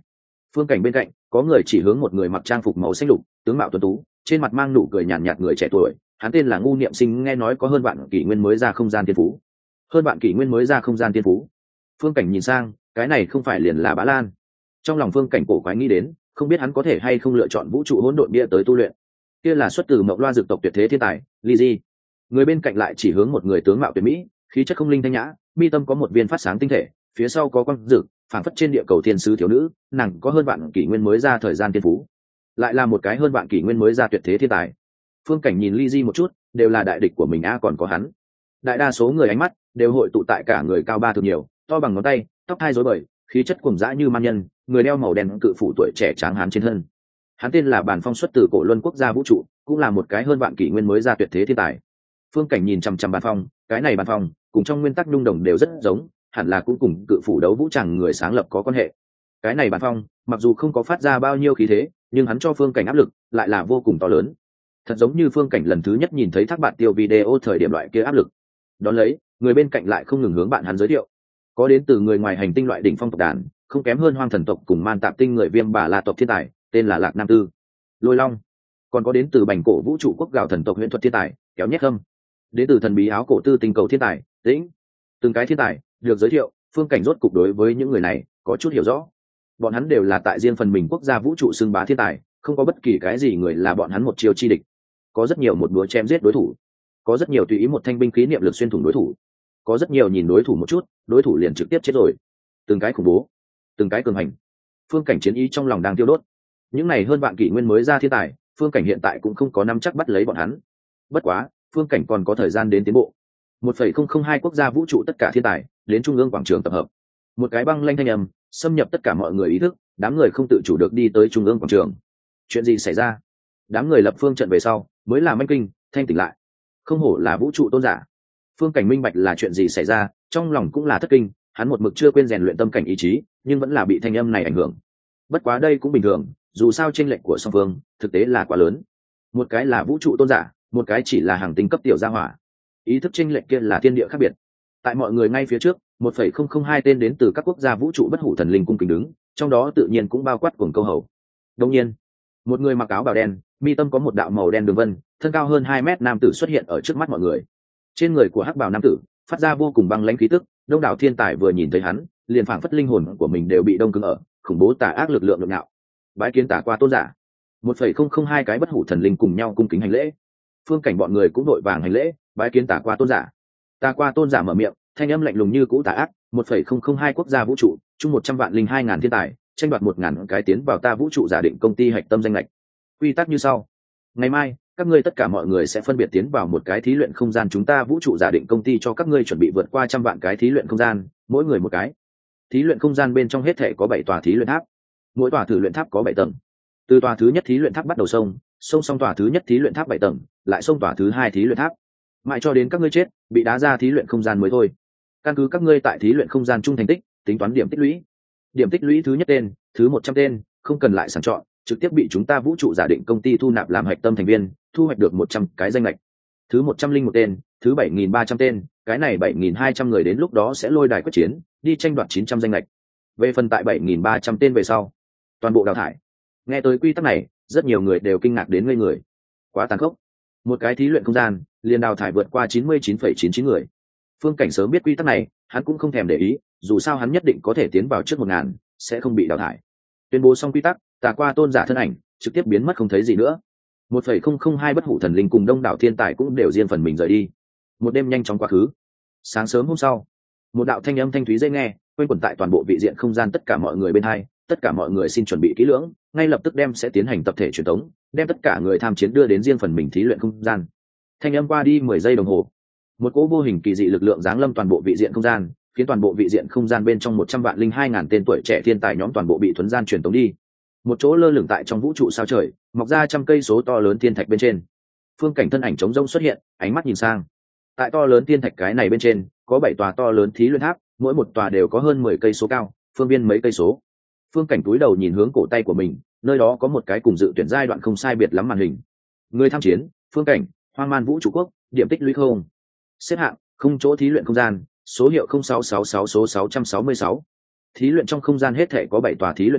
Phương cảnh bên cạnh có người chỉ hướng một người mặc trang phục màu xanh lục, tướng mạo tuấn tú, trên mặt mang nụ cười nhàn nhạt, nhạt người trẻ tuổi, hắn tên là Ngu Niệm Sinh, nghe nói có hơn bạn kỷ nguyên mới ra không gian tiên phú. Hơn bạn kỷ nguyên mới ra không gian tiên phú. Phương cảnh nhìn sang, cái này không phải liền là Bá Lan. Trong lòng Phương cảnh cổ quái nghĩ đến, không biết hắn có thể hay không lựa chọn vũ trụ hỗn độn bia tới tu luyện. Kia là xuất từ Mộng Loa dược tộc tuyệt thế thiên tài, Ly Di. Người bên cạnh lại chỉ hướng một người tướng mạo tuyệt mỹ, khí chất không linh thanh nhã, mi tâm có một viên phát sáng tinh thể, phía sau có quang dực, phảng phất trên địa cầu thiên sứ thiếu nữ, nàng có hơn bạn kỷ nguyên mới ra thời gian tiên phú, lại là một cái hơn bạn kỷ nguyên mới ra tuyệt thế thiên tài. Phương cảnh nhìn Ly Di một chút, đều là đại địch của mình a, còn có hắn. Đại đa số người ánh mắt đều hội tụ tại cả người cao ba thước nhiều, to bằng ngón tay, tóc hai rối bời, khí chất cuồng dã như man nhân, người đeo màu đen cự phủ tuổi trẻ tráng hán trên thân. Hắn tên là Bản Phong, xuất từ Cổ Luân quốc gia vũ trụ, cũng là một cái hơn bạn kỷ nguyên mới ra tuyệt thế thiên tài. Phương cảnh nhìn chằm chằm Bản Phong, cái này Bản Phong cùng trong nguyên tắc nhung đồng đều rất giống, hẳn là cũng cùng cự phủ đấu vũ chẳng người sáng lập có quan hệ. Cái này Bản Phong mặc dù không có phát ra bao nhiêu khí thế, nhưng hắn cho Phương cảnh áp lực lại là vô cùng to lớn, thật giống như Phương cảnh lần thứ nhất nhìn thấy Thác Bạt Tiêu video thời điểm loại kia áp lực. Đón lấy, người bên cạnh lại không ngừng hướng bạn hắn giới thiệu, có đến từ người ngoài hành tinh loại đỉnh phong tộc đàn, không kém hơn Hoang Thần tộc cùng Man Tạp tinh người Viêm Bà La tộc thiên tài, tên là Lạc Nam Tư, Lôi Long. Còn có đến từ Bành Cổ vũ trụ quốc Gạo thần tộc huyễn thuật thiên tài, Kéo Nhét Khâm. Đến từ thần bí áo cổ tư tinh cầu thiên tài, Tĩnh. Từng cái thiên tài được giới thiệu, Phương cảnh rốt cục đối với những người này có chút hiểu rõ. Bọn hắn đều là tại riêng phần mình quốc gia vũ trụ xưng bá thiên tài, không có bất kỳ cái gì người là bọn hắn một chiêu chi địch. Có rất nhiều một đũa chém giết đối thủ, có rất nhiều tùy ý một thanh binh khí niệm lực xuyên thủng đối thủ, có rất nhiều nhìn đối thủ một chút, đối thủ liền trực tiếp chết rồi. Từng cái khủng bố, từng cái cường hành. Phương cảnh chiến ý trong lòng đang tiêu đốt. Những này hơn bạn kỷ nguyên mới ra thiên tài, Phương cảnh hiện tại cũng không có nắm chắc bắt lấy bọn hắn. Bất quá, Phương cảnh còn có thời gian đến tiến bộ. một phẩy không không hai quốc gia vũ trụ tất cả thiên tài đến trung ương quảng trường tập hợp. Một cái băng lanh thanh âm xâm nhập tất cả mọi người ý thức, đám người không tự chủ được đi tới trung ương quảng trường. Chuyện gì xảy ra? Đám người lập phương trận về sau mới là manh kinh thanh tỉnh lại. Không hổ là vũ trụ tôn giả. Phương cảnh minh bạch là chuyện gì xảy ra, trong lòng cũng là thất kinh, hắn một mực chưa quên rèn luyện tâm cảnh ý chí, nhưng vẫn là bị thanh âm này ảnh hưởng. Bất quá đây cũng bình thường, dù sao chênh lệch của song phương thực tế là quá lớn. Một cái là vũ trụ tôn giả, một cái chỉ là hàng tinh cấp tiểu gia hỏa. Ý thức chênh lệch kia là thiên địa khác biệt. Tại mọi người ngay phía trước, một phẩy không không hai tên đến từ các quốc gia vũ trụ bất hủ thần linh cung kính đứng, trong đó tự nhiên cũng bao quát cuồng câu hầu. Đương nhiên, một người mặc áo bào đen, mi tâm có một đạo màu đen đường vân, thân cao hơn hai mét nam tử xuất hiện ở trước mắt mọi người. Trên người của hắc bào nam tử phát ra vô cùng băng lãnh khí tức, đông đảo thiên tài vừa nhìn thấy hắn, liền phảng phất linh hồn của mình đều bị đông cứng ở, khủng bố tà ác lực lượng nhộn nhạo. Bái kiến Tà Qua tôn giả. một phẩy không không hai cái bất hủ thần linh cùng nhau cung kính hành lễ. Phương cảnh bọn người cũng đội vàng hành lễ, bái kiến Tà Qua tôn giả. Tà Qua tôn giả mở miệng, thanh âm lạnh lùng như cũ tà ác, một phẩy không không hai quốc gia vũ trụ, chung một trăm vạn linh hai ngàn thiên tài, tranh đoạt một ngàn cái tiến vào ta vũ trụ giả định công ty hạch tâm danh lệch. Quy tắc như sau: ngày mai, các ngươi tất cả mọi người sẽ phân biệt tiến vào một cái thí luyện không gian, chúng ta vũ trụ giả định công ty cho các ngươi chuẩn bị vượt qua trăm vạn cái thí luyện không gian, mỗi người một cái. Thí luyện không gian bên trong hết thể có bảy tòa thí luyện tháp, mỗi tòa thử luyện tháp có bảy tầng. Từ tòa thứ nhất thí luyện tháp bắt đầu xông, xông xong tòa thứ nhất thí luyện tháp bảy tầng, lại xông tòa thứ hai thí luyện tháp, mãi cho đến các ngươi chết, bị đá ra thí luyện không gian mới thôi. Căn cứ các ngươi tại thí luyện không gian chung thành tích, tính toán điểm tích lũy. Điểm tích lũy thứ nhất tên, thứ một trăm tên, không cần lại sàng chọn, trực tiếp bị chúng ta vũ trụ giả định công ty thu nạp làm hạch tâm thành viên, thu hoạch được một trăm cái danh lệch. Thứ một trăm linh một tên, thứ bảy nghìn ba trăm tên, cái này bảy nghìn hai trăm người đến lúc đó sẽ lôi đài quyết chiến, đi tranh đoạt chín trăm danh lệch. Về phần tại bảy nghìn ba trăm tên về sau, toàn bộ đào thải. Nghe tới quy tắc này, rất nhiều người đều kinh ngạc đến ngây người. Quá tàn khốc. Một cái thí luyện không gian, liền đào thải vượt qua chín mươi chín phẩy chín chín người. Phương cảnh sớm biết quy tắc này, hắn cũng không thèm để ý, dù sao hắn nhất định có thể tiến vào trước một ngàn, sẽ không bị đào thải. Tuyên bố xong quy tắc, Tà Qua tôn giả thân ảnh trực tiếp biến mất không thấy gì nữa. một phẩy không không hai bất hủ thần linh cùng đông đảo thiên tài cũng đều riêng phần mình rời đi. Một đêm nhanh chóng quá khứ. Sáng sớm hôm sau, một đạo thanh âm thanh thúy dễ nghe quanh quẩn tại toàn bộ vị diện không gian tất cả mọi người bên hai, tất cả mọi người xin chuẩn bị kỹ lưỡng, ngay lập tức đem sẽ tiến hành tập thể truyền tống, đem tất cả người tham chiến đưa đến riêng phần mình thí luyện không gian. Thanh âm qua đi mười giây đồng hồ, một cỗ vô hình kỳ dị lực lượng giáng lâm toàn bộ vị diện không gian, khiến toàn bộ vị diện không gian bên trong một trăm vạn linh hai ngàn tên tuổi trẻ thiên tài nhóm toàn bộ bị thuấn gian truyền tống đi. Một chỗ lơ lửng tại trong vũ trụ sao trời, mọc ra trăm cây số to lớn thiên thạch bên trên. Phương cảnh thân ảnh trống rỗng xuất hiện, ánh mắt nhìn sang. Tại to lớn thiên thạch cái này bên trên, có bảy tòa to lớn thí luyện tháp, mỗi một tòa đều có hơn mười cây số cao, phương viên mấy cây số. Phương cảnh cúi đầu nhìn hướng cổ tay của mình, nơi đó có một cái cùng dự tuyển giai đoạn không sai biệt lắm màn hình. Người tham chiến: Phương cảnh, Hoang Man vũ trụ quốc, điểm tích lũy không. Xếp hạng: không chỗ thí luyện không gian, số hiệu không sáu sáu sáu số sáu trăm sáu mươi sáu. Thí luyện trong không gian hết thể có bảy tòa thí luyện tháp,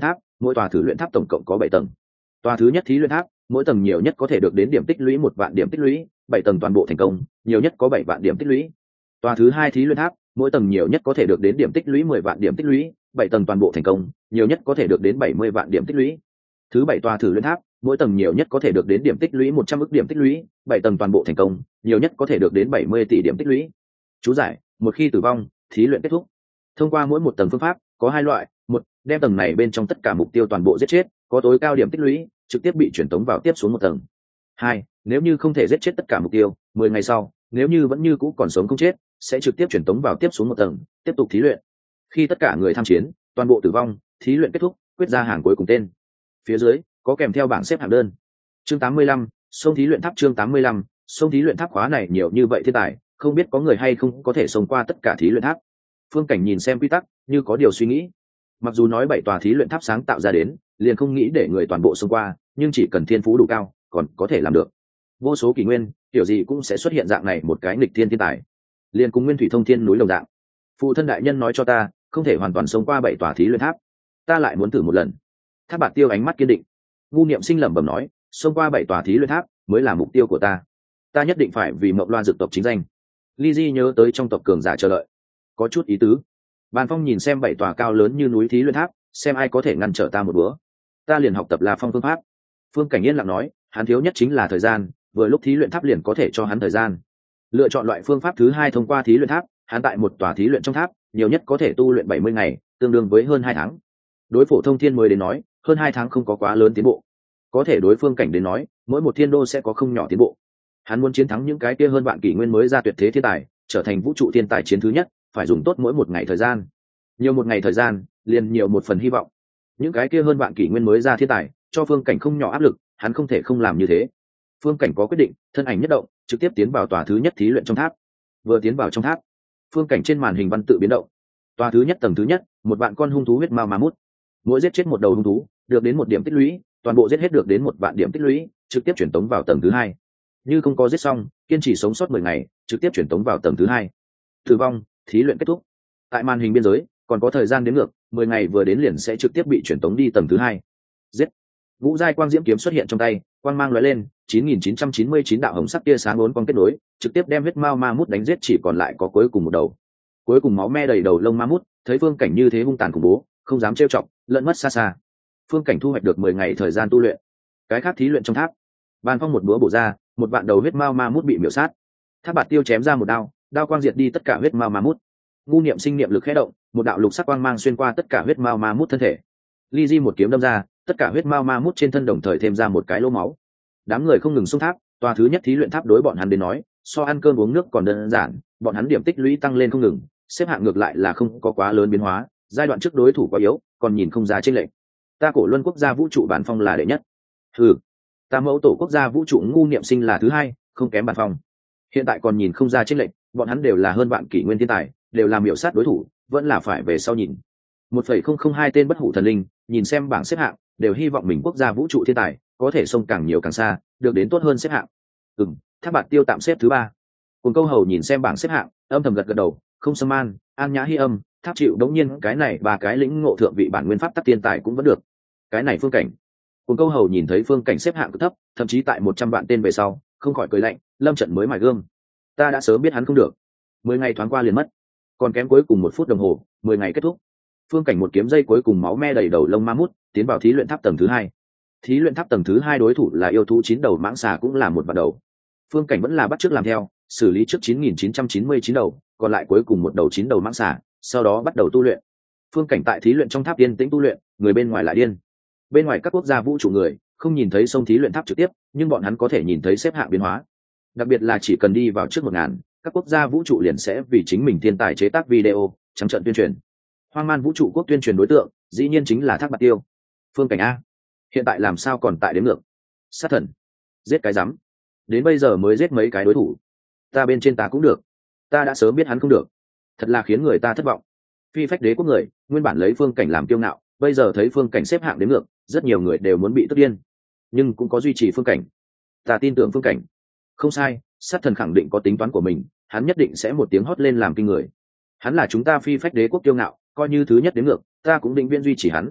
mỗi tòa thử luyện tháp tổng cộng có bảy tầng. Tòa thứ nhất thí luyện tháp, mỗi tầng nhiều nhất có thể được đến điểm tích lũy một vạn điểm tích lũy, bảy tầng toàn bộ thành công, nhiều nhất có bảy vạn điểm tích lũy. Tòa thứ hai thí luyện tháp, mỗi tầng nhiều nhất có thể được đến điểm tích lũy mười vạn điểm tích lũy, bảy tầng toàn bộ thành công, nhiều nhất có thể được đến bảy mươi vạn điểm tích lũy. Thứ bảy tòa thử luyện tháp, mỗi tầng nhiều nhất có thể được đến điểm tích lũy một trăm ức điểm tích lũy, bảy tầng toàn bộ thành công, nhiều nhất có thể được đến bảy mươi tỷ điểm tích lũy. Chú giải: một khi tử vong, thí luyện kết thúc. Thông qua mỗi một tầng phương pháp có hai loại: một, đem tầng này bên trong tất cả mục tiêu toàn bộ giết chết, có tối cao điểm tích lũy, trực tiếp bị chuyển tống vào tiếp xuống một tầng. Hai, nếu như không thể giết chết tất cả mục tiêu, mười ngày sau, nếu như vẫn như cũ còn sống không chết, sẽ trực tiếp chuyển tống vào tiếp xuống một tầng, tiếp tục thí luyện. Khi tất cả người tham chiến toàn bộ tử vong, thí luyện kết thúc, quyết ra hàng cuối cùng tên. Phía dưới có kèm theo bảng xếp hạng đơn. Chương tám mươi lăm, sông thí luyện tháp. Chương tám mươi lăm, sông thí luyện tháp. Khóa này nhiều như vậy thiên tài, không biết có người hay không có thể xông qua tất cả thí luyện tháp. Phương Cảnh nhìn xem quy tắc, như có điều suy nghĩ. Mặc dù nói bảy tòa thí luyện tháp sáng tạo ra đến, liền không nghĩ để người toàn bộ xông qua, nhưng chỉ cần thiên phú đủ cao, còn có thể làm được. Vô số kỷ nguyên, kiểu gì cũng sẽ xuất hiện dạng này một cái nghịch thiên thiên tài. Liền cùng Nguyên Thủy Thông Thiên núi đồng dạng. Phụ thân đại nhân nói cho ta, không thể hoàn toàn xông qua bảy tòa thí luyện tháp. Ta lại muốn thử một lần. Tháp Bạt Tiêu ánh mắt kiên định. Ngu Niệm Sinh lẩm bẩm nói, xông qua bảy tòa thí luyện tháp mới là mục tiêu của ta. Ta nhất định phải vì Mộng Loa dược tộc chính danh. Ly Di nhớ tới trong tộc cường giả chờ đợi, có chút ý tứ. Bàn Phong nhìn xem bảy tòa cao lớn như núi thí luyện tháp, xem ai có thể ngăn trở ta một bữa. Ta liền học tập La Phong phương pháp. Phương Cảnh yên lặng nói, hắn thiếu nhất chính là thời gian, vừa lúc thí luyện tháp liền có thể cho hắn thời gian. Lựa chọn loại phương pháp thứ hai thông qua thí luyện tháp, hắn tại một tòa thí luyện trong tháp, nhiều nhất có thể tu luyện bảy mươi ngày, tương đương với hơn hai tháng. Đối Phổ Thông Thiên mới đến nói, hơn hai tháng không có quá lớn tiến bộ. Có thể đối Phương Cảnh đến nói, mỗi một thiên đô sẽ có không nhỏ tiến bộ. Hắn muốn chiến thắng những cái kia hơn vạn kỷ nguyên mới ra tuyệt thế thiên tài, trở thành vũ trụ thiên tài chiến thứ nhất, phải dùng tốt mỗi một ngày thời gian. Nhiều một ngày thời gian, liền nhiều một phần hy vọng. Những cái kia hơn vạn kỷ nguyên mới ra thiên tài, cho Phương Cảnh không nhỏ áp lực, hắn không thể không làm như thế. Phương Cảnh có quyết định, thân ảnh nhất động, trực tiếp tiến vào tòa thứ nhất thí luyện trong tháp. Vừa tiến vào trong tháp, Phương Cảnh trên màn hình văn tự biến động. Tòa thứ nhất tầng thứ nhất, một vạn con hung thú huyết mao ma mút. Mỗi giết chết một đầu hung thú, được đến một điểm tích lũy, toàn bộ giết hết được đến một vạn điểm tích lũy, trực tiếp chuyển tống vào tầng thứ hai. Như không có giết xong, kiên trì sống sót mười ngày, trực tiếp chuyển tống vào tầng thứ hai. Tử vong, thí luyện kết thúc. Tại màn hình biên giới, còn có thời gian đếm ngược, mười ngày vừa đến liền sẽ trực tiếp bị chuyển tống đi tầng thứ hai. Giết. Ngũ giai quang diễm kiếm xuất hiện trong tay, quang mang lóe lên, chín nghìn chín trăm chín mươi chín đạo hồng sắc tia sáng bốn con kết nối, trực tiếp đem huyết mao ma mút đánh giết, chỉ còn lại có cuối cùng một đầu. Cuối cùng máu me đầy đầu lông ma mút, thấy Phương Cảnh như thế hung tàn khủng bố, không dám trêu chọc, lẫn mất xa xa. Phương Cảnh thu hoạch được mười ngày thời gian tu luyện. Cái khác thí luyện trong tháp, Bàn Phong một búa bổ ra, một vạn đầu huyết mao ma mút bị miểu sát. Tháp Bạt Tiêu chém ra một đao, đao quang diệt đi tất cả huyết mao ma mút. Ngu Niệm Sinh niệm lực khẽ động, một đạo lục sắc quang mang xuyên qua tất cả huyết mao ma mút thân thể. Ly Di một kiếm đâm ra, tất cả huyết mao ma mút trên thân đồng thời thêm ra một cái lỗ máu. Đám người không ngừng xung tháp, tòa thứ nhất thí luyện tháp đối bọn hắn đến nói, so ăn cơm uống nước còn đơn giản, bọn hắn điểm tích lũy tăng lên không ngừng, xếp hạng ngược lại là không có quá lớn biến hóa, giai đoạn trước đối thủ quá yếu, còn nhìn không ra chênh lệch. Ta Cổ Luân quốc gia vũ trụ Bàn Phong là đệ nhất. Ừ, ta Mẫu Tổ quốc gia vũ trụ Ngu Niệm Sinh là thứ hai, không kém Bàn Phong. Hiện tại còn nhìn không ra chênh lệch, bọn hắn đều là hơn vạn kỷ nguyên thiên tài, đều làm miểu sát đối thủ, vẫn là phải về sau nhìn. một phẩy không không hai tên bất hủ thần linh, nhìn xem bảng xếp hạng, đều hy vọng mình quốc gia vũ trụ thiên tài có thể xông càng nhiều càng xa, được đến tốt hơn xếp hạng. Ừm, Tháp Bạt Tiêu tạm xếp thứ ba. Cùng Câu Hầu nhìn xem bảng xếp hạng, âm thầm gật gật đầu, không Sâm An, An Nhã Hi Âm, Tháp Chịu đống nhiên cái này ba cái lĩnh ngộ thượng vị bản nguyên pháp tắc tiên tài cũng vẫn được. Cái này Phương Cảnh. Cùng Câu Hầu nhìn thấy Phương Cảnh xếp hạng cực thấp, thậm chí tại một trăm vạn tên về sau, không khỏi cười lạnh, lâm trận mới mài gương. Ta đã sớm biết hắn không được. Mười ngày thoáng qua liền mất, còn kém cuối cùng một phút đồng hồ, mười ngày kết thúc. Phương Cảnh một kiếm dây cuối cùng máu me đầy đầu lông ma mút, tiến vào thí luyện tháp tầng thứ hai. Thí luyện tháp tầng thứ hai đối thủ là yêu thú chín đầu mãng xà, cũng là một vạn đầu. Phương Cảnh vẫn là bắt chước làm theo, xử lý trước chín nghìn chín trăm chín mươi chín đầu, còn lại cuối cùng một đầu chín đầu mãng xà, sau đó bắt đầu tu luyện. Phương Cảnh tại thí luyện trong tháp yên tĩnh tu luyện, người bên ngoài lại điên. Bên ngoài các quốc gia vũ trụ người không nhìn thấy sông thí luyện tháp trực tiếp, nhưng bọn hắn có thể nhìn thấy xếp hạng biến hóa. Đặc biệt là chỉ cần đi vào trước một ngàn, các quốc gia vũ trụ liền sẽ vì chính mình thiên tài chế tác video, trắng trợn tuyên truyền. Hoang Man vũ trụ quốc tuyên truyền đối tượng, dĩ nhiên chính là Thác Bạt Tiêu. Phương Cảnh a, hiện tại làm sao còn tại đến ngược? Sát thần, giết cái rắm. Đến bây giờ mới giết mấy cái đối thủ. Ta bên trên ta cũng được. Ta đã sớm biết hắn không được. Thật là khiến người ta thất vọng. Phi Phách Đế quốc người, nguyên bản lấy Phương Cảnh làm kiêu ngạo, bây giờ thấy Phương Cảnh xếp hạng đến ngược, rất nhiều người đều muốn bị tức điên. Nhưng cũng có duy trì Phương Cảnh. Ta tin tưởng Phương Cảnh. Không sai, sát thần khẳng định có tính toán của mình, hắn nhất định sẽ một tiếng hót lên làm kinh người. Hắn là chúng ta Phi Phách Đế quốc kiêu ngạo, coi như thứ nhất đến ngược, ta cũng định viên duy trì hắn.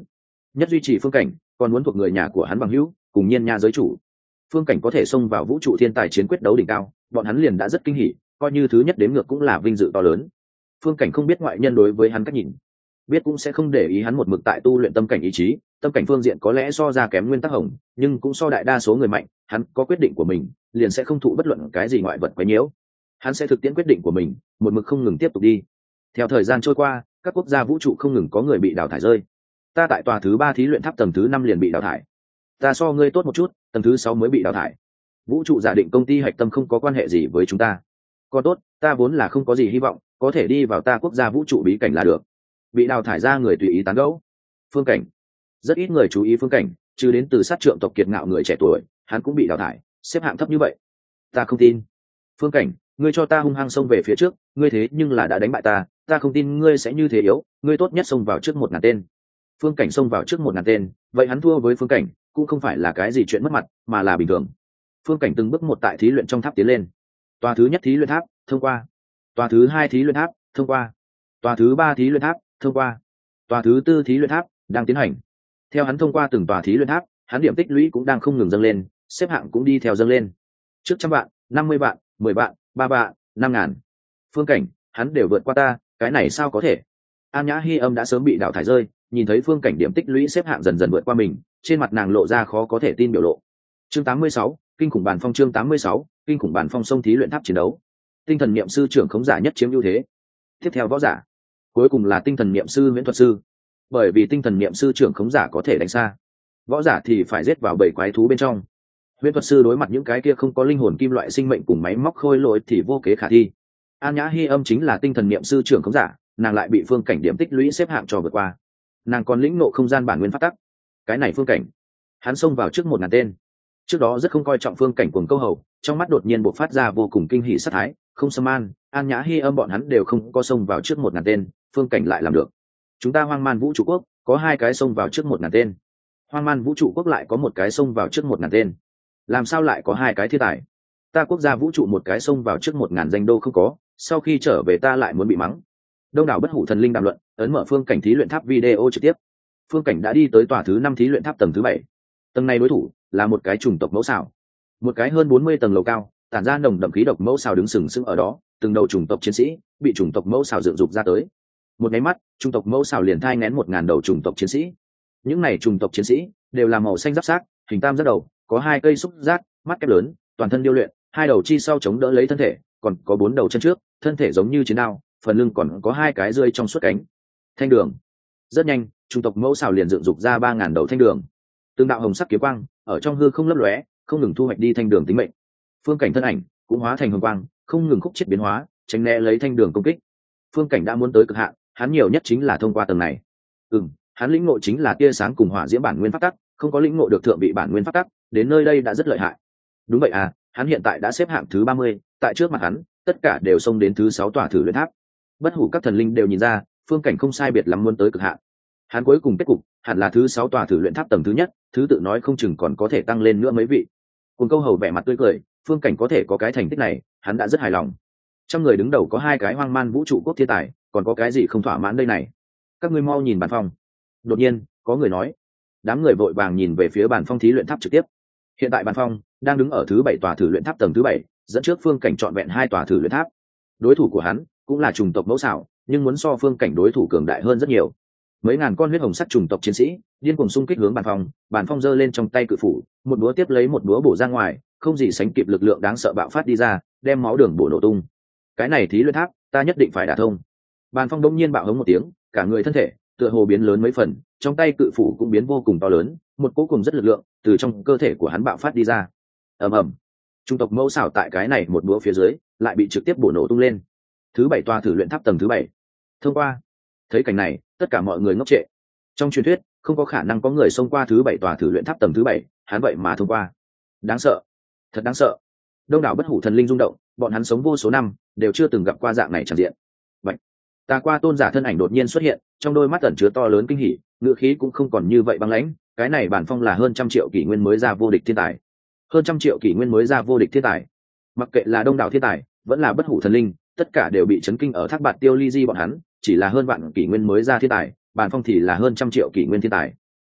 nhất duy trì phương cảnh còn muốn thuộc người nhà của hắn bằng hữu cùng nhiên nha giới chủ. Phương cảnh có thể xông vào vũ trụ thiên tài chiến quyết đấu đỉnh cao, bọn hắn liền đã rất kinh hỉ, coi như thứ nhất đến ngược cũng là vinh dự to lớn. Phương cảnh không biết ngoại nhân đối với hắn cách nhìn, biết cũng sẽ không để ý hắn một mực tại tu luyện tâm cảnh ý chí, tâm cảnh phương diện có lẽ so ra kém nguyên tắc hồng, nhưng cũng so đại đa số người mạnh, hắn có quyết định của mình, liền sẽ không thụ bất luận cái gì ngoại vật quấy nhiễu. Hắn sẽ thực tiễn quyết định của mình, một mực không ngừng tiếp tục đi. Theo thời gian trôi qua, các quốc gia vũ trụ không ngừng có người bị đào thải rơi. Ta tại tòa thứ ba thí luyện tháp tầng thứ năm liền bị đào thải. Ta so ngươi tốt một chút, tầng thứ sáu mới bị đào thải. Vũ trụ giả định công ty hạch tâm không có quan hệ gì với chúng ta. Còn tốt, ta vốn là không có gì hy vọng, có thể đi vào ta quốc gia vũ trụ bí cảnh là được. Bị đào thải ra người tùy ý tán gẫu. Phương cảnh, rất ít người chú ý phương cảnh, trừ đến từ sát trượng tộc kiệt ngạo người trẻ tuổi, hắn cũng bị đào thải, xếp hạng thấp như vậy. Ta không tin. Phương cảnh, ngươi cho ta hung hăng xông về phía trước, ngươi thế nhưng là đã đánh bại ta, ta không tin ngươi sẽ như thế yếu, ngươi tốt nhất xông vào trước một ngàn tên. Phương cảnh xông vào trước một ngàn tên, vậy hắn thua với phương cảnh cũng không phải là cái gì chuyện mất mặt, mà là bình thường. Phương cảnh từng bước một tại thí luyện trong tháp tiến lên. Tòa thứ nhất thí luyện tháp thông qua, tòa thứ hai thí luyện tháp thông qua, tòa thứ ba thí luyện tháp thông qua, tòa thứ tư thí luyện tháp đang tiến hành. Theo hắn thông qua từng tòa thí luyện tháp, hắn điểm tích lũy cũng đang không ngừng dâng lên, xếp hạng cũng đi theo dâng lên. Trước trăm vạn, năm mươi vạn, mười vạn, ba vạn, năm ngàn. Phương cảnh, hắn đều vượt qua ta, cái này sao có thể? An Nhã Hi Âm đã sớm bị đào thải rơi, nhìn thấy phương cảnh điểm tích lũy xếp hạng dần dần vượt qua mình, trên mặt nàng lộ ra khó có thể tin biểu lộ. Chương tám mươi sáu, kinh khủng bản phong. Chương tám mươi sáu, kinh khủng bản phong. Sông thí luyện tháp chiến đấu, tinh thần niệm sư trưởng khống giả nhất chiếm ưu thế. Tiếp theo võ giả, cuối cùng là tinh thần niệm sư huyễn thuật sư. Bởi vì tinh thần niệm sư trưởng khống giả có thể đánh xa, võ giả thì phải giết vào bảy quái thú bên trong. Huyễn thuật sư đối mặt những cái kia không có linh hồn kim loại sinh mệnh cùng máy móc khôi lỗi thì vô kế khả thi. An Nhã Hi Âm chính là tinh thần niệm sư trưởng khống giả, nàng lại bị phương cảnh điểm tích lũy xếp hạng cho vượt qua. Nàng còn lĩnh ngộ không gian bản nguyên pháp tắc. Cái này phương cảnh, hắn xông vào trước một ngàn tên. Trước đó rất không coi trọng phương cảnh cuồng câu hầu, trong mắt đột nhiên bộc phát ra vô cùng kinh hỉ sát thái, không xâm an, An Nhã Hi Âm bọn hắn đều không có xông vào trước một ngàn tên, phương cảnh lại làm được. Chúng ta Hoang Man Vũ trụ quốc có hai cái xông vào trước một ngàn tên, Hoang Man Vũ trụ quốc lại có một cái xông vào trước một ngàn tên. Làm sao lại có hai cái thiên tài? Ta quốc gia vũ trụ một cái xông vào trước một ngàn danh đô không có, sau khi trở về ta lại muốn bị mắng. Đông đảo bất hủ thần linh đàm luận, ấn mở phương cảnh thí luyện tháp video trực tiếp. Phương cảnh đã đi tới tòa thứ năm thí luyện tháp tầng thứ bảy. Tầng này đối thủ là một cái chủng tộc mẫu xảo, một cái hơn bốn mươi tầng lầu cao, tản ra nồng đậm khí độc mẫu xảo đứng sừng sững ở đó, từng đầu chủng tộc chiến sĩ bị chủng tộc mẫu xảo dựng dục ra tới. Một cái mắt, chủng tộc mẫu xảo liền thai nghén một ngàn đầu chủng tộc chiến sĩ. Những này chủng tộc chiến sĩ đều là màu xanh giáp xác, hình tam giác đầu, có hai cây xúc giác, mắt kép lớn, toàn thân điêu luyện, hai đầu chi sau chống đỡ lấy thân thể, còn có bốn đầu chân trước, thân thể giống như chiến đao, phần lưng còn có hai cái rơi trong suốt cánh. Thanh đường. Rất nhanh, chủng tộc mẫu xảo liền dựng dục ra ba ngàn đầu thanh đường. Từng đạo hồng sắc kiếm quang ở trong hư không lấp lóe, không ngừng thu hoạch đi thanh đường tính mệnh. Phương cảnh thân ảnh cũng hóa thành hồng quang, không ngừng khúc chết biến hóa, tránh né lấy thanh đường công kích. Phương cảnh đã muốn tới cực hạn, hắn nhiều nhất chính là thông qua tầng này. Ừm, hắn lĩnh ngộ chính là tia sáng cùng hỏa diễm bản nguyên pháp tắc, không có lĩnh ngộ được thượng vị bản nguyên pháp tắc, đến nơi đây đã rất lợi hại. Đúng vậy à, hắn hiện tại đã xếp hạng thứ ba mươi, tại trước mặt hắn, tất cả đều xông đến thứ sáu tòa thử luyện tháp. Bất hủ các thần linh đều nhìn ra, phương cảnh không sai biệt lắm muốn tới cực hạn. Hắn cuối cùng kết cục hẳn là thứ sáu tòa thử luyện tháp tầng thứ nhất, thứ tự nói không chừng còn có thể tăng lên nữa mấy vị. Cùng câu hầu vẻ mặt tươi cười, phương cảnh có thể có cái thành tích này, hắn đã rất hài lòng. Trong người đứng đầu có hai cái Hoang Man Vũ trụ quốc thiên tài, còn có cái gì không thỏa mãn đây này? Các ngươi mau nhìn bản phong. Đột nhiên, có người nói. Đám người vội vàng nhìn về phía bản phong thí luyện tháp trực tiếp. Hiện tại bản phong đang đứng ở thứ bảy tòa thử luyện tháp tầng thứ bảy, dẫn trước phương cảnh trọn vẹn hai tòa thử luyện tháp. Đối thủ của hắn cũng là chủng tộc mẫu xảo, nhưng muốn so phương cảnh đối thủ cường đại hơn rất nhiều. Mấy ngàn con huyết hồng sắc chủng tộc chiến sĩ điên cuồng xung kích hướng bản phong, bản phong giơ lên trong tay cự phủ, một búa tiếp lấy một búa bổ ra ngoài, không gì sánh kịp lực lượng đáng sợ bạo phát đi ra, đem máu đường bổ nổ tung. Cái này thí luyện tháp, ta nhất định phải đả thông. Bản phong đông nhiên bạo hống một tiếng, cả người thân thể tựa hồ biến lớn mấy phần, trong tay cự phủ cũng biến vô cùng to lớn, một cỗ cùng rất lực lượng từ trong cơ thể của hắn bạo phát đi ra. Ầm ầm, chủng tộc mẫu xảo tại cái này một búa phía dưới lại bị trực tiếp bổ nổ tung lên. Thứ bảy tòa thử luyện tháp tầng thứ bảy thông qua. Thấy cảnh này, tất cả mọi người ngốc trệ. Trong truyền thuyết không có khả năng có người xông qua thứ bảy tòa thử luyện tháp tầng thứ bảy, hắn vậy mà thông qua. Đáng sợ, thật đáng sợ. Đông đảo bất hủ thần linh rung động, bọn hắn sống vô số năm đều chưa từng gặp qua dạng này tràn diện. Vậy, tà qua tôn giả thân ảnh đột nhiên xuất hiện, trong đôi mắt ẩn chứa to lớn kinh hỉ, ngữ khí cũng không còn như vậy băng lãnh. Cái này bản phong là hơn trăm triệu kỷ nguyên mới ra vô địch thiên tài, hơn trăm triệu kỷ nguyên mới ra vô địch thiên tài. Mặc kệ là đông đảo thiên tài vẫn là bất hủ thần linh, tất cả đều bị chấn kinh ở thác bạt tiêu ly di bọn hắn chỉ là hơn vạn kỷ nguyên mới ra thiên tài, bản phong thì là hơn trăm triệu kỷ nguyên thiên tài.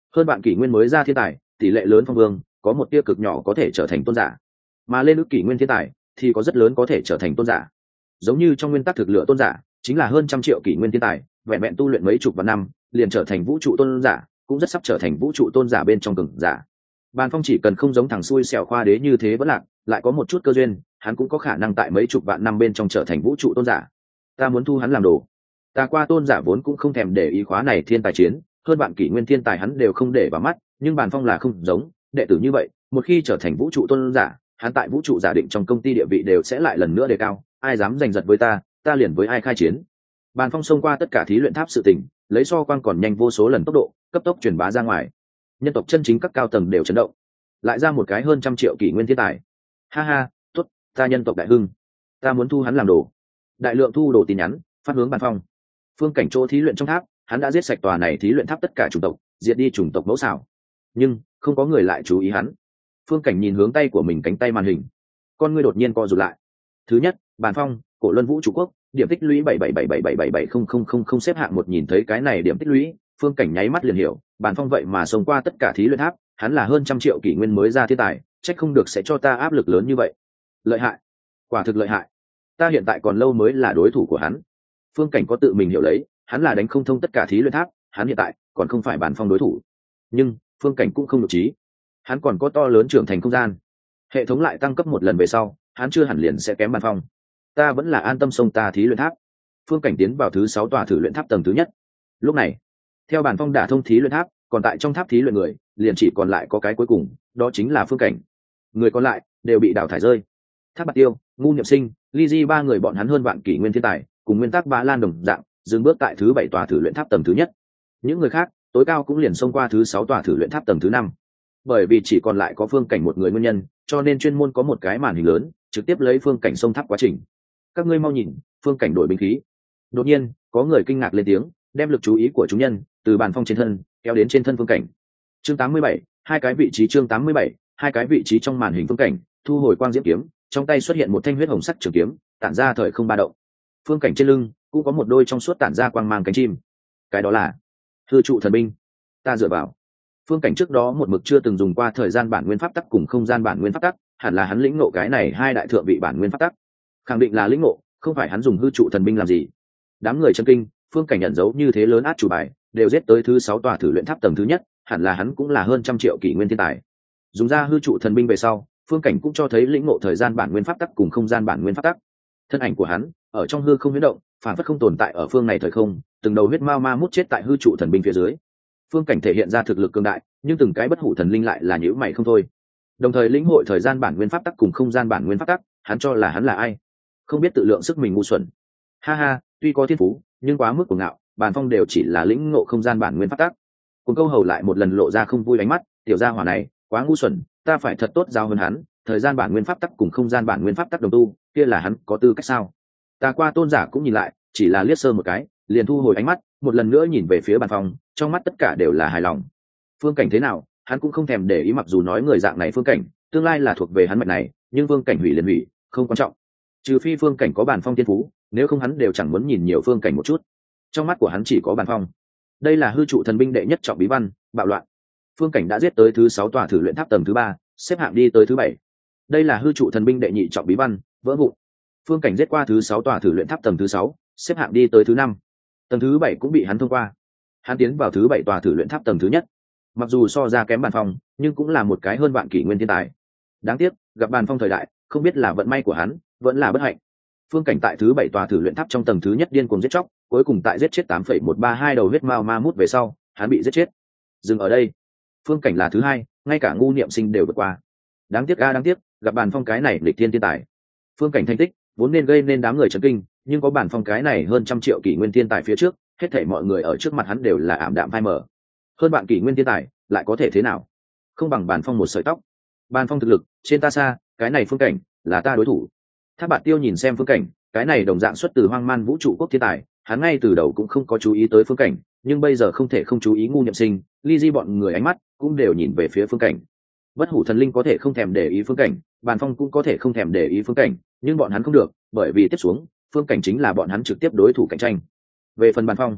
hơn bạn kỷ nguyên mới ra thiên tài tỷ lệ lớn phong vương có một tia cực nhỏ có thể trở thành tôn giả, mà lên ước kỷ nguyên thiên tài thì có rất lớn có thể trở thành tôn giả. Giống như trong nguyên tắc thực lựa tôn giả chính là hơn trăm triệu kỷ nguyên thiên tài vẹn vẹn tu luyện mấy chục vạn năm liền trở thành vũ trụ tôn giả, cũng rất sắp trở thành vũ trụ tôn giả bên trong cường giả. Bàn Phong chỉ cần không giống thằng xui xẻo khoa đế như thế vẫn lạc, lại có một chút cơ duyên, hắn cũng có khả năng tại mấy chục vạn năm bên trong trở thành vũ trụ tôn giả. Ta muốn thu hắn làm đồ. Ta qua tôn giả vốn cũng không thèm để ý khóa này thiên tài chiến, hơn bạn kỷ nguyên thiên tài hắn đều không để vào mắt, nhưng Bàn Phong là không giống, đệ tử như vậy, một khi trở thành vũ trụ tôn giả, hắn tại vũ trụ giả định trong công ty địa vị đều sẽ lại lần nữa đề cao, ai dám giành giật với ta, ta liền với ai khai chiến. Bàn Phong xông qua tất cả thí luyện tháp sự tình, lấy so quang còn nhanh vô số lần tốc độ, cấp tốc truyền bá ra ngoài. Nhân tộc chân chính các cao tầng đều chấn động, lại ra một cái hơn trăm triệu kỷ nguyên thiên tài. Ha ha, tốt, ta nhân tộc đại hưng, ta muốn thu hắn làm đồ. Đại lượng thu đồ tin nhắn phát hướng Bàn Phong. Phương cảnh chỗ thí luyện trong tháp, hắn đã giết sạch tòa này thí luyện tháp tất cả chủng tộc, diệt đi chủng tộc mẫu xảo, nhưng không có người lại chú ý hắn. Phương cảnh nhìn hướng tay của mình cánh tay màn hình, con ngươi đột nhiên co rụt lại. Thứ nhất, Bàn Phong, Cổ Luân Vũ Trụ Quốc, điểm tích lũy bảy bảy bảy bảy bảy bảy bảy không không không không xếp hạng một. Nhìn thấy cái này điểm tích lũy, Phương cảnh nháy mắt liền hiểu, Bàn Phong vậy mà xông qua tất cả thí luyện tháp, hắn là hơn trăm triệu kỷ nguyên mới ra thiên tài, trách không được sẽ cho ta áp lực lớn như vậy. Lợi hại, quả thực lợi hại. Ta hiện tại còn lâu mới là đối thủ của hắn. Phương cảnh có tự mình hiểu lấy, hắn là đánh không thông tất cả thí luyện tháp, hắn hiện tại còn không phải Bàn Phong đối thủ. Nhưng Phương cảnh cũng không nhục trí, hắn còn có to lớn trưởng thành không gian. Hệ thống lại tăng cấp một lần về sau, hắn chưa hẳn liền sẽ kém Bàn Phong. Ta vẫn là an tâm xông ta thí luyện tháp. Phương cảnh tiến vào thứ sáu tòa thử luyện tháp tầng thứ nhất. Lúc này, theo Bàn Phong đả thông thí luyện tháp, còn tại trong tháp thí luyện người liền chỉ còn lại có cái cuối cùng, đó chính là Phương cảnh. Người còn lại đều bị đào thải rơi. Tháp Bạt Tiêu, Ngu Niệm Sinh, Ly Di ba người bọn hắn hơn vạn kỷ nguyên thiên tài, cùng nguyên tắc Bá Lan đồng dạng, dừng bước tại thứ bảy tòa thử luyện tháp tầng thứ nhất. Những người khác, tối cao cũng liền xông qua thứ sáu tòa thử luyện tháp tầng thứ năm. Bởi vì chỉ còn lại có Phương cảnh một người nguyên nhân, cho nên chuyên môn có một cái màn hình lớn, trực tiếp lấy Phương cảnh xông tháp quá trình. Các ngươi mau nhìn, Phương cảnh đổi binh khí. Đột nhiên, có người kinh ngạc lên tiếng, đem lực chú ý của chúng nhân từ Bàn Phong trên thân kéo đến trên thân Phương cảnh. Chương tám mươi bảy, hai cái vị trí chương tám mươi bảy, hai cái vị trí trong màn hình Phương cảnh, thu hồi quang diễm kiếm, trong tay xuất hiện một thanh huyết hồng sắc trường kiếm, tản ra thời không ba động. Phương cảnh trên lưng cũng có một đôi trong suốt tản ra quang mang cánh chim. Cái đó là hư trụ thần binh. Ta dựa vào. Phương cảnh trước đó một mực chưa từng dùng qua thời gian bản nguyên pháp tắc cùng không gian bản nguyên pháp tắc, hẳn là hắn lĩnh ngộ cái này hai đại thượng vị bản nguyên pháp tắc. Khẳng định là lĩnh ngộ, không phải hắn dùng hư trụ thần binh làm gì. Đám người chân kinh, Phương cảnh nhận dấu như thế lớn át chủ bài, đều giết tới thứ sáu tòa thử luyện tháp tầng thứ nhất, hẳn là hắn cũng là hơn trăm triệu kỷ nguyên thiên tài. Dùng ra hư trụ thần binh về sau, Phương cảnh cũng cho thấy lĩnh ngộ thời gian bản nguyên pháp tắc cùng không gian bản nguyên pháp tắc. Thân ảnh của hắn ở trong hư không biến động, phản phất không tồn tại ở phương này thời không, từng đầu huyết ma ma mút chết tại hư trụ thần binh phía dưới. Phương cảnh thể hiện ra thực lực cường đại, nhưng từng cái bất hủ thần linh lại là nhíu mày không thôi. Đồng thời lĩnh hội thời gian bản nguyên pháp tắc cùng không gian bản nguyên pháp tắc, hắn cho là hắn là ai? Không biết tự lượng sức mình ngu xuẩn. Ha ha, tuy có thiên phú, nhưng quá mức cuồng ngạo, Bàn Phong đều chỉ là lĩnh ngộ không gian bản nguyên pháp tắc. Cùng câu hầu lại một lần lộ ra không vui ánh mắt, tiểu gia hỏa này, quá ngu xuẩn, ta phải thật tốt giao hơn hắn, thời gian bản nguyên pháp tắc cùng không gian bản nguyên pháp tắc đồng tu, kia là hắn có tư cách sao? Ta qua tôn giả cũng nhìn lại, chỉ là liếc sơ một cái, liền thu hồi ánh mắt, một lần nữa nhìn về phía Bàn Phong, trong mắt tất cả đều là hài lòng. Phương cảnh thế nào, hắn cũng không thèm để ý, mặc dù nói người dạng này Phương cảnh, tương lai là thuộc về hắn mệnh này, nhưng Phương cảnh hủy liền hủy, không quan trọng. Trừ phi Phương cảnh có Bàn Phong tiên phú, nếu không hắn đều chẳng muốn nhìn nhiều Phương cảnh một chút. Trong mắt của hắn chỉ có Bàn Phong. Đây là hư trụ thần binh đệ nhất trọng bí văn, bạo loạn. Phương cảnh đã giết tới thứ sáu tòa thử luyện tháp tầng thứ ba, xếp hạng đi tới thứ bảy. Đây là hư trụ thần binh đệ nhị trọng bí văn, vỡ vụn. Phương cảnh giết qua thứ sáu tòa thử luyện tháp tầng thứ sáu, xếp hạng đi tới thứ năm. Tầng thứ bảy cũng bị hắn thông qua. Hắn tiến vào thứ bảy tòa thử luyện tháp tầng thứ nhất. Mặc dù so ra kém Bàn Phong, nhưng cũng là một cái hơn vạn kỷ nguyên thiên tài. Đáng tiếc, gặp Bàn Phong thời đại, không biết là vận may của hắn, vẫn là bất hạnh. Phương cảnh tại thứ bảy tòa thử luyện tháp trong tầng thứ nhất điên cuồng giết chóc, cuối cùng tại giết chết tám phẩy một ba hai đầu huyết mao ma mút về sau, hắn bị giết chết. Dừng ở đây. Phương cảnh là thứ hai, ngay cả Ngu Niệm Sinh đều vượt qua. Đáng tiếc a đáng tiếc, gặp Bàn Phong cái này lịch thiên thiên tài. Phương cảnh thành tích vốn nên gây nên đám người chấn kinh, nhưng có Bàn Phong cái này hơn trăm triệu kỷ nguyên thiên tài phía trước, hết thảy mọi người ở trước mặt hắn đều là ảm đạm phai mờ. Hơn bạn kỷ nguyên thiên tài, lại có thể thế nào? Không bằng Bàn Phong một sợi tóc. Bàn Phong thực lực, trên ta xa, cái này Phương cảnh là ta đối thủ. Tháp Bạt Tiêu nhìn xem Phương cảnh, cái này đồng dạng xuất từ hoang man vũ trụ quốc thiên tài, hắn ngay từ đầu cũng không có chú ý tới Phương cảnh, nhưng bây giờ không thể không chú ý Ngu Niệm Sinh, Ly Di bọn người ánh mắt cũng đều nhìn về phía Phương cảnh. Bất hủ thần linh có thể không thèm để ý Phương cảnh, Bàn Phong cũng có thể không thèm để ý Phương cảnh, nhưng bọn hắn không được, bởi vì tiếp xuống, Phương cảnh chính là bọn hắn trực tiếp đối thủ cạnh tranh. Về phần Bàn Phong,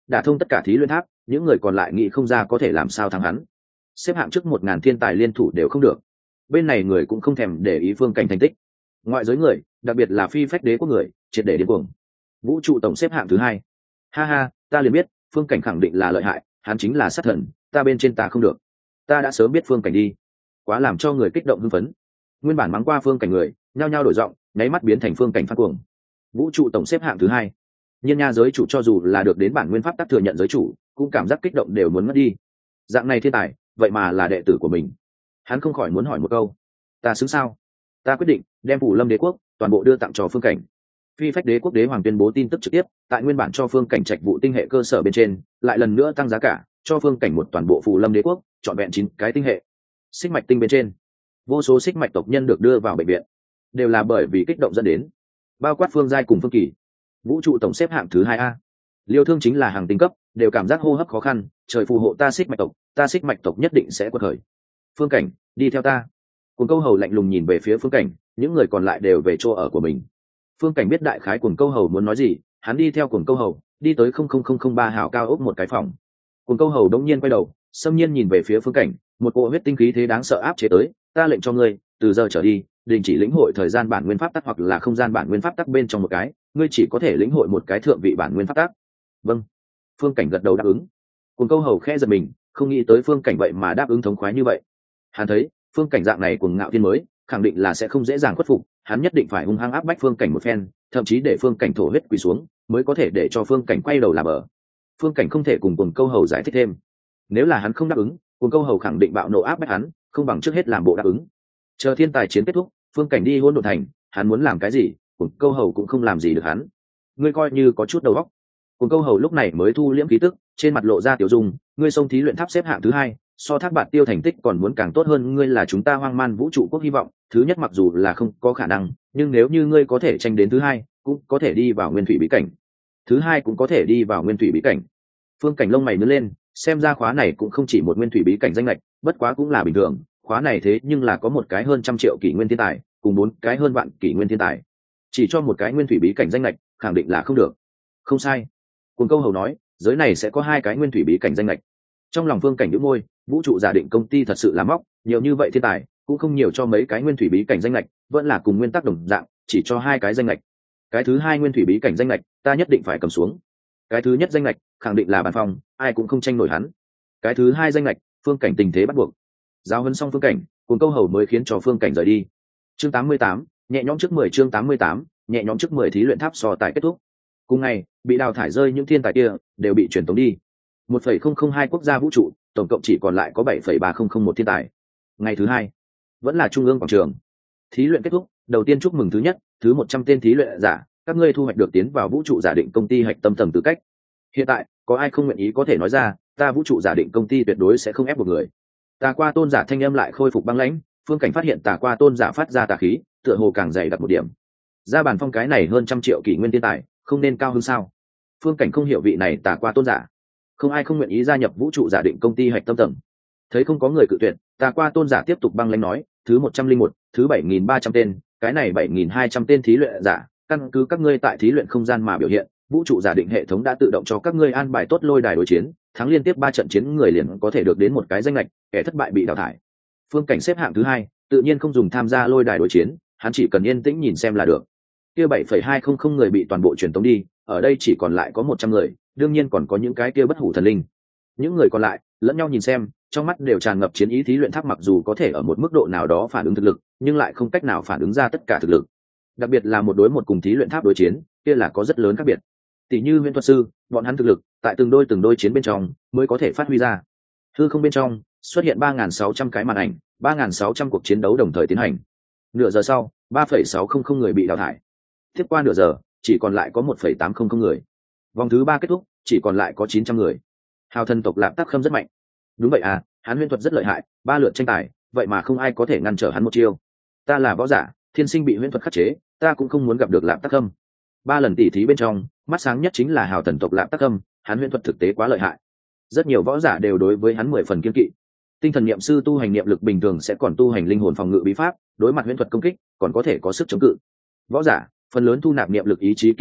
đả thông tất cả thí luyện tháp, những người còn lại nghĩ không ra có thể làm sao thắng hắn. Xếp hạng trước một ngàn thiên tài liên thủ đều không được. Bên này người cũng không thèm để ý Phương Cảnh thành tích. Ngoại giới người, đặc biệt là phi phách đế quốc người, triệt để điên cuồng. Vũ trụ tổng xếp hạng thứ hai. Ha ha, ta liền biết, Phương Cảnh khẳng định là lợi hại, hắn chính là sát thần, ta bên trên ta không được. Ta đã sớm biết Phương Cảnh đi. Quá làm cho người kích động hưng phấn. Nguyên bản mắng qua Phương Cảnh người, nhao nhao đổi giọng, nháy mắt biến thành Phương Cảnh phát cuồng. Vũ trụ tổng xếp hạng thứ hai. Nhiên nha giới chủ cho dù là được đến bản nguyên pháp tắc thừa nhận giới chủ, cũng cảm giác kích động đều muốn mất đi. Dạng này thiên tài, vậy mà là đệ tử của mình. Hắn không khỏi muốn hỏi một câu: ta xứng sao? Ta quyết định đem Phủ Lâm đế quốc toàn bộ đưa tặng cho Phương Cảnh. Phi phách đế quốc đế hoàng tuyên bố tin tức trực tiếp, tại nguyên bản cho Phương Cảnh trạch vụ tinh hệ cơ sở bên trên, lại lần nữa tăng giá cả, cho Phương Cảnh một toàn bộ Phủ Lâm đế quốc, trọn vẹn chín cái tinh hệ. Xích mạch tinh bên trên, vô số xích mạch tộc nhân được đưa vào bệnh viện, đều là bởi vì kích động dẫn đến. Bao quát Phương Giai cùng Phương Kỳ. Vũ trụ tổng xếp hạng thứ hai a. Liêu Thương chính là hàng tinh cấp, đều cảm giác hô hấp khó khăn, trời phù hộ ta xích mạch tộc, ta xích mạch tộc nhất định sẽ quật khởi. Phương Cảnh, đi theo ta. Cuồng Câu Hầu lạnh lùng nhìn về phía Phương Cảnh, những người còn lại đều về chỗ ở của mình. Phương Cảnh biết đại khái Cuồng Câu Hầu muốn nói gì, hắn đi theo Cuồng Câu Hầu, đi tới không không không không ba hào cao ốc một cái phòng. Cuồng Câu Hầu đống nhiên quay đầu, xâm nhiên nhìn về phía Phương Cảnh, một cỗ huyết tinh khí thế đáng sợ áp chế tới, ta lệnh cho ngươi, từ giờ trở đi, đình chỉ lĩnh hội thời gian bản nguyên pháp tắc hoặc là không gian bản nguyên pháp tắc bên trong một cái, ngươi chỉ có thể lĩnh hội một cái thượng vị bản nguyên pháp tắc. Vâng. Phương Cảnh gật đầu đáp ứng. Cuồng Câu Hầu khẽ giật mình, không nghĩ tới Phương Cảnh vậy mà đáp ứng thống khoái như vậy. Hắn thấy, Phương Cảnh dạng này cuồng ngạo thiên mới, khẳng định là sẽ không dễ dàng khuất phục, hắn nhất định phải hung hăng áp bách Phương Cảnh một phen, thậm chí để Phương Cảnh thổ huyết quỳ xuống, mới có thể để cho Phương Cảnh quay đầu làm ở. Phương Cảnh không thể cùng Cuồng Câu Hầu giải thích thêm. Nếu là hắn không đáp ứng, Cuồng Câu Hầu khẳng định bạo nộ áp bách hắn, không bằng trước hết làm bộ đáp ứng. Chờ thiên tài chiến kết thúc, Phương Cảnh đi Hỗn Độn Thành, hắn muốn làm cái gì, Cuồng Câu Hầu cũng không làm gì được hắn. Ngươi coi như có chút đầu óc. Cuồng Câu Hầu lúc này mới thu liễm khí tức, trên mặt lộ ra tiểu dung, ngươi xông thí luyện tháp xếp hạng thứ hai, so Thác Bạt Tiêu thành tích còn muốn càng tốt hơn, ngươi là chúng ta Hoang Man vũ trụ quốc hy vọng, thứ nhất mặc dù là không có khả năng, nhưng nếu như ngươi có thể tranh đến thứ hai, cũng có thể đi vào nguyên thủy bí cảnh. Thứ hai cũng có thể đi vào nguyên thủy bí cảnh. Phương Cảnh lông mày nhướng lên, xem ra khóa này cũng không chỉ một nguyên thủy bí cảnh danh lệch, bất quá cũng là bình thường, khóa này thế nhưng là có một cái hơn trăm triệu kỷ nguyên thiên tài, cùng bốn cái hơn vạn kỷ nguyên thiên tài. Chỉ cho một cái nguyên thủy bí cảnh danh lệch, khẳng định là không được. Không sai. Cuồng Câu Hầu nói, giới này sẽ có hai cái nguyên thủy bí cảnh danh lệch. Trong lòng Phương Cảnh nhíu môi, vũ trụ giả định công ty thật sự là móc, nhiều như vậy thiên tài, cũng không nhiều cho mấy cái nguyên thủy bí cảnh danh lệch, vẫn là cùng nguyên tắc đồng dạng, chỉ cho hai cái danh lệch. Cái thứ hai nguyên thủy bí cảnh danh lệch, ta nhất định phải cầm xuống. Cái thứ nhất danh lệch, khẳng định là Bàn Phong, ai cũng không tranh nổi hắn. Cái thứ hai danh lệch, Phương Cảnh tình thế bắt buộc. Giao huấn xong Phương Cảnh, Cuồng Câu Hầu mới khiến cho Phương Cảnh rời đi. Chương tám mươi tám, nhẹ nhõm trước mười chương tám mươi tám, nhẹ nhõm trước mười thí luyện tháp so tài kết thúc. Cùng ngày, bị đào thải rơi những thiên tài kia đều bị truyền tống đi. một phẩy không không hai quốc gia vũ trụ, tổng cộng chỉ còn lại có bảy phẩy ba không không một thiên tài. Ngày thứ hai, vẫn là trung ương quảng trường. Thí luyện kết thúc, đầu tiên chúc mừng thứ nhất, thứ một trăm tên thí luyện giả, các ngươi thu hoạch được tiến vào vũ trụ giả định công ty hạch tâm tầng tư cách. Hiện tại, có ai không nguyện ý có thể nói ra, ta vũ trụ giả định công ty tuyệt đối sẽ không ép buộc người. Tà Qua Tôn giả thanh âm lại khôi phục băng lãnh, Phương Cảnh phát hiện Tà Qua Tôn giả phát ra tà khí, tựa hồ càng dày đặc một điểm. Ra Bàn Phong cái này hơn trăm triệu kỷ nguyên thiên tài, không nên cao hơn sao? Phương Cảnh không hiểu vị này Tà Qua Tôn giả, không ai không nguyện ý gia nhập vũ trụ giả định công ty hạch tâm tầng. Thấy không có người cự tuyệt, Tà Qua Tôn giả tiếp tục băng lãnh nói, thứ một trăm linh một, thứ bảy nghìn ba trăm tên, cái này bảy nghìn hai trăm tên thí luyện giả, căn cứ các ngươi tại thí luyện không gian mà biểu hiện, vũ trụ giả định hệ thống đã tự động cho các ngươi an bài tốt lôi đài đối chiến, thắng liên tiếp ba trận chiến người liền có thể được đến một cái danh lệch, kẻ thất bại bị đào thải. Phương Cảnh xếp hạng thứ hai, tự nhiên không dùng tham gia lôi đài đối chiến, hắn chỉ cần yên tĩnh nhìn xem là được. Kia bảy phẩy hai không không người bị toàn bộ truyền tống đi, ở đây chỉ còn lại có một trăm người, đương nhiên còn có những cái kia bất hủ thần linh. Những người còn lại lẫn nhau nhìn xem, trong mắt đều tràn ngập chiến ý. Thí luyện tháp mặc dù có thể ở một mức độ nào đó phản ứng thực lực, nhưng lại không cách nào phản ứng ra tất cả thực lực. Đặc biệt là một đối một cùng thí luyện tháp đối chiến, kia là có rất lớn khác biệt. Tỷ như Huyền thuật sư, bọn hắn thực lực tại từng đôi từng đôi chiến bên trong mới có thể phát huy ra. Hư không bên trong xuất hiện ba nghìn sáu trăm cái màn ảnh, ba nghìn sáu trăm cuộc chiến đấu đồng thời tiến hành. Nửa giờ sau, ba phẩy sáu không không người bị đào thải. Tiếp qua nửa giờ, chỉ còn lại có một phẩy tám không không người. Vòng thứ ba kết thúc, chỉ còn lại có chín trăm người. Hào thần tộc Lạp Tắc Khâm rất mạnh. Đúng vậy à, hắn huyền thuật rất lợi hại, ba lượt tranh tài, vậy mà không ai có thể ngăn trở hắn một chiêu. Ta là võ giả, thiên sinh bị huyền thuật khắc chế, ta cũng không muốn gặp được Lạp Tắc Khâm. Ba lần tỉ thí bên trong, mắt sáng nhất chính là hào thần tộc Lạp Tắc Khâm, hắn huyền thuật thực tế quá lợi hại. Rất nhiều võ giả đều đối với hắn mười phần kiên kỵ. Tinh thần niệm sư tu hành niệm lực bình thường sẽ còn tu hành linh hồn phòng ngự bí pháp, đối mặt huyền thuật công kích, còn có thể có sức chống cự. Võ giả phần lớn thu nạp niệm lực ý chí kiên định,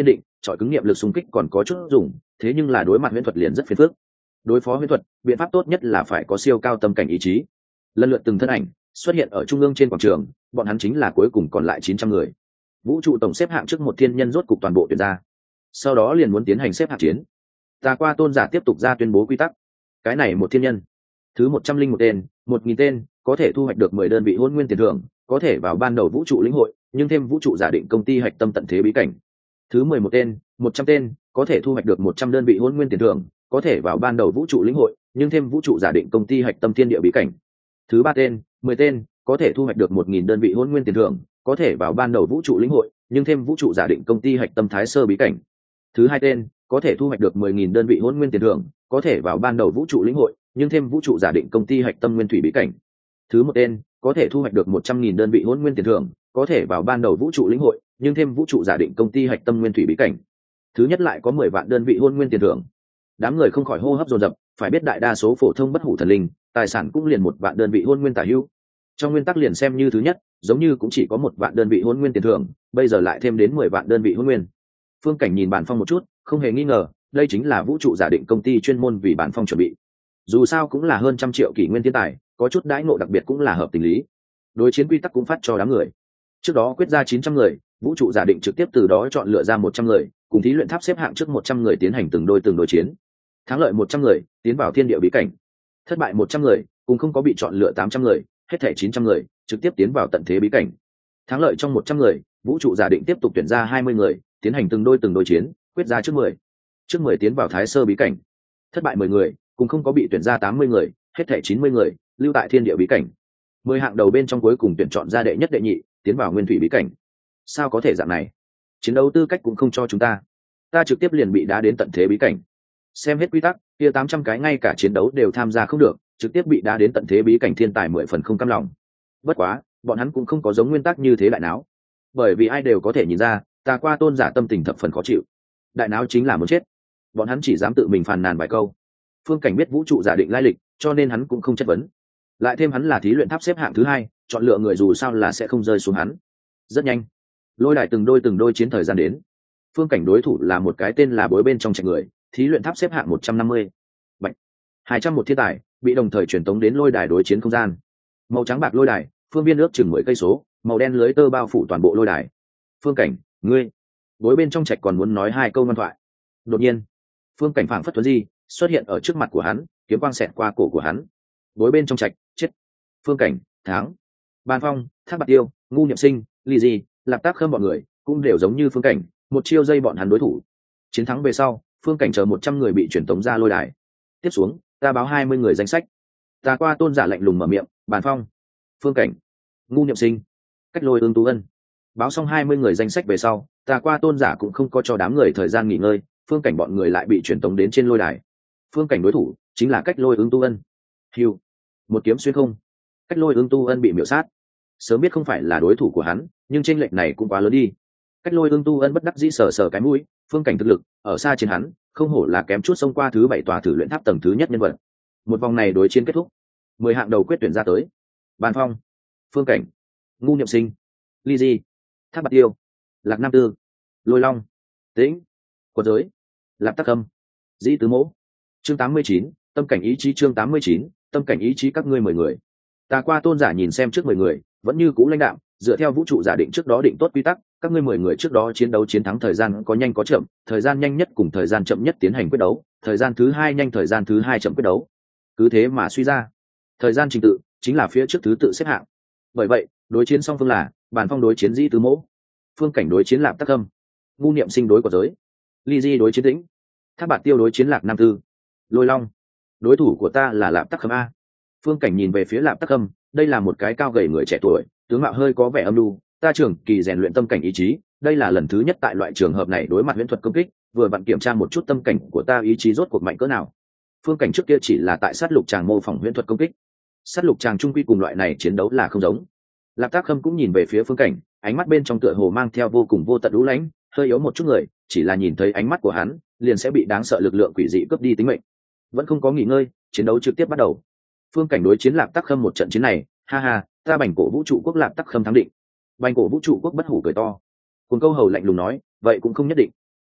trọi cứng nghiệm lực xung kích còn có chút dùng, thế nhưng là đối mặt huyễn thuật liền rất phiền phức. Đối phó huyễn thuật, biện pháp tốt nhất là phải có siêu cao tâm cảnh ý chí. Lần lượt từng thân ảnh xuất hiện ở trung ương trên quảng trường, bọn hắn chính là cuối cùng còn lại chín trăm người. Vũ trụ tổng xếp hạng trước một thiên nhân rốt cục toàn bộ tuyển ra, sau đó liền muốn tiến hành xếp hạng chiến. Tà qua tôn giả tiếp tục ra tuyên bố quy tắc. Cái này một thiên nhân, thứ một trăm linh một tên, một nghìn tên, có thể thu hoạch được mười đơn vị hôn nguyên tiền thưởng, có thể vào ban đầu vũ trụ lĩnh hội, nhưng thêm vũ trụ giả định công ty hạch tâm tận thế bí cảnh. Thứ mười một tên, một trăm tên, có thể thu hoạch được một trăm đơn vị hôn nguyên tiền thưởng, có thể vào ban đầu vũ trụ lĩnh hội, nhưng thêm vũ trụ giả định công ty hạch tâm thiên địa bí cảnh. Thứ ba tên, mười tên, có thể thu hoạch được một nghìn đơn vị hôn nguyên tiền thưởng, có thể vào ban đầu vũ trụ lĩnh hội, nhưng thêm vũ trụ giả định công ty hạch tâm thái sơ bí cảnh. Thứ hai tên, có thể thu hoạch được mười nghìn đơn vị hôn nguyên tiền thưởng, có thể vào ban đầu vũ trụ lĩnh hội, nhưng thêm vũ trụ giả định công ty hạch tâm nguyên thủy bí cảnh. Thứ một tên, có thể thu hoạch được một trăm nghìn đơn vị hôn nguyên tiền thưởng, có thể vào ban đầu vũ trụ lĩnh hội, nhưng thêm vũ trụ giả định công ty hạch tâm nguyên thủy bí cảnh. Thứ nhất lại có mười vạn đơn vị hôn nguyên tiền thưởng. Đám người không khỏi hô hấp dồn dập, phải biết đại đa số phổ thông bất hủ thần linh, tài sản cũng liền một vạn đơn vị hôn nguyên tả hữu. Trong nguyên tắc liền xem như thứ nhất, giống như cũng chỉ có một vạn đơn vị hôn nguyên tiền thưởng, bây giờ lại thêm đến mười vạn đơn vị hôn nguyên. Phương Cảnh nhìn bản phong một chút, không hề nghi ngờ, đây chính là vũ trụ giả định công ty chuyên môn vì bản phong chuẩn bị. Dù sao cũng là hơn trăm triệu kỷ nguyên thiên tài, có chút đãi ngộ đặc biệt cũng là hợp tình lý. Đối chiến quy tắc cũng phát cho đám người. Trước đó quyết ra chín trăm người, vũ trụ giả định trực tiếp từ đó chọn lựa ra một trăm người, cùng thí luyện tháp xếp hạng trước một trăm người tiến hành từng đôi từng đối chiến. Thắng lợi một trăm người, tiến vào thiên địa bí cảnh. Thất bại một trăm người, cùng không có bị chọn lựa tám trăm người, hết thảy chín trăm người, trực tiếp tiến vào tận thế bí cảnh. Thắng lợi trong một trăm người, vũ trụ giả định tiếp tục tuyển ra hai mươi người, tiến hành từng đôi từng đối chiến, quyết ra trước mười. Trước mười tiến vào thái sơ bí cảnh. Thất bại mười người, cùng không có bị tuyển ra tám mươi người, hết thảy chín mươi người, lưu tại thiên địa bí cảnh. mười hạng đầu bên trong cuối cùng tuyển chọn ra đệ nhất đệ nhị, tiến vào nguyên thủy bí cảnh. Sao có thể dạng này? Chiến đấu tư cách cũng không cho chúng ta. Ta trực tiếp liền bị đá đến tận thế bí cảnh. Xem hết quy tắc, kia tám trăm cái ngay cả chiến đấu đều tham gia không được, trực tiếp bị đá đến tận thế bí cảnh thiên tài mười phần không cam lòng. Bất quá, bọn hắn cũng không có giống nguyên tắc như thế đại náo. Bởi vì ai đều có thể nhìn ra, Tà qua tôn giả tâm tình thập phần khó chịu. Đại náo chính là muốn chết. Bọn hắn chỉ dám tự mình phàn nàn vài câu. Phương Cảnh biết vũ trụ giả định lai lịch, cho nên hắn cũng không chất vấn. Lại thêm hắn là thí luyện tháp xếp hạng thứ hai, chọn lựa người dù sao là sẽ không rơi xuống hắn. Rất nhanh, lôi đài từng đôi từng đôi chiến thời gian đến. Phương Cảnh đối thủ là một cái tên là Bối bên trong trạch người, thí luyện tháp xếp hạng một trăm năm mươi. Bạch. hai trăm một thiên tài, bị đồng thời truyền tống đến lôi đài đối chiến không gian. Màu trắng bạc lôi đài, phương viên ước chừng mười cây số, màu đen lưới tơ bao phủ toàn bộ lôi đài. Phương Cảnh, ngươi. Bối bên trong trạch còn muốn nói hai câu ngoan thoại. Đột nhiên, Phương Cảnh phảng phất thuấn di, xuất hiện ở trước mặt của hắn, kiếm quang xẹt qua cổ của hắn. Bối bên trong trạch, chết. Phương Cảnh, thắng. Ban Phong, Thác Bạt Tiêu, Ngu Niệm Sinh, Ly Di, Lạp Tác Khâm bọn người cũng đều giống như Phương Cảnh, một chiêu dây bọn hắn đối thủ. Chiến thắng về sau, Phương Cảnh chờ một trăm người bị chuyển tống ra lôi đài. Tiếp xuống, ta báo hai mươi người danh sách. Ta qua tôn giả lạnh lùng mở miệng, Bàn Phong, Phương Cảnh, Ngu Niệm Sinh, Cách Lôi Ương Tú Ân. Báo xong hai mươi người danh sách về sau, ta qua tôn giả cũng không có cho đám người thời gian nghỉ ngơi, Phương Cảnh bọn người lại bị chuyển tống đến trên lôi đài. Phương Cảnh đối thủ chính là Cách Lôi Ương Tu Ân. Hiu, một kiếm xuyên không. Cách Lôi Ương Tu Ân bị miểu sát. Sớm biết không phải là đối thủ của hắn, nhưng chênh lệch này cũng quá lớn đi. Cách Lôi Ương Tu Ân bất đắc dĩ sờ sờ cái mũi, Phương Cảnh thực lực ở xa trên hắn, không hổ là kém chút xông qua thứ bảy tòa thử luyện tháp tầng thứ nhất nhân vật. Một vòng này đối chiến kết thúc, mười hạng đầu quyết tuyển ra tới. Bàn Phong, Phương Cảnh, Ngu Niệm Sinh, Ly Di, Thác Bạt Tiêu, Lạc Nam Tư, Lôi Long, Tĩnh, Quật Giới, Lạp Tắc Khâm, Dĩ Tứ Mỗ. Chương tám mươi chín, tâm cảnh ý chí. Chương tám mươi chín, tâm cảnh ý chí. Các ngươi mười người. Tà qua tôn giả nhìn xem trước mười người, vẫn như cũ lãnh đạm, dựa theo vũ trụ giả định trước đó định tốt quy tắc, các ngươi mười người trước đó chiến đấu chiến thắng thời gian có nhanh có chậm, thời gian nhanh nhất cùng thời gian chậm nhất tiến hành quyết đấu, thời gian thứ hai nhanh thời gian thứ hai chậm quyết đấu. Cứ thế mà suy ra, thời gian trình tự chính là phía trước thứ tự xếp hạng. Bởi vậy, đối chiến song phương là Bàn Phong đối chiến Dĩ Tứ Mỗ, Phương Cảnh đối chiến Lạp Tắc Khâm, Ngu Niệm Sinh đối Quật Giới, Ly Di đối chiến Tĩnh, Thác Bạt Tiêu đối chiến Lạc Nam Tư, Lôi Long. Đối thủ của ta là Lạp Tắc Khâm a. Phương Cảnh nhìn về phía Lạp Tắc Khâm, đây là một cái cao gầy người trẻ tuổi, tướng mạo hơi có vẻ âm lưu, ta trưởng kỳ rèn luyện tâm cảnh ý chí, đây là lần thứ nhất tại loại trường hợp này đối mặt huyễn thuật công kích, vừa vặn kiểm tra một chút tâm cảnh của ta ý chí rốt cuộc mạnh cỡ nào. Phương Cảnh trước kia chỉ là tại sát lục tràng mô phỏng huyễn thuật công kích, sát lục tràng trung quy cùng loại này chiến đấu là không giống. Lạp Tác Khâm cũng nhìn về phía Phương Cảnh, ánh mắt bên trong tựa hồ mang theo vô cùng vô tận lũ lãnh, hơi yếu một chút người, chỉ là nhìn thấy ánh mắt của hắn, liền sẽ bị đáng sợ lực lượng quỷ dị cướp đi tính mệnh. Vẫn không có nghỉ ngơi, chiến đấu trực tiếp bắt đầu. Phương Cảnh đối chiến Lạp Tác Khâm một trận chiến này, ha ha, ta Bành Cổ Vũ Trụ Quốc Lạp Tác Khâm thắng định. Bành Cổ Vũ Trụ Quốc bất hủ cười to. Cùng câu hầu lạnh lùng nói, vậy cũng không nhất định.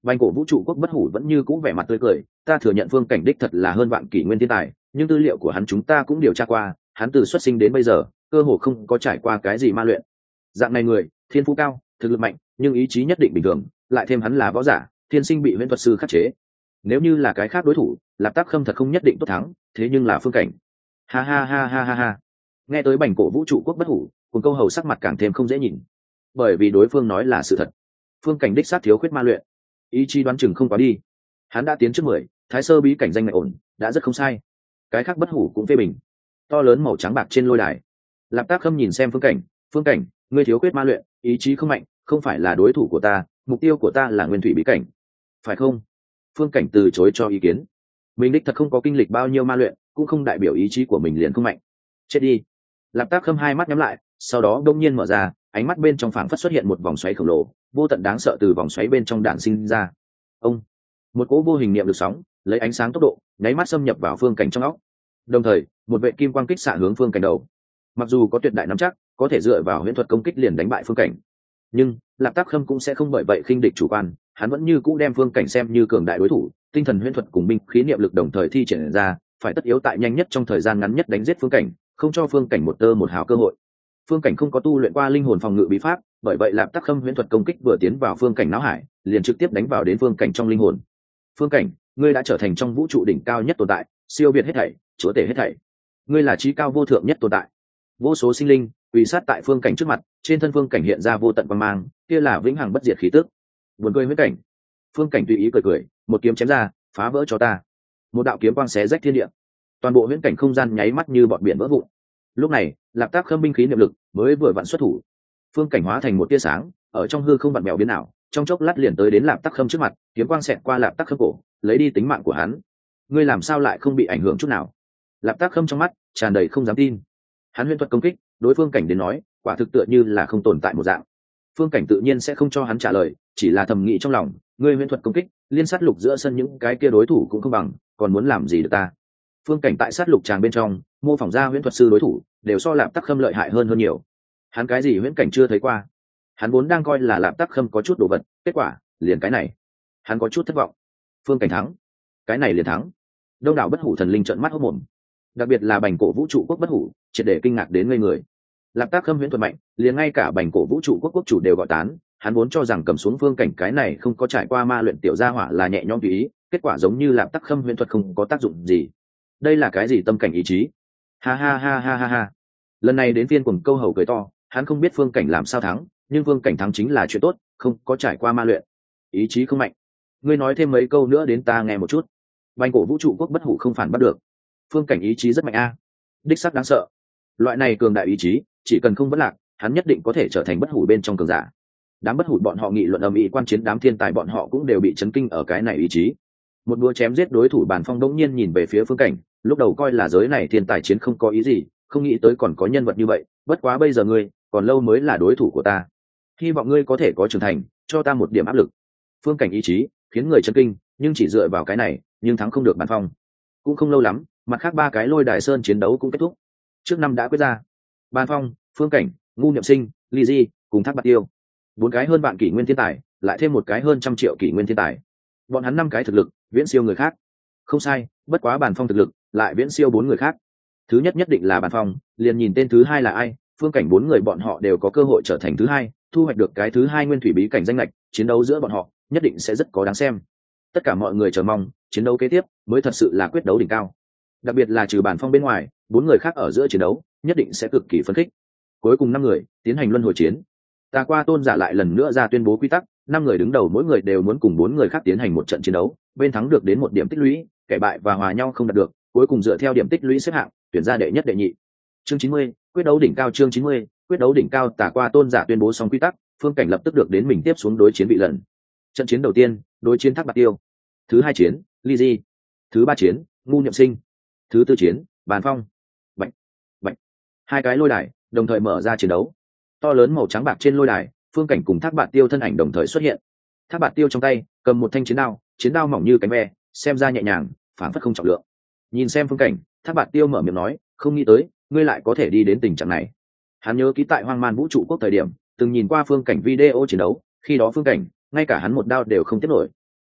Bành cổ vũ trụ quốc bất hủ vẫn như cũ vẻ mặt tươi cười, ta thừa nhận phương cảnh đích thật là hơn vạn kỷ nguyên thiên tài, nhưng tư liệu của hắn chúng ta cũng điều tra qua, hắn từ xuất sinh đến bây giờ cơ hồ không có trải qua cái gì ma luyện. Dạng này người thiên phú cao, thực lực mạnh, nhưng ý chí nhất định bình thường, lại thêm hắn là võ giả, thiên sinh bị huyễn thuật sư khắc chế. Nếu như là cái khác đối thủ, Lạp Tác Khâm thật không nhất định tốt thắng, thế nhưng là phương cảnh. Ha ha ha ha ha ha. Nghe tới bành cổ vũ trụ quốc bất hủ, cùng câu hầu sắc mặt càng thêm không dễ nhìn, bởi vì đối phương nói là sự thật. Phương cảnh đích xác thiếu khuyết ma luyện, ý chí đoán chừng không quá đi. Hắn đã tiến trước mười, thái sơ bí cảnh danh ngạch ổn, đã rất không sai. Cái khác bất hủ cũng phê bình. To lớn màu trắng bạc trên lôi đài, Lạp Tác Khâm nhìn xem phương cảnh, phương cảnh, ngươi thiếu khuyết ma luyện, ý chí không mạnh, không phải là đối thủ của ta, mục tiêu của ta là nguyên thủy bí cảnh, phải không? Phương cảnh từ chối cho ý kiến. Mình đích thật không có kinh lịch bao nhiêu ma luyện, cũng không đại biểu ý chí của mình liền không mạnh. Chết đi. Lạp Tác Khâm hai mắt nhắm lại, sau đó đông nhiên mở ra, ánh mắt bên trong phảng phất xuất hiện một vòng xoáy khổng lồ, vô tận đáng sợ từ vòng xoáy bên trong đạn sinh ra. Ông, một cỗ vô hình niệm lực sóng, lấy ánh sáng tốc độ, nháy mắt xâm nhập vào phương cảnh trong óc. Đồng thời, một vệ kim quang kích xạ hướng phương cảnh đầu. Mặc dù có tuyệt đại nắm chắc, có thể dựa vào huyễn thuật công kích liền đánh bại phương cảnh, nhưng Lạp Tác Khâm cũng sẽ không bởi vậy khinh địch chủ quan, hắn vẫn như cũ đem phương cảnh xem như cường đại đối thủ, tinh thần huyễn thuật cùng binh khí niệm lực đồng thời thi triển ra, phải tất yếu tại nhanh nhất trong thời gian ngắn nhất đánh giết phương cảnh, không cho phương cảnh một tơ một hào cơ hội. Phương cảnh không có tu luyện qua linh hồn phòng ngự bí pháp, bởi vậy Lạp Tác Khâm huyễn thuật công kích vừa tiến vào phương cảnh não hải, liền trực tiếp đánh vào đến phương cảnh trong linh hồn. Phương cảnh, ngươi đã trở thành trong vũ trụ đỉnh cao nhất tồn tại, siêu việt hết thảy, chúa tể hết thảy. Ngươi là trí cao vô thượng nhất tồn tại. Vô số sinh linh quỳ sát tại phương cảnh trước mặt, trên thân phương cảnh hiện ra vô tận quang mang, kia là vĩnh hằng bất diệt khí tức. Buồn cười huyễn cảnh. Phương cảnh tùy ý cười cười, một kiếm chém ra, phá vỡ cho ta. Một đạo kiếm quang xé rách thiên địa, toàn bộ huyễn cảnh không gian nháy mắt như bọt biển vỡ vụn. Lúc này, Lạp Tác Khâm binh khí niệm lực mới vừa vặn xuất thủ, phương cảnh hóa thành một tia sáng, ở trong hư không vặn mèo biến ảo, trong chốc lát liền tới đến Lạp Tác Khâm trước mặt, kiếm quang xẹt qua Lạp Tác Khâm cổ, lấy đi tính mạng của hắn. Ngươi làm sao lại không bị ảnh hưởng chút nào? Lạp Tác Khâm trong mắt tràn đầy không dám tin. Hắn huyễn thuật công kích, đối phương cảnh đến nói, quả thực tựa như là không tồn tại một dạng. Phương cảnh tự nhiên sẽ không cho hắn trả lời, chỉ là thầm nghĩ trong lòng, ngươi huyễn thuật công kích, liên sát lục giữa sân những cái kia đối thủ cũng không bằng, còn muốn làm gì được ta? Phương cảnh tại sát lục tràng bên trong, mô phỏng ra huyễn thuật sư đối thủ, đều so Lạp Tác Khâm lợi hại hơn hơn nhiều. Hắn cái gì huyễn cảnh chưa thấy qua, hắn vốn đang coi là Lạp Tác Khâm có chút đồ vật, kết quả liền cái này, hắn có chút thất vọng. Phương cảnh thắng, cái này liền thắng. Đông đảo bất hủ thần linh trợn mắt hốt mồm, đặc biệt là bành cổ vũ trụ quốc bất hủ, triệt để kinh ngạc đến ngây người. Lạp Tác Khâm huyễn thuật mạnh, liền ngay cả bành cổ vũ trụ quốc quốc chủ đều gọi tán. Hắn vốn cho rằng cầm xuống phương cảnh cái này không có trải qua ma luyện tiểu gia hỏa là nhẹ nhõm tùy ý, kết quả giống như Lạp Tác Khâm huyễn thuật không có tác dụng gì. Đây là cái gì tâm cảnh ý chí? Ha ha ha ha ha ha. Lần này đến phiên cuồng câu hầu cười to, hắn không biết phương cảnh làm sao thắng, nhưng phương cảnh thắng chính là chuyện tốt, không có trải qua ma luyện, ý chí không mạnh. Ngươi nói thêm mấy câu nữa đến ta nghe một chút. Bành cổ vũ trụ quốc bất hủ không phản bắt được. Phương cảnh ý chí rất mạnh a, đích xác đáng sợ. Loại này cường đại ý chí, chỉ cần không vấn lạc, hắn nhất định có thể trở thành bất hủ bên trong cường giả. Đám bất hủ bọn họ nghị luận ầm ĩ, quan chiến đám thiên tài bọn họ cũng đều bị chấn kinh ở cái này ý chí. Một đũa chém giết đối thủ Bàn Phong đống nhiên nhìn về phía phương cảnh, lúc đầu coi là giới này thiên tài chiến không có ý gì, không nghĩ tới còn có nhân vật như vậy, bất quá bây giờ ngươi còn lâu mới là đối thủ của ta, hy vọng ngươi có thể có trưởng thành, cho ta một điểm áp lực. Phương cảnh ý chí khiến người chấn kinh, nhưng chỉ dựa vào cái này nhưng thắng không được Bàn Phong. Cũng không lâu lắm, mặt khác ba cái lôi đài sơn chiến đấu cũng kết thúc. Trước năm đã quyết ra, Bàn Phong, phương cảnh, ngu niệm sinh, ly di cùng Thác Bạt Tiêu, bốn cái hơn vạn kỷ nguyên thiên tài, lại thêm một cái hơn trăm triệu kỷ nguyên thiên tài, bọn hắn năm cái thực lực viễn siêu người khác. Không sai, bất quá Bàn Phong thực lực lại viễn siêu bốn người khác. Thứ nhất nhất định là Bàn Phong, liền nhìn tên thứ hai là ai. Phương cảnh bốn người bọn họ đều có cơ hội trở thành thứ hai, thu hoạch được cái thứ hai nguyên thủy bí cảnh danh lệch, chiến đấu giữa bọn họ nhất định sẽ rất có đáng xem. Tất cả mọi người chờ mong chiến đấu kế tiếp mới thật sự là quyết đấu đỉnh cao, đặc biệt là trừ Bàn Phong bên ngoài, bốn người khác ở giữa chiến đấu nhất định sẽ cực kỳ phấn khích. Cuối cùng năm người tiến hành luân hồi chiến. Tà Qua Tôn giả lại lần nữa ra tuyên bố quy tắc, năm người đứng đầu mỗi người đều muốn cùng bốn người khác tiến hành một trận chiến đấu, bên thắng được đến một điểm tích lũy, kẻ bại và hòa nhau không đạt được, cuối cùng dựa theo điểm tích lũy xếp hạng tuyển ra đệ nhất đệ nhị. Chương chín mươi, quyết đấu đỉnh cao. Chương chín mươi, quyết đấu đỉnh cao. Tà Qua Tôn giả tuyên bố xong quy tắc, phương cảnh lập tức được đến mình tiếp xuống đối chiến vị lần. Trận chiến đầu tiên, đối chiến Thác Bạt Tiêu. Thứ hai chiến, Ly Di. Thứ ba chiến, Ngu Niệm Sinh. Thứ tư chiến, Bàn Phong. Bạch, bạch. Hai cái lôi đài đồng thời mở ra chiến đấu. To lớn màu trắng bạc trên lôi đài, phương cảnh cùng Thác Bạt Tiêu thân ảnh đồng thời xuất hiện. Thác Bạt Tiêu trong tay cầm một thanh chiến đao, chiến đao mỏng như cánh ve, xem ra nhẹ nhàng, phản phất không trọng lượng. Nhìn xem phương cảnh, Thác Bạt Tiêu mở miệng nói, không nghĩ tới ngươi lại có thể đi đến tình trạng này. Hắn nhớ ký tại Hoang Man Vũ Trụ Quốc thời điểm từng nhìn qua phương cảnh video chiến đấu, khi đó phương cảnh ngay cả hắn một đao đều không tiếp nổi.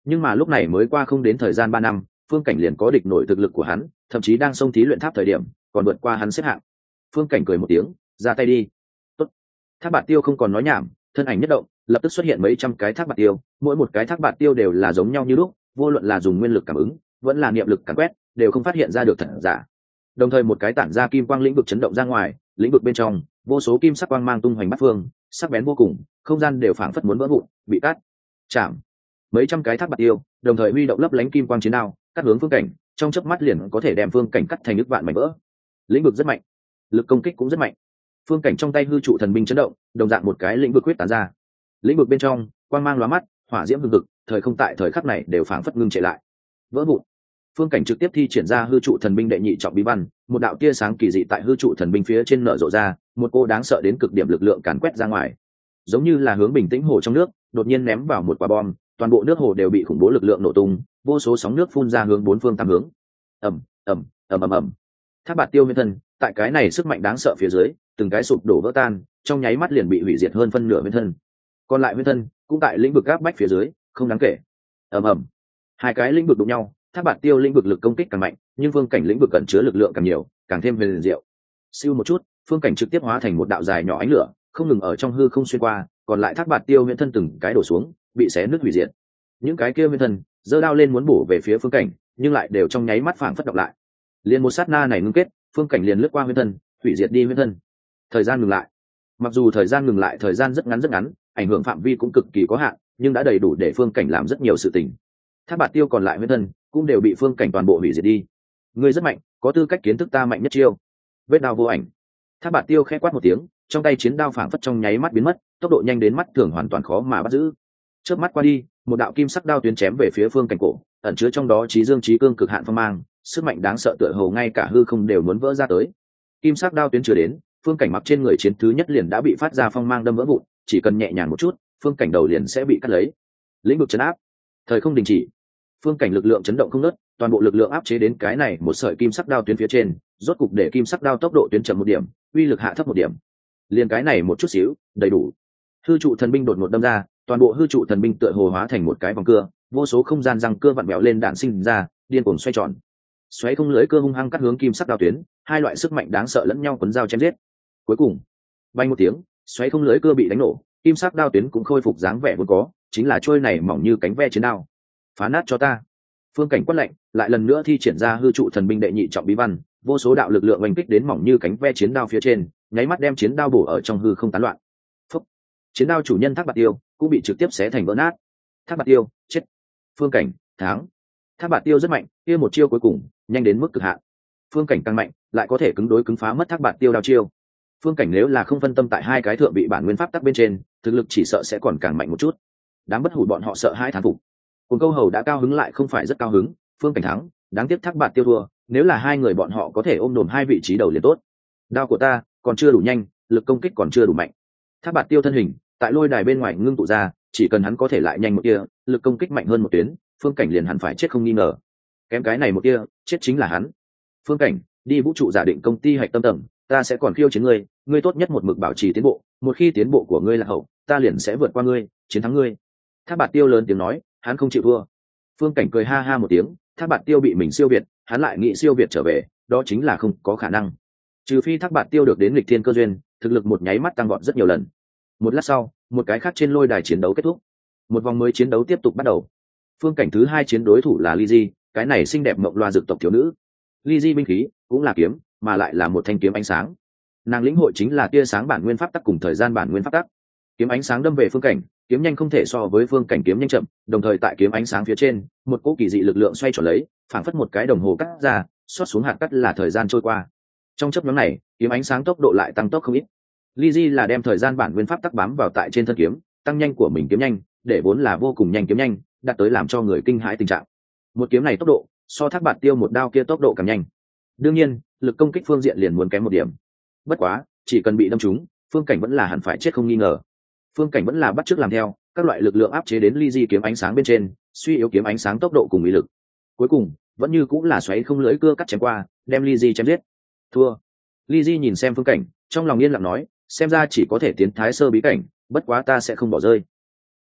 nhưng mà lúc này mới qua không đến thời gian ba năm, phương cảnh liền có địch nổi thực lực của hắn, thậm chí đang xông thí luyện tháp thời điểm còn vượt qua hắn xếp hạng. Phương cảnh cười một tiếng, ra tay đi. Tốt. Thác bạt tiêu không còn nói nhảm, thân ảnh nhất động, lập tức xuất hiện mấy trăm cái thác bạt tiêu, mỗi một cái thác bạt tiêu đều là giống nhau như lúc, vô luận là dùng nguyên lực cảm ứng vẫn là niệm lực càn quét, đều không phát hiện ra được thật giả. Đồng thời một cái tản ra kim quang lĩnh vực chấn động ra ngoài, lĩnh vực bên trong vô số kim sắc quang mang tung hoành bát phương, sắc bén vô cùng, không gian đều phảng phất muốn vỡ vụn, bị cắt chạm. Mấy trăm cái thác bạt tiêu đồng thời huy động lấp lánh kim quang chiến đao, cắt hướng phương cảnh, trong chớp mắt liền có thể đem phương cảnh cắt thành nước vạn mảnh vỡ. Lĩnh vực rất mạnh, lực công kích cũng rất mạnh. Phương cảnh trong tay hư trụ thần binh chấn động, đồng dạng một cái lĩnh vực quyết tán ra. Lĩnh vực bên trong quang mang lóa mắt, hỏa diễm hừng hực, thời không tại thời khắc này đều phảng phất ngưng trệ lại, vỡ vụn. Phương cảnh trực tiếp thi triển ra hư trụ thần binh đệ nhị trọng bí văn, một đạo tia sáng kỳ dị tại hư trụ thần binh phía trên nở rộ ra, một cô đáng sợ đến cực điểm lực lượng càn quét ra ngoài, giống như là hướng bình tĩnh hồ trong nước đột nhiên ném vào một quả bom, toàn bộ nước hồ đều bị khủng bố lực lượng nổ tung, vô số sóng nước phun ra hướng bốn phương tám hướng. ầm ầm ầm ầm ầm. Thác bạt tiêu nguyên thân tại cái này sức mạnh đáng sợ phía dưới, từng cái sụp đổ vỡ tan, trong nháy mắt liền bị hủy diệt hơn phân nửa nguyên thân. Còn lại nguyên thân cũng tại lĩnh vực áp bách phía dưới, không đáng kể. ầm ầm. Hai cái lĩnh vực đụng nhau, thác bạt tiêu lĩnh vực lực công kích càng mạnh, nhưng phương cảnh lĩnh vực cẩn chứa lực lượng càng nhiều, càng thêm huyền diệu. Siêu một chút, phương cảnh trực tiếp hóa thành một đạo dài nhỏ ánh lửa, không ngừng ở trong hư không xuyên qua, còn lại thác bạt tiêu nguyên thân từng cái đổ xuống, bị xé nứt hủy diệt. Những cái kia nguyên thân giơ đao lên muốn bổ về phía phương cảnh, nhưng lại đều trong nháy mắt phảng phất đọc lại. Liền một sát na này ngưng kết, phương cảnh liền lướt qua nguyên thân, hủy diệt đi nguyên thân. Thời gian ngừng lại. Mặc dù thời gian ngừng lại thời gian rất ngắn rất ngắn, ảnh hưởng phạm vi cũng cực kỳ có hạn, nhưng đã đầy đủ để phương cảnh làm rất nhiều sự tình. Thác bạt tiêu còn lại nguyên thân cũng đều bị phương cảnh toàn bộ hủy diệt đi. Ngươi rất mạnh, có tư cách kiến thức ta mạnh nhất chiêu. Vết đao vô ảnh. Thác bạt tiêu khẽ quát một tiếng, trong tay chiến đao phảng phất trong nháy mắt biến mất, tốc độ nhanh đến mắt thường hoàn toàn khó mà bắt giữ. Chớp mắt qua đi, một đạo kim sắc đao tuyến chém về phía phương cảnh cổ, ẩn chứa trong đó trí dương trí cương cực hạn phong mang, sức mạnh đáng sợ tựa hồ ngay cả hư không đều muốn vỡ ra tới. Kim sắc đao tuyến chưa đến, phương cảnh mặc trên người chiến thứ nhất liền đã bị phát ra phong mang đâm vỡ vụn, chỉ cần nhẹ nhàng một chút, phương cảnh đầu liền sẽ bị cắt lấy. Lĩnh vực chấn áp, thời không đình chỉ. Phương cảnh lực lượng chấn động không ngớt, toàn bộ lực lượng áp chế đến cái này một sợi kim sắc đao tuyến phía trên, rốt cục để kim sắc đao tốc độ tuyến chậm một điểm, uy lực hạ thấp một điểm. Liền cái này một chút xíu, đầy đủ. Hư trụ thần binh đột ngột đâm ra, toàn bộ hư trụ thần binh tựa hồ hóa thành một cái vòng cưa, vô số không gian răng cưa vặn vẹo lên đạn sinh ra, điên cuồng xoay tròn. Xoáy không lưới cưa hung hăng cắt hướng kim sắc đao tuyến, hai loại sức mạnh đáng sợ lẫn nhau quấn dao chém giết. Cuối cùng, bay một tiếng, xoáy không lưới cưa bị đánh nổ, kim sắc đao tuyến cũng khôi phục dáng vẻ vốn có, chính là trôi này mỏng như cánh ve chiến đao. Phá nát cho ta. Phương cảnh quát lệnh, lại lần nữa thi triển ra hư trụ thần binh đệ nhị trọng bí văn, vô số đạo lực lượng oanh kích đến mỏng như cánh ve chiến đao phía trên, nháy mắt đem chiến đao bổ ở trong hư không tán loạn. Phúc. Chiến đao chủ nhân Thác bạt tiêu cũng bị trực tiếp xé thành vỡ nát. Thác bạt tiêu chết. Phương cảnh thắng. Thác bạt tiêu rất mạnh, kia một chiêu cuối cùng nhanh đến mức cực hạn. Phương cảnh càng mạnh, lại có thể cứng đối cứng phá mất Thác bạt tiêu đao chiêu. Phương cảnh nếu là không phân tâm tại hai cái thượng vị bản nguyên pháp tắc bên trên, thực lực chỉ sợ sẽ còn càng mạnh một chút. Đám bất hủ bọn họ sợ hai thán phục. Cùng câu hầu đã cao hứng lại không phải rất cao hứng, phương cảnh thắng, đáng tiếc Thác bạt tiêu thua, nếu là hai người bọn họ có thể ôm đồm hai vị trí đầu liền tốt. Đao của ta còn chưa đủ nhanh, lực công kích còn chưa đủ mạnh. Thác bạt tiêu thân hình tại lôi đài bên ngoài ngưng tụ ra, chỉ cần hắn có thể lại nhanh một tia, lực công kích mạnh hơn một tuyến, phương cảnh liền hẳn phải chết không nghi ngờ. Kém cái này một tia, chết chính là hắn. Phương cảnh, đi vũ trụ giả định công ty hạch tâm tầng, ta sẽ còn khiêu chiến ngươi, ngươi tốt nhất một mực bảo trì tiến bộ, một khi tiến bộ của ngươi là hậu, ta liền sẽ vượt qua ngươi, chiến thắng ngươi. Thác bạt tiêu lớn tiếng nói, hắn không chịu thua. Phương cảnh cười ha ha một tiếng, Thác bạt tiêu bị mình siêu việt, hắn lại nghĩ siêu việt trở về, đó chính là không có khả năng. Trừ phi Thác bạt tiêu được đến nghịch thiên cơ duyên, thực lực một nháy mắt tăng vọt rất nhiều lần. Một lát sau, một cái khác trên lôi đài chiến đấu kết thúc, một vòng mới chiến đấu tiếp tục bắt đầu. Phương cảnh thứ hai chiến đối thủ là Lyji, cái này xinh đẹp mộng loa dược tộc thiếu nữ. Lyji binh khí cũng là kiếm, mà lại là một thanh kiếm ánh sáng. Nàng lĩnh hội chính là tia sáng bản nguyên pháp tắc cùng thời gian bản nguyên pháp tắc. Kiếm ánh sáng đâm về phương cảnh, kiếm nhanh không thể so với phương cảnh kiếm nhanh chậm, đồng thời tại kiếm ánh sáng phía trên, một cỗ kỳ dị lực lượng xoay tròn lấy, phảng phất một cái đồng hồ cắt ra, xót xuống hạt cắt là thời gian trôi qua. Trong chớp nhoáng này, kiếm ánh sáng tốc độ lại tăng tốc không ít. Lyji là đem thời gian bản nguyên pháp tắc bám vào tại trên thân kiếm, tăng nhanh của mình kiếm nhanh, để vốn là vô cùng nhanh kiếm nhanh, đạt tới làm cho người kinh hãi tình trạng. Một kiếm này tốc độ, so Thác bạt tiêu một đao kia tốc độ càng nhanh. Đương nhiên, lực công kích phương diện liền muốn kém một điểm. Bất quá, chỉ cần bị đâm trúng, phương cảnh vẫn là hẳn phải chết không nghi ngờ. Phương cảnh vẫn là bắt chước làm theo, các loại lực lượng áp chế đến Lyji kiếm ánh sáng bên trên, suy yếu kiếm ánh sáng tốc độ cùng uy lực. Cuối cùng, vẫn như cũng là xoáy không lưỡi cưa cắt chém qua, đem Lyji chém giết. Thua. Lyji nhìn xem phương cảnh, trong lòng yên lặng nói, xem ra chỉ có thể tiến thái sơ bí cảnh, bất quá ta sẽ không bỏ rơi.